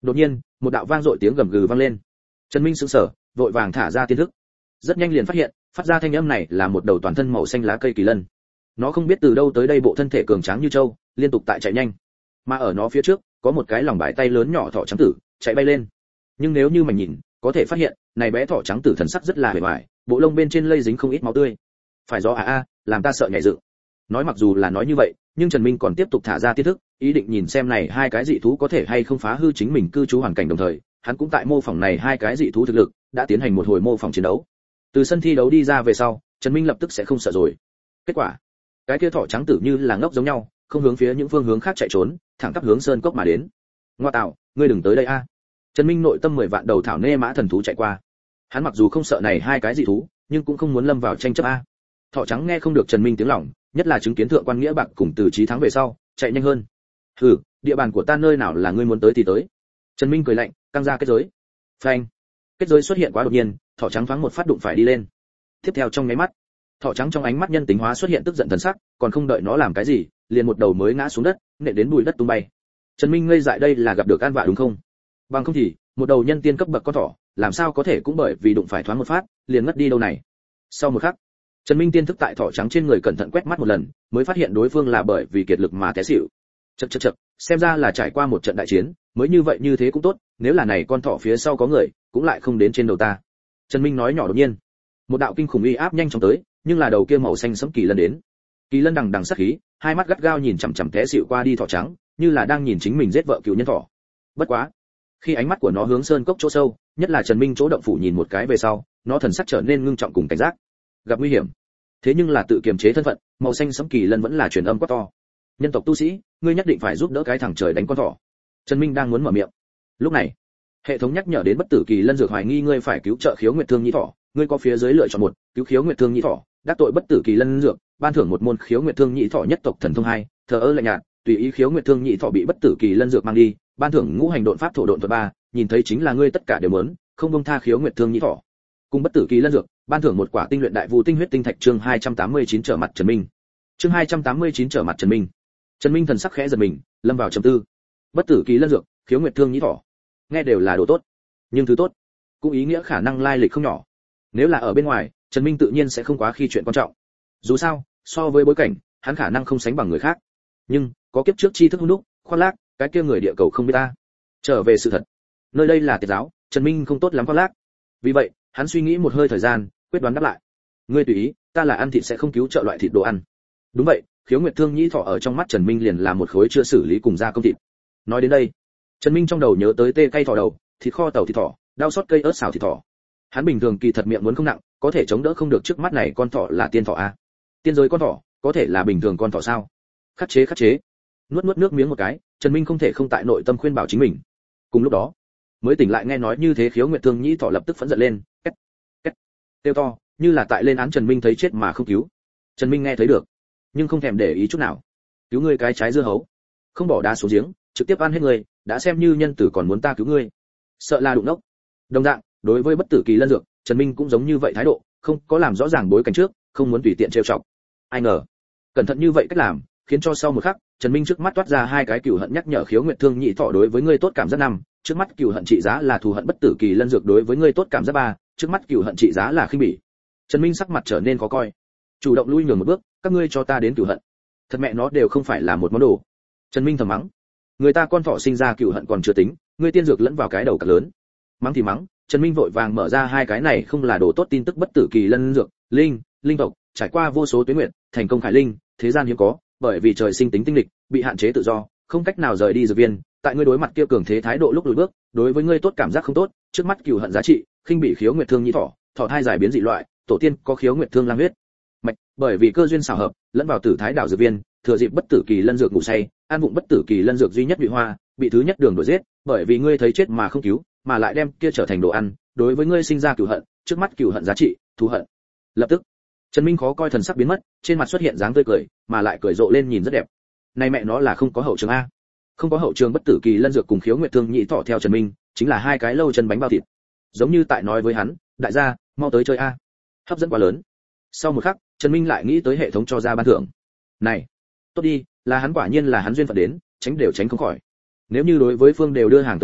Đột nhiên, một đạo vang dội tiếng gầm gừ vang lên. Trần Minh sững sờ, vội vàng thả ra tiên thức. Rất nhanh liền phát hiện, phát ra thanh âm này là một đầu toàn thân màu xanh lá cây kỳ lân. Nó không biết từ đâu tới đây, bộ thân thể cường tráng như trâu, liên tục tại chạy nhanh. Mà ở nó phía trước, có một cái lòng bài tay lớn nhỏ thỏ trắng tử, chạy bay lên. Nhưng nếu như mình nhìn, có thể phát hiện, này bé thỏ trắng tử thần sắc rất là bề ngoài, bộ lông bên trên lây dính không ít máu tươi. Phải do à a, làm ta sợ nhảy dựng. Nói mặc dù là nói như vậy, nhưng Trần Minh còn tiếp tục thả ra tiết thức, ý định nhìn xem này hai cái dị thú có thể hay không phá hư chính mình cư trú hoàn cảnh, đồng thời, hắn cũng tại mô phỏng này hai cái dị thú thực lực, đã tiến hành một hồi mô phỏng chiến đấu. Từ sân thi đấu đi ra về sau, Trần Minh lập tức sẽ không sợ rồi. Kết quả, cái kia thỏ trắng tử như là ngốc giống nhau, không hướng phía những phương hướng khác chạy trốn, thẳng tắp hướng sơn cốc mà đến. Ngoa tạo, ngươi đừng tới đây a. Trần Minh nội tâm mười vạn đầu thảo nê mã thần thú chạy qua. Hắn mặc dù không sợ này hai cái dị thú, nhưng cũng không muốn lâm vào tranh chấp a. Thỏ trắng nghe không được Trần Minh tiếng lòng, nhất là chứng kiến thượng quan nghĩa bạc cùng Từ Chí thắng về sau, chạy nhanh hơn. Hừ, địa bàn của ta nơi nào là ngươi muốn tới thì tới. Trần Minh cười lạnh, căng ra kết giới. Phanh. Kết giới xuất hiện quá đột nhiên, thỏ trắng thoáng một phát đụng phải đi lên. Tiếp theo trong nháy mắt, thỏ trắng trong ánh mắt nhân tính hóa xuất hiện tức giận thần sắc, còn không đợi nó làm cái gì, liền một đầu mới ngã xuống đất, nện đến bụi đất tung bay. Trần Minh ngây dại, đây là gặp được an vạ đúng không? Bằng không thì, một đầu nhân tiên cấp bậc con thỏ, làm sao có thể cũng bởi vì đụng phải thoáng một phát, liền ngất đi đâu này. Sau một khắc, Trần Minh tiên thức tại thỏ trắng trên người cẩn thận quét mắt một lần, mới phát hiện đối phương là bởi vì kiệt lực mà té xỉu. Chậc chậc chậc, xem ra là trải qua một trận đại chiến, mới như vậy như thế cũng tốt, nếu là này con thỏ phía sau có người, cũng lại không đến trên đầu ta. Trần Minh nói nhỏ đột nhiên, một đạo kinh khủng uy áp nhanh chóng tới, nhưng là đầu kia màu xanh sẫm kỳ lân đến. Kỳ lân đằng đằng sát khí, hai mắt gắt gao nhìn chằm chằm té xỉu qua đi thỏ trắng, như là đang nhìn chính mình giết vợ cựu nhân thỏ. Bất quá, khi ánh mắt của nó hướng sơn cốc chỗ sâu, nhất là Trần Minh chỗ động phủ nhìn một cái về sau, nó thần sắc trở nên ngưng trọng cùng cảnh giác. Gặp nguy hiểm. Thế nhưng là tự kiềm chế thân phận, màu xanh sẫm kỳ lân vẫn là truyền âm quá to. Nhân tộc tu sĩ, ngươi nhất định phải giúp đỡ cái thằng trời đánh con thỏ. Trần Minh đang muốn mở miệng. Lúc này, hệ thống nhắc nhở đến bất tử kỳ lân dược, hoài nghi ngươi phải cứu trợ khiếu nguyệt thương nhĩ thỏ, ngươi có phía dưới lựa chọn một, cứu khiếu nguyệt thương nhĩ thỏ, đắc tội bất tử kỳ lân dược, ban thưởng một môn khiếu nguyệt thương nhĩ thỏ nhất tộc thần thông hai, thờ ơ lạnh nhạt, tùy ý khiếu nguyệt thương nhĩ thỏ bị bất tử kỳ lân dược mang đi, ban thưởng ngũ hành độn pháp thổ độn thuật ba, nhìn thấy chính là ngươi tất cả đều muốn, không buông tha khiếu nguyệt thương nhĩ thỏ. Cùng bất tử kỳ lân dược, ban thưởng một quả tinh luyện đại vũ tinh huyết tinh thạch. Chương hai trăm tám mươi chín trở mặt Trần Minh. Chương hai trăm tám mươi chín trở mặt Trần Minh. Trần Minh thần sắc khẽ giật mình, lâm vào trầm tư. Bất tử kỳ lân dược, khiếu nguyệt thương nhĩ thỏ, nghe đều là đồ tốt, nhưng thứ tốt cũng ý nghĩa khả năng lai lịch không nhỏ. Nếu là ở bên ngoài, Trần Minh tự nhiên sẽ không quá khi chuyện quan trọng. Dù sao, so với bối cảnh, hắn khả năng không sánh bằng người khác. Nhưng, có kiếp trước tri thức hung đúc, khoác lác, cái kia người địa cầu không biết ta. Trở về sự thật, nơi đây là tiệt giáo, Trần Minh không tốt lắm khoác lác. Vì vậy, hắn suy nghĩ một hơi thời gian, quyết đoán đáp lại. Ngươi tùy ý, ta là ăn thịt sẽ không cứu trợ loại thịt đồ ăn. Đúng vậy, khiếu nguyệt thương nhĩ thỏ ở trong mắt Trần Minh liền là một khối chưa xử lý cùng gia công thịt. Nói đến đây, Trần Minh trong đầu nhớ tới tê cay thỏ đầu, thịt kho tàu thịt thỏ, đau xót cây ớt xào thịt thỏ. Hắn bình thường kỳ thật miệng muốn không nặng, có thể chống đỡ không được trước mắt này con thỏ là tiên thỏ a. Tiên giới con thỏ, có thể là bình thường con thỏ sao? Khắc chế khắc chế. Nuốt nuốt nước miếng một cái, Trần Minh không thể không tại nội tâm khuyên bảo chính mình. Cùng lúc đó, mới tỉnh lại nghe nói như thế, khiếu nguyệt thương nhĩ thỏ lập tức phẫn giận lên, két, két, kêu to, như là tại lên án Trần Minh thấy chết mà không cứu. Trần Minh nghe thấy được, nhưng không thèm để ý chút nào. Cứu ngươi cái trái dưa hấu, không bỏ đá xuống giếng, trực tiếp ăn hết ngươi, đã xem như nhân tử còn muốn ta cứu ngươi, sợ là đụng đốc. Đồng dạng, đối với bất tử kỳ lân dược, Trần Minh cũng giống như vậy thái độ, không có làm rõ ràng bối cảnh trước, không muốn tùy tiện trêu chọc. Ai ngờ, cẩn thận như vậy cách làm, khiến cho sau một khắc, Trần Minh trước mắt toát ra hai cái cừu hận nhắc nhở. Khiếu nguyệt thương nhĩ thọ đối với ngươi tốt cảm giác năm, trước mắt cừu hận trị giá là thù hận. Bất tử kỳ lân dược đối với ngươi tốt cảm giác ba, trước mắt cừu hận trị giá là khinh bỉ. Trần Minh sắc mặt trở nên khó coi, chủ động lui nhường một bước, các ngươi cho ta đến cừu hận, thật mẹ nó đều không phải là một món đồ. Trần Minh thầm mắng, người ta con thỏ sinh ra cừu hận còn chưa tính, ngươi tiên dược lẫn vào cái đầu cả lớn. Mắng thì mắng, Trần Minh vội vàng mở ra hai cái này không là đồ tốt tin tức. Bất tử kỳ lân dược, linh, linh tộc, trải qua vô số tuế nguyệt, thành công khải linh, thế gian hiếm có, bởi vì trời sinh tính tinh lịch, bị hạn chế tự do, không cách nào rời đi dược viên. Tại ngươi đối mặt kia cường thế thái độ lúc lùi bước, đối với ngươi tốt cảm giác không tốt, trước mắt cừu hận giá trị, khinh bị khiếu nguyệt thương nhĩ thỏ, thỏ thai giải biến dị loại, tổ tiên có khiếu nguyệt thương lang huyết mạch, bởi vì cơ duyên xảo hợp, lẫn vào tử thái đảo dược viên, thừa dịp bất tử kỳ lân dược ngủ say, ăn vụng bất tử kỳ lân dược duy nhất bị hoa, bị thứ nhất đường đuổi giết, bởi vì ngươi thấy chết mà không cứu, mà lại đem kia trở thành đồ ăn, đối với ngươi sinh ra cừu hận, trước mắt cừu hận giá trị, thù hận. Lập tức, Trần Minh khó coi thần sắc biến mất, trên mặt xuất hiện dáng tươi cười, mà lại cười rộ lên nhìn rất đẹp. Này mẹ nó là không có hậu trường a. Không có hậu trường bất tử kỳ lân dược cùng khiếu nguyệt thương nhĩ thọ theo Trần Minh, chính là hai cái lâu chân bánh bao thịt. Giống như tại nói với hắn, đại gia, mau tới chơi a. Hấp dẫn quá lớn. Sau một khắc, Trần Minh lại nghĩ tới hệ thống cho ra ban thưởng. Này, tốt đi, là hắn quả nhiên là hắn duyên phận đến, tránh đều tránh không khỏi. Nếu như đối với phương đều đưa hàng tới cửa,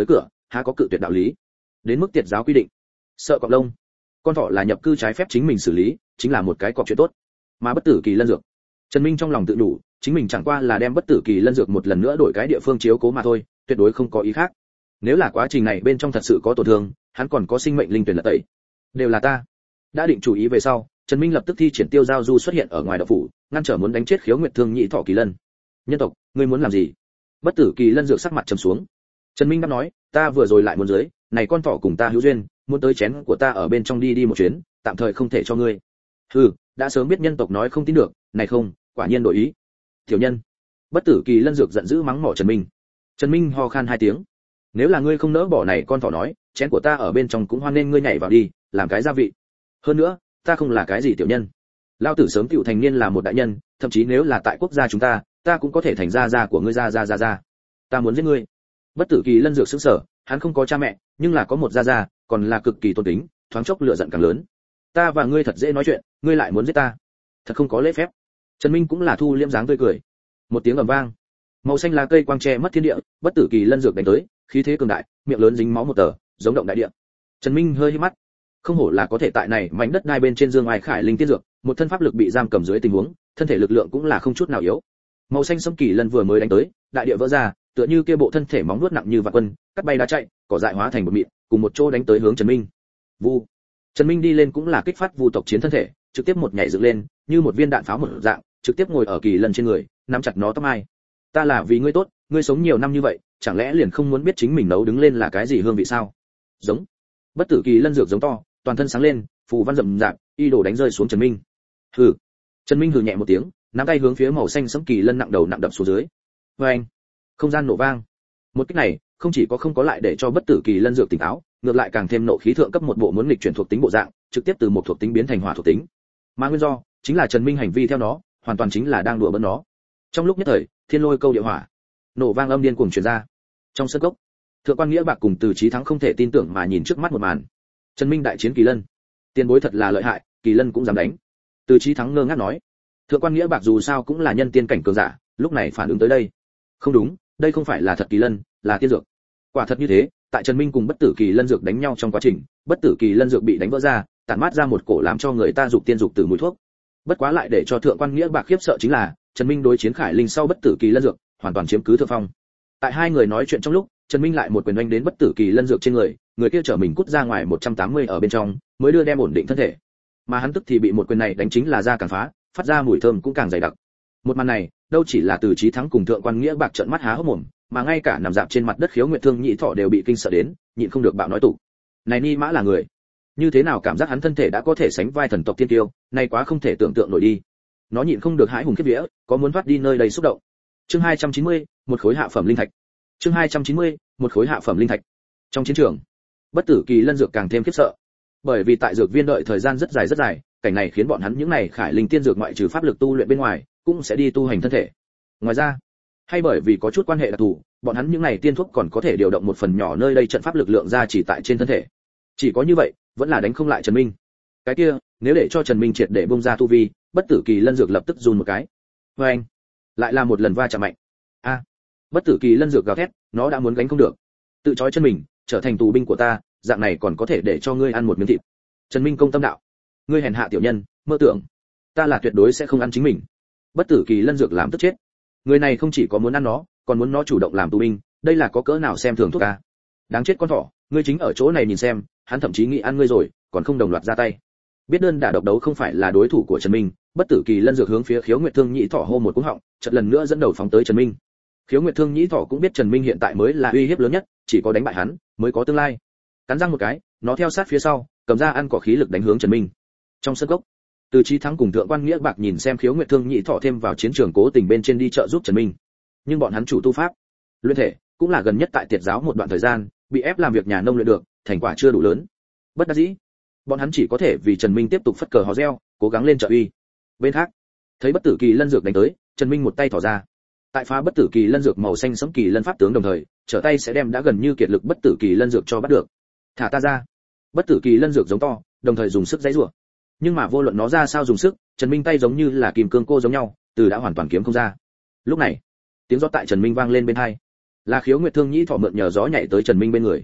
há có cự tuyệt đạo lý. Đến mức tiệt giáo quy định, sợ cọp lông, con thỏ là nhập cư trái phép chính mình xử lý, chính là một cái cọp chuyện tốt. Mà bất tử kỳ lân dược, Trần Minh trong lòng tự đủ, chính mình chẳng qua là đem bất tử kỳ lân dược một lần nữa đổi cái địa phương chiếu cố mà thôi, tuyệt đối không có ý khác. Nếu là quá trình này bên trong thật sự có tổn thương, hắn còn có sinh mệnh linh tuyển lật tẩy. Đều là ta. Đã định chủ ý về sau, Trần Minh lập tức thi triển tiêu giao du xuất hiện ở ngoài đạo phủ, ngăn trở muốn đánh chết Khiếu Nguyệt Thương Nhị Thọ Kỳ Lân. Nhân tộc, ngươi muốn làm gì? Bất tử kỳ lân dược sắc mặt trầm xuống. Trần Minh đáp nói, ta vừa rồi lại muốn dưới, này con thỏ cùng ta hữu duyên, muốn tới chén của ta ở bên trong đi đi một chuyến, tạm thời không thể cho ngươi. Hừ, đã sớm biết nhân tộc nói không tin được, này không, quả nhiên đổi ý. Tiểu nhân. Bất tử kỳ lân dược giận dữ mắng mỏ Trần Minh. Trần Minh ho khan hai tiếng. Nếu là ngươi không nỡ bỏ này con thỏ nói, chén của ta ở bên trong cũng hoan nên ngươi nhảy vào đi, làm cái gia vị. Hơn nữa, ta không là cái gì tiểu nhân. Lão tử sớm tựu thành niên là một đại nhân, thậm chí nếu là tại quốc gia chúng ta, ta cũng có thể thành gia gia của ngươi gia gia gia gia. Ta muốn giết ngươi. Bất tử kỳ lân dược sững sờ, hắn không có cha mẹ, nhưng là có một gia gia, còn là cực kỳ tôn kính, thoáng chốc lửa giận càng lớn. Ta và ngươi thật dễ nói chuyện, ngươi lại muốn giết ta, thật không có lễ phép. Trần Minh cũng là thu liễm dáng tươi cười. Một tiếng ầm vang, màu xanh lá cây quang che mất thiên địa, bất tử kỳ lân dược đánh tới, khí thế cường đại, miệng lớn dính máu một tờ, giống động đại địa. Trần Minh hơi híp mắt, không hổ là có thể tại này mảnh đất đai bên trên dương ai khải linh tiên dược, một thân pháp lực bị giam cầm dưới tình huống, thân thể lực lượng cũng là không chút nào yếu. Màu xanh sẫm kỳ lân vừa mới đánh tới, đại địa vỡ ra, tựa như kia bộ thân thể móng vuốt nặng như vạn quân, cắt bay đá chạy, cỏ dại hóa thành một mịn, cùng một chỗ đánh tới hướng Trần Minh. Vu. Trần Minh đi lên cũng là kích phát vu tộc chiến thân thể, trực tiếp một nhảy dựng lên, như một viên đạn pháo một dạng, trực tiếp ngồi ở kỳ lân trên người, nắm chặt nó tóc mai. Ta là vì ngươi tốt, ngươi sống nhiều năm như vậy, chẳng lẽ liền không muốn biết chính mình nấu đứng lên là cái gì hương vị sao? Giống. Bất tử kỳ lân dược giống to, toàn thân sáng lên, phù văn rậm rạp, y đổ đánh rơi xuống Trần Minh. Hừ. Trần Minh hừ nhẹ một tiếng, nắm tay hướng phía màu xanh sẫm kỳ lân nặng đầu nặng đập xuống dưới. Oeng. Không gian nổ vang. Một kích này, không chỉ có không có lại để cho bất tử kỳ lân dược tỉnh táo, ngược lại càng thêm nộ khí thượng cấp một bộ muốn nghịch chuyển thuộc tính bộ dạng, trực tiếp từ một thuộc tính biến thành hỏa thuộc tính. Mà nguyên do chính là Trần Minh hành vi theo nó, hoàn toàn chính là đang đùa bỡn nó. Trong lúc nhất thời, thiên lôi câu địa hỏa, nổ vang âm điên cuồng truyền ra. Trong sân cốc, Thượng quan Nghĩa Bạc cùng Từ Chí Thắng không thể tin tưởng mà nhìn trước mắt một màn. Trần Minh đại chiến kỳ lân, tiền bối thật là lợi hại, kỳ lân cũng dám đánh. Từ Chí Thắng ngơ ngác nói. Thượng quan Nghĩa Bạc dù sao cũng là nhân tiên cảnh cường giả, lúc này phản ứng tới đây. Không đúng, đây không phải là thật kỳ lân, là tiên dược. Quả thật như thế, tại Trần Minh cùng bất tử kỳ lân dược đánh nhau trong quá trình, bất tử kỳ lân dược bị đánh vỡ ra, tản mát ra một cổ làm cho người ta dục tiên dục tử mùi thuốc. Bất quá lại để cho Thượng quan Nghĩa Bạc khiếp sợ chính là, Trần Minh đối chiến Khải Linh sau bất tử kỳ lân dược, hoàn toàn chiếm cứ thượng phong. Tại hai người nói chuyện trong lúc, Trần Minh lại một quyền đánh đến bất tử kỳ lân dược trên người, người kia trở mình cút ra ngoài một trăm tám mươi ở bên trong, mới đưa đem ổn định thân thể. Mà hắn tức thì bị một quyền này đánh chính là da càng phá, phát ra mùi thơm cũng càng dày đặc. Một màn này, đâu chỉ là Từ Chí Thắng cùng Thượng quan Nghĩa Bạc trợn mắt há hốc mồm, mà ngay cả nằm dạp trên mặt đất Khiếu Nguyệt Thương Nhị Thọ đều bị kinh sợ đến, nhịn không được bạo nói tụ. Này Ni Mã là người, như thế nào cảm giác hắn thân thể đã có thể sánh vai thần tộc tiên tiêu, này quá không thể tưởng tượng nổi đi. Nó nhịn không được hãi hùng khiếp vía, có muốn thoát đi nơi đây xúc động. Chương hai trăm chín mươi, một khối hạ phẩm linh thạch. Chương hai trăm chín mươi, một khối hạ phẩm linh thạch. Trong chiến trường, bất tử kỳ lân dược càng thêm khiếp sợ. Bởi vì tại dược viên đợi thời gian rất dài rất dài, cảnh này khiến bọn hắn những này khải linh tiên dược ngoại trừ pháp lực tu luyện bên ngoài, cũng sẽ đi tu hành thân thể. Ngoài ra, hay bởi vì có chút quan hệ đặc thù, bọn hắn những này tiên thuốc còn có thể điều động một phần nhỏ nơi đây trận pháp lực lượng ra chỉ tại trên thân thể. Chỉ có như vậy, vẫn là đánh không lại Trần Minh. Cái kia, nếu để cho Trần Minh triệt để bung ra tu vi, bất tử kỳ lân dược lập tức run một cái. Oeng, lại là một lần va chạm mạnh. A, bất tử kỳ lân dược gào thét, nó đã muốn gánh không được, tự trói chân mình, trở thành tù binh của ta, dạng này còn có thể để cho ngươi ăn một miếng thịt. Trần Minh công tâm đạo, ngươi hèn hạ tiểu nhân, mơ tưởng, ta là tuyệt đối sẽ không ăn chính mình. Bất tử kỳ lân dược làm tức chết. Người này không chỉ có muốn ăn nó, còn muốn nó chủ động làm tù binh, đây là có cỡ nào xem thường thuốc a. Đáng chết con thỏ, ngươi chính ở chỗ này nhìn xem, hắn thậm chí nghĩ ăn ngươi rồi, còn không đồng loạt ra tay. Biết đơn đả độc đấu không phải là đối thủ của Trần Minh, bất tử kỳ lân dược hướng phía Khiếu Nguyệt Thương Nhị Thỏ hô một cú họng, chợt lần nữa dẫn đầu phóng tới Trần Minh. Khiếu Nguyệt Thương Nhị Thỏ cũng biết Trần Minh hiện tại mới là uy hiếp lớn nhất, chỉ có đánh bại hắn mới có tương lai. Cắn răng một cái, nó theo sát phía sau, cầm ra ăn cỏ khí lực đánh hướng Trần Minh. Trong sân cốc, Từ Chí Thắng cùng Thượng quan Nghĩa Bạc nhìn xem Khiếu Nguyệt Thương Nhị Thỏ thêm vào chiến trường cố tình bên trên đi trợ giúp Trần Minh. Nhưng bọn hắn chủ tu pháp, luyện thể, cũng là gần nhất tại tiệt giáo một đoạn thời gian, bị ép làm việc nhà nông luyện được, thành quả chưa đủ lớn. Bất đắc dĩ, bọn hắn chỉ có thể vì Trần Minh tiếp tục phất cờ hò reo, cố gắng lên trợ uy. Bên khác, thấy bất tử kỳ lân dược đánh tới, Trần Minh một tay thò ra. Tại phá bất tử kỳ lân dược màu xanh sẫm kỳ lân pháp tướng đồng thời, trở tay sẽ đem đã gần như kiệt lực bất tử kỳ lân dược cho bắt được. Thả ta ra. Bất tử kỳ lân dược giống to, đồng thời dùng sức giãy giụa. Nhưng mà vô luận nó ra sao dùng sức, Trần Minh tay giống như là kìm cương cô giống nhau, từ đã hoàn toàn kiếm không ra. Lúc này, tiếng gió tại Trần Minh vang lên bên tai. Là Khiếu Nguyệt Thương Nhĩ Thỏ mượn nhờ gió nhảy tới Trần Minh bên người.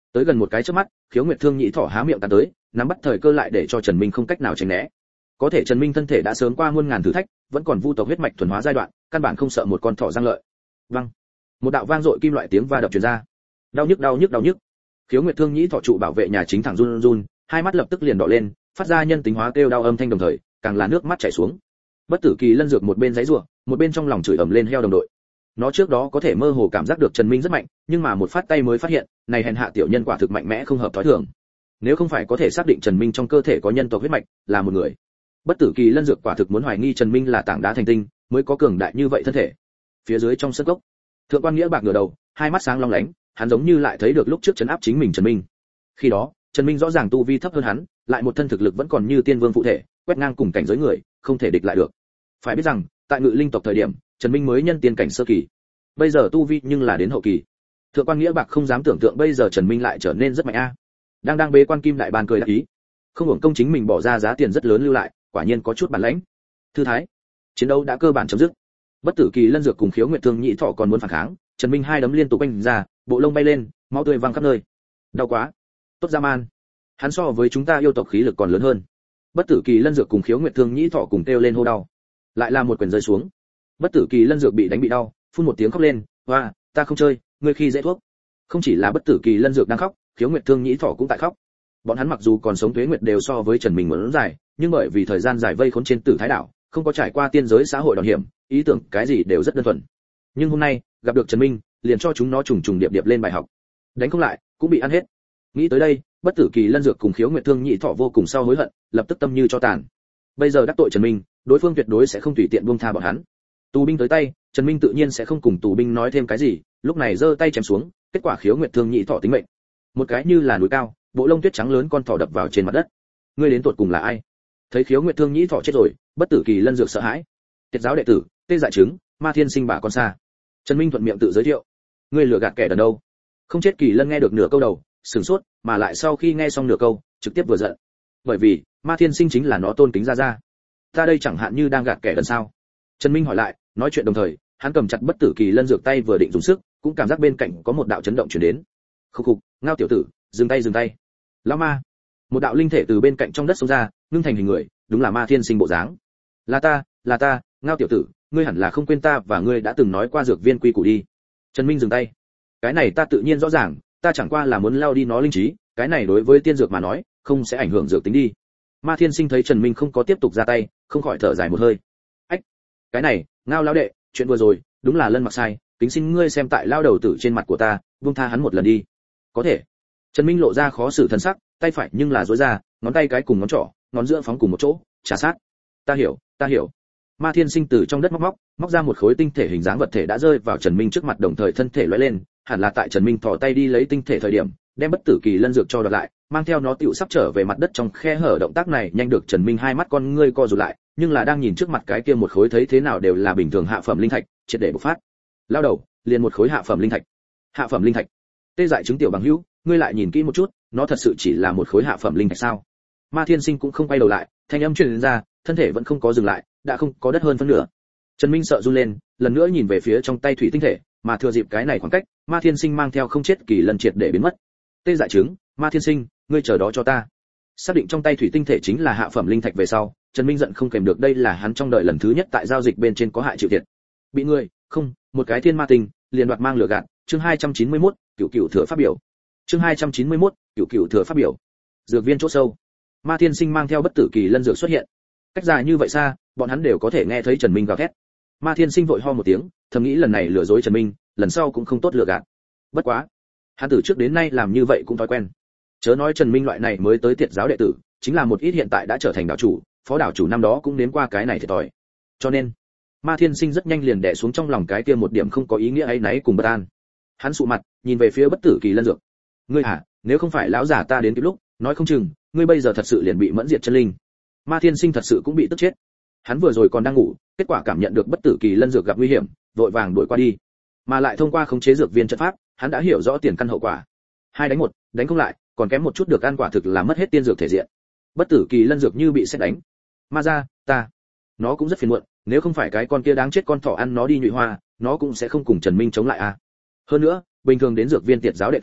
Tới gần một cái chớp mắt, Khiếu Nguyệt Thương Nhĩ Thỏ há miệng cắn tới, nắm bắt thời cơ lại để cho Trần Minh không cách nào tránh né. Có thể Trần Minh thân thể đã sớm qua muôn ngàn thử thách, vẫn còn vu tộc huyết mạch thuần hóa giai đoạn, căn bản không sợ một con thỏ răng lợi. Văng. Một đạo vang dội kim loại tiếng va đập truyền ra. Đau nhức đau nhức đau nhức. Khiếu Nguyệt Thương Nhĩ Thỏ trụ bảo vệ nhà chính thẳng run run, hai mắt lập tức liền đỏ lên, phát ra nhân tính hóa kêu đau âm thanh đồng thời, càng là nước mắt chảy xuống. Bất Tử Kỳ Lân Dược một bên giãy giụa, một bên trong lòng chửi ầm lên heo đồng đội. Nó trước đó có thể mơ hồ cảm giác được Trần Minh rất mạnh, nhưng mà một phát tay mới phát hiện, này hèn hạ tiểu nhân quả thực mạnh mẽ không hợp thói thường. Nếu không phải có thể xác định Trần Minh trong cơ thể có nhân tộc huyết mạch, là một người. Bất Tử Kỳ Lân Dược quả thực muốn hoài nghi Trần Minh là tảng đá thành tinh, mới có cường đại như vậy thân thể. Phía dưới trong sân cốc, Thượng quan Nghĩa Bạc ngửa đầu, hai mắt sáng long lánh, hắn giống như lại thấy được lúc trước trấn áp chính mình Trần Minh. Khi đó, Trần Minh rõ ràng tu vi thấp hơn hắn, lại một thân thực lực vẫn còn như tiên vương phụ thể, quét ngang cùng cảnh giới người, không thể địch lại được. Phải biết rằng, tại Ngự Linh tộc thời điểm, Trần Minh mới nhân tiên cảnh sơ kỳ. Bây giờ tu vi nhưng là đến hậu kỳ. Thượng quan Nghĩa Bạc không dám tưởng tượng bây giờ Trần Minh lại trở nên rất mạnh a. Đang đang bế quan kim đại bàn cười đáp ý. Không hưởng công chính mình bỏ ra giá tiền rất lớn lưu lại, quả nhiên có chút bản lãnh. Thư thái. Chiến đấu đã cơ bản chấm dứt. Bất Tử Kỳ Lân Dược cùng Khiếu Nguyệt Thương Nhĩ Thỏ còn muốn phản kháng, Trần Minh hai đấm liên tục đánh ra, bộ lông bay lên, máu tươi văng khắp nơi. Đau quá. Tốt ra man. Hắn so với chúng ta yêu tộc khí lực còn lớn hơn. Bất Tử Kỳ Lân Dược cùng Khiếu Nguyệt Thương Nhĩ Thỏ cùng kêu lên hô đau. Lại là một quyền rơi xuống. Bất Tử Kỳ Lân Dược bị đánh bị đau, phun một tiếng khóc lên, "Oa, ta không chơi, ngươi khi dễ thuốc." Không chỉ là Bất Tử Kỳ Lân Dược đang khóc, Khiếu Nguyệt Thương Nhĩ Thỏ cũng tại khóc. Bọn hắn mặc dù còn sống tuế nguyệt đều so với Trần Minh muốn dài, nhưng bởi vì thời gian dài vây khốn trên Tử Thái đảo, không có trải qua tiên giới xã hội đòn hiểm, ý tưởng cái gì đều rất đơn thuần. Nhưng hôm nay, gặp được Trần Minh, liền cho chúng nó trùng trùng điệp điệp lên bài học. Đánh không lại, cũng bị ăn hết. Nghĩ tới đây, Bất Tử Kỳ Lân Dược cùng Khiếu Nguyệt Thương Nhĩ Thỏ vô cùng sau hối hận, lập tức tâm như cho tàn. Bây giờ đắc tội Trần Minh, đối phương tuyệt đối sẽ không tùy tiện buông tha bọn hắn. Tù binh tới tay, Trần Minh tự nhiên sẽ không cùng tù binh nói thêm cái gì, lúc này giơ tay chém xuống, kết quả Khiếu Nguyệt Thương Nhĩ Thỏ tính mệnh. Một cái như là núi cao, bộ lông tuyết trắng lớn con thỏ đập vào trên mặt đất. Ngươi đến tuột cùng là ai? Thấy Khiếu Nguyệt Thương Nhĩ Thỏ chết rồi, Bất Tử Kỳ Lân Dược sợ hãi. Tiệt giáo đệ tử, Tê Dại Trứng, Ma Thiên Sinh bà con xa. Trần Minh thuận miệng tự giới thiệu. Ngươi lừa gạt kẻ đàn đâu? Không chết Kỳ Lân nghe được nửa câu đầu, sửng sốt, mà lại sau khi nghe xong nửa câu, trực tiếp vừa giận. Bởi vì, Ma Thiên Sinh chính là nó tôn kính ra ra. Ta đây chẳng hạn như đang gạt kẻ đàn sao? Trần Minh hỏi lại, nói chuyện đồng thời, hắn cầm chặt Bất Tử Kỳ Lân Dược tay vừa định dùng sức, cũng cảm giác bên cạnh có một đạo chấn động truyền đến. Khục khục, Ngao tiểu tử, dừng tay dừng tay. Lão ma. Một đạo linh thể từ bên cạnh trong đất xông ra, ngưng thành hình người, đúng là Ma Thiên Sinh bộ dáng. Là ta, là ta, Ngao tiểu tử, ngươi hẳn là không quên ta và ngươi đã từng nói qua dược viên quy củ đi. Trần Minh dừng tay. Cái này ta tự nhiên rõ ràng, ta chẳng qua là muốn lao đi nó linh trí, cái này đối với tiên dược mà nói, không sẽ ảnh hưởng dược tính đi. Ma Thiên Sinh thấy Trần Minh không có tiếp tục ra tay, không khỏi thở dài một hơi. Ách, cái này, Ngao lão đệ, chuyện vừa rồi, đúng là Lân mặc sai, kính xin ngươi xem tại lao đầu tử trên mặt của ta, buông tha hắn một lần đi. Có thể. Trần Minh lộ ra khó xử thân sắc, tay phải nhưng là duỗi ra, ngón tay cái cùng ngón trỏ, ngón giữa phóng cùng một chỗ, trà sát. Ta hiểu, ta hiểu. Ma Thiên Sinh từ trong đất móc móc, móc ra một khối tinh thể hình dáng vật thể đã rơi vào Trần Minh trước mặt đồng thời thân thể lóe lên, hẳn là tại Trần Minh thò tay đi lấy tinh thể thời điểm, đem Bất Tử Kỳ Lân Dược cho đoạt lại, mang theo nó tựu sắp trở về mặt đất trong khe hở động tác này nhanh được Trần Minh hai mắt con ngươi co rụt lại, nhưng là đang nhìn trước mặt cái kia một khối thấy thế nào đều là bình thường hạ phẩm linh thạch, triệt để bộc phát. Lao đầu, liền một khối hạ phẩm linh thạch. Hạ phẩm linh thạch. Tê Dại Trứng tiểu bằng hữu, ngươi lại nhìn kỹ một chút, nó thật sự chỉ là một khối hạ phẩm linh thạch sao? Ma Thiên Sinh cũng không quay đầu lại, thanh âm truyền ra, thân thể vẫn không có dừng lại, đã không có đất hơn phân nửa. Trần Minh sợ run lên, lần nữa nhìn về phía trong tay thủy tinh thể, mà thừa dịp cái này khoảng cách, Ma Thiên Sinh mang theo không chết Kỳ Lân triệt để biến mất. Tê Dại Trứng, Ma Thiên Sinh, ngươi chờ đó cho ta. Xác định trong tay thủy tinh thể chính là hạ phẩm linh thạch về sau, Trần Minh giận không kềm được, đây là hắn trong đời lần thứ nhất tại giao dịch bên trên có hại chịu thiệt. Bị người, không, một cái thiên ma tinh, liền đoạt mang lửa gạt. Chương hai trăm chín mươi mốt, Cửu Cửu thừa phát biểu. Chương hai trăm chín mươi mốt, Cửu Cửu thừa phát biểu. Dược viên chỗ sâu. Ma Thiên Sinh mang theo Bất Tử Kỳ Lân Dược xuất hiện. Cách dài như vậy xa, bọn hắn đều có thể nghe thấy Trần Minh gào thét. Ma Thiên Sinh vội ho một tiếng, thầm nghĩ lần này lừa dối Trần Minh, lần sau cũng không tốt lừa gạt. Bất quá, hắn từ trước đến nay làm như vậy cũng thói quen. Chớ nói Trần Minh loại này mới tới Tiệt giáo đệ tử, chính là một ít hiện tại đã trở thành đạo chủ, phó đạo chủ năm đó cũng nếm qua cái này thiệt thòi. Cho nên, Ma Thiên Sinh rất nhanh liền đè xuống trong lòng cái kia một điểm không có ý nghĩa ấy nấy cùng bất an. Hắn sụ mặt, nhìn về phía Bất Tử Kỳ Lân Dược. Ngươi hả, nếu không phải lão giả ta đến kịp lúc, nói không chừng, ngươi bây giờ thật sự liền bị mẫn diệt chân linh. Ma Thiên Sinh thật sự cũng bị tức chết. Hắn vừa rồi còn đang ngủ, kết quả cảm nhận được Bất Tử Kỳ Lân Dược gặp nguy hiểm, vội vàng đuổi qua đi. Mà lại thông qua khống chế dược viên trận pháp, hắn đã hiểu rõ tiền căn hậu quả. Hai đánh một, đánh không lại, còn kém một chút được ăn quả thực là mất hết tiên dược thể diện. Bất Tử Kỳ Lân Dược như bị sét đánh. Ma gia, ta. Nó cũng rất phiền muộn, nếu không phải cái con kia đáng chết con thỏ ăn nó đi nhụy hoa, nó cũng sẽ không cùng Trần Minh chống lại a. À. Hơn nữa, bình thường đến dược viên Tiệt giáo đệ tử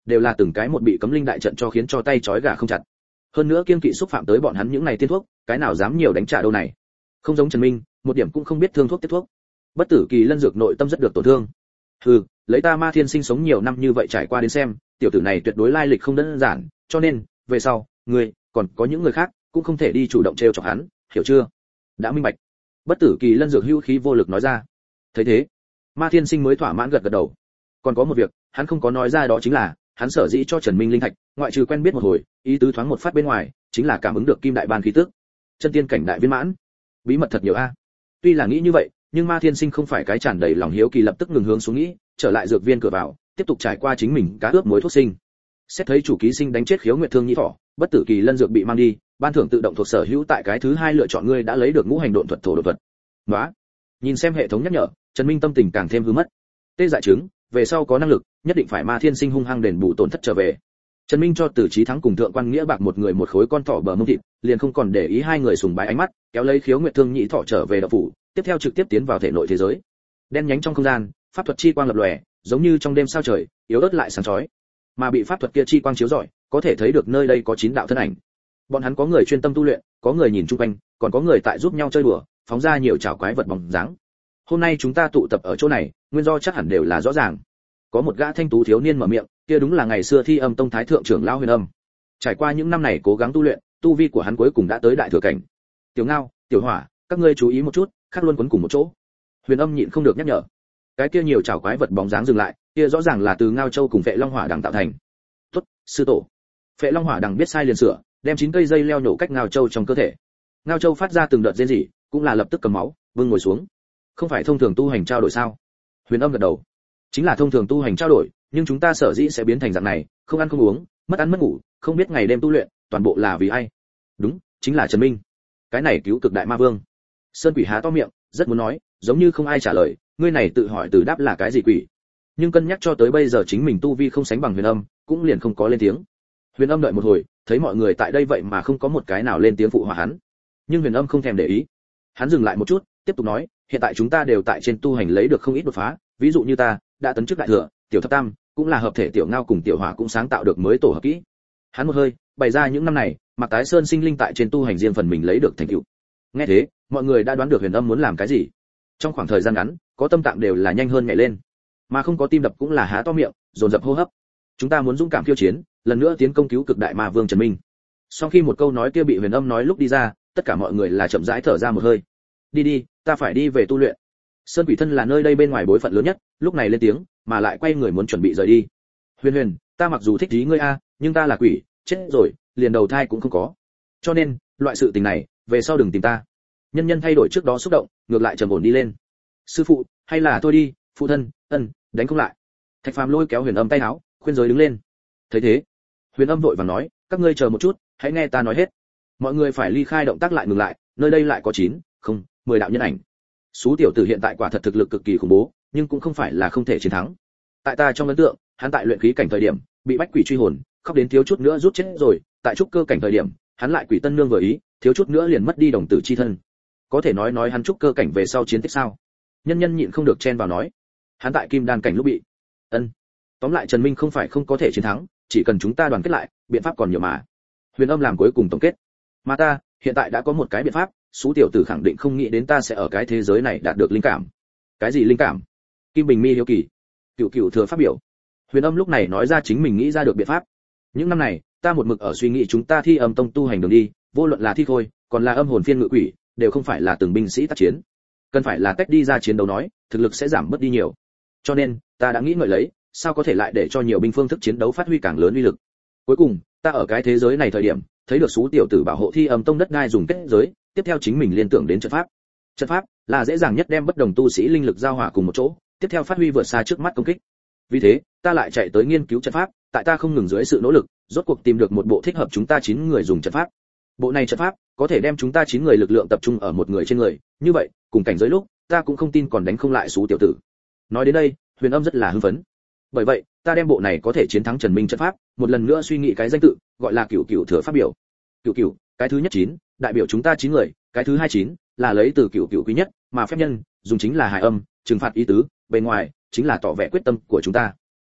đều là từng cái một bị cấm linh đại trận cho khiến cho tay trói gà không chặt. Hơn nữa kiên kỵ xúc phạm tới bọn hắn những này tiên thuốc, cái nào dám nhiều đánh trả đâu này. Không giống Trần Minh, một điểm cũng không biết thương thuốc tiếp thuốc. Bất Tử Kỳ Lân dược nội tâm rất được tổn thương. Hừ, lấy ta Ma Thiên Sinh sống nhiều năm như vậy trải qua đến xem, tiểu tử này tuyệt đối lai lịch không đơn giản, cho nên, về sau, ngươi, còn có những người khác, cũng không thể đi chủ động trêu chọc hắn, hiểu chưa? Đã minh bạch. Bất Tử Kỳ Lân dược hữu khí vô lực nói ra. Thấy thế, Ma Thiên Sinh mới thỏa mãn gật gật đầu. Còn có một việc, hắn không có nói ra đó chính là, hắn sở dĩ cho Trần Minh linh thạch, ngoại trừ quen biết một hồi, ý tứ thoáng một phát bên ngoài, chính là cảm ứng được kim đại ban khí tức. Chân tiên cảnh đại viên mãn. Bí mật thật nhiều a. Tuy là nghĩ như vậy, nhưng Ma Thiên Sinh không phải cái tràn đầy lòng hiếu kỳ lập tức ngừng hướng xuống nghĩ, trở lại dược viên cửa vào, tiếp tục trải qua chính mình cá ướp muối thuốc sinh. Xét thấy chủ ký sinh đánh chết Khiếu Nguyệt Thương Nhĩ Thỏ, Bất Tử Kỳ Lân dược bị mang đi, ban thưởng tự động thuộc sở hữu tại cái thứ hai lựa chọn ngươi đã lấy được ngũ hành độn thuật thổ độn thuật. Đó. Nhìn xem hệ thống nhắc nhở, Trần Minh tâm tình càng thêm hư mất. Tê dại chứng, về sau có năng lực, nhất định phải Ma Thiên Sinh hung hăng đền bù tổn thất trở về. Trần Minh cho Từ Chí Thắng cùng Thượng Quan Nghĩa Bạc một người một khối con thỏ bờ mông thịt, liền không còn để ý hai người sùng bái ánh mắt, kéo lấy Khiếu Nguyệt Thương Nhĩ Thỏ trở về đạo phủ, tiếp theo trực tiếp tiến vào thể nội thế giới. Đen nhánh trong không gian, pháp thuật chi quang lập lòe, giống như trong đêm sao trời, yếu ớt lại sáng chói. Mà bị pháp thuật kia chi quang chiếu rọi, có thể thấy được nơi đây có chín đạo thân ảnh. Bọn hắn có người chuyên tâm tu luyện, có người nhìn chung quanh, còn có người tại giúp nhau chơi đùa, phóng ra nhiều chảo quái vật bóng dáng. Hôm nay chúng ta tụ tập ở chỗ này, nguyên do chắc hẳn đều là rõ ràng. Có một gã thanh tú thiếu niên mở miệng, kia đúng là ngày xưa Thi Âm Tông thái thượng trưởng lão Huyền Âm. Trải qua những năm này cố gắng tu luyện, tu vi của hắn cuối cùng đã tới đại thừa cảnh. Tiểu Ngao, Tiểu Hỏa, các ngươi chú ý một chút, khác luôn quấn cùng một chỗ. Huyền Âm nhịn không được nhắc nhở. Cái kia nhiều chảo quái vật bóng dáng dừng lại, kia rõ ràng là từ Ngao Châu cùng Phệ Long Hỏa đằng tạo thành. Tốt, sư tổ. Phệ Long Hỏa đằng biết sai liền sửa, đem chín cây dây leo nhổ cách Ngao Châu trong cơ thể. Ngao Châu phát ra từng đợt rên rỉ, cũng là lập tức cầm máu, vương ngồi xuống. Không phải thông thường tu hành trao đổi sao? Huyền Âm gật đầu. Chính là thông thường tu hành trao đổi, nhưng chúng ta sở dĩ sẽ biến thành dạng này, không ăn không uống, mất ăn mất ngủ, không biết ngày đêm tu luyện, toàn bộ là vì ai? Đúng, chính là Trần Minh. Cái này cứu cực đại ma vương. Sơn Quỷ há to miệng, rất muốn nói, giống như không ai trả lời, ngươi này tự hỏi từ đáp là cái gì quỷ? Nhưng cân nhắc cho tới bây giờ chính mình tu vi không sánh bằng Huyền Âm, cũng liền không có lên tiếng. Huyền Âm đợi một hồi, thấy mọi người tại đây vậy mà không có một cái nào lên tiếng phụ họa hắn. Nhưng Huyền Âm không thèm để ý. Hắn dừng lại một chút, tiếp tục nói, hiện tại chúng ta đều tại trên tu hành lấy được không ít đột phá, ví dụ như ta, đã tấn chức đại thừa, tiểu thập tam, cũng là hợp thể Tiểu Ngao cùng Tiểu Hỏa cũng sáng tạo được mới tổ hợp kỹ. Hắn một hơi, bày ra những năm này, Mạc Tái Sơn sinh linh tại trên tu hành riêng phần mình lấy được thành tựu. Nghe thế, mọi người đã đoán được Huyền Âm muốn làm cái gì. Trong khoảng thời gian ngắn, có tâm tạng đều là nhanh hơn nhảy lên, mà không có tim đập cũng là há to miệng, dồn dập hô hấp. Chúng ta muốn dũng cảm khiêu chiến, lần nữa tiến công cứu cực đại ma vương Trần Minh. Sau khi một câu nói kia bị Huyền Âm nói lúc đi ra, tất cả mọi người là chậm rãi thở ra một hơi. Đi đi, ta phải đi về tu luyện. Sơn Quỷ thân là nơi đây bên ngoài bối phận lớn nhất, lúc này lên tiếng, mà lại quay người muốn chuẩn bị rời đi. Huyền Huyền, ta mặc dù thích ý ngươi a, nhưng ta là quỷ, chết rồi, liền đầu thai cũng không có. Cho nên, loại sự tình này, về sau đừng tìm ta. Nhân nhân thay đổi trước đó xúc động, ngược lại trầm ổn đi lên. Sư phụ, hay là tôi đi, phụ thân, ân, đánh không lại. Thạch Phàm lôi kéo Huyền Âm tay áo, khuyên giới đứng lên. Thấy thế, Huyền Âm vội vàng nói, các ngươi chờ một chút, hãy nghe ta nói hết. Mọi người phải ly khai động tác lại ngừng lại, nơi đây lại có chín, không, mười đạo nhân ảnh. Sú tiểu tử hiện tại quả thật thực lực cực kỳ khủng bố, nhưng cũng không phải là không thể chiến thắng. Tại ta trong ấn tượng, hắn tại luyện khí cảnh thời điểm, bị bách quỷ truy hồn, khóc đến thiếu chút nữa rút chết rồi, tại trúc cơ cảnh thời điểm, hắn lại quỷ tân nương vừa ý, thiếu chút nữa liền mất đi đồng tử chi thân. Có thể nói nói hắn trúc cơ cảnh về sau chiến tích sao? Nhân nhân nhịn không được chen vào nói, hắn tại kim đan cảnh lúc bị. Ân. Tóm lại Trần Minh không phải không có thể chiến thắng, chỉ cần chúng ta đoàn kết lại, biện pháp còn nhiều mà. Huyền Âm làm cuối cùng tổng kết. Mà ta, hiện tại đã có một cái biện pháp, Sú tiểu tử khẳng định không nghĩ đến ta sẽ ở cái thế giới này đạt được linh cảm. Cái gì linh cảm? Kim Bình Mi hiếu kỳ. Cựu Cựu thừa phát biểu. Huyền Âm lúc này nói ra chính mình nghĩ ra được biện pháp. Những năm này, ta một mực ở suy nghĩ chúng ta Thi Âm Tông tu hành đường đi, vô luận là thi khôi, còn là âm hồn phiên ngự quỷ, đều không phải là từng binh sĩ tác chiến. Cần phải là cách đi ra chiến đấu nói, thực lực sẽ giảm bớt đi nhiều. Cho nên, ta đã nghĩ ngợi lấy, sao có thể lại để cho nhiều binh phương thức chiến đấu phát huy càng lớn uy lực. Cuối cùng, ta ở cái thế giới này thời điểm, thấy được Sú tiểu tử bảo hộ Thi Âm Tông đất đai dùng kết giới, tiếp theo chính mình liên tưởng đến trận pháp. Trận pháp là dễ dàng nhất đem bất đồng tu sĩ linh lực giao hòa cùng một chỗ, tiếp theo phát huy vượt xa trước mắt công kích. Vì thế, ta lại chạy tới nghiên cứu trận pháp, tại ta không ngừng dưới sự nỗ lực, rốt cuộc tìm được một bộ thích hợp chúng ta chín người dùng trận pháp. Bộ này trận pháp có thể đem chúng ta chín người lực lượng tập trung ở một người trên người, như vậy, cùng cảnh giới lúc, ta cũng không tin còn đánh không lại Sú tiểu tử. Nói đến đây, Huyền Âm rất là hưng phấn. Bởi vậy, ta đem bộ này có thể chiến thắng Trần Minh trận pháp, một lần nữa suy nghĩ cái danh tự, gọi là Cửu Cửu thừa pháp biểu. Cửu Cửu, cái thứ nhất chín, đại biểu chúng ta chín người, cái thứ hai chín là lấy từ Cửu Cửu quý nhất, mà phép nhân dùng chính là hài âm, trừng phạt ý tứ, bên ngoài chính là tỏ vẻ quyết tâm của chúng ta.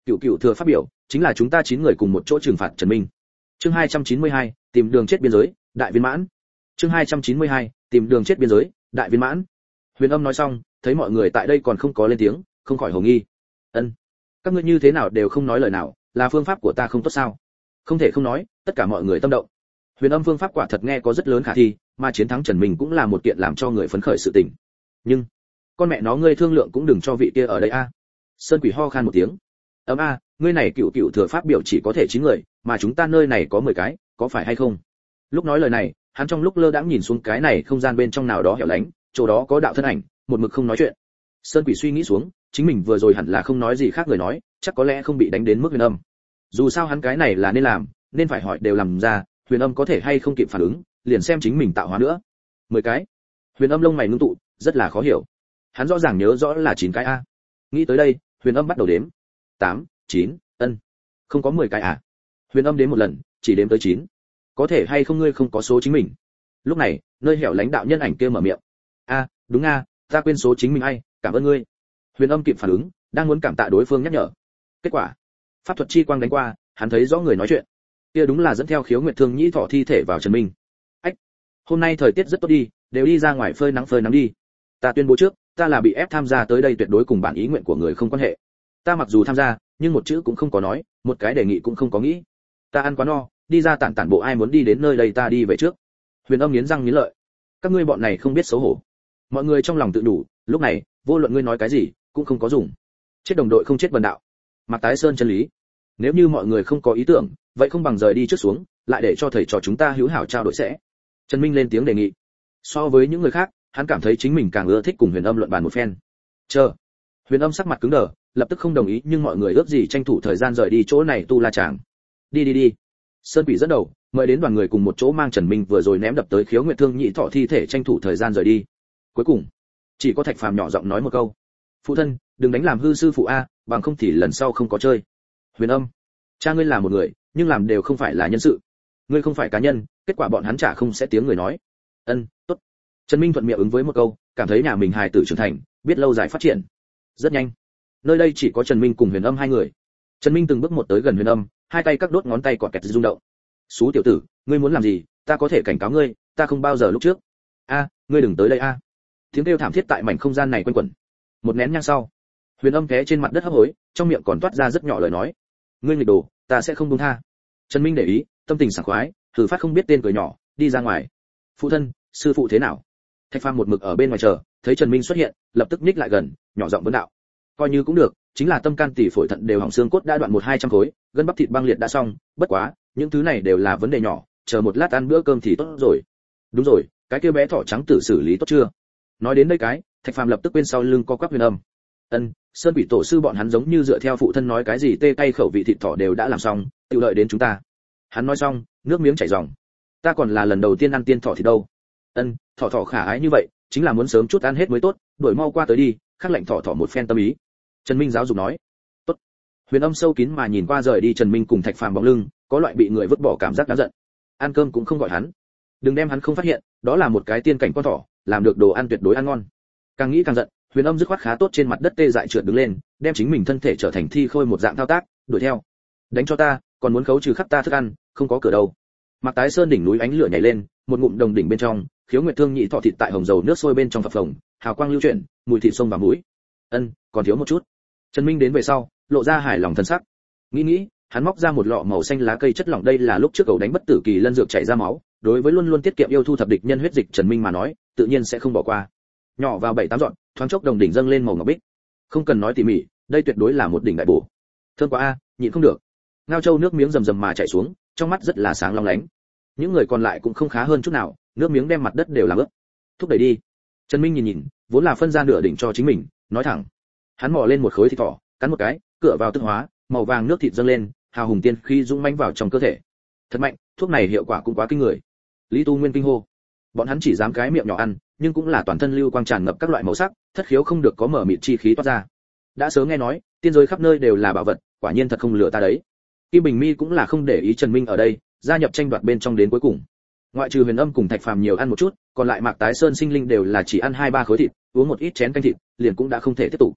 cựu cựu thừa phát biểu chính là chúng ta chín người cùng một chỗ trừng phạt Trần Minh. Chương hai trăm chín mươi hai, tìm đường chết biên giới, đại viên mãn. Chương hai trăm chín mươi hai, tìm đường chết biên giới, đại viên mãn. Huyền Âm nói xong, thấy mọi người tại đây còn không có lên tiếng, không khỏi hồ nghi. Ân, các ngươi như thế nào đều không nói lời nào, là phương pháp của ta không tốt sao? Không thể không nói, tất cả mọi người tâm động. Huyền Âm phương pháp quả thật nghe có rất lớn khả thi, mà chiến thắng Trần Minh cũng là một kiện làm cho người phấn khởi sự tình. Nhưng, con mẹ nó ngươi thương lượng cũng đừng cho vị kia ở đây a. Sơn Quỷ ho khan một tiếng. Ấm a, ngươi này cựu cựu thừa pháp biểu chỉ có thể chín người, mà chúng ta nơi này có mười cái, có phải hay không? Lúc nói lời này, hắn trong lúc lơ đãng nhìn xuống cái này không gian bên trong nào đó hẻo lánh, chỗ đó có đạo thân ảnh, một mực không nói chuyện. Sơn Quỷ suy nghĩ xuống, chính mình vừa rồi hẳn là không nói gì khác người nói, chắc có lẽ không bị đánh đến mức Huyền Âm. Dù sao hắn cái này là nên làm, nên phải hỏi đều làm ra, Huyền Âm có thể hay không kịp phản ứng, liền xem chính mình tạo hóa nữa. Mười cái. Huyền Âm lông mày ngưng tụ, rất là khó hiểu. Hắn rõ ràng nhớ rõ là chín cái a. Nghĩ tới đây, Huyền Âm bắt đầu đếm. Tám, chín, ân. Không có mười cái à? Huyền Âm đếm một lần, chỉ đếm tới chín. Có thể hay không ngươi không có số chính mình? Lúc này, nơi hẻo lánh đạo nhân ảnh kia mở miệng. A, đúng a, ta quên số chính mình ai, cảm ơn ngươi. Huyền Âm kịp phản ứng, đang muốn cảm tạ đối phương nhắc nhở. Kết quả, pháp thuật chi quang đánh qua, hắn thấy rõ người nói chuyện. Kia đúng là dẫn theo Khiếu Nguyệt Thương Nhĩ Thọ thi thể vào Trần Minh. Ách, hôm nay thời tiết rất tốt đi, đều đi ra ngoài phơi nắng phơi nắng đi. Ta tuyên bố trước, ta là bị ép tham gia tới đây tuyệt đối cùng bản ý nguyện của người không quan hệ. Ta mặc dù tham gia, nhưng một chữ cũng không có nói, một cái đề nghị cũng không có nghĩ. Ta ăn quá no, đi ra tản tản bộ, ai muốn đi đến nơi đây ta đi về trước. Huyền Âm nghiến răng nghiến lợi. Các ngươi bọn này không biết xấu hổ. Mọi người trong lòng tự đủ, lúc này, vô luận ngươi nói cái gì, cũng không có dùng. Chết đồng đội không chết bần đạo. Mạc Tái Sơn chân lý. Nếu như mọi người không có ý tưởng, vậy không bằng rời đi trước xuống, lại để cho thầy trò chúng ta hữu hảo trao đổi sẽ. Trần Minh lên tiếng đề nghị. So với những người khác, hắn cảm thấy chính mình càng ưa thích cùng Huyền Âm luận bàn một phen. Chờ. Huyền Âm sắc mặt cứng đờ, lập tức không đồng ý, nhưng mọi người ước gì tranh thủ thời gian rời đi chỗ này tu la chàng. Đi đi đi. Sơn Quỷ dẫn đầu, mời đến đoàn người cùng một chỗ mang Trần Minh vừa rồi ném đập tới Khiếu Nguyệt Thương Nhĩ Thọ thi thể tranh thủ thời gian rời đi. Cuối cùng, chỉ có Thạch Phàm nhỏ giọng nói một câu. Phụ thân, đừng đánh làm hư sư phụ a, bằng không thì lần sau không có chơi. Huyền Âm, cha ngươi là một người, nhưng làm đều không phải là nhân sự. Ngươi không phải cá nhân, kết quả bọn hắn chả không sẽ tiếng người nói. Ân, tốt. Trần Minh thuận miệng ứng với một câu, cảm thấy nhà mình hài tử trưởng thành, biết lâu dài phát triển. Rất nhanh, nơi đây chỉ có Trần Minh cùng Huyền Âm hai người. Trần Minh từng bước một tới gần Huyền Âm, hai tay các đốt ngón tay cọt kẹt rung động. "Sú tiểu tử, ngươi muốn làm gì? Ta có thể cảnh cáo ngươi, ta không bao giờ lúc trước." "A, ngươi đừng tới đây a." Tiếng kêu thảm thiết tại mảnh không gian này quanh quẩn. Một nén nhang sau, Huyền Âm té trên mặt đất hấp hối, trong miệng còn toát ra rất nhỏ lời nói. "Ngươi nghịch đồ, ta sẽ không buông tha." Trần Minh để ý, tâm tình sảng khoái, thử phát không biết tên cười nhỏ, đi ra ngoài. "Phụ thân, sư phụ thế nào?" Thạch Phàm một mực ở bên ngoài chờ, thấy Trần Minh xuất hiện, lập tức nhích lại gần, nhỏ giọng vấn đạo. "Coi như cũng được, chính là tâm can tỳ phổi thận đều hỏng, xương cốt đã đoạn một hai trăm khối, gân bắp thịt băng liệt đã xong, bất quá, những thứ này đều là vấn đề nhỏ, chờ một lát ăn bữa cơm thì tốt rồi." "Đúng rồi, cái kia bé thỏ trắng tử xử lý tốt chưa?" Nói đến đây cái, Thạch Phàm lập tức quên sau lưng co quắp Huyền Âm. "Ân, Sơn Quỷ tổ sư bọn hắn giống như dựa theo phụ thân nói cái gì tê cay khẩu vị thịt thỏ đều đã làm xong, tự lợi đến chúng ta." Hắn nói xong, nước miếng chảy ròng. "Ta còn là lần đầu tiên ăn tiên thỏ thì đâu." "Ân, thỏ thỏ khả ái như vậy, chính là muốn sớm chút ăn hết mới tốt, đuổi mau qua tới đi, khắc lệnh thỏ thỏ một phen tâm ý." Trần Minh giáo dục nói. "Tốt." Huyền Âm sâu kín mà nhìn qua rời đi Trần Minh cùng Thạch Phàm bóng lưng, có loại bị người vứt bỏ cảm giác đáng giận. Ăn cơm cũng không gọi hắn. Đừng đem hắn không phát hiện, đó là một cái tiên cảnh con thỏ, làm được đồ ăn tuyệt đối ăn ngon. Càng nghĩ càng giận, Huyền Âm dứt khoát khá tốt trên mặt đất tê dại trượt đứng lên, đem chính mình thân thể trở thành thi khôi một dạng thao tác, đuổi theo. "Đánh cho ta, còn muốn khấu trừ khắc ta thức ăn, không có cửa đâu." Mạc Tái Sơn đỉnh núi ánh lửa nhảy lên, một ngụm đồng đỉnh bên trong, Khiếu Nguyệt Thương Nhĩ Thọ thịt tại hồng dầu nước sôi bên trong phập phồng, hào quang lưu chuyển, mùi thịt sông vào mũi. "Ân, còn thiếu một chút." Trần Minh đến về sau, lộ ra hài lòng thần sắc. Nghĩ nghĩ, hắn móc ra một lọ màu xanh lá cây chất lỏng, đây là lúc trước cậu đánh bất tử kỳ lân dược chảy ra máu, đối với luôn luôn tiết kiệm yêu thu thập địch nhân huyết dịch Trần Minh mà nói, tự nhiên sẽ không bỏ qua. Nhỏ vào bảy tám dọn, thoáng chốc đồng đỉnh dâng lên màu ngọc bích. Không cần nói tỉ mỉ, đây tuyệt đối là một đỉnh đại bổ. Thơm quá a, nhịn không được. Ngao Châu nước miếng rầm rầm mà chảy xuống, trong mắt rất là sáng long lánh. Những người còn lại cũng không khá hơn chút nào, nước miếng đem mặt đất đều làm ướt. "Thúc đẩy đi." Trần Minh nhìn nhìn, vốn là phân ra nửa đỉnh cho chính mình, nói thẳng. Hắn mò lên một khối thịt thỏ, cắn một cái, cửa vào tương hóa, màu vàng nước thịt dâng lên, hào hùng tiên khí dũng mãnh vào trong cơ thể. Thật mạnh, thuốc này hiệu quả cũng quá kinh người. Lý Tu Nguyên kinh hô. Bọn hắn chỉ dám cái miệng nhỏ ăn, nhưng cũng là toàn thân lưu quang tràn ngập các loại màu sắc, thất khiếu không được có mở mịt chi khí toát ra. Đã sớm nghe nói, tiên giới khắp nơi đều là bảo vật, quả nhiên thật không lừa ta đấy. Kim Bình Mi cũng là không để ý Trần Minh ở đây, gia nhập tranh đoạt bên trong đến cuối cùng. Ngoại trừ Huyền Âm cùng Thạch Phàm nhiều ăn một chút, còn lại Mạc Tái Sơn sinh linh đều là chỉ ăn hai ba khối thịt, uống một ít chén canh thịt, liền cũng đã không thể tiếp tục.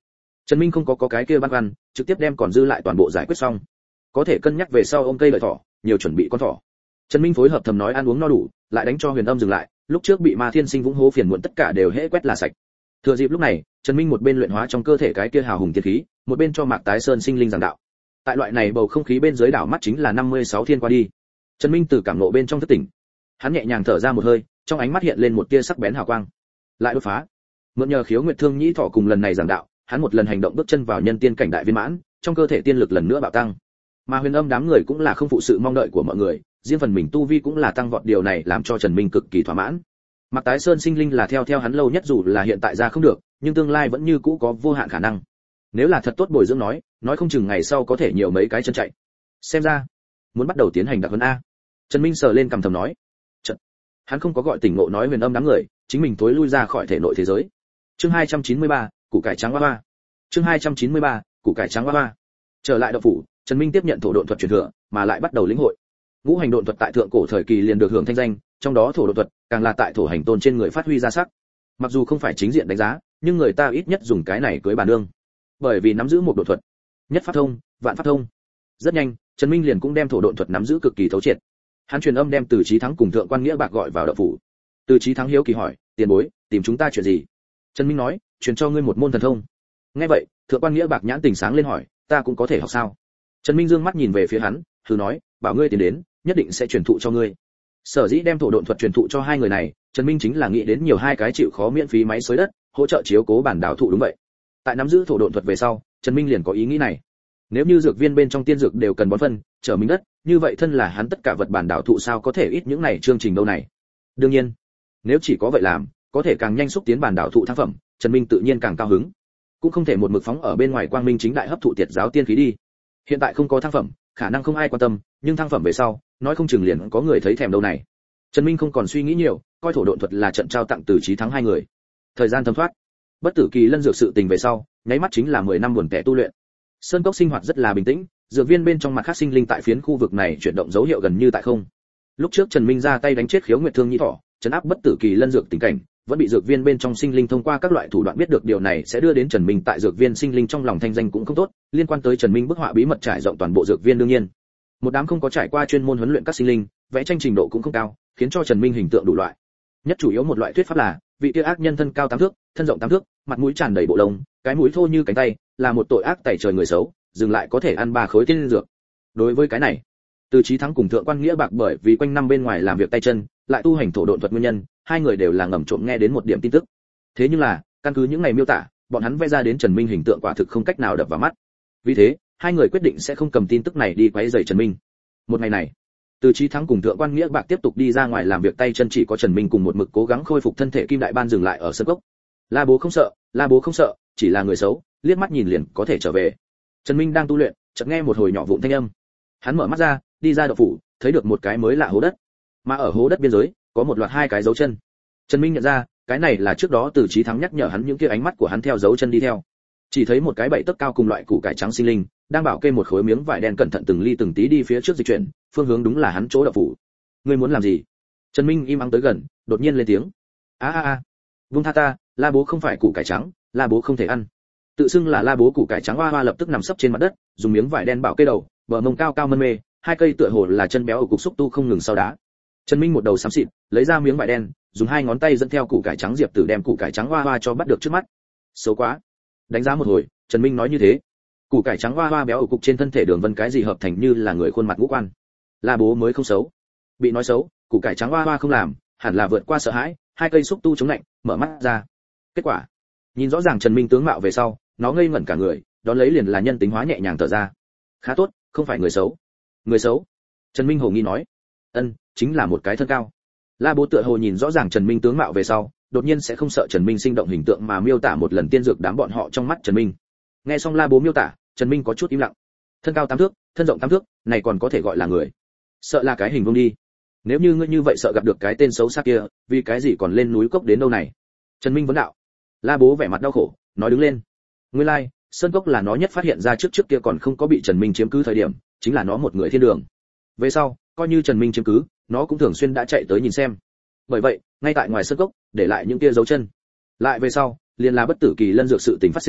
Trần Minh không có có cái kia băn khoăn, trực tiếp đem còn dư lại toàn bộ giải quyết xong. Có thể cân nhắc về sau ôm cây lợi thỏ, nhiều chuẩn bị con thỏ. Trần Minh phối hợp thầm nói ăn uống no đủ, lại đánh cho Huyền Âm dừng lại, lúc trước bị Ma Thiên Sinh vũng hố phiền muộn tất cả đều hễ quét là sạch. Thừa dịp lúc này, Trần Minh một bên luyện hóa trong cơ thể cái kia hào hùng tiên khí, một bên cho Mạc Tái Sơn sinh linh giảng đạo. Tại loại này bầu không khí bên dưới đảo mắt chính là năm mươi sáu thiên qua đi. Trần Minh từ cảm ngộ bên trong thức tỉnh. Hắn nhẹ nhàng thở ra một hơi, trong ánh mắt hiện lên một tia sắc bén hào quang. Lại đột phá. Mượn nhờ khiếu nguyệt thương nhĩ thọ cùng lần này giảng đạo, hắn một lần hành động bước chân vào nhân tiên cảnh đại viên mãn, trong cơ thể tiên lực lần nữa bạo tăng. Mà Huyền Âm đám người cũng là không phụ sự mong đợi của mọi người, riêng phần mình tu vi cũng là tăng vọt, điều này làm cho Trần Minh cực kỳ thỏa mãn. Mạc Tái Sơn sinh linh là theo theo hắn lâu nhất, dù là hiện tại ra không được, nhưng tương lai vẫn như cũ có vô hạn khả năng. Nếu là thật tốt bồi dưỡng nói, nói không chừng ngày sau có thể nhiều mấy cái chân chạy. Xem ra, muốn bắt đầu tiến hành đặc huấn a. Trần Minh sờ lên cằm thầm nói. Chật. Hắn không có gọi tỉnh ngộ nói Huyền Âm đám người, chính mình tối lui ra khỏi thể nội thế giới. Chương hai trăm chín mươi ba, củ cải trắng hoa hoa. Chương hai trăm chín mươi ba, củ cải trắng hoa hoa. Trở lại động phủ, Trần Minh tiếp nhận thổ độn thuật truyền thừa, mà lại bắt đầu lĩnh hội. Ngũ hành độn thuật tại thượng cổ thời kỳ liền được hưởng thanh danh, trong đó thổ độn thuật càng là tại thổ hành tôn trên người phát huy ra sắc. Mặc dù không phải chính diện đánh giá, nhưng người ta ít nhất dùng cái này cưới bà nương. Bởi vì nắm giữ một độn thuật, nhất pháp thông, vạn pháp thông. Rất nhanh, Trần Minh liền cũng đem thổ độn thuật nắm giữ cực kỳ thấu triệt. Hắn truyền âm đem Từ Chí Thắng cùng Thượng Quan Nghĩa Bạc gọi vào động phủ. Từ Chí Thắng hiếu kỳ hỏi, tiền bối, tìm chúng ta chuyện gì? Trần Minh nói, truyền cho ngươi một môn thần thông. Nghe vậy, Thượng Quan Nghĩa Bạc nhãn tình sáng lên hỏi, ta cũng có thể học sao? Trần Minh dương mắt nhìn về phía hắn, thử nói, bảo ngươi tiến đến, nhất định sẽ truyền thụ cho ngươi. Sở dĩ đem thổ độn thuật truyền thụ cho hai người này, Trần Minh chính là nghĩ đến nhiều hai cái chịu khó miễn phí máy xới đất, hỗ trợ chiếu cố bản đảo thụ. Đúng vậy. Tại nắm giữ thổ độn thuật về sau, Trần Minh liền có ý nghĩ này. Nếu như dược viên bên trong tiên dược đều cần bón phân, trở mình đất, như vậy thân là hắn tất cả vật bản đảo thụ sao có thể ít những này chương trình đâu này. Đương nhiên, nếu chỉ có vậy làm, có thể càng nhanh xúc tiến bản đảo thụ thăng phẩm, Trần Minh tự nhiên càng cao hứng. Cũng không thể một mực phóng ở bên ngoài quang minh chính đại hấp thụ tiệt giáo tiên khí đi. Hiện tại không có thăng phẩm, khả năng không ai quan tâm, nhưng thăng phẩm về sau, nói không chừng liền có người thấy thèm đâu này. Trần Minh không còn suy nghĩ nhiều, coi thổ độn thuật là trận trao tặng Từ Chí Thắng hai người. Thời gian thấm thoát, bất tử kỳ lân dược sự tình về sau, nháy mắt chính là mười năm buồn tẻ tu luyện. Sơn cốc sinh hoạt rất là bình tĩnh, dược viên bên trong mặt khác sinh linh tại phiến khu vực này chuyển động dấu hiệu gần như tại không. Lúc trước Trần Minh ra tay đánh chết khiếu nguyệt thương nhĩ thỏ, trấn áp bất tử kỳ lân dược tình cảnh, vẫn bị dược viên bên trong sinh linh thông qua các loại thủ đoạn biết được, điều này sẽ đưa đến Trần Minh tại dược viên sinh linh trong lòng thanh danh cũng không tốt, liên quan tới Trần Minh bức họa bí mật trải rộng toàn bộ dược viên. Đương nhiên, một đám không có trải qua chuyên môn huấn luyện các sinh linh, vẽ tranh trình độ cũng không cao, khiến cho Trần Minh hình tượng đủ loại. Nhất chủ yếu một loại thuyết pháp là, vị kia ác nhân thân cao tám thước, thân rộng tám thước, mặt mũi tràn đầy bộ lông, cái mũi thô như cánh tay, là một tội ác tày trời người xấu, dừng lại có thể ăn ba khối tiên dược. Đối với cái này, Từ Chí Thắng cùng Thượng Quan Nghĩa Bạc bởi vì quanh năm bên ngoài làm việc tay chân, lại tu hành thổ độn thuật nguyên nhân, hai người đều là ngầm trộm nghe đến một điểm tin tức. Thế nhưng là, căn cứ những này miêu tả, bọn hắn vẽ ra đến Trần Minh hình tượng quả thực không cách nào đập vào mắt. Vì thế, hai người quyết định sẽ không cầm tin tức này đi quấy rầy Trần Minh. Một ngày này, Từ Chí Thắng cùng Thượng Quan Nghĩa Bạc tiếp tục đi ra ngoài làm việc tay chân, chỉ có Trần Minh cùng một mực cố gắng khôi phục thân thể Kim Đại Ban dừng lại ở sân cốc. La Bố không sợ, La Bố không sợ, chỉ là người xấu, liếc mắt nhìn liền có thể trở về. Trần Minh đang tu luyện, chợt nghe một hồi nhỏ vụn thanh âm. Hắn mở mắt ra, đi ra động phủ, thấy được một cái mới lạ hố đất. Mà ở hố đất biên giới, có một loạt hai cái dấu chân. Trần Minh nhận ra, cái này là trước đó Từ Chí Thắng nhắc nhở hắn, những kia ánh mắt của hắn theo dấu chân đi theo. Chỉ thấy một cái bảy tấc cao cùng loại củ cải trắng sinh linh, đang bảo kê một khối miếng vải đen, cẩn thận từng ly từng tí đi phía trước dịch chuyển, phương hướng đúng là hắn chỗ động phủ. Ngươi muốn làm gì? Trần Minh im ắng tới gần, đột nhiên lên tiếng. A a a, vung tha ta, La Bố không phải củ cải trắng, La Bố không thể ăn. Tự xưng là La Bố củ cải trắng hoa hoa lập tức nằm sấp trên mặt đất, dùng miếng vải đen bảo kê đầu, bờ mông cao cao mân mê, hai cây tựa hồ là chân béo ở cục xúc tu không ngừng sau đá. Trần Minh một đầu xám xịt, lấy ra miếng vải đen, dùng hai ngón tay dẫn theo củ cải trắng diệp tử đem củ cải trắng hoa hoa cho bắt được trước mắt. Xấu quá. Đánh giá một hồi, Trần Minh nói như thế. Củ cải trắng hoa hoa béo ở cục trên thân thể đường vân cái gì hợp thành như là người khuôn mặt ngũ quan. La Bố mới không xấu. Bị nói xấu, củ cải trắng hoa hoa không làm, hẳn là vượt qua sợ hãi, hai cây xúc tu chống lạnh, mở mắt ra. Kết quả, nhìn rõ ràng Trần Minh tướng mạo về sau, nó ngây ngẩn cả người, đón lấy liền là nhân tính hóa nhẹ nhàng thở ra. Khá tốt, không phải người xấu. Người xấu? Trần Minh hồ nghi nói. Ân, chính là một cái thân cao. La Bố tựa hồ nhìn rõ ràng Trần Minh tướng mạo về sau, đột nhiên sẽ không sợ Trần Minh sinh động hình tượng mà miêu tả một lần tiên dược đám bọn họ trong mắt Trần Minh. Nghe xong La Bố miêu tả, Trần Minh có chút im lặng. Thân cao tám thước, thân rộng tám thước, này còn có thể gọi là người? Sợ là cái hình vuông đi. Nếu như ngươi như vậy sợ gặp được cái tên xấu xa kia, vì cái gì còn lên núi cốc đến đâu này? Trần Minh vấn đạo. La Bố vẻ mặt đau khổ, nói đứng lên. Nguyên lai, like, sơn cốc là nó nhất phát hiện ra trước trước kia còn không có bị Trần Minh chiếm cứ thời điểm, chính là nó một người thiên đường. Về sau, coi như Trần Minh chiếm cứ, nó cũng thường xuyên đã chạy tới nhìn xem. Bởi vậy, ngay tại ngoài sơn cốc, để lại những kia dấu chân. Lại về sau, liền là bất tử kỳ lân dược sự tình phát sinh,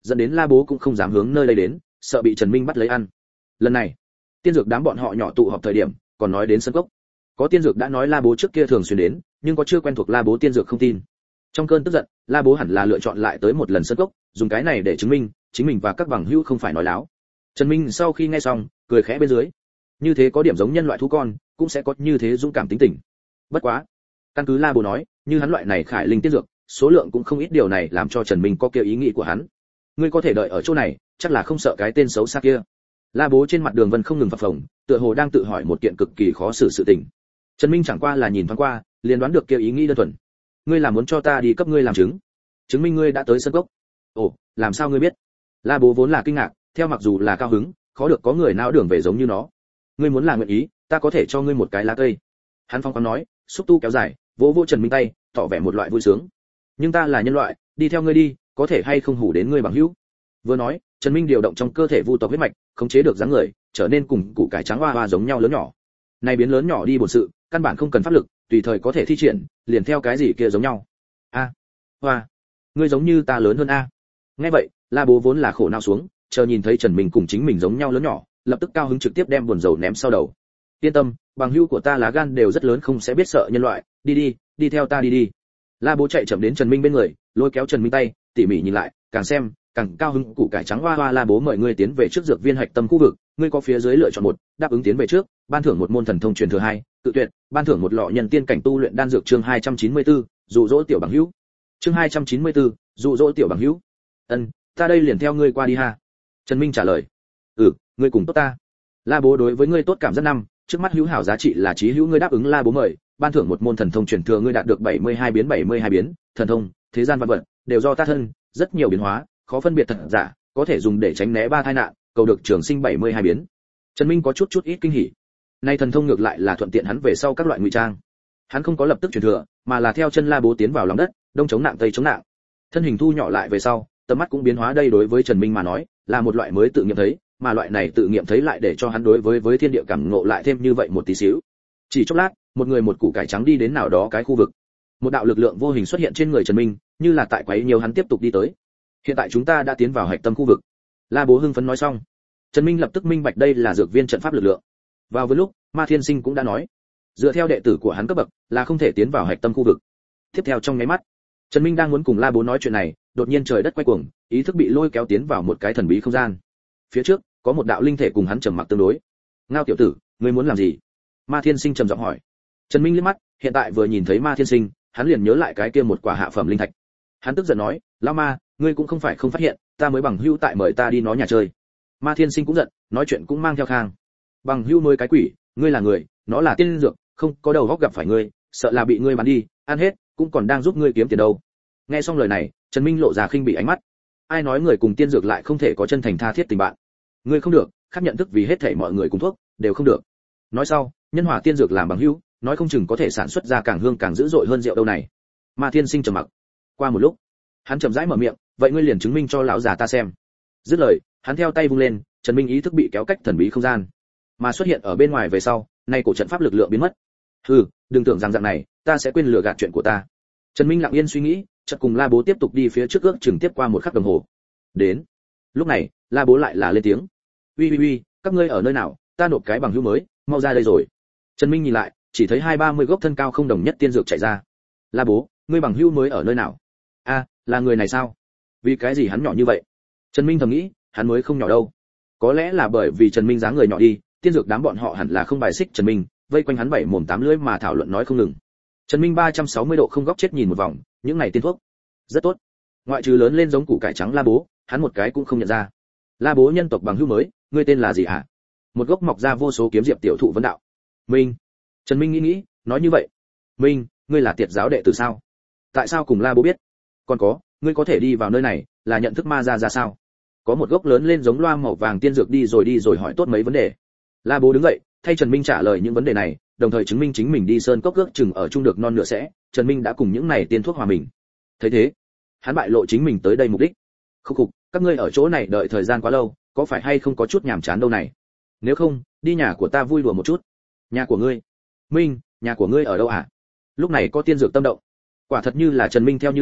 dẫn đến La Bố cũng không dám hướng nơi đây đến, sợ bị Trần Minh bắt lấy ăn. Lần này, tiên dược đám bọn họ nhỏ tụ họp thời điểm, còn nói đến sân cốc. Có tiên dược đã nói La Bố trước kia thường xuyên đến, nhưng có chưa quen thuộc La Bố tiên dược không tin. Trong cơn tức giận, La Bố hẳn là lựa chọn lại tới một lần sân cốc, dùng cái này để chứng minh chính mình và các bằng hữu không phải nói láo. Trần Minh sau khi nghe xong, cười khẽ bên dưới. Như thế có điểm giống nhân loại thú con, cũng sẽ có như thế dũng cảm tính tình. Bất quá, căn cứ La Bố nói, như hắn loại này khải linh tiên dược, số lượng cũng không ít, điều này làm cho Trần Minh có kia ý nghĩ của hắn. Ngươi có thể đợi ở chỗ này, chắc là không sợ cái tên xấu xa kia. La Bố trên mặt đường vân không ngừng phập phồng, tựa hồ đang tự hỏi một kiện cực kỳ khó xử sự tình. Trần Minh chẳng qua là nhìn thoáng qua, liền đoán được kia ý nghĩ đơn thuần. Ngươi là muốn cho ta đi cấp ngươi làm chứng? Chứng minh ngươi đã tới sân cốc. Ồ, làm sao ngươi biết? La Bố vốn là kinh ngạc, theo mặc dù là cao hứng, khó được có người não đường về giống như nó. Ngươi muốn là nguyện ý, ta có thể cho ngươi một cái lá cây. Hắn phong khoáng nói, xúc tu kéo dài, vỗ vỗ Trần Minh tay, tỏ vẻ một loại vui sướng. Nhưng ta là nhân loại, đi theo ngươi đi, có thể hay không hủ đến ngươi bằng hữu. Vừa nói, Trần Minh điều động trong cơ thể vu tộc huyết mạch, khống chế được dáng người, trở nên cùng củ cải trắng hoa hoa giống nhau lớn nhỏ. Này biến lớn nhỏ đi bổn sự, căn bản không cần pháp lực, tùy thời có thể thi triển, liền theo cái gì kia giống nhau. A, hoa, ngươi giống như ta lớn hơn a. Nghe vậy, La Bố vốn là khổ não xuống, chờ nhìn thấy Trần Minh cùng chính mình giống nhau lớn nhỏ, lập tức cao hứng trực tiếp đem buồn dầu ném sau đầu. Yên tâm, bằng hữu của ta lá gan đều rất lớn, không sẽ biết sợ nhân loại, đi đi, đi theo ta đi đi. La Bố chạy chậm đến Trần Minh bên người, lôi kéo Trần Minh tay, tỉ mỉ nhìn lại, càng xem, càng cao hứng. Củ cải trắng hoa hoa. La Bố mời ngươi tiến về trước dược viên hạch tâm khu vực, ngươi có phía dưới lựa chọn một, đáp ứng tiến về trước, ban thưởng một môn thần thông truyền thừa hai, tự tuyệt, ban thưởng một lọ nhân tiên cảnh tu luyện đan dược. Chương hai trăm chín mươi tư, dụ dỗ tiểu bằng hữu. Chương hai trăm chín mươi tư, dụ dỗ tiểu bằng hữu. Ân, ta đây liền theo ngươi qua đi ha. Trần Minh trả lời. Ừ, ngươi cùng tốt ta. La Bố đối với ngươi tốt cảm rất năm, trước mắt hữu hảo giá trị là chí hữu, ngươi đáp ứng La Bố mời, ban thưởng một môn thần thông truyền thừa, ngươi đạt được bảy mươi hai biến bảy mươi hai biến, thần thông, thế gian vạn vật đều do ta thân, rất nhiều biến hóa, khó phân biệt thật giả, có thể dùng để tránh né ba tai nạn, cầu được trường sinh bảy mươi hai biến. Trần Minh có chút chút ít kinh hỉ. Nay thần thông ngược lại là thuận tiện hắn về sau các loại ngụy trang. Hắn không có lập tức truyền thừa, mà là theo chân La Bố tiến vào lòng đất, đông chống nạng tây chống nạng. Thân hình thu nhỏ lại về sau, tầm mắt cũng biến hóa, đây đối với Trần Minh mà nói, là một loại mới tự nghiệm thấy, mà loại này tự nghiệm thấy lại để cho hắn đối với với thiên địa cảm ngộ lại thêm như vậy một tí xíu. Chỉ chốc lát, một người một củ cải trắng đi đến nào đó cái khu vực. Một đạo lực lượng vô hình xuất hiện trên người Trần Minh, như là tại quấy nhiều hắn tiếp tục đi tới. Hiện tại chúng ta đã tiến vào hạch tâm khu vực. La Bố hưng phấn nói xong, Trần Minh lập tức minh bạch đây là dược viên trận pháp lực lượng. Vào với lúc, Ma Thiên Sinh cũng đã nói, dựa theo đệ tử của hắn cấp bậc, là không thể tiến vào hạch tâm khu vực. Tiếp theo trong nháy mắt, Trần Minh đang muốn cùng La Bố nói chuyện này, đột nhiên trời đất quay cuồng, ý thức bị lôi kéo tiến vào một cái thần bí không gian. Phía trước, có một đạo linh thể cùng hắn trầm mặc tương đối. Ngao tiểu tử, ngươi muốn làm gì? Ma Thiên Sinh trầm giọng hỏi. Trần Minh liếc mắt, hiện tại vừa nhìn thấy Ma Thiên Sinh, hắn liền nhớ lại cái kia một quả hạ phẩm linh thạch. Hắn tức giận nói, lão ma, ngươi cũng không phải không phát hiện, ta mới bằng hữu tại mời ta đi nó nhà chơi. Ma Thiên Sinh cũng giận, nói chuyện cũng mang theo khang. Bằng hữu nuôi cái quỷ, ngươi là người, nó là tiên dược, không có đầu óc gặp phải ngươi, sợ là bị ngươi bán đi, ăn hết, cũng còn đang giúp ngươi kiếm tiền đâu. Nghe xong lời này, Trần Minh lộ ra khinh bỉ ánh mắt. Ai nói người cùng tiên dược lại không thể có chân thành tha thiết tình bạn? Ngươi không được, khác nhận thức vì hết thảy mọi người cùng thuốc, đều không được. Nói sau, nhân hòa tiên dược làm bằng hữu, nói không chừng có thể sản xuất ra càng hương càng dữ dội hơn rượu đâu này. Ma Thiên Sinh trầm mặc. Qua một lúc, hắn chậm rãi mở miệng, vậy ngươi liền chứng minh cho lão già ta xem. Dứt lời, hắn theo tay vung lên, Trần Minh ý thức bị kéo cách thần bí không gian, mà xuất hiện ở bên ngoài về sau, nay cổ trận pháp lực lượng biến mất. Hừ, đừng tưởng rằng dạng này, ta sẽ quên lừa gạt chuyện của ta. Trần Minh lặng yên suy nghĩ, chợt cùng La Bố tiếp tục đi phía trước, ước chừng tiếp qua một khắc đồng hồ. Đến. Lúc này, La Bố lại là lên tiếng. Uy uy uy, các ngươi ở nơi nào? Ta nộp cái bằng hữu mới, mau ra đây rồi. Trần Minh nhìn lại, chỉ thấy hai ba mươi gốc thân cao không đồng nhất tiên dược chạy ra. La Bố, ngươi bằng hữu mới ở nơi nào? A, là người này sao? Vì cái gì hắn nhỏ như vậy? Trần Minh thầm nghĩ, hắn mới không nhỏ đâu. Có lẽ là bởi vì Trần Minh dáng người nhỏ đi, tiên dược đám bọn họ hẳn là không bài xích Trần Minh, vây quanh hắn bảy mồm tám lưỡi mà thảo luận nói không ngừng. Trần Minh ba trăm sáu mươi độ không góc chết nhìn một vòng, những này tiên thuốc rất tốt. Ngoại trừ lớn lên giống củ cải trắng La Bố, hắn một cái cũng không nhận ra. La Bố nhân tộc bằng hữu mới, ngươi tên là gì hả? Một gốc mọc ra vô số kiếm diệp tiểu thụ vấn đạo. Minh. Trần Minh nghĩ nghĩ, nói như vậy. Minh, ngươi là tiệt giáo đệ tử sao? Tại sao cùng La Bố biết? Còn có, ngươi có thể đi vào nơi này, là nhận thức ma ra ra sao? Có một gốc lớn lên giống loa màu vàng tiên dược đi rồi đi rồi hỏi tốt mấy vấn đề. La Bố đứng dậy, thay Trần Minh trả lời những vấn đề này, đồng thời chứng minh chính mình đi sơn cốc ước chừng ở chung được non nửa sẽ, Trần Minh đã cùng những này tiên thuốc hòa mình. Thấy thế, hắn bại lộ chính mình tới đây mục đích. Khúc khục, các ngươi ở chỗ này đợi thời gian quá lâu, có phải hay không có chút nhàm chán đâu này? Nếu không, đi nhà của ta vui đùa một chút. Nhà của ngươi? Minh, nhà của ngươi ở đâu hả? Lúc này có tiên dược tâm động. Quả thật như là Trần Minh theo như lời,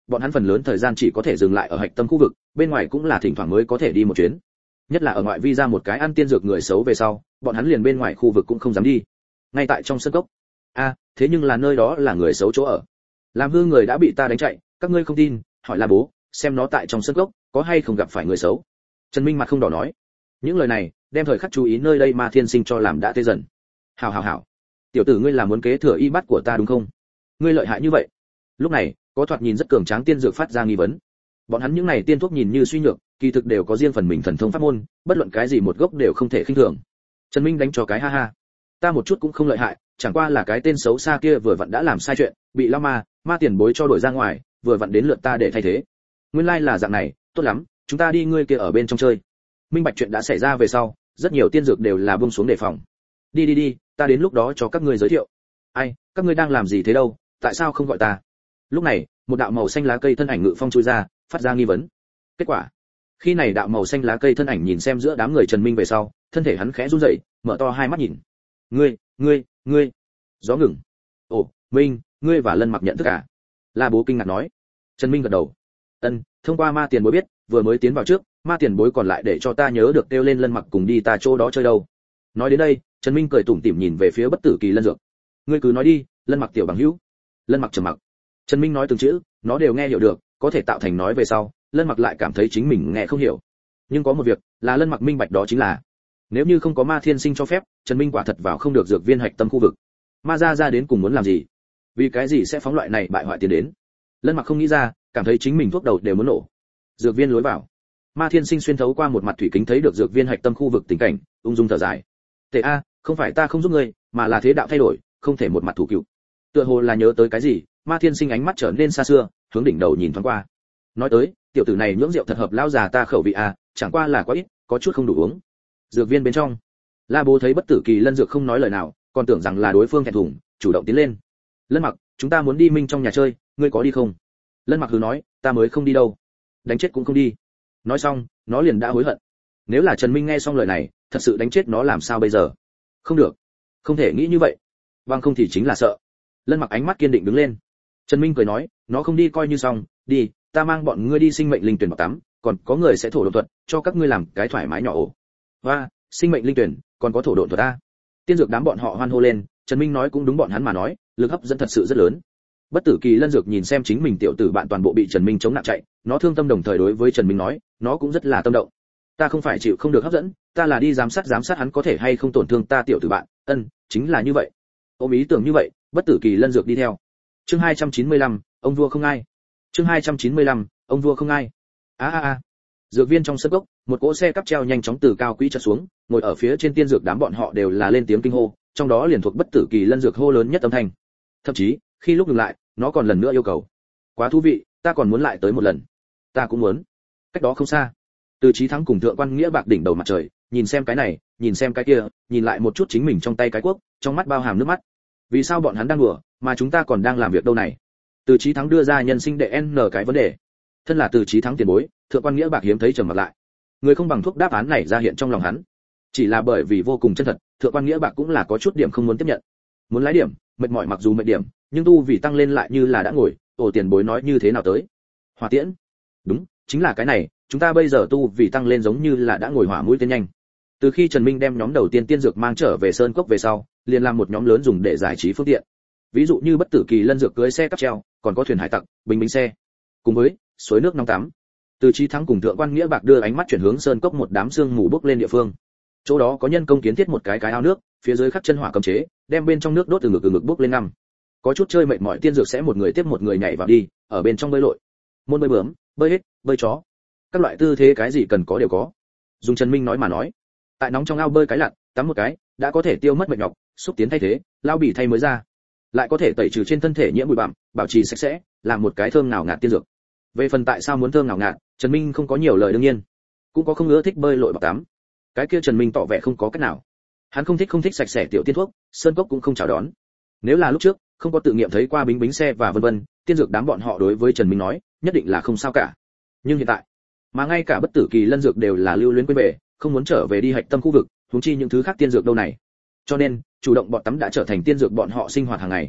bọn hắn phần lớn thời gian chỉ có thể dừng lại ở hạch tâm khu vực, bên ngoài cũng là thỉnh thoảng mới có thể đi một chuyến. Nhất là ở ngoại vi ra một cái ăn tiên dược người xấu về sau, bọn hắn liền bên ngoài khu vực cũng không dám đi. Ngay tại trong sân cốc. A, à, thế nhưng là nơi đó là người xấu chỗ ở. Làm hư người đã bị ta đánh chạy, các ngươi không tin, hỏi La Bố, xem nó tại trong sân cốc có hay không gặp phải người xấu. Trần Minh mặt không đỏ nói. Những lời này, đem thời khắc chú ý nơi đây Ma Thiên Sinh cho làm đã tê dần. Hảo hảo hảo, tiểu tử ngươi là muốn kế thừa y bát của ta đúng không? Ngươi lợi hại như vậy. Lúc này, có thoạt nhìn rất cường tráng tiên dược phát ra nghi vấn. Bọn hắn những này tiên thuốc nhìn như suy nhược, kỳ thực đều có riêng phần mình thần thông pháp môn, bất luận cái gì một gốc đều không thể khinh thường. Trần Minh đánh cho cái ha ha. Ta một chút cũng không lợi hại, chẳng qua là cái tên xấu xa kia vừa vặn đã làm sai chuyện, bị lão ma, ma tiền bối cho đuổi ra ngoài, vừa vặn đến lượt ta để thay thế. Nguyên lai là dạng này, tốt lắm, chúng ta đi ngươi kia ở bên trong chơi. Minh bạch chuyện đã xảy ra về sau, rất nhiều tiên dược đều là buông xuống đề phòng. Đi đi đi, ta đến lúc đó cho các ngươi giới thiệu. Ai, các ngươi đang làm gì thế đâu, tại sao không gọi ta? Lúc này, một đạo màu xanh lá cây thân ảnh ngự phong chui ra, phát ra nghi vấn. Kết quả, khi này đạo màu xanh lá cây thân ảnh nhìn xem giữa đám người Trần Minh về sau, thân thể hắn khẽ run rẩy, mở to hai mắt nhìn. Ngươi, ngươi, ngươi. Gió ngừng. Ồ, Minh, ngươi và Lân Mặc nhận thức à? La Bố kinh ngạc nói. Trần Minh gật đầu. Ân, thông qua ma tiền bối biết, vừa mới tiến vào trước, ma tiền bối còn lại để cho ta nhớ được kêu lên Lân Mặc cùng đi ta chỗ đó chơi đâu. Nói đến đây, Trần Minh cười tủm tỉm nhìn về phía Bất Tử Kỳ Lân Dược. Ngươi cứ nói đi, Lân Mặc tiểu bằng hữu. Lân Mặc trầm mặc. Trần Minh nói từng chữ, nó đều nghe hiểu được, có thể tạo thành nói về sau, Lân Mặc lại cảm thấy chính mình nghe không hiểu. Nhưng có một việc, là Lân Mặc minh bạch đó chính là, nếu như không có Ma Thiên Sinh cho phép, Trần Minh quả thật vào không được dược viên hạch tâm khu vực. Ma gia ra đến cùng muốn làm gì? Vì cái gì sẽ phóng loại này bại hoại tiền đến? Lân Mặc không nghĩ ra, cảm thấy chính mình thuốc đầu đều muốn nổ. Dược viên lối vào. Ma Thiên Sinh xuyên thấu qua một mặt thủy kính thấy được dược viên hạch tâm khu vực tình cảnh, ung dung thở dài. Tề a, không phải ta không giúp ngươi, mà là thế đạo thay đổi, không thể một mặt thủ cựu. Tựa hồ là nhớ tới cái gì, Ma Thiên Sinh ánh mắt trở nên xa xưa, hướng đỉnh đầu nhìn thoáng qua. Nói tới, tiểu tử này nhưỡng rượu thật hợp lão già ta khẩu vị a, chẳng qua là quá ít, có chút không đủ uống. Dược viên bên trong, La Bố thấy Bất Tử Kỳ Lân Dược không nói lời nào, còn tưởng rằng là đối phương thẹn thùng, chủ động tiến lên. Lân Mặc, chúng ta muốn đi Minh trong nhà chơi, ngươi có đi không? Lân Mặc hừ nói, ta mới không đi đâu, đánh chết cũng không đi. Nói xong, nó liền đã hối hận. Nếu là Trần Minh nghe xong lời này, thật sự đánh chết nó làm sao bây giờ? Không được, không thể nghĩ như vậy. Vâng không thì chính là sợ. Lân Mặc ánh mắt kiên định đứng lên. Trần Minh cười nói, nó không đi coi như xong, đi, ta mang bọn ngươi đi sinh mệnh linh tuyển bọc tắm, còn có người sẽ thổ độn thuật, cho các ngươi làm cái thoải mái nhỏ ổ. Và, sinh mệnh linh tuyển, còn có thổ độn thuật ta. Tiên dược đám bọn họ hoan hô lên, Trần Minh nói cũng đúng bọn hắn mà nói, lực hấp dẫn thật sự rất lớn. Bất Tử Kỳ Lân Dược nhìn xem chính mình tiểu tử bạn toàn bộ bị Trần Minh chống nặng chạy, nó thương tâm đồng thời đối với Trần Minh nói, nó cũng rất là tâm động. Ta không phải chịu không được hấp dẫn, ta là đi giám sát giám sát hắn có thể hay không tổn thương ta tiểu tử bạn, ân, chính là như vậy. Ôm ý tưởng như vậy, Bất Tử Kỳ Lân Dược đi theo. Chương hai trăm chín mươi lăm, ông vua không ai. Chương hai trăm chín mươi lăm, ông vua không ai. A a a. Dược viên trong sân gốc, một cỗ xe cắp treo nhanh chóng từ cao quỹ chợt xuống, ngồi ở phía trên tiên dược đám bọn họ đều là lên tiếng kinh hô, trong đó liền thuộc Bất Tử Kỳ Lân Dược hô lớn nhất âm thanh. Thậm chí, khi lúc ngừng lại, nó còn lần nữa yêu cầu. Quá thú vị, ta còn muốn lại tới một lần. Ta cũng muốn. Cách đó không xa, Từ Chí Thắng cùng Thượng Quan Nghĩa Bạc đỉnh đầu mặt trời, nhìn xem cái này, nhìn xem cái kia, nhìn lại một chút chính mình trong tay cái cuốc, trong mắt bao hàm nước mắt. Vì sao bọn hắn đang đùa, mà chúng ta còn đang làm việc đâu này? Từ Chí Thắng đưa ra nhân sinh đệ n cái vấn đề. Thân là Từ Chí Thắng tiền bối, Thượng Quan Nghĩa Bạc hiếm thấy trầm mặt lại. Người không bằng thuốc đáp án này ra hiện trong lòng hắn. Chỉ là bởi vì vô cùng chân thật, Thượng Quan Nghĩa Bạc cũng là có chút điểm không muốn tiếp nhận. Muốn lái điểm, mệt mỏi mặc dù mệt điểm, nhưng tu vì tăng lên lại như là đã ngồi, ổ tiền bối nói như thế nào tới? Hỏa tiễn. Đúng, chính là cái này, chúng ta bây giờ tu vì tăng lên giống như là đã ngồi hỏa mũi tên nhanh. Từ khi Trần Minh đem nhóm đầu tiên tiên dược mang trở về sơn cốc về sau, liền làm một nhóm lớn dùng để giải trí phương tiện. Ví dụ như Bất Tử Kỳ Lân Dược cưới xe cắp treo, còn có thuyền hải tặc, bình bình xe, cùng với suối nước nóng tắm. Từ Chí Thắng cùng Thượng Quan Nghĩa Bạc đưa ánh mắt chuyển hướng sơn cốc một đám sương mù bốc lên địa phương. Chỗ đó có nhân công kiến thiết một cái cái ao nước, phía dưới khắc chân hỏa cấm chế, đem bên trong nước đốt từ ngực từ ngực bốc lên năm. Có chút chơi mệt mỏi tiên dược sẽ một người tiếp một người nhảy vào đi, ở bên trong bơi lội. Môn bơi bướm, bơi hết, bơi chó. Các loại tư thế cái gì cần có đều có. Dùng Trần Minh nói mà nói, tại nóng trong ao bơi cái lặn, tắm một cái, đã có thể tiêu mất mệt nhọc, xúc tiến thay thế, lao bỉ thay mới ra. Lại có thể tẩy trừ trên thân thể nhiễm bụi bặm, bảo trì sạch sẽ, làm một cái thơm nào ngạt tiên dược. Về phần tại sao muốn thơm nào ngạt, Trần Minh không có nhiều lời đương nhiên, cũng có không ưa thích bơi lội bọc tắm. Cái kia Trần Minh tỏ vẻ không có cách nào. Hắn không thích không thích sạch sẽ tiểu tiên thuốc, sơn cốc cũng không chào đón. Nếu là lúc trước, không có tự nghiệm thấy qua bính bính xe và vân vân, tiên dược đám bọn họ đối với Trần Minh nói, nhất định là không sao cả. Nhưng hiện tại, mà ngay cả Bất Tử Kỳ Lân Dược đều là lưu luyến quên về, không muốn trở về đi hạch tâm khu vực, huống chi những thứ khác tiên dược đâu này. Cho nên, chủ động bọt tắm đã trở thành tiên dược bọn họ sinh hoạt hàng ngày.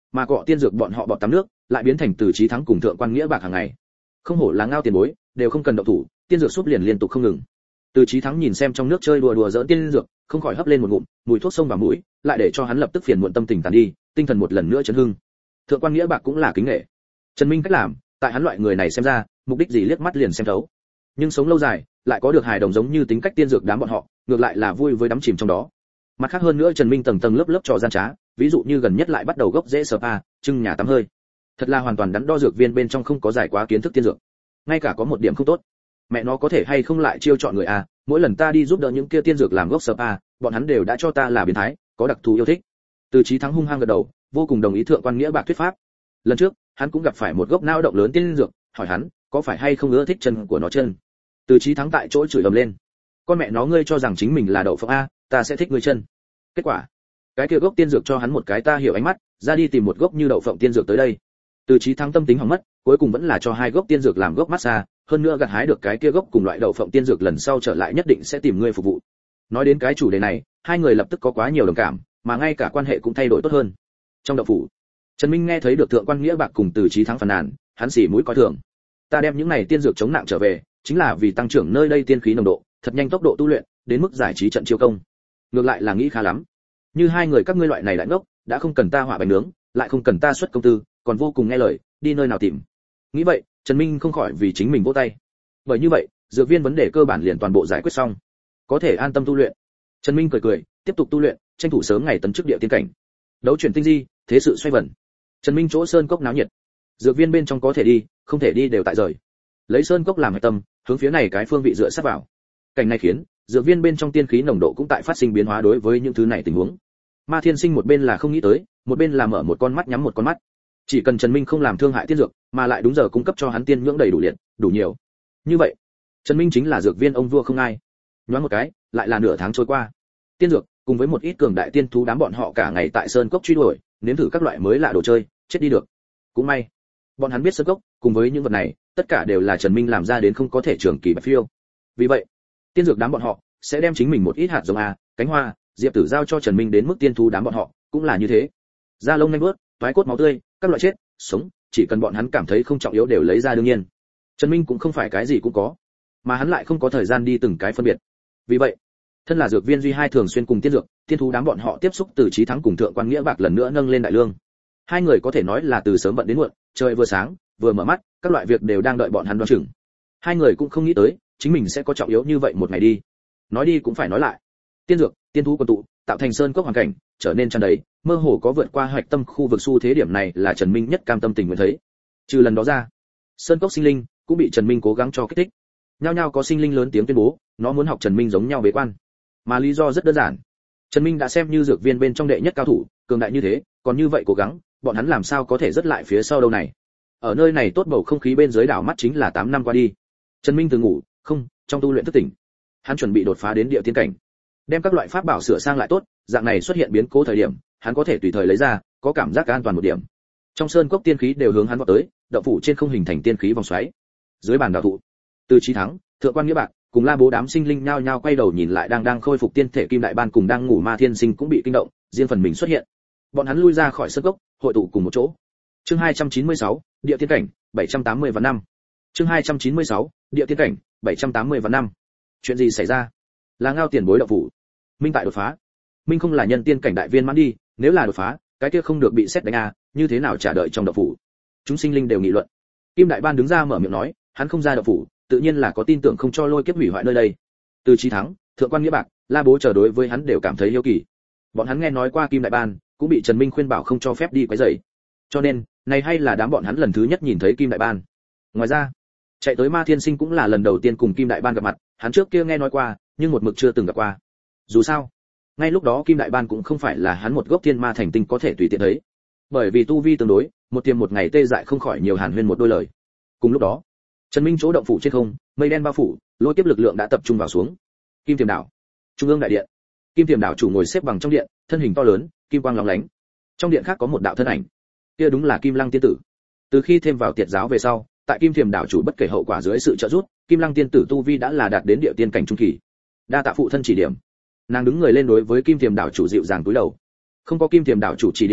mà cọ tiên dược bọn họ bọt tắm nước lại biến thành Từ Chí Thắng cùng Thượng Quan Nghĩa Bạc hàng ngày. Không hổ là ngao tiền bối, đều không cần động thủ, tiên dược súp liền liên tục không ngừng. Từ Chí Thắng nhìn xem trong nước chơi đùa đùa giỡn tiên dược, không khỏi hấp lên một ngụm, mùi thuốc xông vào mũi, lại để cho hắn lập tức phiền muộn tâm tình tàn đi, tinh thần một lần nữa chấn hưng. Thượng Quan Nghĩa Bạc cũng là kính nể. Trần Minh cách làm, tại hắn loại người này xem ra, mục đích gì liếc mắt liền xem thấu. Nhưng sống lâu dài, lại có được hài đồng giống như tính cách tiên dược đám bọn họ, ngược lại là vui với đắm chìm trong đó. Mặt khác hơn nữa Trần Minh tầng tầng lớp lớp trò gian trá, ví dụ như gần nhất lại bắt đầu gốc rễ spa, trưng nhà tắm hơi. Thật là hoàn toàn đắn đo dược viên bên trong không có giải quá kiến thức tiên dược. Ngay cả có một điểm không tốt. Mẹ nó có thể hay không lại chiêu chọn người a, mỗi lần ta đi giúp đỡ những kia tiên dược làm gốc spa, bọn hắn đều đã cho ta là biến thái, có đặc thù yêu thích. Từ Chí Thắng hung hăng gật đầu, vô cùng đồng ý Thượng Quan Nghĩa Bạc thuyết pháp. Lần trước, hắn cũng gặp phải một gốc nao động lớn tiên dược, hỏi hắn, có phải hay không ưa thích chân của nó chân. Từ Chí Thắng tại chỗ chửi ầm lên. Con mẹ nó ngươi cho rằng chính mình là đậu phộng a, ta sẽ thích ngươi chân. Kết quả, cái kia gốc tiên dược cho hắn một cái ta hiểu ánh mắt, ra đi tìm một gốc như đậu phộng tiên dược tới đây. Từ Chí Thắng tâm tính hỏng mất, cuối cùng vẫn là cho hai gốc tiên dược làm gốc massage, hơn nữa gặt hái được cái kia gốc cùng loại đậu phộng tiên dược lần sau trở lại nhất định sẽ tìm ngươi phục vụ. Nói đến cái chủ đề này, hai người lập tức có quá nhiều đồng cảm, mà ngay cả quan hệ cũng thay đổi tốt hơn. Trong đậu phủ, Trần Minh nghe thấy được Thượng Quan Nghĩa Bạc cùng Từ Chí Thắng phàn nàn, hắn xỉ mũi coi thường. Ta đem những này tiên dược chống nặng trở về, chính là vì tăng trưởng nơi đây tiên khí nồng độ, thật nhanh tốc độ tu luyện, đến mức giải trí trận chiêu công. Ngược lại là nghĩ khá lắm. Như hai người các ngươi loại này đại ngốc, đã không cần ta hỏa bánh nướng, lại không cần ta xuất công tư, còn vô cùng nghe lời, đi nơi nào tìm. Nghĩ vậy, Trần Minh không khỏi vì chính mình vỗ tay. Bởi như vậy, dược viên vấn đề cơ bản liền toàn bộ giải quyết xong, có thể an tâm tu luyện. Trần Minh cười cười, tiếp tục tu luyện, tranh thủ sớm ngày tấn chức địa tiên cảnh. Đấu chuyển tinh di, thế sự xoay vần. Trần Minh chỗ sơn cốc náo nhiệt. Dược viên bên trong có thể đi, không thể đi đều tại rời. Lấy sơn cốc làm hệ tâm, hướng phía này cái phương vị dựa sát vào. Cảnh này khiến dược viên bên trong tiên khí nồng độ cũng tại phát sinh biến hóa đối với những thứ này tình huống. Ma Thiên Sinh một bên là không nghĩ tới, một bên là mở một con mắt nhắm một con mắt. Chỉ cần Trần Minh không làm thương hại tiên dược, mà lại đúng giờ cung cấp cho hắn tiên nhưỡng đầy đủ liệt, đủ nhiều. Như vậy, Trần Minh chính là dược viên ông vua không ai. Nhoáng một cái, lại là nửa tháng trôi qua. Tiên dược cùng với một ít cường đại tiên thú đám bọn họ cả ngày tại sơn cốc truy đuổi, nếm thử các loại mới lạ đồ chơi, chết đi được. Cũng may, bọn hắn biết sơn cốc, cùng với những vật này, tất cả đều là Trần Minh làm ra đến không có thể trường kỳ bạch phiêu. Vì vậy, tiên dược đám bọn họ sẽ đem chính mình một ít hạt giống a, cánh hoa, diệp tử giao cho Trần Minh đến mức tiên thú đám bọn họ cũng là như thế. Da lông nhanh bước, toái cốt máu tươi, các loại chết, sống, chỉ cần bọn hắn cảm thấy không trọng yếu đều lấy ra đương nhiên. Trần Minh cũng không phải cái gì cũng có, mà hắn lại không có thời gian đi từng cái phân biệt. Vì vậy, thân là dược viên duy hai thường xuyên cùng tiên dược, tiên thú đám bọn họ tiếp xúc Từ Chí Thắng cùng Thượng Quan Nghĩa Bạc lần nữa nâng lên đại lương. Hai người có thể nói là từ sớm bận đến muộn, trời vừa sáng, vừa mở mắt, các loại việc đều đang đợi bọn hắn đoán chừng. Hai người cũng không nghĩ tới, chính mình sẽ có trọng yếu như vậy một ngày đi. Nói đi cũng phải nói lại. Tiên dược, tiên thú quần tụ, tạo thành sơn cốc hoàn cảnh, trở nên tràn đầy, mơ hồ có vượt qua hoạch tâm khu vực xu thế điểm này là Trần Minh nhất cam tâm tình nguyện thấy. Trừ lần đó ra, sơn cốc sinh linh cũng bị Trần Minh cố gắng cho kích thích. Nhao nhao có sinh linh lớn tiếng tuyên bố, nó muốn học Trần Minh giống nhau bế quan. Mà lý do rất đơn giản. Trần Minh đã xem như dược viên bên trong đệ nhất cao thủ, cường đại như thế, còn như vậy cố gắng, bọn hắn làm sao có thể rất lại phía sau đâu này. Ở nơi này tốt bầu không khí bên dưới đảo mắt chính là tám năm qua đi. Trần Minh từ ngủ, không, trong tu luyện thức tỉnh. Hắn chuẩn bị đột phá đến địa tiên cảnh. Đem các loại pháp bảo sửa sang lại tốt, dạng này xuất hiện biến cố thời điểm, hắn có thể tùy thời lấy ra, có cảm giác an toàn một điểm. Trong sơn cốc tiên khí đều hướng hắn vọt tới, động phủ trên không hình thành tiên khí vòng xoáy. Dưới bàn đào thụ, Từ Chí Thắng, Thượng Quan Nghĩa Bạc cùng La Bố đám sinh linh nhao nhao quay đầu nhìn lại đang đang khôi phục tiên thể Kim Đại Ban cùng đang ngủ Ma Thiên Sinh cũng bị kinh động, riêng phần mình xuất hiện. Bọn hắn lui ra khỏi sơn cốc, hội tụ cùng một chỗ. Chương hai trăm chín mươi sáu, địa tiên cảnh, bảy trăm tám mươi vạn năm. Chương hai trăm chín mươi sáu, địa tiên cảnh, bảy trăm tám mươi vạn năm. Chuyện gì xảy ra? Là ngao tiền bối động phủ. Minh tại đột phá. Minh không là nhân tiên cảnh đại viên mãn đi, nếu là đột phá, cái kia không được bị xét đánh a, như thế nào trả đợi trong động phủ? Chúng sinh linh đều nghị luận. Kim Đại Ban đứng ra mở miệng nói, hắn không ra động phủ, tự nhiên là có tin tưởng không cho lôi kiếp hủy hoại nơi đây. Từ Chí Thắng, Thượng Quan Nghĩa Bạc, La Bố chờ đối với hắn đều cảm thấy hiếu kỳ. Bọn hắn nghe nói qua Kim Đại Ban, cũng bị Trần Minh khuyên bảo không cho phép đi quấy rầy. Cho nên, này hay là đám bọn hắn lần thứ nhất nhìn thấy Kim Đại Ban. Ngoài ra, chạy tới Ma Thiên Sinh cũng là lần đầu tiên cùng Kim Đại Ban gặp mặt, hắn trước kia nghe nói qua, nhưng một mực chưa từng gặp qua. Dù sao, ngay lúc đó Kim Đại Ban cũng không phải là hắn một gốc thiên ma thành tinh có thể tùy tiện thấy. Bởi vì tu vi tương đối, một tiềm một ngày tê dại không khỏi nhiều hàn huyên một đôi lời. Cùng lúc đó, Trần Minh chỗ động phủ trên không, mây đen bao phủ, lôi kiếp lực lượng đã tập trung vào xuống. Kim Tiềm Đảo, Trung ương đại điện. Kim Tiềm Đảo chủ ngồi xếp bằng trong điện, thân hình to lớn, kim quang lóng lánh. Trong điện khác có một đạo thân ảnh, kia đúng là Kim Lăng tiên tử. Từ khi thêm vào tiệt giáo về sau, tại Kim Tiềm Đảo chủ bất kể hậu quả dưới sự trợ giúp, Kim Lăng tiên tử tu vi đã là đạt đến địa tiên cảnh trung kỳ. Đa tạ phụ thân chỉ điểm. Nàng đứng người lên đối với Kim Tiềm Đảo chủ dịu dàng cúi đầu. Không có Kim Tiềm Đảo chủ chỉ điểm,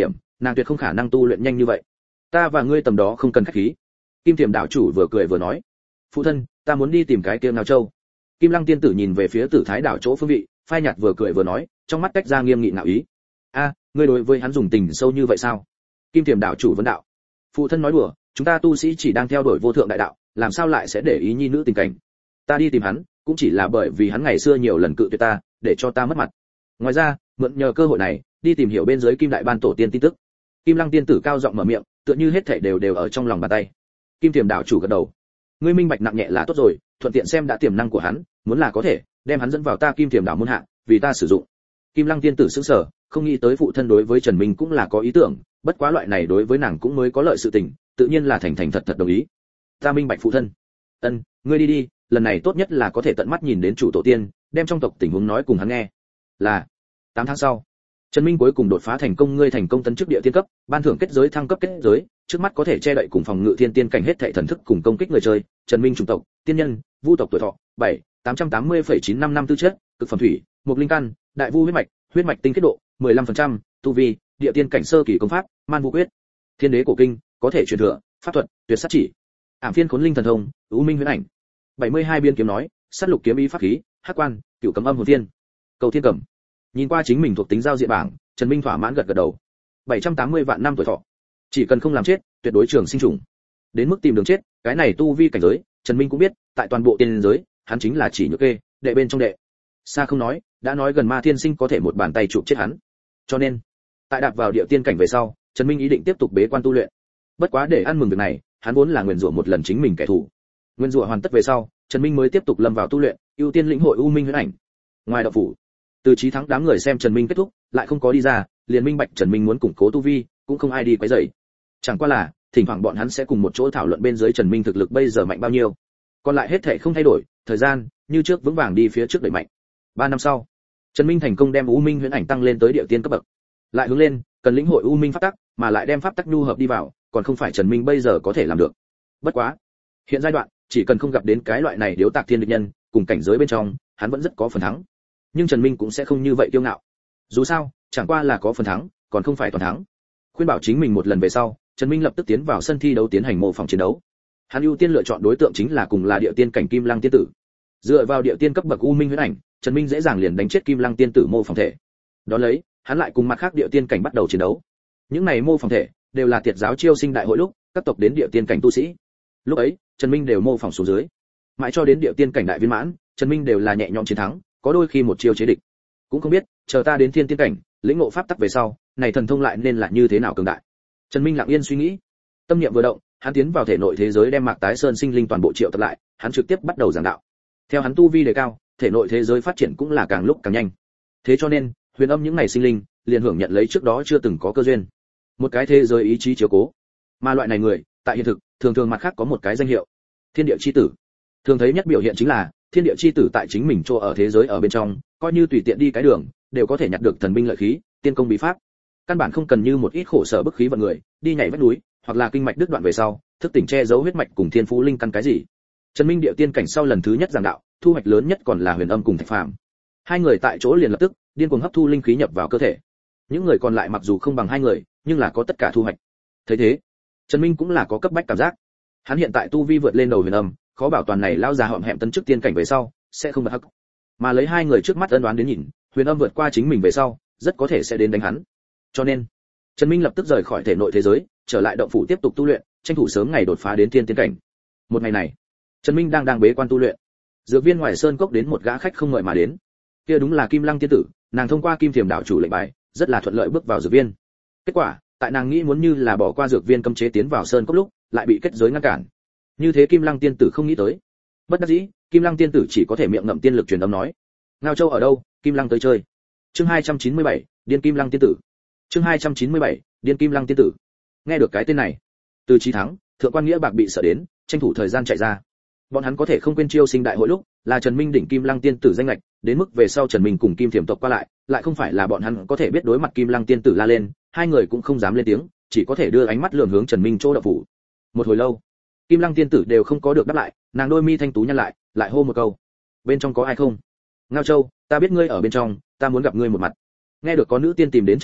nàng tuyệt không khả năng tu luyện nhanh như vậy. Ta và ngươi tầm đó không cần khách khí. Kim Thiểm đảo chủ vừa cười vừa nói, phụ thân, ta muốn đi tìm cái kia Ngao Châu. Kim Lăng tiên tử nhìn về phía Tử Thái đảo chỗ phương vị, phai nhạt vừa cười vừa nói, trong mắt cách ra nghiêm nghị ngạo ý. A, ngươi đối với hắn dùng tình sâu như vậy sao? Kim Thiểm đảo chủ vấn đạo. Phụ thân nói đùa, chúng ta tu sĩ chỉ đang theo đuổi vô thượng đại đạo, làm sao lại sẽ để ý nhi nữ tình cảnh? Ta đi tìm hắn, cũng chỉ là bởi vì hắn ngày xưa nhiều lần cự tuyệt ta, để cho ta mất mặt. Ngoài ra, mượn nhờ cơ hội này, đi tìm hiểu bên dưới Kim đại ban tổ tiên tin tức. Kim Lăng tiên tử cao giọng mở miệng, tựa như hết thảy đều đều ở trong lòng bàn tay. Kim Thiểm đảo chủ gật đầu. Ngươi minh bạch nặng nhẹ là tốt rồi, thuận tiện xem đã tiềm năng của hắn, muốn là có thể, đem hắn dẫn vào ta Kim Thiểm đảo môn hạ, vì ta sử dụng. Kim Lăng tiên tử sững sờ, không nghĩ tới phụ thân đối với Trần Minh cũng là có ý tưởng, bất quá loại này đối với nàng cũng mới có lợi sự tình, tự nhiên là thành thành thật thật đồng ý. Ta minh bạch phụ thân. Ân, ngươi đi đi, lần này tốt nhất là có thể tận mắt nhìn đến chủ tổ tiên, đem trong tộc tình huống nói cùng hắn nghe. Là. tám tháng sau, Trần Minh cuối cùng đột phá thành công, ngươi thành công tấn chức địa tiên cấp, ban thưởng kết giới thăng cấp kết giới, trước mắt có thể che đậy cùng phòng ngự thiên tiên cảnh hết thảy thần thức cùng công kích người chơi. Trần Minh chủng tộc, tiên nhân, vu tộc tuổi thọ, bảy, tám trăm tám mươi phẩy chín năm năm tư chất, cực phẩm thủy, một linh căn, đại vu huyết mạch, huyết mạch tinh kết độ, mười lăm phần trăm, tu vi, địa tiên cảnh sơ kỳ công pháp, man vu quyết, thiên đế cổ kinh, có thể truyền thừa, pháp thuật, tuyệt sát chỉ, ảm phiên khốn linh thần thông, u minh huyễn ảnh, bảy mươi hai biên kiếm nói, sát lục kiếm ý pháp khí, hắc quan, cửu cấm âm hồn tiên, cầu thiên cẩm. Nhìn qua chính mình thuộc tính giao diện bảng, Trần Minh thỏa mãn gật gật đầu. bảy trăm tám mươi vạn năm tuổi thọ, chỉ cần không làm chết, tuyệt đối trường sinh trùng. Đến mức tìm đường chết, cái này tu vi cảnh giới, Trần Minh cũng biết, tại toàn bộ tiên giới, hắn chính là chỉ nhược kê, đệ bên trong đệ. Xa không nói, đã nói gần Ma Thiên Sinh có thể một bàn tay chụp chết hắn. Cho nên, tại đạp vào địa tiên cảnh về sau, Trần Minh ý định tiếp tục bế quan tu luyện. Bất quá để ăn mừng việc này, hắn vốn là nguyền rủa một lần chính mình kẻ thù. Nguyên rủa hoàn tất về sau, Trần Minh mới tiếp tục lâm vào tu luyện, ưu tiên lĩnh hội u minh huyễn ảnh. Ngoài đạo phủ, từ chí thắng đám người xem Trần Minh kết thúc, lại không có đi ra, liền minh bạch Trần Minh muốn củng cố tu vi, cũng không ai đi quấy rầy. Chẳng qua là, thỉnh thoảng bọn hắn sẽ cùng một chỗ thảo luận bên dưới Trần Minh thực lực bây giờ mạnh bao nhiêu. Còn lại hết thảy không thay đổi, thời gian như trước vững vàng đi phía trước đẩy mạnh. ba năm sau, Trần Minh thành công đem u minh huyễn ảnh tăng lên tới địa tiên cấp bậc. Lại hướng lên, cần lĩnh hội u minh pháp tắc, mà lại đem pháp tắc nhu hợp đi vào, còn không phải Trần Minh bây giờ có thể làm được. Bất quá, hiện giai đoạn, chỉ cần không gặp đến cái loại này điếu tạc thiên địch nhân, cùng cảnh giới bên trong, hắn vẫn rất có phần thắng. Nhưng Trần Minh cũng sẽ không như vậy kiêu ngạo. Dù sao, chẳng qua là có phần thắng, còn không phải toàn thắng. Khuyên bảo chính mình một lần về sau, Trần Minh lập tức tiến vào sân thi đấu tiến hành mô phỏng chiến đấu. Hắn ưu tiên lựa chọn đối tượng chính là cùng là địa tiên cảnh Kim Lăng tiên tử. Dựa vào địa tiên cấp bậc u minh huyễn ảnh, Trần Minh dễ dàng liền đánh chết Kim Lăng tiên tử mô phỏng thể. Đó lấy, hắn lại cùng mặt khác địa tiên cảnh bắt đầu chiến đấu. Những này mô phỏng thể đều là tiệt giáo chiêu sinh đại hội lúc, các tộc đến địa tiên cảnh tu sĩ. Lúc ấy, Trần Minh đều mô phỏng xuống dưới. Mãi cho đến địa tiên cảnh đại viên mãn, Trần Minh đều là nhẹ nhõm chiến thắng, có đôi khi một chiêu chế địch. Cũng không biết, chờ ta đến thiên tiên cảnh, lĩnh ngộ pháp tắc về sau, này thần thông lại nên là như thế nào cường đại. Trần Minh lặng yên suy nghĩ. Tâm niệm vừa động, hắn tiến vào thể nội thế giới đem Mạc Tái Sơn sinh linh toàn bộ triệu tập lại, hắn trực tiếp bắt đầu giảng đạo. Theo hắn tu vi đề cao, thể nội thế giới phát triển cũng là càng lúc càng nhanh. Thế cho nên, huyền âm những ngày sinh linh, liền hưởng nhận lấy trước đó chưa từng có cơ duyên. Một cái thế giới ý chí chiếu cố. Mà loại này người, tại hiện thực, thường thường mặt khác có một cái danh hiệu, Thiên Địa chi tử. Thường thấy nhất biểu hiện chính là, Thiên Địa chi tử tại chính mình chỗ ở thế giới ở bên trong, coi như tùy tiện đi cái đường, đều có thể nhặt được thần binh lợi khí, tiên công bí pháp. Căn bản không cần như một ít khổ sở bức khí vận người, đi nhảy vách núi, hoặc là kinh mạch đứt đoạn về sau, thức tỉnh che giấu huyết mạch cùng thiên phú linh căn cái gì. Trần Minh địa tiên cảnh sau lần thứ nhất giảng đạo, thu hoạch lớn nhất còn là Huyền Âm cùng Thạch Phàm. Hai người tại chỗ liền lập tức điên cuồng hấp thu linh khí nhập vào cơ thể. Những người còn lại mặc dù không bằng hai người, nhưng là có tất cả thu hoạch. Thế thế, Trần Minh cũng là có cấp bách cảm giác. Hắn hiện tại tu vi vượt lên đầu Huyền Âm, khó bảo toàn này lao già họm hẹm tân chức tiên cảnh về sau sẽ không bật hắc. Mà lấy hai người trước mắt ân đoán đến nhìn, Huyền Âm vượt qua chính mình về sau, rất có thể sẽ đến đánh hắn. Cho nên, Trần Minh lập tức rời khỏi thể nội thế giới, trở lại động phủ tiếp tục tu luyện, tranh thủ sớm ngày đột phá đến thiên tiên cảnh. Một ngày này, Trần Minh đang đang bế quan tu luyện. Dược viên ngoài sơn cốc đến một gã khách không ngợi mà đến. Kia đúng là Kim Lăng tiên tử, nàng thông qua Kim Thiểm đảo chủ lệnh bài, rất là thuận lợi bước vào dược viên. Kết quả, tại nàng nghĩ muốn như là bỏ qua dược viên cấm chế tiến vào sơn cốc lúc, lại bị kết giới ngăn cản. Như thế Kim Lăng tiên tử không nghĩ tới. Bất đắc dĩ, Kim Lăng tiên tử chỉ có thể miệng ngậm tiên lực truyền âm nói: "Ngao Châu ở đâu? Kim Lăng tới chơi." Chương hai trăm chín mươi bảy, Điên Kim Lăng tiên tử. Chương hai trăm chín mươi bảy, Điên Kim Lăng tiên tử. Nghe được cái tên này, Từ Chí Thắng, Thượng quan Nghĩa Bạc bị sợ đến, tranh thủ thời gian chạy ra. Bọn hắn có thể không quên chiêu sinh đại hội lúc, là Trần Minh đỉnh Kim Lăng tiên tử danh ngạch, đến mức về sau Trần Minh cùng Kim Thiểm tộc qua lại, lại không phải là bọn hắn có thể biết đối mặt Kim Lăng tiên tử la lên, hai người cũng không dám lên tiếng, chỉ có thể đưa ánh mắt lườm hướng Trần Minh chỗ đạo phủ. Một hồi lâu, Kim Lăng tiên tử đều không có được đáp lại, nàng đôi mi thanh tú nhăn lại, lại hô một câu: "Bên trong có ai không?" "Ngao Châu, ta biết ngươi ở bên trong, ta muốn gặp ngươi một mặt." Nghe được có nữ tiên tìm đến Trần Minh,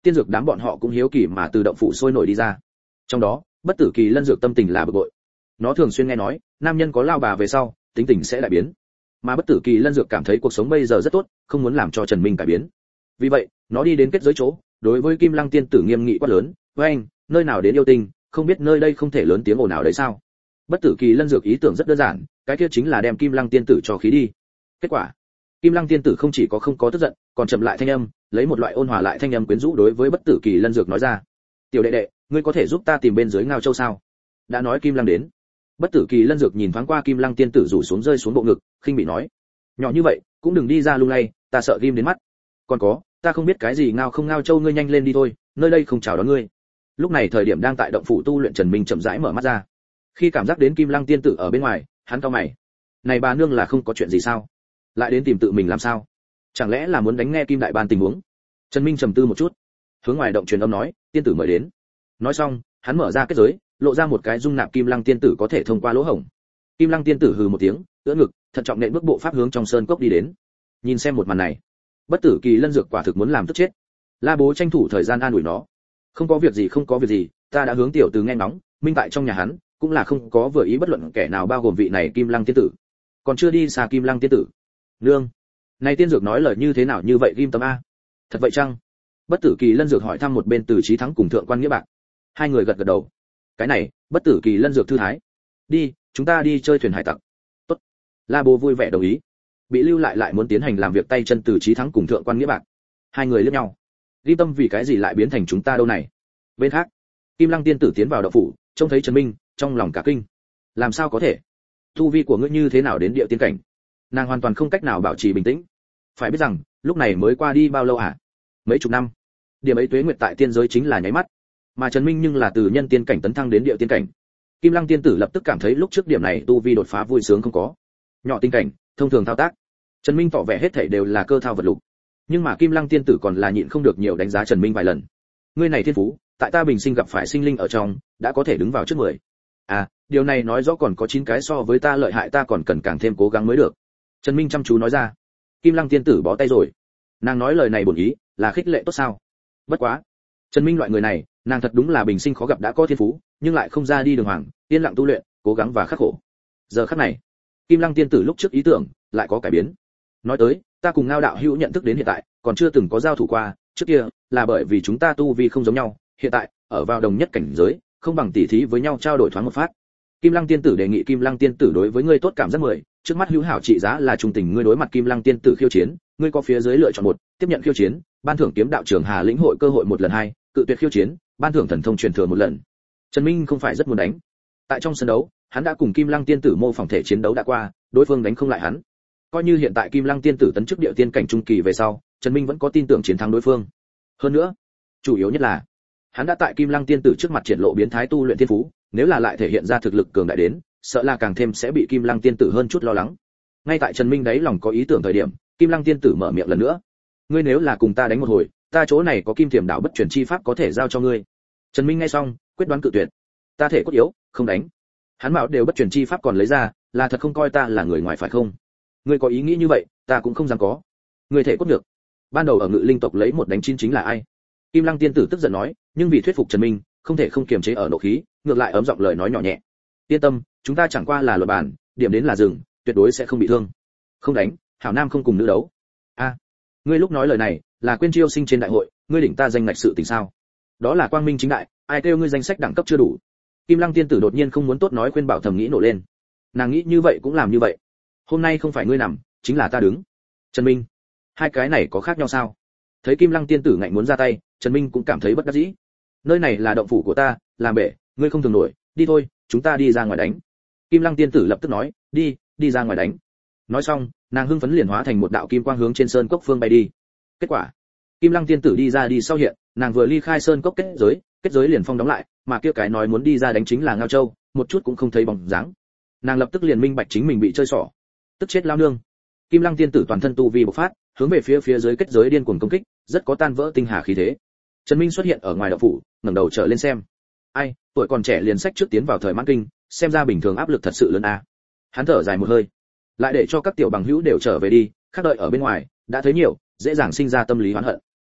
tiên dược đám bọn họ cũng hiếu kỳ mà từ động phủ sôi nổi đi ra. Trong đó, bất tử kỳ lân dược tâm tình là bực bội. Nó thường xuyên nghe nói, nam nhân có lao bà về sau, tính tình sẽ đại biến. Mà bất tử kỳ lân dược cảm thấy cuộc sống bây giờ rất tốt, không muốn làm cho Trần Minh cải biến. Vì vậy, nó đi đến kết giới chỗ, đối với Kim Lăng tiên tử nghiêm nghị quát lớn, "Với anh, nơi nào đến yêu tinh, không biết nơi đây không thể lớn tiếng ồn nào đấy sao?" Bất tử kỳ lân dược ý tưởng rất đơn giản, cái kia chính là đem Kim Lăng tiên tử cho khí đi. Kết quả, Kim Lăng tiên tử không chỉ có không có tức giận, còn chậm lại thanh âm, lấy một loại ôn hòa lại thanh âm quyến rũ đối với bất tử kỳ lân dược nói ra: "Tiểu đệ đệ, ngươi có thể giúp ta tìm bên dưới ngao châu sao?" Đã nói Kim Lăng đến. Bất tử kỳ lân dược nhìn thoáng qua Kim Lăng tiên tử rủ xuống rơi xuống bộ ngực, khinh bị nói: "Nhỏ như vậy, cũng đừng đi ra lung lay, ta sợ ghim đến mắt. Còn có, ta không biết cái gì ngao không ngao châu, ngươi nhanh lên đi thôi, nơi đây không chào đón ngươi." Lúc này thời điểm đang tại động phủ tu luyện Trần Minh chậm rãi mở mắt ra. Khi cảm giác đến Kim Lăng tiên tử ở bên ngoài, hắn cau mày. Này bà nương là không có chuyện gì sao? Lại đến tìm tự mình làm sao? Chẳng lẽ là muốn đánh nghe Kim đại ban tình huống? Trần Minh trầm tư một chút, hướng ngoài động truyền âm nói, tiên tử mời đến. Nói xong, hắn mở ra kết giới, lộ ra một cái dung nạp Kim Lăng tiên tử có thể thông qua lỗ hổng. Kim Lăng tiên tử hừ một tiếng, ưỡn ngực, thận trọng nện bước bộ pháp hướng trong sơn cốc đi đến. Nhìn xem một màn này, bất tử kỳ lân dược quả thực muốn làm tức chết. La Bố tranh thủ thời gian an ủi nó. Không có việc gì, không có việc gì, ta đã hướng tiểu từ nghe ngóng, minh tại trong nhà hắn, cũng là không có vừa ý bất luận kẻ nào bao gồm vị này Kim Lăng tiên tử. Còn chưa đi xa Kim Lăng tiên tử. Nương, này tiên dược nói lời như thế nào như vậy ghim tấm a? Thật vậy chăng? Bất tử kỳ lân dược hỏi thăm một bên Từ Chí Thắng cùng thượng quan nghĩa bạc. Hai người gật gật đầu. Cái này, bất tử kỳ lân dược thư thái. Đi, chúng ta đi chơi thuyền hải tặc. Tốt. La Bố vui vẻ đồng ý. Bị lưu lại lại muốn tiến hành làm việc tay chân Từ Chí Thắng cùng thượng quan nghĩa bạc. Hai người liếc nhau. Ghim tâm vì cái gì lại biến thành chúng ta đâu này? Bên khác, Kim Lăng tiên tử tiến vào động phủ, trông thấy Trần Minh, trong lòng cả kinh. Làm sao có thể? Tu vi của ngươi như thế nào đến địa tiên cảnh? Nàng hoàn toàn không cách nào bảo trì bình tĩnh. Phải biết rằng, lúc này mới qua đi bao lâu hả? Mấy chục năm. Điểm ấy tuế nguyệt tại tiên giới chính là nháy mắt. Mà Trần Minh nhưng là từ nhân tiên cảnh tấn thăng đến địa tiên cảnh. Kim Lăng tiên tử lập tức cảm thấy lúc trước điểm này tu vi đột phá vui sướng không có. Nhỏ tinh cảnh, thông thường thao tác. Trần Minh tỏ vẻ hết thảy đều là cơ thao vật lục. Nhưng mà Kim Lăng tiên tử còn là nhịn không được nhiều đánh giá Trần Minh vài lần. Ngươi này thiên phú, tại ta bình sinh gặp phải sinh linh ở trong, đã có thể đứng vào trước mười. À, điều này nói rõ còn có chín cái so với ta lợi hại, ta còn cần càng thêm cố gắng mới được. Trần Minh chăm chú nói ra. Kim Lăng tiên tử bó tay rồi. Nàng nói lời này bổn ý, là khích lệ tốt sao? Bất quá, Trần Minh loại người này, nàng thật đúng là bình sinh khó gặp, đã có thiên phú, nhưng lại không ra đi đường hoàng, yên lặng tu luyện, cố gắng và khắc khổ. Giờ khắc này, Kim Lăng tiên tử lúc trước ý tưởng lại có cải biến. Nói tới, ta cùng Ngao đạo hữu nhận thức đến hiện tại, còn chưa từng có giao thủ qua, trước kia là bởi vì chúng ta tu vi không giống nhau, hiện tại ở vào đồng nhất cảnh giới, không bằng tỉ thí với nhau trao đổi thoáng một phát. Kim Lăng tiên tử đề nghị Kim Lăng tiên tử đối với ngươi tốt cảm giác mười, trước mắt hữu hảo trị giá là trung tình, ngươi đối mặt Kim Lăng tiên tử khiêu chiến, ngươi có phía dưới lựa chọn một, tiếp nhận khiêu chiến, ban thưởng kiếm đạo trường Hà lĩnh hội cơ hội một lần, hai, cự tuyệt khiêu chiến, ban thưởng thần thông truyền thừa một lần. Trần Minh không phải rất muốn đánh. Tại trong sân đấu, hắn đã cùng Kim Lăng tiên tử mô phỏng thể chiến đấu đã qua, đối phương đánh không lại hắn. Coi như hiện tại Kim Lăng tiên tử tấn chức địa tiên cảnh trung kỳ về sau, Trần Minh vẫn có tin tưởng chiến thắng đối phương. Hơn nữa, chủ yếu nhất là, hắn đã tại Kim Lăng tiên tử trước mặt triển lộ biến thái tu luyện thiên phú, nếu là lại thể hiện ra thực lực cường đại đến, sợ là càng thêm sẽ bị Kim Lăng tiên tử hơn chút lo lắng. Ngay tại Trần Minh đấy lòng có ý tưởng thời điểm, Kim Lăng tiên tử mở miệng lần nữa. Ngươi nếu là cùng ta đánh một hồi, ta chỗ này có Kim Thiểm Đạo bất chuyển chi pháp có thể giao cho ngươi. Trần Minh nghe xong, quyết đoán cự tuyệt. Ta thể cốt yếu, không đánh. Hắn bảo đều bất chuyển chi pháp còn lấy ra, là thật không coi ta là người ngoài phải không? Ngươi có ý nghĩ như vậy, ta cũng không dám có. Ngươi thể cốt được. Ban đầu ở Ngự Linh tộc lấy một đánh chín chính là ai? Kim Lăng tiên tử tức giận nói, nhưng vì thuyết phục Trần Minh, không thể không kiềm chế ở nộ khí, ngược lại ấm giọng lời nói nhỏ nhẹ. Yên tâm, chúng ta chẳng qua là luật bản, điểm đến là dừng, tuyệt đối sẽ không bị thương. Không đánh, hảo nam không cùng nữ đấu. A, à, ngươi lúc nói lời này, là quên chiêu sinh trên đại hội, ngươi đỉnh ta danh ngạch sự tình sao? Đó là quang minh chính đại, ai kêu ngươi danh sách đẳng cấp chưa đủ. Kim Lăng tiên tử đột nhiên không muốn tốt nói khuyên bảo, thầm nghĩ nổ lên. Nàng nghĩ như vậy cũng làm như vậy. Hôm nay không phải ngươi nằm, chính là ta đứng. Trần Minh, hai cái này có khác nhau sao? Thấy Kim Lăng tiên tử ngạnh muốn ra tay, Trần Minh cũng cảm thấy bất đắc dĩ. Nơi này là động phủ của ta, làm bể, ngươi không thường nổi, đi thôi, chúng ta đi ra ngoài đánh. Kim Lăng tiên tử lập tức nói, đi, đi ra ngoài đánh. Nói xong, nàng hưng phấn liền hóa thành một đạo kim quang hướng trên sơn cốc phương bay đi. Kết quả, Kim Lăng tiên tử đi ra đi sau hiện, nàng vừa ly khai sơn cốc kết giới, kết giới liền phong đóng lại, mà kia cái nói muốn đi ra đánh chính là Ngao Châu, một chút cũng không thấy bóng dáng. Nàng lập tức liền minh bạch chính mình bị chơi xỏ, tức chết lao nương. Kim Lăng tiên tử toàn thân tu vi bộc phát, hướng về phía phía dưới kết giới điên cuồng công kích, rất có tan vỡ tinh hà khí thế. Trần Minh xuất hiện ở ngoài động phủ, ngẩng đầu trở lên xem. Ai, tuổi còn trẻ liền sách trước tiến vào thời mãn kinh, xem ra bình thường áp lực thật sự lớn a. À. Hắn thở dài một hơi, lại để cho các tiểu bằng hữu đều trở về đi, khác đợi ở bên ngoài, đã thấy nhiều, dễ dàng sinh ra tâm lý oán hận.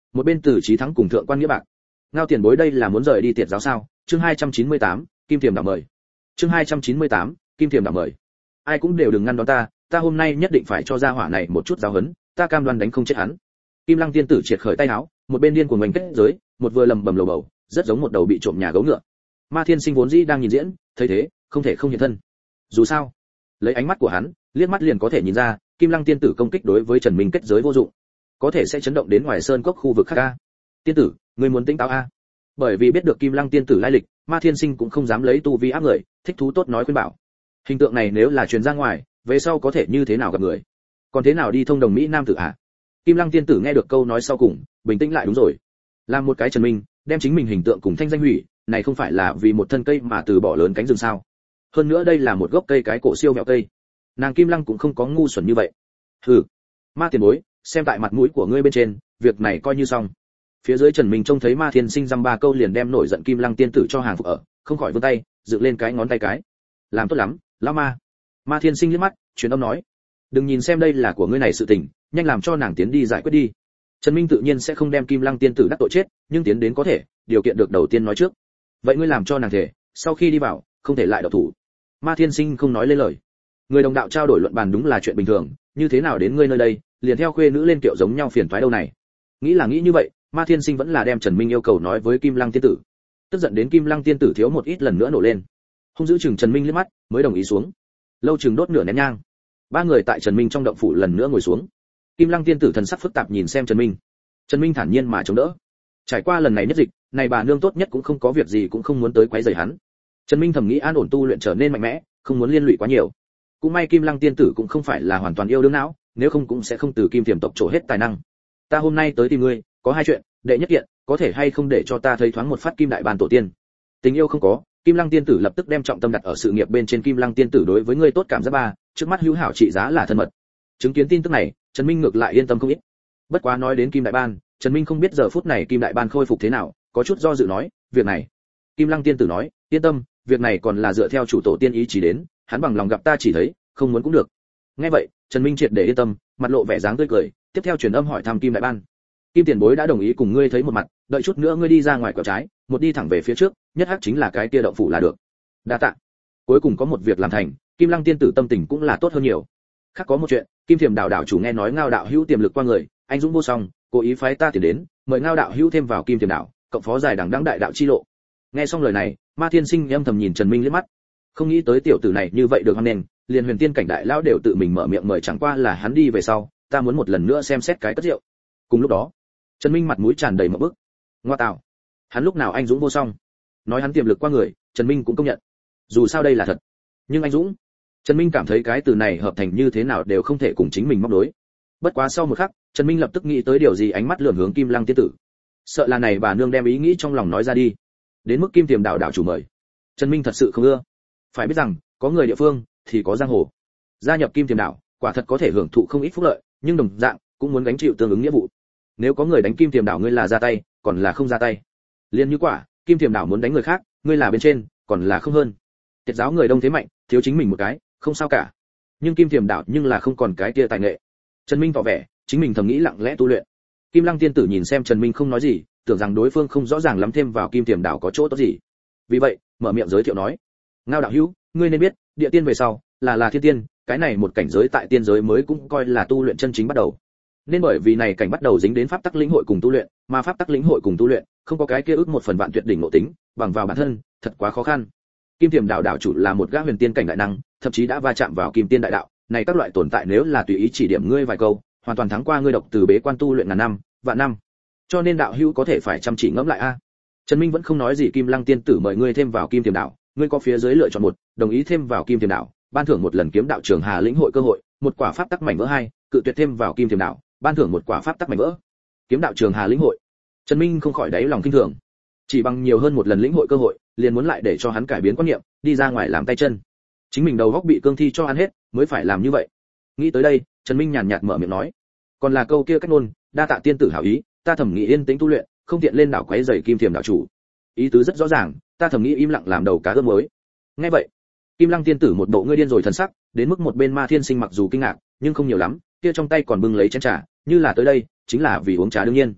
một bên Từ Chí Thắng cùng thượng quan nghĩa bạc. Ngao tiền bối đây là muốn rời đi tiệt giáo sao? Chương hai trăm chín mươi tám, Kim Thiềm đạo mời. Chương hai trăm chín mươi tám, Kim Thiềm đạo mời. Ai cũng đều đừng ngăn đón ta, ta hôm nay nhất định phải cho gia hỏa này một chút giáo huấn, ta cam đoan đánh không chết hắn. Kim Lăng tiên tử triệt khởi tay áo, một bên điên cuồng ngoảnh kết giới, một vừa lầm bầm lầu bầu, rất giống một đầu bị trộm nhà gấu ngựa. Ma Thiên Sinh vốn dĩ đang nhìn diễn, thấy thế, không thể không hiện thân. Dù sao, lấy ánh mắt của hắn, liếc mắt liền có thể nhìn ra, Kim Lăng tiên tử công kích đối với Trần Minh kết giới vô dụng, có thể sẽ chấn động đến ngoài sơn cốc khu vực khác a. Tiên tử, ngươi muốn tính táo a? Bởi vì biết được Kim Lăng tiên tử lai lịch, Ma Thiên Sinh cũng không dám lấy tu vi áp người, thích thú tốt nói khuyên bảo. Hình tượng này nếu là truyền ra ngoài, về sau có thể như thế nào gặp người? Còn thế nào đi thông đồng mỹ nam tử à? Kim Lăng tiên tử nghe được câu nói sau cùng, bình tĩnh lại đúng rồi. Làm một cái Trần Minh, đem chính mình hình tượng cùng thanh danh hủy, này không phải là vì một thân cây mà từ bỏ lớn cánh rừng sao? Hơn nữa đây là một gốc cây cái cổ siêu vẹo cây. Nàng Kim Lăng cũng không có ngu xuẩn như vậy. Hừ, Ma tiền bối, xem tại mặt mũi của ngươi bên trên, việc này coi như xong. Phía dưới Trần Minh trông thấy Ma Thiên Sinh dăm ba câu liền đem nổi giận Kim Lăng tiên tử cho hàng phục ở, không khỏi vươn tay, dựng lên cái ngón tay cái. Làm tốt lắm, lão ma. Ma Thiên Sinh liếc mắt, truyền âm nói, đừng nhìn xem đây là của ngươi này sự tình, nhanh làm cho nàng tiến đi giải quyết đi. Trần Minh tự nhiên sẽ không đem Kim Lăng tiên tử đắc tội chết, nhưng tiến đến có thể, điều kiện được đầu tiên nói trước. Vậy ngươi làm cho nàng thể, sau khi đi vào, không thể lại độc thủ. Ma Thiên Sinh không nói lên lời. Người đồng đạo trao đổi luận bàn đúng là chuyện bình thường, như thế nào đến ngươi nơi đây, liền theo khuê nữ lên kiệu giống nhau phiền toái đâu này. Nghĩ là nghĩ như vậy, Ma Thiên Sinh vẫn là đem Trần Minh yêu cầu nói với Kim Lăng tiên tử. Tức giận đến Kim Lăng tiên tử thiếu một ít lần nữa nổ lên. Hung giữ chừng Trần Minh liếc mắt, mới đồng ý xuống. Lâu chừng đốt nửa nén nhang. Ba người tại Trần Minh trong động phủ lần nữa ngồi xuống. Kim Lăng tiên tử thần sắc phức tạp nhìn xem Trần Minh. Trần Minh thản nhiên mà chống đỡ. Trải qua lần này nhất dịch, này bà nương tốt nhất cũng không có việc gì cũng không muốn tới quấy rầy hắn. Trần Minh thầm nghĩ an ổn tu luyện trở nên mạnh mẽ, không muốn liên lụy quá nhiều. Cũng may Kim Lăng tiên tử cũng không phải là hoàn toàn yêu đương não, nếu không cũng sẽ không từ Kim Tiềm tộc trổ hết tài năng. Ta hôm nay tới tìm ngươi, có hai chuyện, đệ nhất kiện, có thể hay không để cho ta thấy thoáng một phát Kim đại ban tổ tiên. Tình yêu không có, Kim Lăng tiên tử lập tức đem trọng tâm đặt ở sự nghiệp bên trên. Kim Lăng tiên tử đối với ngươi tốt cảm giác ba, trước mắt hữu hảo trị giá là thân mật. Chứng kiến tin tức này, Trần Minh ngược lại yên tâm không ít. Bất quá nói đến Kim đại ban, Trần Minh không biết giờ phút này Kim đại ban khôi phục thế nào, có chút do dự nói, việc này. Kim Lăng tiên tử nói, yên tâm, việc này còn là dựa theo chủ tổ tiên ý chỉ đến, hắn bằng lòng gặp ta chỉ thấy, không muốn cũng được. Nghe vậy, Trần Minh triệt để yên tâm, mặt lộ vẻ dáng tươi cười, tiếp theo truyền âm hỏi thăm Kim đại ban. Kim tiền bối đã đồng ý cùng ngươi thấy một mặt, đợi chút nữa ngươi đi ra ngoài quẹo trái, một đi thẳng về phía trước, nhất hắc chính là cái kia động phủ là được. Đa tạ. Cuối cùng có một việc làm thành, Kim Lăng tiên tử tâm tình cũng là tốt hơn nhiều. Khác có một chuyện, Kim Thiềm đạo đạo chủ nghe nói Ngao đạo hữu tiềm lực qua người, anh dũng vô song, cố ý phái ta tiền đến, mời Ngao đạo hữu thêm vào Kim Thiềm đạo, cộng phó giải đẳng đẳng đại đạo chi lộ. Nghe xong lời này, Ma Thiên Sinh âm thầm nhìn Trần Minh liếc mắt. Không nghĩ tới tiểu tử này như vậy được hoan nghênh, liền huyền tiên cảnh đại lão đều tự mình mở miệng mời, chẳng qua là hắn đi về sau, ta muốn một lần nữa xem xét cái cất rượu. Cùng lúc đó, Trần Minh mặt mũi tràn đầy một bức. Ngoa tạo, hắn lúc nào anh dũng vô song? Nói hắn tiềm lực qua người, Trần Minh cũng công nhận. Dù sao đây là thật, nhưng anh dũng, Trần Minh cảm thấy cái từ này hợp thành như thế nào đều không thể cùng chính mình móc đối. Bất quá sau một khắc, Trần Minh lập tức nghĩ tới điều gì, ánh mắt lườm hướng Kim Lăng tiên tử. Sợ là này bà nương đem ý nghĩ trong lòng nói ra đi. Đến mức Kim Tiềm đạo đạo chủ mời, Trần Minh thật sự không ưa. Phải biết rằng, có người địa phương thì có giang hồ. Gia nhập Kim Tiềm đạo, quả thật có thể hưởng thụ không ít phúc lợi, nhưng đồng dạng cũng muốn gánh chịu tương ứng nghĩa vụ. Nếu có người đánh Kim Tiềm đạo ngươi là ra tay, còn là không ra tay. Liên như quả, Kim Tiềm đạo muốn đánh người khác, ngươi là bên trên, còn là không hơn. Tiệt giáo người đông thế mạnh, thiếu chính mình một cái, không sao cả. Nhưng Kim Tiềm đạo nhưng là không còn cái kia tài nghệ. Trần Minh tỏ vẻ, chính mình thầm nghĩ lặng lẽ tu luyện. Kim Lăng tiên tử nhìn xem Trần Minh không nói gì, tưởng rằng đối phương không rõ ràng lắm thêm vào Kim Tiềm đạo có chỗ tốt gì. Vì vậy, mở miệng giới thiệu nói: "Ngao đạo hữu, ngươi nên biết, địa tiên về sau là là thiên tiên, cái này một cảnh giới tại tiên giới mới cũng coi là tu luyện chân chính bắt đầu. Nên bởi vì này cảnh bắt đầu dính đến pháp tắc lĩnh hội cùng tu luyện, mà pháp tắc lĩnh hội cùng tu luyện, không có cái kia ước một phần vạn tuyệt đỉnh ngộ tính, bằng vào bản thân, thật quá khó khăn. Kim Tiềm đạo đạo chủ là một gã huyền tiên cảnh đại năng, thậm chí đã va chạm vào kim tiên đại đạo, này các loại tồn tại nếu là tùy ý chỉ điểm ngươi vài câu, hoàn toàn thắng qua ngươi độc từ bế quan tu luyện ngàn năm, vạn năm. Cho nên đạo hữu có thể phải chăm chỉ ngẫm lại a." Trần Minh vẫn không nói gì. Kim Lăng tiên tử mời ngươi thêm vào Kim Tiềm đạo, ngươi có phía dưới lựa chọn một, đồng ý thêm vào Kim Tiềm đạo, ban thưởng một lần kiếm đạo trường hà lĩnh hội cơ hội, một quả pháp tắc mảnh vỡ hai, cự tuyệt thêm vào Kim Tiềm đạo, ban thưởng một quả pháp tắc mảnh vỡ. Kiếm đạo trường hà lĩnh hội. Trần Minh không khỏi đáy lòng kinh thường. Chỉ bằng nhiều hơn một lần lĩnh hội cơ hội, liền muốn lại để cho hắn cải biến quan niệm, đi ra ngoài làm tay chân. Chính mình đầu góc bị cương thi cho ăn hết, mới phải làm như vậy. Nghĩ tới đây, Trần Minh nhàn nhạt mở miệng nói: "Còn là câu kia cách ngôn, đa tạ tiên tử hảo ý, ta thầm nghĩ yên tĩnh tu luyện, không tiện lên đảo quấy rầy Kim Tiềm đạo chủ." Ý tứ rất rõ ràng, ta thầm nghĩ im lặng làm đầu cá ướp muối. Nghe vậy, Kim Lăng tiên tử một bộ ngươi điên rồi thần sắc, đến mức một bên Ma Thiên Sinh mặc dù kinh ngạc, nhưng không nhiều lắm, kia trong tay còn bưng lấy chén trà, như là tới đây chính là vì uống trà đương nhiên.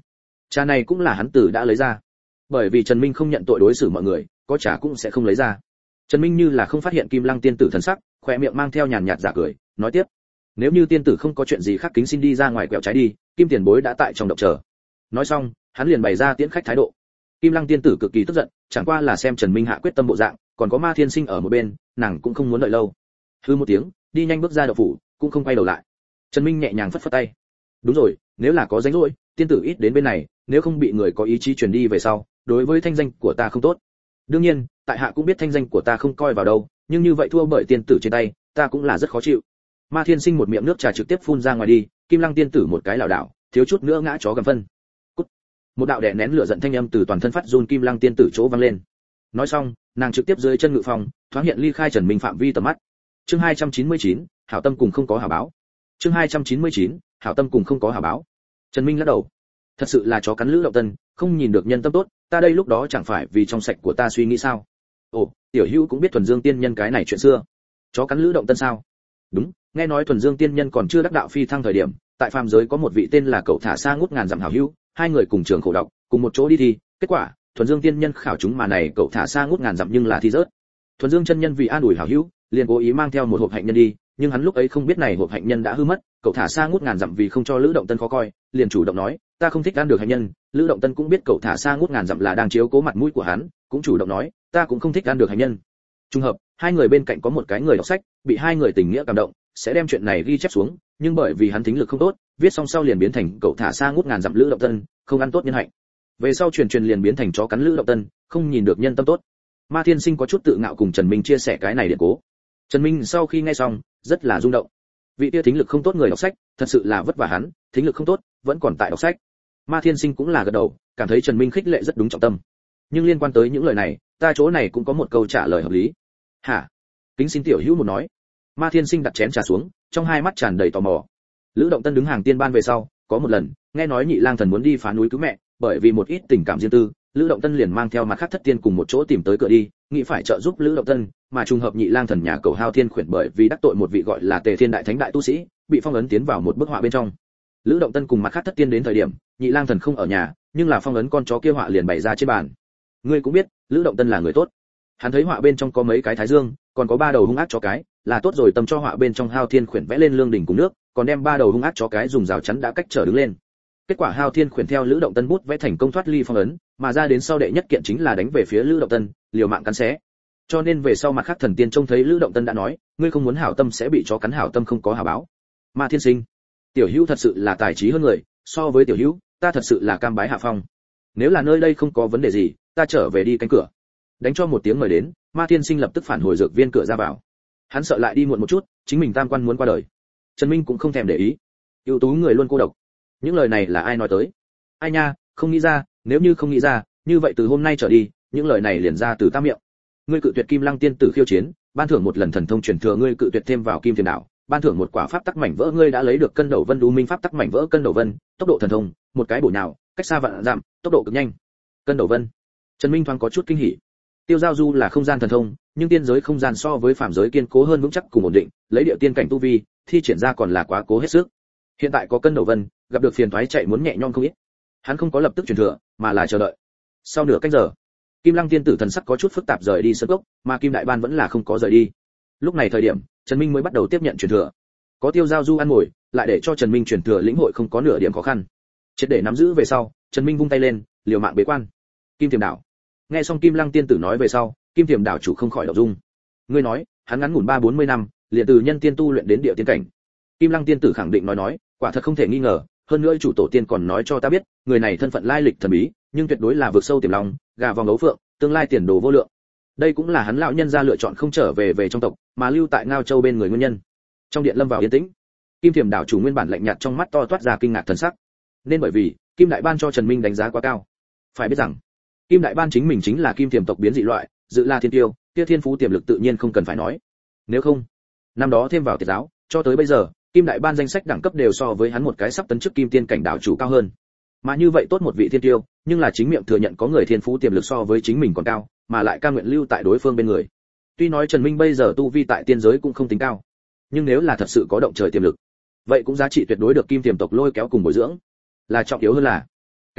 Trà này cũng là hắn từ đã lấy ra. Bởi vì Trần Minh không nhận tội đối xử mọi người, có trà cũng sẽ không lấy ra. Trần Minh như là không phát hiện Kim Lăng tiên tử thần sắc, khóe miệng mang theo nhàn nhạt giả cười, nói tiếp: "Nếu như tiên tử không có chuyện gì khác kính xin đi ra ngoài quẹo trái đi, Kim tiền bối đã tại trong động chờ." Nói xong, hắn liền bày ra tiễn khách thái độ. Kim Lăng tiên tử cực kỳ tức giận, chẳng qua là xem Trần Minh hạ quyết tâm bộ dạng, còn có Ma Thiên Sinh ở một bên, nàng cũng không muốn đợi lâu. Hư một tiếng, đi nhanh bước ra đậu phủ, cũng không quay đầu lại. Trần Minh nhẹ nhàng phất phất tay. "Đúng rồi, nếu là có rảnh rỗi, tiên tử ít đến bên này, nếu không bị người có ý chí truyền đi về sau, đối với thanh danh của ta không tốt. Đương nhiên, tại hạ cũng biết thanh danh của ta không coi vào đâu, nhưng như vậy thua bởi tiên tử trên tay, ta cũng là rất khó chịu." Ma Thiên Sinh một miệng nước trà trực tiếp phun ra ngoài đi, Kim Lăng tiên tử một cái lảo đảo, thiếu chút nữa ngã chó gầm phân. Cút. Một đạo đè nén lửa giận thanh âm từ toàn thân phát run Kim Lăng tiên tử chỗ vang lên. Nói xong, nàng trực tiếp dưới chân ngự phòng, thoáng hiện ly khai Trần Minh phạm vi tầm mắt. Chương hai trăm chín mươi chín, hảo tâm cùng không có hảo báo. Chương hai trăm chín mươi chín, hảo tâm cùng không có hảo báo. Trần Minh lắc đầu. Thật sự là chó cắn lữ động tân, không nhìn được nhân tâm tốt, ta đây lúc đó chẳng phải vì trong sạch của ta suy nghĩ sao? Ồ, tiểu hữu cũng biết thuần dương tiên nhân cái này chuyện xưa. Chó cắn lữ động tân sao? Đúng, nghe nói thuần dương tiên nhân còn chưa đắc đạo phi thăng thời điểm, tại phàm giới có một vị tên là Cậu Thả Sa ngút ngàn dặm hảo hữu, hai người cùng trường khổ độc, cùng một chỗ đi thi, kết quả, thuần dương tiên nhân khảo chúng mà này Cậu Thả Sa ngút ngàn dặm nhưng là thi rớt. Thuần dương chân nhân vì an ủi hảo hữu, liền cố ý mang theo một hộp hạnh nhân đi, nhưng hắn lúc ấy không biết này hộp hạnh nhân đã hư mất, Cậu Thả Sa ngút ngàn dặm vì không cho lữ động tân khó coi, liền chủ động nói, ta không thích ăn được hạnh nhân. Lữ động tân cũng biết Cậu Thả Sa ngút ngàn dặm là đang chiếu cố mặt mũi của hắn, cũng chủ động nói, ta cũng không thích ăn được hạnh nhân. Trùng hợp, hai người bên cạnh có một cái người đọc sách, bị hai người tình nghĩa cảm động, sẽ đem chuyện này ghi chép xuống, nhưng bởi vì hắn thính lực không tốt, viết xong sau liền biến thành Cậu Thả Sa ngút ngàn dặm lữ động tân, không ăn tốt nhân hạnh. Về sau truyền truyền liền biến thành chó cắn lữ động tân, không nhìn được nhân tâm tốt. Ma Thiên Sinh có chút tự ngạo cùng Trần Minh chia sẻ cái này điện cố. Trần Minh sau khi nghe xong, rất là rung động. Vị kia thính lực không tốt người đọc sách, thật sự là vất vả hắn, thính lực không tốt, vẫn còn tại đọc sách. Ma Thiên Sinh cũng là gật đầu, cảm thấy Trần Minh khích lệ rất đúng trọng tâm. Nhưng liên quan tới những lời này, ta chỗ này cũng có một câu trả lời hợp lý. Hả? Kính xin tiểu hữu một nói. Ma Thiên Sinh đặt chén trà xuống, trong hai mắt tràn đầy tò mò. Lữ Động Tân đứng hàng tiên ban về sau, có một lần, nghe nói Nhị Lang Thần muốn đi phá núi cứu mẹ, bởi vì một ít tình cảm riêng tư, Lữ Động Tân liền mang theo mặt khác thất tiên cùng một chỗ tìm tới cửa đi, nghĩ phải trợ giúp Lữ Động Tân, mà trùng hợp Nhị Lang Thần nhà cầu Hao Thiên khuyển bởi vì đắc tội một vị gọi là Tề Thiên đại thánh đại tu sĩ, bị phong ấn tiến vào một bức họa bên trong. Lữ Động Tân cùng mặt khác thất tiên đến thời điểm, Nhị Lang Thần không ở nhà, nhưng là phong ấn con chó kia họa liền bày ra trên bàn. Ngươi cũng biết, Lữ Động Tân là người tốt. Hắn thấy họa bên trong có mấy cái thái dương, còn có ba đầu hung ác chó cái, là tốt rồi tâm cho họa bên trong Hao Thiên khuyển vẽ lên lương đỉnh cùng nước, còn đem ba đầu hung ác chó cái dùng rào chắn đã cách trở đứng lên. Kết quả Hao Thiên khuyển theo Lữ Động Tân bút vẽ thành công thoát ly phong ấn, mà ra đến sau đệ nhất kiện chính là đánh về phía Lữ Động Tân, liều mạng cắn xé. Cho nên về sau mặt khác thần tiên trông thấy Lữ Động Tân đã nói, ngươi không muốn hảo tâm sẽ bị chó cắn, hảo tâm không có hảo báo. Ma Thiên Sinh, tiểu hữu thật sự là tài trí hơn người, so với tiểu hữu, ta thật sự là cam bái hạ phong. Nếu là nơi đây không có vấn đề gì, ta trở về đi cánh cửa. Đánh cho một tiếng mời đến, Ma Thiên Sinh lập tức phản hồi dược viên cửa ra vào. Hắn sợ lại đi muộn một chút, chính mình tam quan muốn qua đời. Trần Minh cũng không thèm để ý. Ưu tú người luôn cô độc. Những lời này là ai nói tới? Ai nha, không nghĩ ra, nếu như không nghĩ ra, như vậy từ hôm nay trở đi, những lời này liền ra từ ta miệng. Ngươi cự tuyệt Kim Lăng tiên tử khiêu chiến, ban thưởng một lần thần thông truyền thừa, ngươi cự tuyệt thêm vào Kim Thiềm Đảo, ban thưởng một quả pháp tắc mảnh vỡ, ngươi đã lấy được cân đầu vân đu minh pháp tắc mảnh vỡ cân đầu vân, tốc độ thần thông, một cái bổ nhào, cách xa vạn dặm, tốc độ cực nhanh. Cân đầu vân. Trần Minh thoáng có chút kinh hỉ. Tiêu giao du là không gian thần thông, nhưng tiên giới không gian so với phàm giới kiên cố hơn vững chắc cùng ổn định, lấy địa tiên cảnh tu vi, thi triển ra còn là quá cố hết sức. Hiện tại có cân đầu vân, gặp được phiền toái chạy muốn nhẹ nhõm không ít. Hắn không có lập tức truyền thừa, mà là chờ đợi. Sau nửa canh giờ, Kim Lăng tiên tử thần sắc có chút phức tạp rời đi sân cốc, mà Kim Đại Ban vẫn là không có rời đi. Lúc này thời điểm, Trần Minh mới bắt đầu tiếp nhận truyền thừa. Có tiêu giao du ăn ngồi, lại để cho Trần Minh truyền thừa lĩnh hội không có nửa điểm khó khăn. Triệt để nắm giữ về sau, Trần Minh vung tay lên, liều mạng bế quan. Kim Thiềm Đảo. Nghe xong Kim Lăng tiên tử nói về sau, Kim Thiềm Đảo chủ không khỏi động dung. Ngươi nói, hắn ngắn ngủn ba bốn mươi năm, liền từ nhân tiên tu luyện đến địa tiên cảnh. Kim Lăng tiên tử khẳng định nói nói, quả thật không thể nghi ngờ, hơn nữa chủ tổ tiên còn nói cho ta biết, người này thân phận lai lịch thần bí, nhưng tuyệt đối là vượt sâu tiềm long, gà vòng ấu phượng, tương lai tiền đồ vô lượng. Đây cũng là hắn lão nhân gia lựa chọn không trở về về trong tộc, mà lưu tại Ngao Châu bên người nguyên nhân. Trong điện lâm vào yên tĩnh. Kim Thiềm Đảo chủ nguyên bản lạnh nhạt trong mắt to toát ra kinh ngạc thần sắc. Nên bởi vì, Kim Đại Ban cho Trần Minh đánh giá quá cao. Phải biết rằng, Kim Đại Ban chính mình chính là Kim Thiềm tộc biến dị loại, dự là thiên tiêu, kia thiên phú tiềm lực tự nhiên không cần phải nói. Nếu không, năm đó thêm vào tiệt giáo, cho tới bây giờ, Kim Đại Ban danh sách đẳng cấp đều so với hắn một cái sắp tấn chức Kim Tiên cảnh đảo chủ cao hơn. Mà như vậy tốt một vị thiên tiêu, nhưng là chính miệng thừa nhận có người thiên phú tiềm lực so với chính mình còn cao, mà lại ca nguyện lưu tại đối phương bên người. Tuy nói Trần Minh bây giờ tu vi tại tiên giới cũng không tính cao, nhưng nếu là thật sự có động trời tiềm lực, vậy cũng giá trị tuyệt đối được Kim Tiềm tộc lôi kéo cùng bồi dưỡng. Là trọng yếu hơn là,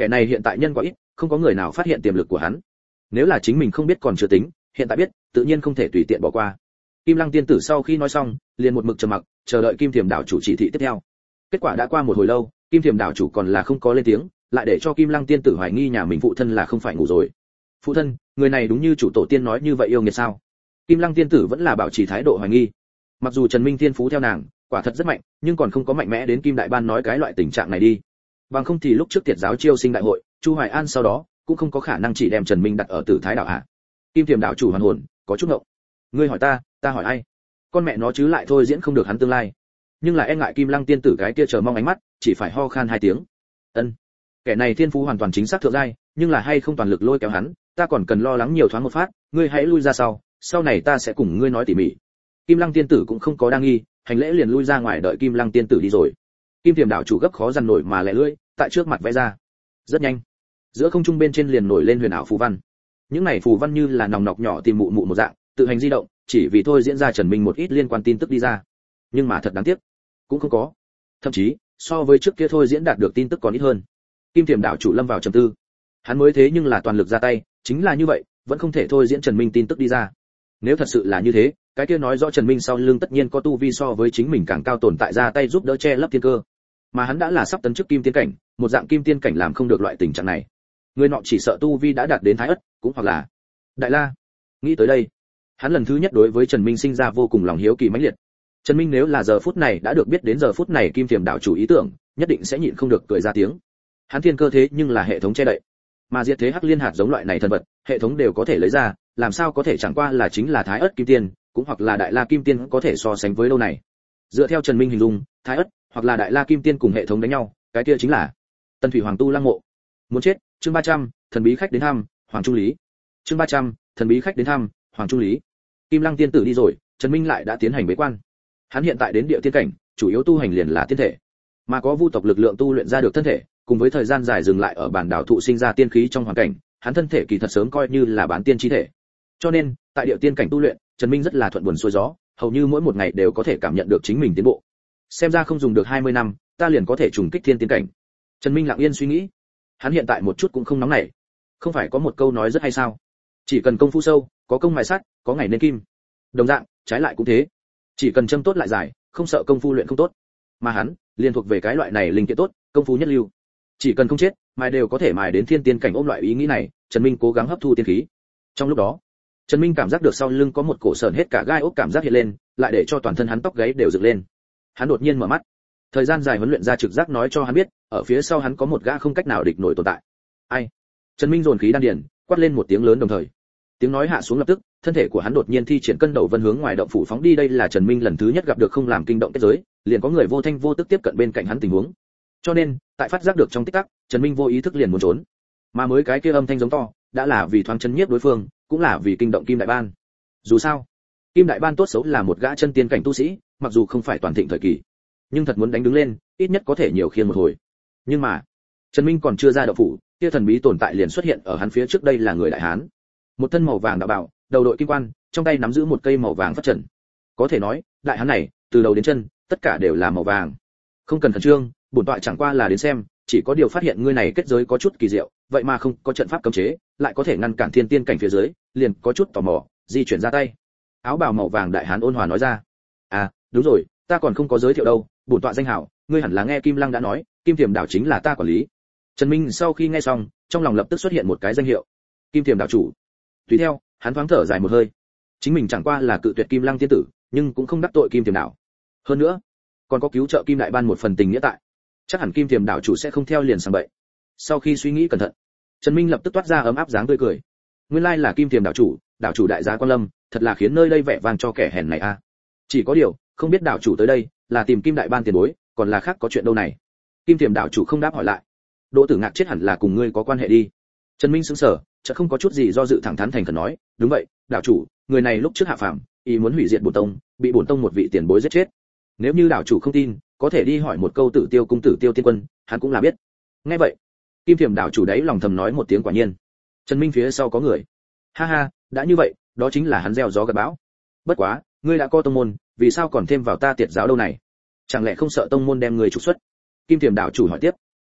Kẻ này hiện tại nhân quá ít, không có người nào phát hiện tiềm lực của hắn. Nếu là chính mình không biết còn chưa tính, hiện tại biết, tự nhiên không thể tùy tiện bỏ qua. Kim Lăng tiên tử sau khi nói xong, liền một mực trầm mặc, chờ đợi Kim Thiểm đảo chủ chỉ thị tiếp theo. Kết quả đã qua một hồi lâu, Kim Thiểm đảo chủ còn là không có lên tiếng, lại để cho Kim Lăng tiên tử hoài nghi nhà mình phụ thân là không phải ngủ rồi. Phụ thân, người này đúng như chủ tổ tiên nói như vậy yêu nghiệt sao? Kim Lăng tiên tử vẫn là bảo trì thái độ hoài nghi. Mặc dù Trần Minh Thiên phú theo nàng, quả thật rất mạnh, nhưng còn không có mạnh mẽ đến Kim Đại Ban nói cái loại tình trạng này đi. Bằng không thì lúc trước tiệt giáo chiêu sinh đại hội, Chu Hoài An sau đó cũng không có khả năng chỉ đem Trần Minh đặt ở Tử Thái đảo hạ. Kim Thiểm đảo chủ hoàn hồn, có chút ngộng. Ngươi hỏi ta, ta hỏi ai? Con mẹ nó chứ lại thôi diễn không được hắn tương lai. Nhưng là e ngại Kim Lăng tiên tử cái kia chờ mong ánh mắt, chỉ phải ho khan hai tiếng. Ân, kẻ này thiên phú hoàn toàn chính xác thượng giai, nhưng là hay không toàn lực lôi kéo hắn, ta còn cần lo lắng nhiều thoáng một phát, ngươi hãy lui ra sau, sau này ta sẽ cùng ngươi nói tỉ mỉ. Kim Lăng tiên tử cũng không có đang nghi, hành lễ liền lui ra ngoài đợi Kim Lăng tiên tử đi rồi. Kim Thiểm đảo chủ gấp khó dằn nổi mà lẻ lưỡi, tại trước mặt vẽ ra. Rất nhanh, giữa không trung bên trên liền nổi lên huyền ảo phù văn. Những này phù văn như là nòng nọc nhỏ tìm mụ mụ một dạng, tự hành di động, chỉ vì thôi diễn ra Trần Minh một ít liên quan tin tức đi ra. Nhưng mà thật đáng tiếc, cũng không có. Thậm chí, so với trước kia thôi diễn đạt được tin tức còn ít hơn. Kim Thiểm đảo chủ lâm vào trầm tư. Hắn mới thế nhưng là toàn lực ra tay, chính là như vậy, vẫn không thể thôi diễn Trần Minh tin tức đi ra. Nếu thật sự là như thế, cái kia nói rõ Trần Minh sau lưng tất nhiên có tu vi so với chính mình càng cao tồn tại ra tay giúp đỡ che lấp thiên cơ. Mà hắn đã là sắp tấn chức kim tiên cảnh, một dạng kim tiên cảnh làm không được loại tình trạng này. Người nọ chỉ sợ tu vi đã đạt đến thái ất, cũng hoặc là đại la. Nghĩ tới đây, hắn lần thứ nhất đối với Trần Minh sinh ra vô cùng lòng hiếu kỳ mãnh liệt. Trần Minh nếu là giờ phút này đã được biết đến giờ phút này Kim Thiểm đảo chủ ý tưởng, nhất định sẽ nhịn không được cười ra tiếng. Hắn thiên cơ thế nhưng là hệ thống che đậy, mà diệt thế hắc liên hạt giống loại này thần vật, hệ thống đều có thể lấy ra, làm sao có thể chẳng qua là chính là thái ất kim tiên, cũng hoặc là đại la kim tiên có thể so sánh với đâu này. Dựa theo Trần Minh hình dung, thái ất hoặc là đại la kim tiên cùng hệ thống đánh nhau, cái kia chính là Tân Thủy Hoàng Tu Lăng Mộ. Muốn chết, chương ba trăm, thần bí khách đến thăm, Hoàng Trung Lý. Chương ba trăm, thần bí khách đến thăm, Hoàng Trung Lý. Kim Lăng tiên tử đi rồi, Trần Minh lại đã tiến hành bế quan. Hắn hiện tại đến địa tiên cảnh, chủ yếu tu hành liền là tiên thể, mà có vu tộc lực lượng tu luyện ra được thân thể, cùng với thời gian dài dừng lại ở bản đảo thụ sinh ra tiên khí trong hoàn cảnh, hắn thân thể kỳ thật sớm coi như là bán tiên chi thể. Cho nên, tại địa tiên cảnh tu luyện, Trần Minh rất là thuận buồm xuôi gió, hầu như mỗi một ngày đều có thể cảm nhận được chính mình tiến bộ. Xem ra không dùng được hai mươi năm, ta liền có thể trùng kích thiên tiên cảnh. Trần Minh lặng yên suy nghĩ. Hắn hiện tại một chút cũng không nóng nảy. Không phải có một câu nói rất hay sao? Chỉ cần công phu sâu, có công mài sắt, có ngày nên kim. Đồng dạng, trái lại cũng thế. Chỉ cần châm tốt lại giải, không sợ công phu luyện không tốt. Mà hắn, liên thuộc về cái loại này linh kiện tốt, công phu nhất lưu. Chỉ cần không chết, mài đều có thể mài đến thiên tiên cảnh. Ôm loại ý nghĩ này, Trần Minh cố gắng hấp thu tiên khí. Trong lúc đó, Trần Minh cảm giác được sau lưng có một cổ sờn hết cả gai ốc cảm giác hiện lên, lại để cho toàn thân hắn tóc gáy đều dựng lên. Hắn đột nhiên mở mắt. Thời gian dài huấn luyện ra trực giác nói cho hắn biết, ở phía sau hắn có một gã không cách nào địch nổi tồn tại. Ai? Trần Minh dồn khí đan điền, quát lên một tiếng lớn đồng thời. Tiếng nói hạ xuống lập tức, thân thể của hắn đột nhiên thi triển cân đầu vân hướng ngoài động phủ phóng đi. Đây là Trần Minh lần thứ nhất gặp được không làm kinh động kết giới, liền có người vô thanh vô tức tiếp cận bên cạnh hắn tình huống. Cho nên, tại phát giác được trong tích tắc, Trần Minh vô ý thức liền muốn trốn. Mà mới cái kia âm thanh giống to, đã là vì thoáng chấn nhiếp đối phương, cũng là vì kinh động Kim Đại Ban. Dù sao, Kim Đại Ban tốt xấu là một gã chân tiên cảnh tu sĩ, mặc dù không phải toàn thịnh thời kỳ, nhưng thật muốn đánh đứng lên, ít nhất có thể nhiều khiên một hồi. Nhưng mà, Trần Minh còn chưa ra động phủ, kia thần bí tồn tại liền xuất hiện ở hắn phía trước. Đây là người đại hán, một thân màu vàng đạo bào, đầu đội kim quan, trong tay nắm giữ một cây màu vàng phát trần. Có thể nói, đại hán này, từ đầu đến chân, tất cả đều là màu vàng. Không cần khẩn trương, bổn tọa chẳng qua là đến xem, chỉ có điều phát hiện ngươi này kết giới có chút kỳ diệu, vậy mà không có trận pháp cấm chế, lại có thể ngăn cản thiên tiên cảnh phía dưới, liền có chút tò mò, di chuyển ra tay. Áo bào màu vàng đại hán ôn hòa nói ra. À, đúng rồi, ta còn không có giới thiệu đâu, bổn tọa danh hảo, ngươi hẳn là nghe Kim Lăng đã nói, Kim Thiểm đảo chính là ta quản lý. Trần Minh sau khi nghe xong, trong lòng lập tức xuất hiện một cái danh hiệu, Kim Thiểm đảo chủ. Tùy theo, hắn thoáng thở dài một hơi. Chính mình chẳng qua là cự tuyệt Kim Lăng tiên tử, nhưng cũng không đắc tội Kim Thiểm đảo. Hơn nữa, còn có cứu trợ Kim Đại Ban một phần tình nghĩa tại, chắc hẳn Kim Thiểm đảo chủ sẽ không theo liền sang bậy. Sau khi suy nghĩ cẩn thận, Trần Minh lập tức toát ra ấm áp dáng tươi cười. Nguyên lai là Kim Thiểm đảo chủ, đảo chủ đại gia quan lâm, thật là khiến nơi đây vẻ vang cho kẻ hèn này a. Chỉ có điều, không biết đảo chủ tới đây là tìm Kim Đại Ban tiền bối, còn là khác có chuyện đâu này. Kim Thiểm đảo chủ không đáp hỏi lại. Đỗ Tử Ngạc chết hẳn là cùng ngươi có quan hệ đi. Trần Minh sững sờ, chợt không có chút gì do dự thẳng thắn thành khẩn nói, đúng vậy, đảo chủ, người này lúc trước hạ phàm, ý muốn hủy diệt bổn tông, bị bổn tông một vị tiền bối giết chết. Nếu như đảo chủ không tin, có thể đi hỏi một câu Tử Tiêu cung Tử Tiêu tiên quân, hắn cũng là biết. Nghe vậy, Kim Thiểm đảo chủ đấy lòng thầm nói một tiếng quả nhiên. Trần Minh phía sau có người. Ha ha, đã như vậy, đó chính là hắn gieo gió gặt bão. Bất quá, ngươi đã có tông môn, vì sao còn thêm vào ta tiệt giáo đâu này? Chẳng lẽ không sợ tông môn đem người trục xuất? Kim Thiểm đảo chủ hỏi tiếp.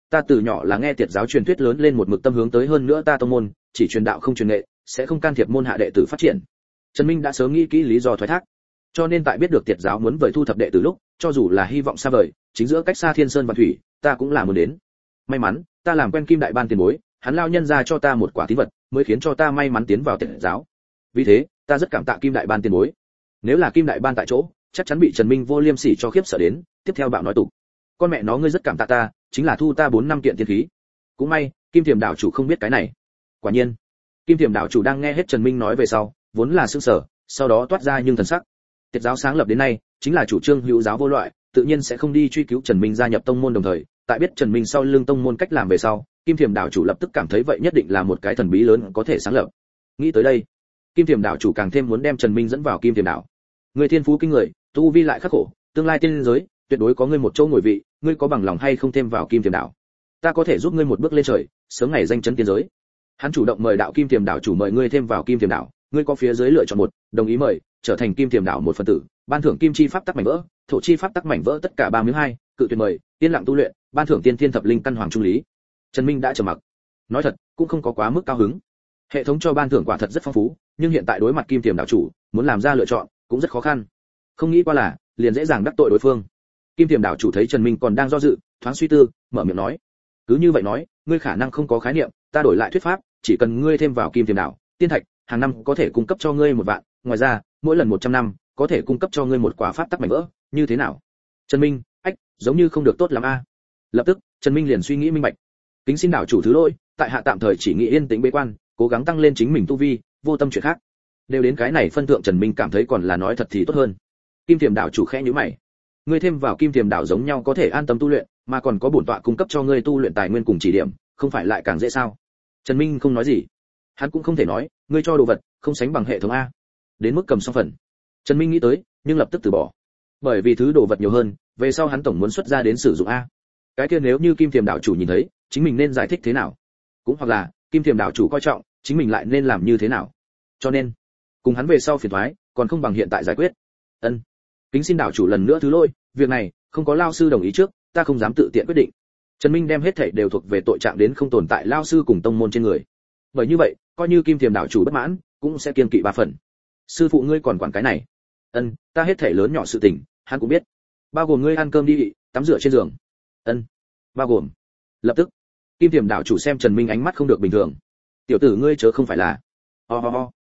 Ta từ nhỏ là nghe tiệt giáo truyền thuyết lớn lên một mực tâm hướng tới, hơn nữa ta tông môn chỉ truyền đạo không truyền nghệ, sẽ không can thiệp môn hạ đệ tử phát triển. Trần Minh đã sớm nghĩ kỹ lý do thoái thác, cho nên tại biết được tiệt giáo muốn vời thu thập đệ tử lúc, cho dù là hy vọng xa vời, chính giữa cách xa thiên sơn và thủy, ta cũng là muốn đến. May mắn, ta làm quen Kim Đại Ban tiền bối, hắn lao nhân ra cho ta một quả tín vật, mới khiến cho ta may mắn tiến vào tiệt giáo. Vì thế, ta rất cảm tạ Kim Đại Ban tiền bối. Nếu là Kim Đại Ban tại chỗ, chắc chắn bị Trần Minh vô liêm sỉ cho khiếp sợ đến, tiếp theo bạo nói tục. Con mẹ nó, ngươi rất cảm tạ ta, chính là thu ta bốn năm kiện tiên khí. Cũng may, Kim Thiểm đạo chủ không biết cái này. Quả nhiên, Kim Thiểm đạo chủ đang nghe hết Trần Minh nói về sau, vốn là sững sờ, sau đó toát ra nhưng thần sắc. Tiệt giáo sáng lập đến nay, chính là chủ trương hữu giáo vô loại, tự nhiên sẽ không đi truy cứu Trần Minh gia nhập tông môn, đồng thời, tại biết Trần Minh sau lưng tông môn cách làm về sau, Kim Thiểm đạo chủ lập tức cảm thấy vậy nhất định là một cái thần bí lớn có thể sáng lập. Nghĩ tới đây, Kim Thiểm đạo chủ càng thêm muốn đem Trần Minh dẫn vào Kim Thiểm đạo. Người thiên phú kinh người, tu vi lại khắc khổ, tương lai tiên giới, tuyệt đối có ngươi một chỗ ngồi vị, ngươi có bằng lòng hay không thêm vào Kim Thiểm đạo? Ta có thể giúp ngươi một bước lên trời, sớm ngày danh chấn tiên giới. Hắn chủ động mời đạo Kim Thiểm đạo chủ mời ngươi thêm vào Kim Thiểm đạo, ngươi có phía dưới lựa chọn một, đồng ý mời, trở thành Kim Thiểm đạo một phần tử, ban thưởng kim chi pháp tắc mảnh vỡ, thổ chi pháp tắc mảnh vỡ tất cả ba miếng hai, cự tuyệt mời, yên lặng tu luyện, ban thưởng tiên thiên thập linh căn hoàng trung lý. Trần Minh đã trầm mặc. Nói thật, cũng không có quá mức cao hứng. Hệ thống cho ban thưởng quả thật rất phong phú, nhưng hiện tại đối mặt Kim Thiểm đạo chủ, muốn làm ra lựa chọn cũng rất khó khăn. Không nghĩ qua là, liền dễ dàng đắc tội đối phương. Kim Thiểm đạo chủ thấy Trần Minh còn đang do dự, thoáng suy tư, mở miệng nói: "Cứ như vậy nói, ngươi khả năng không có khái niệm, ta đổi lại thuyết pháp, chỉ cần ngươi thêm vào Kim Thiểm đạo, tiên thạch, hàng năm có thể cung cấp cho ngươi một vạn, ngoài ra, mỗi lần một trăm năm, có thể cung cấp cho ngươi một quả pháp tắc mảnh vỡ, như thế nào?" Trần Minh, ách, giống như không được tốt lắm a. Lập tức, Trần Minh liền suy nghĩ minh bạch. Kính xin đạo chủ thứ lỗi, tại hạ tạm thời chỉ nghĩ yên tĩnh bế quan, cố gắng tăng lên chính mình tu vi, vô tâm chuyện khác. Đều đến cái này phân thượng, Trần Minh cảm thấy còn là nói thật thì tốt hơn. Kim Thiểm đạo chủ khẽ nhíu mày. Ngươi thêm vào Kim Thiểm đạo giống nhau có thể an tâm tu luyện, mà còn có bổn tọa cung cấp cho ngươi tu luyện tài nguyên cùng chỉ điểm, không phải lại càng dễ sao? Trần Minh không nói gì. Hắn cũng không thể nói, ngươi cho đồ vật không sánh bằng hệ thống a. Đến mức cầm xong phần. Trần Minh nghĩ tới, nhưng lập tức từ bỏ. Bởi vì thứ đồ vật nhiều hơn, về sau hắn tổng muốn xuất ra đến sử dụng a. Cái kia nếu như Kim Thiểm đạo chủ nhìn thấy, chính mình nên giải thích thế nào? Cũng hoặc là, Kim Thiểm đạo chủ coi trọng, chính mình lại nên làm như thế nào? Cho nên, cùng hắn về sau phiền toái, còn không bằng hiện tại giải quyết. Ân. Kính xin đạo chủ lần nữa thứ lỗi, việc này không có lao sư đồng ý trước, ta không dám tự tiện quyết định. Trần Minh đem hết thảy đều thuộc về tội trạng đến không tồn tại lao sư cùng tông môn trên người. Bởi như vậy, coi như Kim Thiểm đạo chủ bất mãn, cũng sẽ kiên kỵ ba phần. Sư phụ ngươi còn quản cái này? Ân, ta hết thảy lớn nhỏ sự tình, hắn cũng biết. Bao gồm ngươi ăn cơm đi, tắm rửa trên giường. Ân, bao gồm. Lập tức, Kim Thiểm đạo chủ xem Trần Minh ánh mắt không được bình thường. Tiểu tử ngươi chớ không phải là. Ho ho ho.